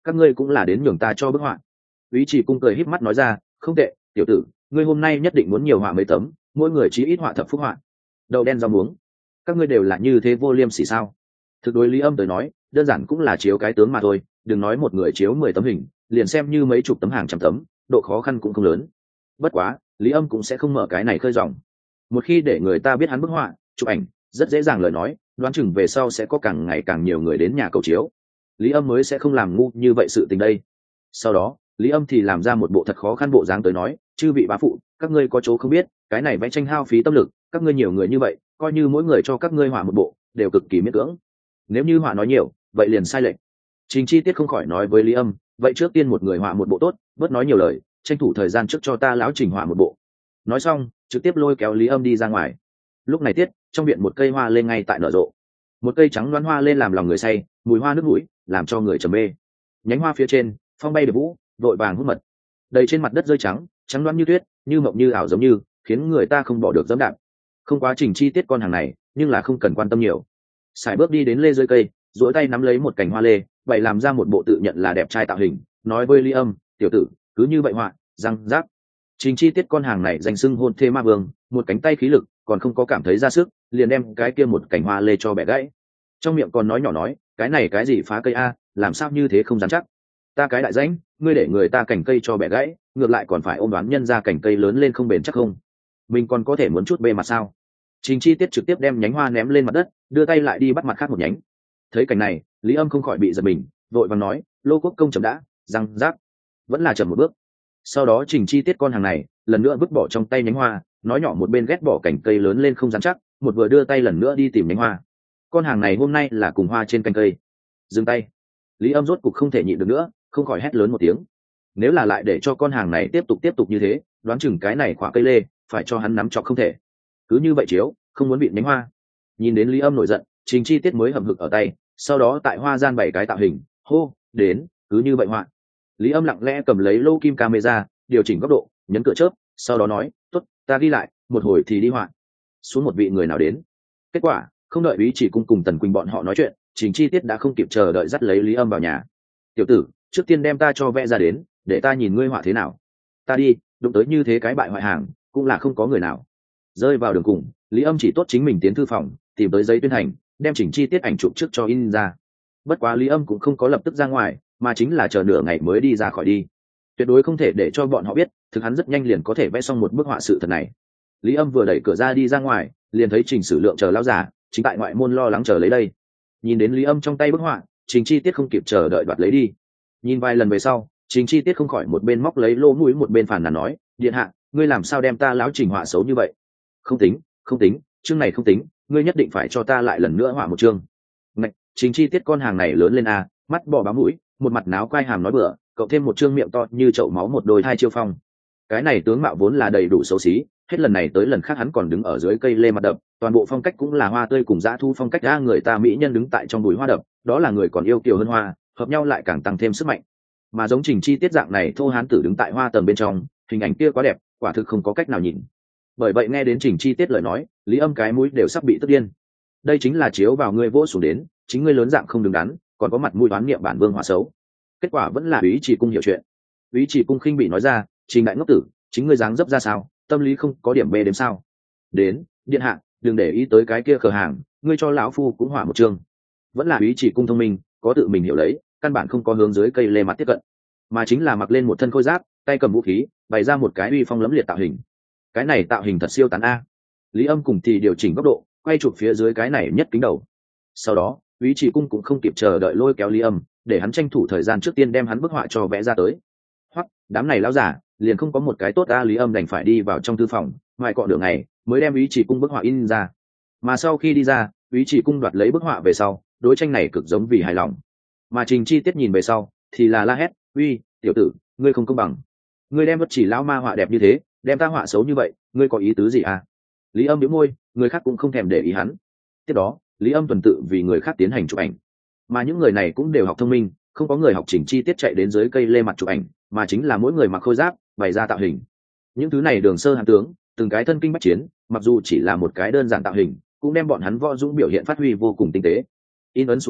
các ngươi cũng là đến nhường ta cho bức họa. Úy Chỉ Cung cười híp mắt nói ra, không tệ, tiểu tử, ngươi hôm nay nhất định muốn nhiều họa mấy tấm, mỗi người chí ít họa thập phúc họa. Đậu đen rau muống, các ngươi đều là như thế vô liêm sỉ sao? Thực đối Lý Âm tới nói, đơn giản cũng là chiếu cái tướng mà thôi, đừng nói một người chiếu mười tấm hình, liền xem như mấy chục tấm hàng trăm tấm, độ khó khăn cũng không lớn. Bất quá, Lý Âm cũng sẽ không mở cái này khơi dòng. Một khi để người ta biết hắn bức họa, chụp ảnh, rất dễ dàng lời nói, đoán chừng về sau sẽ có càng ngày càng nhiều người đến nhà cầu chiếu. Lý Âm mới sẽ không làm ngu như vậy sự tình đây. Sau đó, Lý Âm thì làm ra một bộ thật khó khăn bộ dáng tới nói, chư vị bá phụ, các ngươi có chỗ không biết, cái này vẽ tranh hao phí tâm lực, các ngươi nhiều người như vậy, coi như mỗi người cho các ngươi họa một bộ, đều cực kỳ miễn cưỡng. Nếu như họa nói nhiều, vậy liền sai lệch. Trình Chi Tiết không khỏi nói với Lý Âm, vậy trước tiên một người họa một bộ tốt, bớt nói nhiều lời, tranh thủ thời gian trước cho ta lão Trình họa một bộ. Nói xong, trực tiếp lôi kéo Lý Âm đi ra ngoài. Lúc này tiết, trong viện một cây hoa lên ngay tại nở rộ. Một cây trắng đoán hoa lên làm lòng người say, mùi hoa nước mũi, làm cho người trầm mê. Nhánh hoa phía trên, phong bay được vũ, vội vàng hút mật. Đầy trên mặt đất rơi trắng, trắng đoán như tuyết, như mộng như ảo giống như, khiến người ta không bỏ được dẫm đạp. Không quá Trình Chi Tiết con hàng này, nhưng là không cần quan tâm nhiều. Sải bước đi đến lê rơi cây, duỗi tay nắm lấy một cành hoa lê, bày làm ra một bộ tự nhận là đẹp trai tạo hình, nói với Lý Âm, tiểu tử, cứ như vậy họa, răng rác. Trình Chi Tiết con hàng này danh xưng hôn thê ma vương, một cánh tay khí lực, còn không có cảm thấy ra sức, liền đem cái kia một cành hoa lê cho bẻ gãy. Trong miệng còn nói nhỏ nói, cái này cái gì phá cây a, làm sao như thế không dám chắc. Ta cái đại danh, ngươi để người ta cành cây cho bẻ gãy, ngược lại còn phải ôm đoán nhân ra cành cây lớn lên không bền chắc không. Mình còn có thể muốn chút bê mặt sao? Trình Chi Tiết trực tiếp đem nhánh hoa ném lên mặt đất, đưa tay lại đi bắt mặt khác một nhánh. Thấy cảnh này, Lý Âm không khỏi bị giật mình, vội vàng nói, Lô Quốc công chậm đã, răng rác, vẫn là chậm một bước. Sau đó Trình Chi Tiết con hàng này lần nữa vứt bỏ trong tay nhánh hoa, nói nhỏ một bên ghét bỏ cành cây lớn lên không dám chắc, một vừa đưa tay lần nữa đi tìm nhánh hoa. Con hàng này hôm nay là cùng hoa trên cành cây. Dừng tay. Lý Âm rốt cục không thể nhịn được nữa, không khỏi hét lớn một tiếng. Nếu là lại để cho con hàng này tiếp tục tiếp tục như thế, đoán chừng cái này khỏa cây lê phải cho hắn nắm chọc không thể. Cứ như vậy chiếu, không muốn bị nhánh hoa. Nhìn đến Lý Âm nổi giận, Trình Chi Tiết mới hậm hực ở tay, sau đó tại hoa gian bảy cái tạo hình, hô, đến, cứ như vậy họa. Lý Âm lặng lẽ cầm lấy lô kim camera, điều chỉnh góc độ, nhấn cửa chớp, sau đó nói, tốt, ta ghi lại, một hồi thì đi họa. Xuống một vị người nào đến. Kết quả, không đợi Úy Chỉ Cung cùng Tần Quỳnh bọn họ nói chuyện, Trình Chi Tiết đã không kịp chờ đợi dắt lấy Lý Âm vào nhà. Tiểu tử, trước tiên đem ta cho vẽ ra đến, để ta nhìn ngươi họa thế nào. Ta đi, đụng tới như thế cái bại hoại hàng, cũng là không có người nào. Rơi vào đường cùng, Lý Âm chỉ tốt chính mình tiến thư phòng, tìm tới giấy tuyên thành, đem Trình Chi Tiết ảnh chụp trước cho in ra. Bất quá Lý Âm cũng không có lập tức ra ngoài, mà chính là chờ nửa ngày mới đi ra khỏi đi. Tuyệt đối không thể để cho bọn họ biết, thực hắn rất nhanh liền có thể vẽ xong một bức họa sự thật này. Lý Âm vừa đẩy cửa ra đi ra ngoài, liền thấy Trình Sử Lượng chờ lão giả, chính tại ngoại môn lo lắng chờ lấy đây. Nhìn đến Lý Âm trong tay bức họa, Trình Chi Tiết không kịp chờ đợi đoạt lấy đi. Nhìn vài lần về sau, Trình Chi Tiết không khỏi một bên móc lấy lỗ mũi một bên phàn nàn nói, điện hạ, ngươi làm sao đem ta lão Trình họa xấu như vậy? Không tính, không tính, chương này không tính, ngươi nhất định phải cho ta lại lần nữa họa một chương. Ngạch, Trình Chi Tiết con hàng này lớn lên a, mắt bò bám mũi, một mặt náo quai hàm nói bừa, cậu thêm một chương miệng to như chậu máu một đôi hai chiêu phong. Cái này tướng mạo vốn là đầy đủ xấu xí, hết lần này tới lần khác hắn còn đứng ở dưới cây lê mặt đập, toàn bộ phong cách cũng là hoa tươi cùng dã thu phong cách, ra người ta mỹ nhân đứng tại trong bụi hoa đập, đó là người còn yêu kiều hơn hoa, hợp nhau lại càng tăng thêm sức mạnh. Mà giống Trình Chi Tiết dạng này thô hán tử đứng tại hoa tầm bên trong, hình ảnh kia quá đẹp, quả thực không có cách nào nhìn. Bởi vậy nghe đến Trình Chi Tiết lời nói, Lý Âm cái mũi đều sắp bị tức điên. Đây chính là chiếu vào ngươi vỗ xuống đến, chính ngươi lớn dạng không đứng đắn, còn có mặt mũi đoán niệm bản vương họa xấu. Kết quả vẫn là Úy Chỉ Cung hiểu chuyện. Úy Chỉ Cung khinh bị nói ra, Trình đại ngốc tử, chính ngươi dáng dấp ra sao, tâm lý không có điểm bê đếm sao? Đến, điện hạ, đừng để ý tới cái kia cửa hàng, ngươi cho lão phu cũng họa một chương. Vẫn là Úy Chỉ Cung thông minh, có tự mình hiểu lấy, căn bản không có hướng dưới cây lê mặt tiếp cận, mà chính là mặc lên một thân khôi giáp, tay cầm vũ khí, bày ra một cái uy phong lẫm liệt tạo hình. Cái này tạo hình thật siêu tán a. Lý Âm cùng thì điều chỉnh góc độ, quay chụp phía dưới cái này nhất kính đầu. Sau đó, Úy Chỉ Cung cũng không kịp chờ đợi lôi kéo Lý Âm, để hắn tranh thủ thời gian trước tiên đem hắn bức họa cho vẽ ra tới. Hoặc, đám này lão giả, liền không có một cái tốt a. Lý Âm đành phải đi vào trong thư phòng, ngoài cọ đường này, mới đem Úy Chỉ Cung bức họa in ra. Mà sau khi đi ra, Úy Chỉ Cung đoạt lấy bức họa về sau, đối tranh này cực giống vì hài lòng. Mà Trình Chi Tiết nhìn về sau, thì là la hét, uy, tiểu tử, ngươi không công bằng. Ngươi đem bất chỉ lão ma họa đẹp như thế, đem ta họa xấu như vậy, ngươi có ý tứ gì à? Lý Âm nhíu môi, người khác cũng không thèm để ý hắn. Tiếp đó, Lý Âm tuần tự vì người khác tiến hành chụp ảnh, mà những người này cũng đều học thông minh, không có người học Trình Chi Tiết chạy đến dưới cây lê mặt chụp ảnh, mà chính là mỗi người mặc khôi giáp, bày ra tạo hình. Những thứ này đường sơ hàn tướng, từng cái thân kinh bách chiến, mặc dù chỉ là một cái đơn giản tạo hình, cũng đem bọn hắn võ dũng biểu hiện phát huy vô cùng tinh tế. In ấn xuống tới,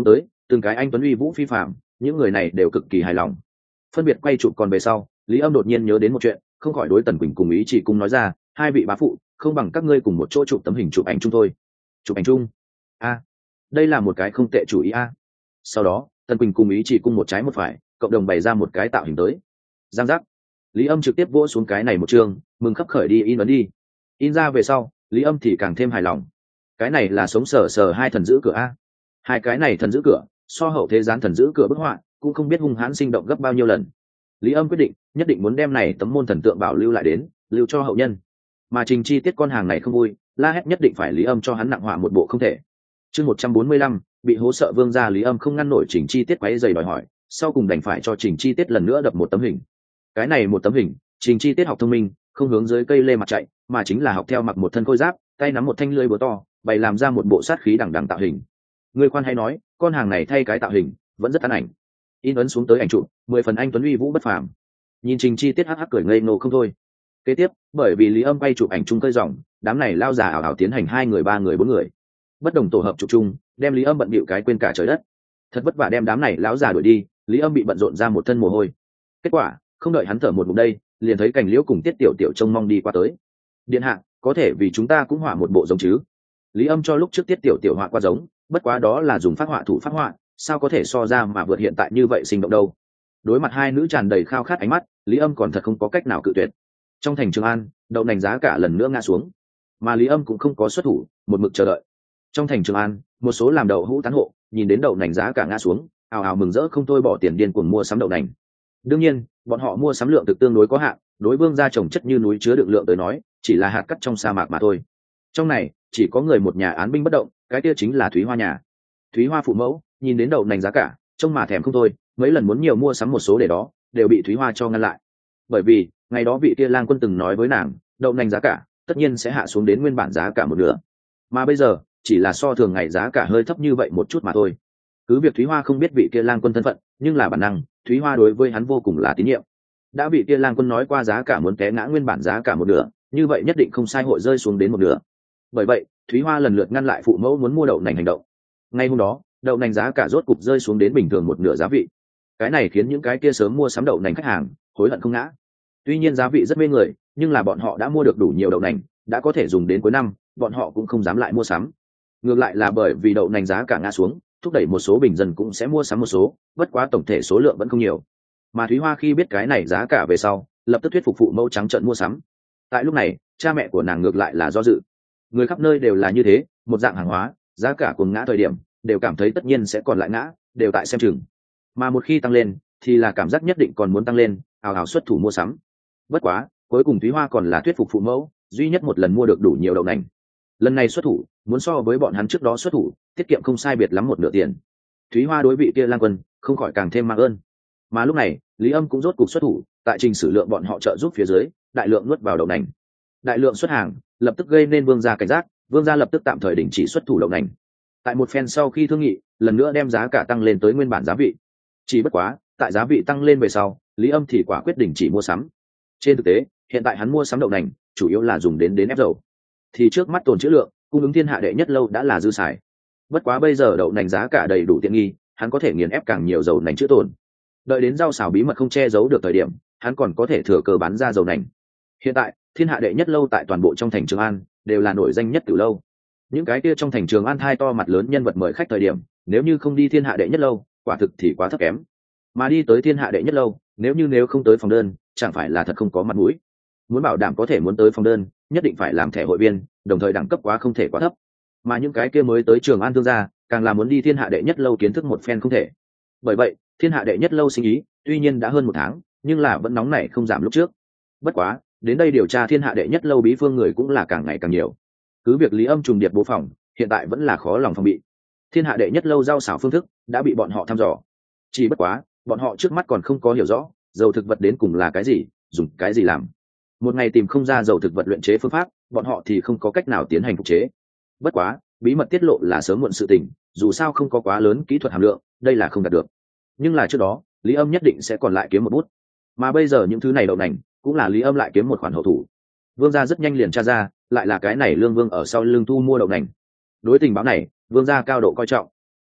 từng cái anh tuấn uy vũ phi phạm, những người này đều cực kỳ hài lòng. Phân biệt quay chụp còn về sau, Lý Âm đột nhiên nhớ đến một chuyện, không khỏi đối Tần Quỳnh cùng Ý Chỉ Cung nói ra, hai vị bá phụ, không bằng các ngươi cùng một chỗ chụp tấm hình chụp ảnh chung thôi. Chụp ảnh chung? A, đây là một cái không tệ chủ ý a. Sau đó, Tần Quỳnh cùng Ý Chỉ Cung một trái một phải, cộng đồng bày ra một cái tạo hình tới. Giang giác. Lý Âm trực tiếp vỗ xuống cái này một chương, mừng khắp khởi đi in ấn đi. In ra về sau, Lý Âm thì càng thêm hài lòng. Cái này là sống sờ sờ hai thần giữ cửa a. Hai cái này thần giữ cửa, so hậu thế gián thần giữ cửa bức họa, cũng không biết hung hãn sinh động gấp bao nhiêu lần. Lý Âm quyết định, nhất định muốn đem này tấm môn thần tượng bảo lưu lại đến, lưu cho hậu nhân. Mà Trình Chi Tiết con hàng này không vui, la hét nhất định phải Lý Âm cho hắn nặng họa một bộ không thể. Chương một trăm bốn mươi lăm, bị hố sợ vương gia Lý Âm không ngăn nổi Trình Chi Tiết quấy rầy đòi hỏi, sau cùng đành phải cho Trình Chi Tiết lần nữa đập một tấm hình. Cái này một tấm hình, Trình Chi Tiết học thông minh, không hướng dưới cây lê mặt chạy, mà chính là học theo mặc một thân khôi giáp, tay nắm một thanh lưỡi búa to, bày làm ra một bộ sát khí đằng đằng tạo hình. Người khoan hay nói, con hàng này thay cái tạo hình, vẫn rất ăn ảnh. In ấn xuống tới ảnh chụp, mười phần anh tuấn uy vũ bất phàm. Nhìn Trình Chi Tiết hắc hắc cười ngây ngô không thôi. Kế tiếp, bởi vì Lý Âm quay chụp ảnh chung cơi ròng, đám này lao già ảo ảo tiến hành hai người ba người bốn người, bất đồng tổ hợp chụp chung, đem Lý Âm bận bịu cái quên cả trời đất. Thật vất vả đem đám này lão già đuổi đi, Lý Âm bị bận rộn ra một thân mồ hôi. Kết quả, không đợi hắn thở một ngụm đây, liền thấy Cảnh Liễu cùng Tiết Tiểu Tiểu trông mong đi qua tới. Điện hạ, có thể vì chúng ta cũng họa một bộ giống chứ? Lý Âm cho lúc trước Tiết Tiểu Tiểu họa qua giống, bất quá đó là dùng phát họa thủ phát họa, sao có thể so ra mà vượt hiện tại như vậy sinh động đâu. Đối mặt hai nữ tràn đầy khao khát ánh mắt, Lý Âm còn thật không có cách nào cự tuyệt. Trong thành Trường An, đậu nành giá cả lần nữa ngã xuống, mà Lý Âm cũng không có xuất thủ, một mực chờ đợi. Trong thành Trường An, một số làm đậu hũ tán hộ nhìn đến đậu nành giá cả ngã xuống, ào ào mừng rỡ không thôi, bỏ tiền điên cuồng mua sắm đậu nành. Đương nhiên, bọn họ mua sắm lượng thực tương đối có hạn, đối vương gia trồng chất như núi chứa đựng lượng tới nói, chỉ là hạt cát trong sa mạc mà thôi. Trong này, chỉ có người một nhà án binh bất động, cái kia chính là Thúy Hoa nhà. Thúy Hoa phụ mẫu nhìn đến đậu nành giá cả, trông mà thèm không thôi, mấy lần muốn nhiều mua sắm một số để đó, đều bị Thúy Hoa cho ngăn lại. Bởi vì, ngày đó vị kia lang quân từng nói với nàng, đậu nành giá cả tất nhiên sẽ hạ xuống đến nguyên bản giá cả một nửa. Mà bây giờ, chỉ là so thường ngày giá cả hơi thấp như vậy một chút mà thôi. Cứ việc Thúy Hoa không biết vị kia lang quân thân phận, nhưng là bản năng, Thúy Hoa đối với hắn vô cùng là tín nhiệm. Đã vị kia lang quân nói qua giá cả muốn té ngã nguyên bản giá cả một nửa, như vậy nhất định không sai, hội rơi xuống đến một nửa. Bởi vậy, Thúy Hoa lần lượt ngăn lại phụ mẫu muốn mua đậu nành hành động. Ngay hôm đó, đậu nành giá cả rốt cục rơi xuống đến bình thường một nửa giá vị. Cái này khiến những cái kia sớm mua sắm đậu nành khách hàng hối hận không ngã. Tuy nhiên giá vị rất mê người, nhưng là bọn họ đã mua được đủ nhiều đậu nành, đã có thể dùng đến cuối năm, bọn họ cũng không dám lại mua sắm. Ngược lại là bởi vì đậu nành giá cả ngã xuống, thúc đẩy một số bình dân cũng sẽ mua sắm một số, bất quá tổng thể số lượng vẫn không nhiều. Mà Thúy Hoa khi biết cái này giá cả về sau, lập tức thuyết phục phụ mẫu trắng trợn mua sắm. Tại lúc này, cha mẹ của nàng ngược lại là do dự. Người khắp nơi đều là như thế, một dạng hàng hóa, giá cả cuồng ngã thời điểm, đều cảm thấy tất nhiên sẽ còn lại ngã, đều tại xem chừng. Mà một khi tăng lên, thì là cảm giác nhất định còn muốn tăng lên, ào ào xuất thủ mua sắm. Bất quá, cuối cùng Thúy Hoa còn là thuyết phục phụ mẫu, duy nhất một lần mua được đủ nhiều đậu nành. Lần này xuất thủ, muốn so với bọn hắn trước đó xuất thủ, tiết kiệm không sai biệt lắm một nửa tiền. Thúy Hoa đối vị kia lang quân, không khỏi càng thêm mang ơn. Mà lúc này, Lý Âm cũng rốt cục xuất thủ, tại trình sử lượng bọn họ trợ giúp phía dưới, đại lượng nuốt vào đậu nành. Đại lượng xuất hàng, lập tức gây nên vương gia cảnh giác, vương gia lập tức tạm thời đình chỉ xuất thủ đậu nành. Tại một phen sau khi thương nghị, lần nữa đem giá cả tăng lên tới nguyên bản giá vị. Chỉ bất quá, tại giá vị tăng lên về sau, Lý Âm thì quả quyết đình chỉ mua sắm. Trên thực tế, hiện tại hắn mua sắm đậu nành, chủ yếu là dùng đến đến ép dầu. Thì trước mắt tồn trữ lượng, cung ứng thiên hạ đệ nhất lâu đã là dư xài. Bất quá bây giờ đậu nành giá cả đầy đủ tiện nghi, hắn có thể nghiền ép càng nhiều dầu nành chữa tồn. Đợi đến rau xào bí mật không che giấu được thời điểm, hắn còn có thể thừa cơ bán ra dầu nành. Hiện tại, thiên hạ đệ nhất lâu tại toàn bộ trong thành Trường An đều là nổi danh nhất từ lâu. Những cái kia trong thành Trường An hai to mặt lớn nhân vật mời khách thời điểm, nếu như không đi thiên hạ đệ nhất lâu, quả thực thì quá thấp kém. Mà đi tới thiên hạ đệ nhất lâu, nếu như nếu không tới phòng đơn, chẳng phải là thật không có mặt mũi. Muốn bảo đảm có thể muốn tới phòng đơn, nhất định phải làm thẻ hội viên, đồng thời đẳng cấp quá không thể quá thấp. Mà những cái kia mới tới Trường An thương gia, càng là muốn đi thiên hạ đệ nhất lâu kiến thức một phen không thể. Bởi vậy, thiên hạ đệ nhất lâu sinh ý, tuy nhiên đã hơn một tháng, nhưng là vẫn nóng nảy không giảm lúc trước. Bất quá, đến đây điều tra thiên hạ đệ nhất lâu bí phương người cũng là càng ngày càng nhiều. Cứ việc Lý Âm trùng điệp bố phòng, hiện tại vẫn là khó lòng phòng bị. Thiên hạ đệ nhất lâu rau xảo phương thức đã bị bọn họ thăm dò. Chỉ bất quá, bọn họ trước mắt còn không có hiểu rõ, dầu thực vật đến cùng là cái gì, dùng cái gì làm. Một ngày tìm không ra dầu thực vật luyện chế phương pháp, bọn họ thì không có cách nào tiến hành phục chế. Bất quá, bí mật tiết lộ là sớm muộn sự tình, dù sao không có quá lớn kỹ thuật hàm lượng, đây là không đạt được. Nhưng là trước đó, Lý Âm nhất định sẽ còn lại kiếm một bút. Mà bây giờ những thứ này đậu nành, cũng là Lý Âm lại kiếm một khoản hậu thủ. Vương gia rất nhanh liền tra ra, lại là cái này Lương Vương ở sau lưng thu mua đậu nành. Đối tình báo này, Vương gia cao độ coi trọng.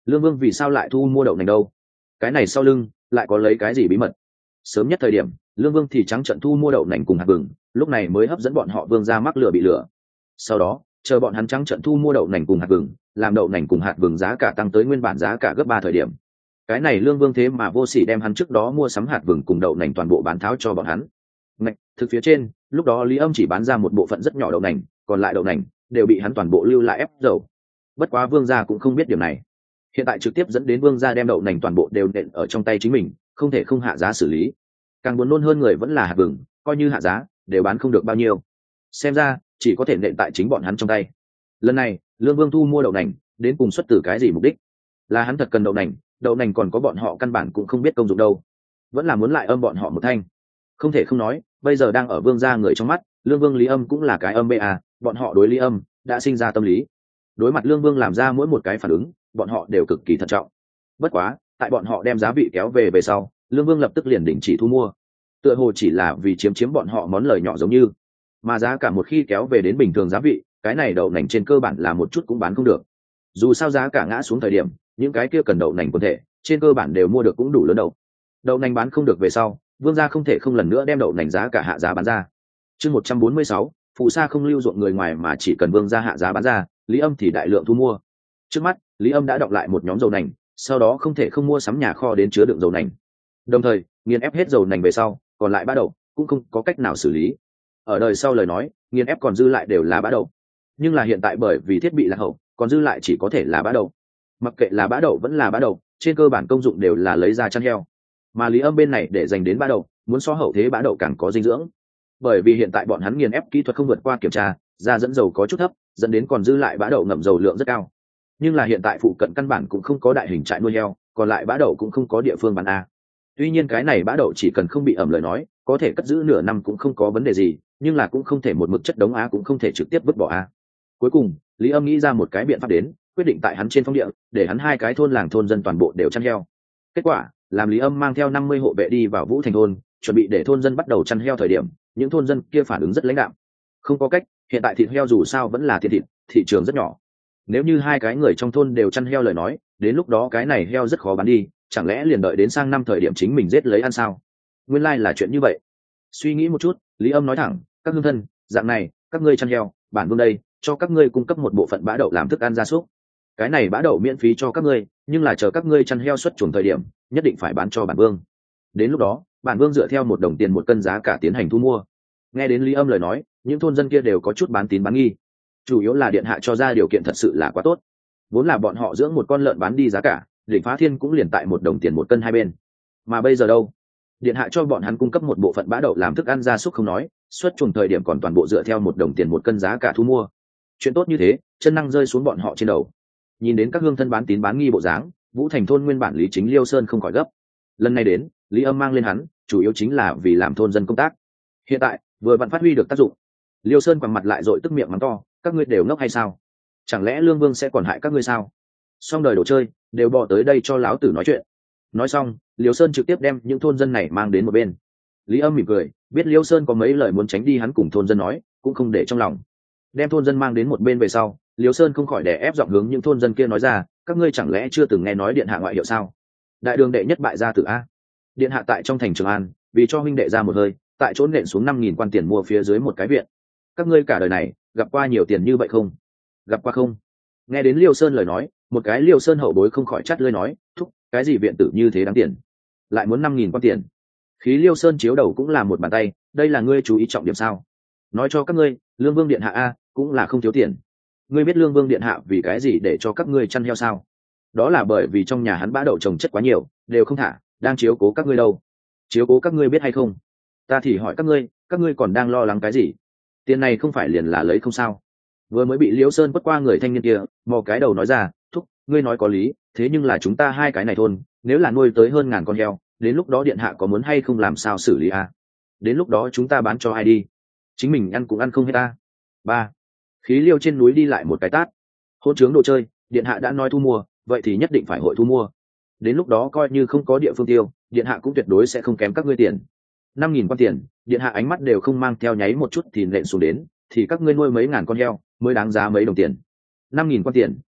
Lương Vương vì sao lại thu mua đậu nành đâu? Cái này sau lưng lại có lấy cái gì bí mật? Sớm nhất thời điểm, Lương Vương thì trắng trận thu mua đậu nành cùng hạt vừng, lúc này mới hấp dẫn bọn họ Vương gia mắc lừa bị lừa. Sau đó, chờ bọn hắn trắng trận thu mua đậu nành cùng hạt vừng, làm đậu nành cùng hạt vừng giá cả tăng tới nguyên bản giá cả gấp ba thời điểm. Cái này Lương Vương thế mà vô sỉ đem hắn trước đó mua sắm hạt vừng cùng đậu nành toàn bộ bán tháo cho bọn hắn. Ngạch, thực phía trên, lúc đó Lý Âm chỉ bán ra một bộ phận rất nhỏ đậu nành, còn lại đậu nành đều bị hắn toàn bộ lưu lại ép dầu. Bất quá Vương gia cũng không biết điểm này. Hiện tại trực tiếp dẫn đến Vương gia đem đậu nành toàn bộ đều nện ở trong tay chính mình, không thể không hạ giá xử lý. Càng buồn nôn hơn người vẫn là hạt vừng, coi như hạ giá đều bán không được bao nhiêu. Xem ra chỉ có thể nện tại chính bọn hắn trong tay. Lần này Lương Vương thu mua đậu nành đến cùng xuất từ cái gì mục đích? Là hắn thật cần đậu nành, đậu nành còn có bọn họ căn bản cũng không biết công dụng đâu, vẫn là muốn lại âm bọn họ một thanh. Không thể không nói, bây giờ đang ở Vương gia người trong mắt, Lương Vương Lý Âm cũng là cái âm bê à, bọn họ đối Lý Âm đã sinh ra tâm lý. Đối mặt Lương Vương làm ra mỗi một cái phản ứng, bọn họ đều cực kỳ thận trọng. Bất quá, tại bọn họ đem giá vị kéo về về sau, Lương Vương lập tức liền đình chỉ thu mua. Tựa hồ chỉ là vì chiếm chiếm bọn họ món lời nhỏ giống như, mà giá cả một khi kéo về đến bình thường giá vị, cái này đậu nành trên cơ bản là một chút cũng bán không được. Dù sao giá cả ngã xuống thời điểm, những cái kia cần đậu nành quần thể, trên cơ bản đều mua được cũng đủ lớn đậu. Đậu nành bán không được về sau, Vương gia không thể không lần nữa đem đậu nành giá cả hạ giá bán ra. Chương một trăm bốn mươi sáu, phụ sa không lưu ruộng người ngoài mà chỉ cần Vương gia hạ giá bán ra, Lý Âm thì đại lượng thu mua. Trước mắt, Lý Âm đã đọc lại một nhóm dầu nành, sau đó không thể không mua sắm nhà kho đến chứa đựng dầu nành. Đồng thời, nghiền ép hết dầu nành về sau, còn lại bã đậu cũng không có cách nào xử lý. Ở đời sau lời nói, nghiền ép còn dư lại đều là bã đậu. Nhưng là hiện tại bởi vì thiết bị lạc hậu, còn dư lại chỉ có thể là bã đậu. Mặc kệ là bã đậu vẫn là bã đậu, trên cơ bản công dụng đều là lấy ra chăn heo. Mà Lý Âm bên này để dành đến bã đậu, muốn so hậu thế bã đậu càng có dinh dưỡng. Bởi vì hiện tại bọn hắn nghiền ép kỹ thuật không vượt qua kiểm tra, ra dẫn dầu có chút thấp, dẫn đến còn dư lại bã đậu ngậm dầu lượng rất cao. Nhưng là hiện tại phụ cận căn bản cũng không có đại hình trại nuôi heo, còn lại bã đậu cũng không có địa phương bán a. Tuy nhiên cái này bã đậu chỉ cần không bị ẩm lời nói, có thể cất giữ nửa năm cũng không có vấn đề gì, nhưng là cũng không thể một mực chất đống á cũng không thể trực tiếp vứt bỏ a. Cuối cùng, Lý Âm nghĩ ra một cái biện pháp đến, quyết định tại hắn trên phong địa, để hắn hai cái thôn làng thôn dân toàn bộ đều chăn heo. Kết quả, làm Lý Âm mang theo năm mươi hộ vệ đi vào Vũ Thành thôn, chuẩn bị để thôn dân bắt đầu chăn heo thời điểm, những thôn dân kia phản ứng rất lãnh đạm. Không có cách, hiện tại thịt heo dù sao vẫn là thịt thịt, thị trường rất nhỏ. Nếu như hai cái người trong thôn đều chăn heo lời nói, đến lúc đó cái này heo rất khó bán đi, chẳng lẽ liền đợi đến sang năm thời điểm chính mình giết lấy ăn sao? Nguyên lai là chuyện như vậy. Suy nghĩ một chút, Lý Âm nói thẳng, các hương thân, dạng này, các ngươi chăn heo, bản vương đây, cho các ngươi cung cấp một bộ phận bã đậu làm thức ăn gia súc. Cái này bã đậu miễn phí cho các ngươi, nhưng là chờ các ngươi chăn heo xuất chuồng thời điểm, nhất định phải bán cho bản vương. Đến lúc đó, bản vương dựa theo một đồng tiền một cân giá cả tiến hành thu mua. Nghe đến Lý Âm lời nói, những thôn dân kia đều có chút bán tín bán nghi. Chủ yếu là điện hạ cho ra điều kiện thật sự là quá tốt. Vốn là bọn họ dưỡng một con lợn bán đi giá cả, Đỉnh Phá Thiên cũng liền tại một đồng tiền một cân hai bên. Mà bây giờ đâu? Điện hạ cho bọn hắn cung cấp một bộ phận bã đậu làm thức ăn gia súc không nói, xuất chuồng thời điểm còn toàn bộ dựa theo một đồng tiền một cân giá cả thu mua. Chuyện tốt như thế, chân năng rơi xuống bọn họ trên đầu. Nhìn đến các hương thân bán tín bán nghi bộ dáng, Vũ Thành thôn nguyên bản Lý Chính Liêu Sơn không khỏi gấp. Lần này đến, Lý Âm mang lên hắn, chủ yếu chính là vì làm thôn dân công tác. Hiện tại, vừa vặn phát huy được tác dụng. Liêu Sơn quằn mặt lại dội tức miệng mắng to, các ngươi đều ngốc hay sao? Chẳng lẽ Lương Vương sẽ còn hại các ngươi sao? Xong đời đồ chơi, đều bỏ tới đây cho láo tử nói chuyện. Nói xong, Liêu Sơn trực tiếp đem những thôn dân này mang đến một bên. Lý Âm mỉm cười, biết Liêu Sơn có mấy lời muốn tránh đi hắn cùng thôn dân nói, cũng không để trong lòng. Đem thôn dân mang đến một bên về sau, Liêu Sơn không khỏi đè ép giọng hướng những thôn dân kia nói ra, các ngươi chẳng lẽ chưa từng nghe nói điện hạ ngoại hiệu sao? Đại đường đệ nhất bại gia tử a. Điện hạ tại trong thành Trường An, vì cho huynh đệ ra một hơi, tại chỗ nện xuống năm nghìn quan tiền mua phía dưới một cái viện. Các ngươi cả đời này gặp qua nhiều tiền như vậy không? Gặp qua không? Nghe đến Liêu Sơn lời nói, một cái Liêu Sơn hậu bối không khỏi chắt lưỡi nói, thúc, cái gì viện tử như thế đáng tiền, lại muốn năm nghìn quan tiền. Khí Liêu Sơn chiếu đầu cũng là một bàn tay, đây là ngươi chú ý trọng điểm sao? Nói cho các ngươi, Lương Vương điện hạ a cũng là không thiếu tiền. Ngươi biết Lương Vương điện hạ vì cái gì để cho các ngươi chăn heo sao? Đó là bởi vì trong nhà hắn bã đậu trồng chất quá nhiều, đều không thả, đang chiếu cố các ngươi đâu. Chiếu cố các ngươi biết hay không? Ta thì hỏi các ngươi, các ngươi còn đang lo lắng cái gì? Tiền này không phải liền là lấy không sao? Vừa mới bị Liễu Sơn bất qua người thanh niên kia mò cái đầu nói ra, thúc, ngươi nói có lý, thế nhưng là chúng ta hai cái này thôn, nếu là nuôi tới hơn ngàn con heo, đến lúc đó điện hạ có muốn hay không làm sao xử lý à? Đến lúc đó chúng ta bán cho ai đi? Chính mình ăn cũng ăn không hết ta. Ba, khí Liêu trên núi đi lại một cái tát. Hôn trướng đồ chơi, điện hạ đã nói thu mua, vậy thì nhất định phải hội thu mua. Đến lúc đó coi như không có địa phương tiêu, điện hạ cũng tuyệt đối sẽ không kém các ngươi tiền. Năm nghìn quan tiền, điện hạ ánh mắt đều không mang theo nháy một chút thì nện xuống đến, thì các ngươi nuôi mấy ngàn con heo mới đáng giá mấy đồng tiền. Năm nghìn quan tiền,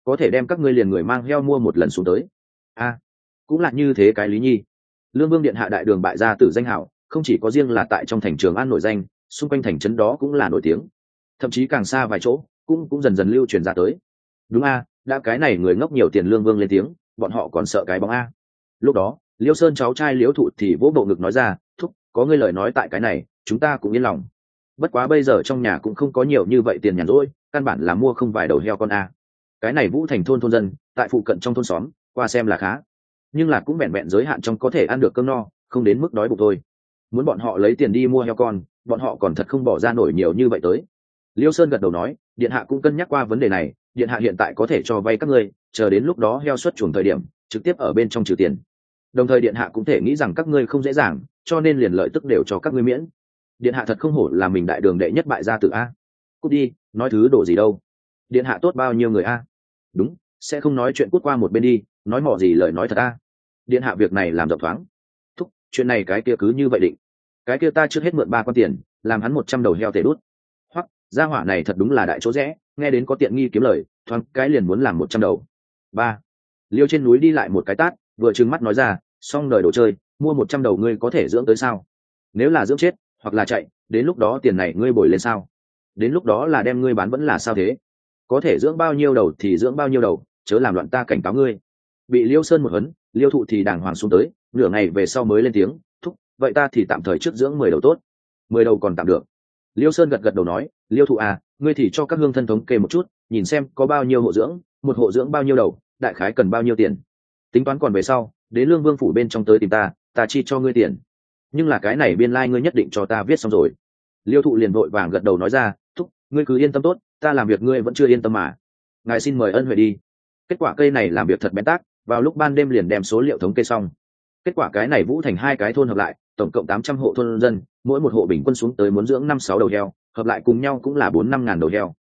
có thể đem các ngươi liền người mang heo mua một lần xuống tới. A, cũng là như thế cái lý nhi. Lương Vương điện hạ đại đường bại gia tử danh hảo, không chỉ có riêng là tại trong thành Trường An nổi danh, xung quanh thành trấn đó cũng là nổi tiếng, thậm chí càng xa vài chỗ cũng cũng dần dần lưu truyền ra tới. Đúng a, đã cái này người ngốc nhiều tiền. Lương Vương lên tiếng, bọn họ còn sợ cái bóng a. Lúc đó Liêu Sơn cháu trai Liễu Thụ thì vỗ bộ ngực nói ra, thúc, có ngươi lời nói tại cái này chúng ta cũng yên lòng. Bất quá bây giờ trong nhà cũng không có nhiều như vậy tiền nhàn rỗi, căn bản là mua không vài đầu heo con a. Cái này Vũ Thành thôn thôn dân tại phụ cận trong thôn xóm qua xem là khá, nhưng là cũng vẹn vẹn giới hạn trong có thể ăn được cơm no, không đến mức đói bụng thôi. Muốn bọn họ lấy tiền đi mua heo con, bọn họ còn thật không bỏ ra nổi nhiều như vậy tới. Liêu Sơn gật đầu nói, điện hạ cũng cân nhắc qua vấn đề này, điện hạ hiện tại có thể cho vay các ngươi, chờ đến lúc đó heo xuất chuồng thời điểm trực tiếp ở bên trong trừ tiền. Đồng thời điện hạ cũng thể nghĩ rằng các ngươi không dễ dàng, cho nên liền lợi tức đều cho các ngươi miễn. Điện hạ thật không hổ là mình đại đường đệ nhất bại gia tử a. Cút đi, nói thứ đổ gì đâu. Điện hạ tốt bao nhiêu người a. Đúng, sẽ không nói chuyện, cút qua một bên đi, nói mỏ gì lời nói thật a. Điện hạ việc này làm rộng thoáng. Thúc, chuyện này cái kia cứ như vậy định. Cái kia ta trước hết mượn ba con tiền, làm hắn một trăm đầu heo tể đút. Hoặc gia hỏa này thật đúng là đại chỗ rẽ, nghe đến có tiện nghi kiếm lời, thoáng cái liền muốn làm một trăm đầu. Ba. Liêu trên núi đi lại một cái tát, vừa trừng mắt nói ra, xong đời đồ chơi, mua một trăm đầu ngươi có thể dưỡng tới sao? Nếu là dưỡng chết hoặc là chạy, đến lúc đó tiền này ngươi bồi lên sao? Đến lúc đó là đem ngươi bán vẫn là sao thế? Có thể dưỡng bao nhiêu đầu thì dưỡng bao nhiêu đầu, chớ làm loạn ta cảnh cáo ngươi. Bị Liêu Sơn một hấn, Liêu Thụ thì đàng hoàng xuống tới, nửa ngày về sau mới lên tiếng, thúc, vậy ta thì tạm thời trước dưỡng mười đầu tốt. Mười đầu còn tạm được. Liêu Sơn gật gật đầu nói, Liêu Thụ à, ngươi thì cho các hương thân thống kê một chút, nhìn xem có bao nhiêu hộ dưỡng, một hộ dưỡng bao nhiêu đầu, đại khái cần bao nhiêu tiền. Tính toán còn về sau, đến Lương Vương phủ bên trong tới tìm ta, ta chi cho ngươi tiền. Nhưng là cái này biên lai like ngươi nhất định cho ta viết xong rồi. Liêu Thụ liền vội vàng gật đầu nói ra, thúc, ngươi cứ yên tâm tốt, ta làm việc ngươi vẫn chưa yên tâm mà. Ngài xin mời ân huệ đi. Kết quả cây này làm việc thật bén tác, vào lúc ban đêm liền đem số liệu thống kê xong. Kết quả cái này Vũ Thành hai cái thôn hợp lại, tổng cộng tám trăm hộ thôn dân, mỗi một hộ bình quân xuống tới muốn dưỡng năm sáu đầu heo, hợp lại cùng nhau cũng là bốn năm ngàn đầu heo.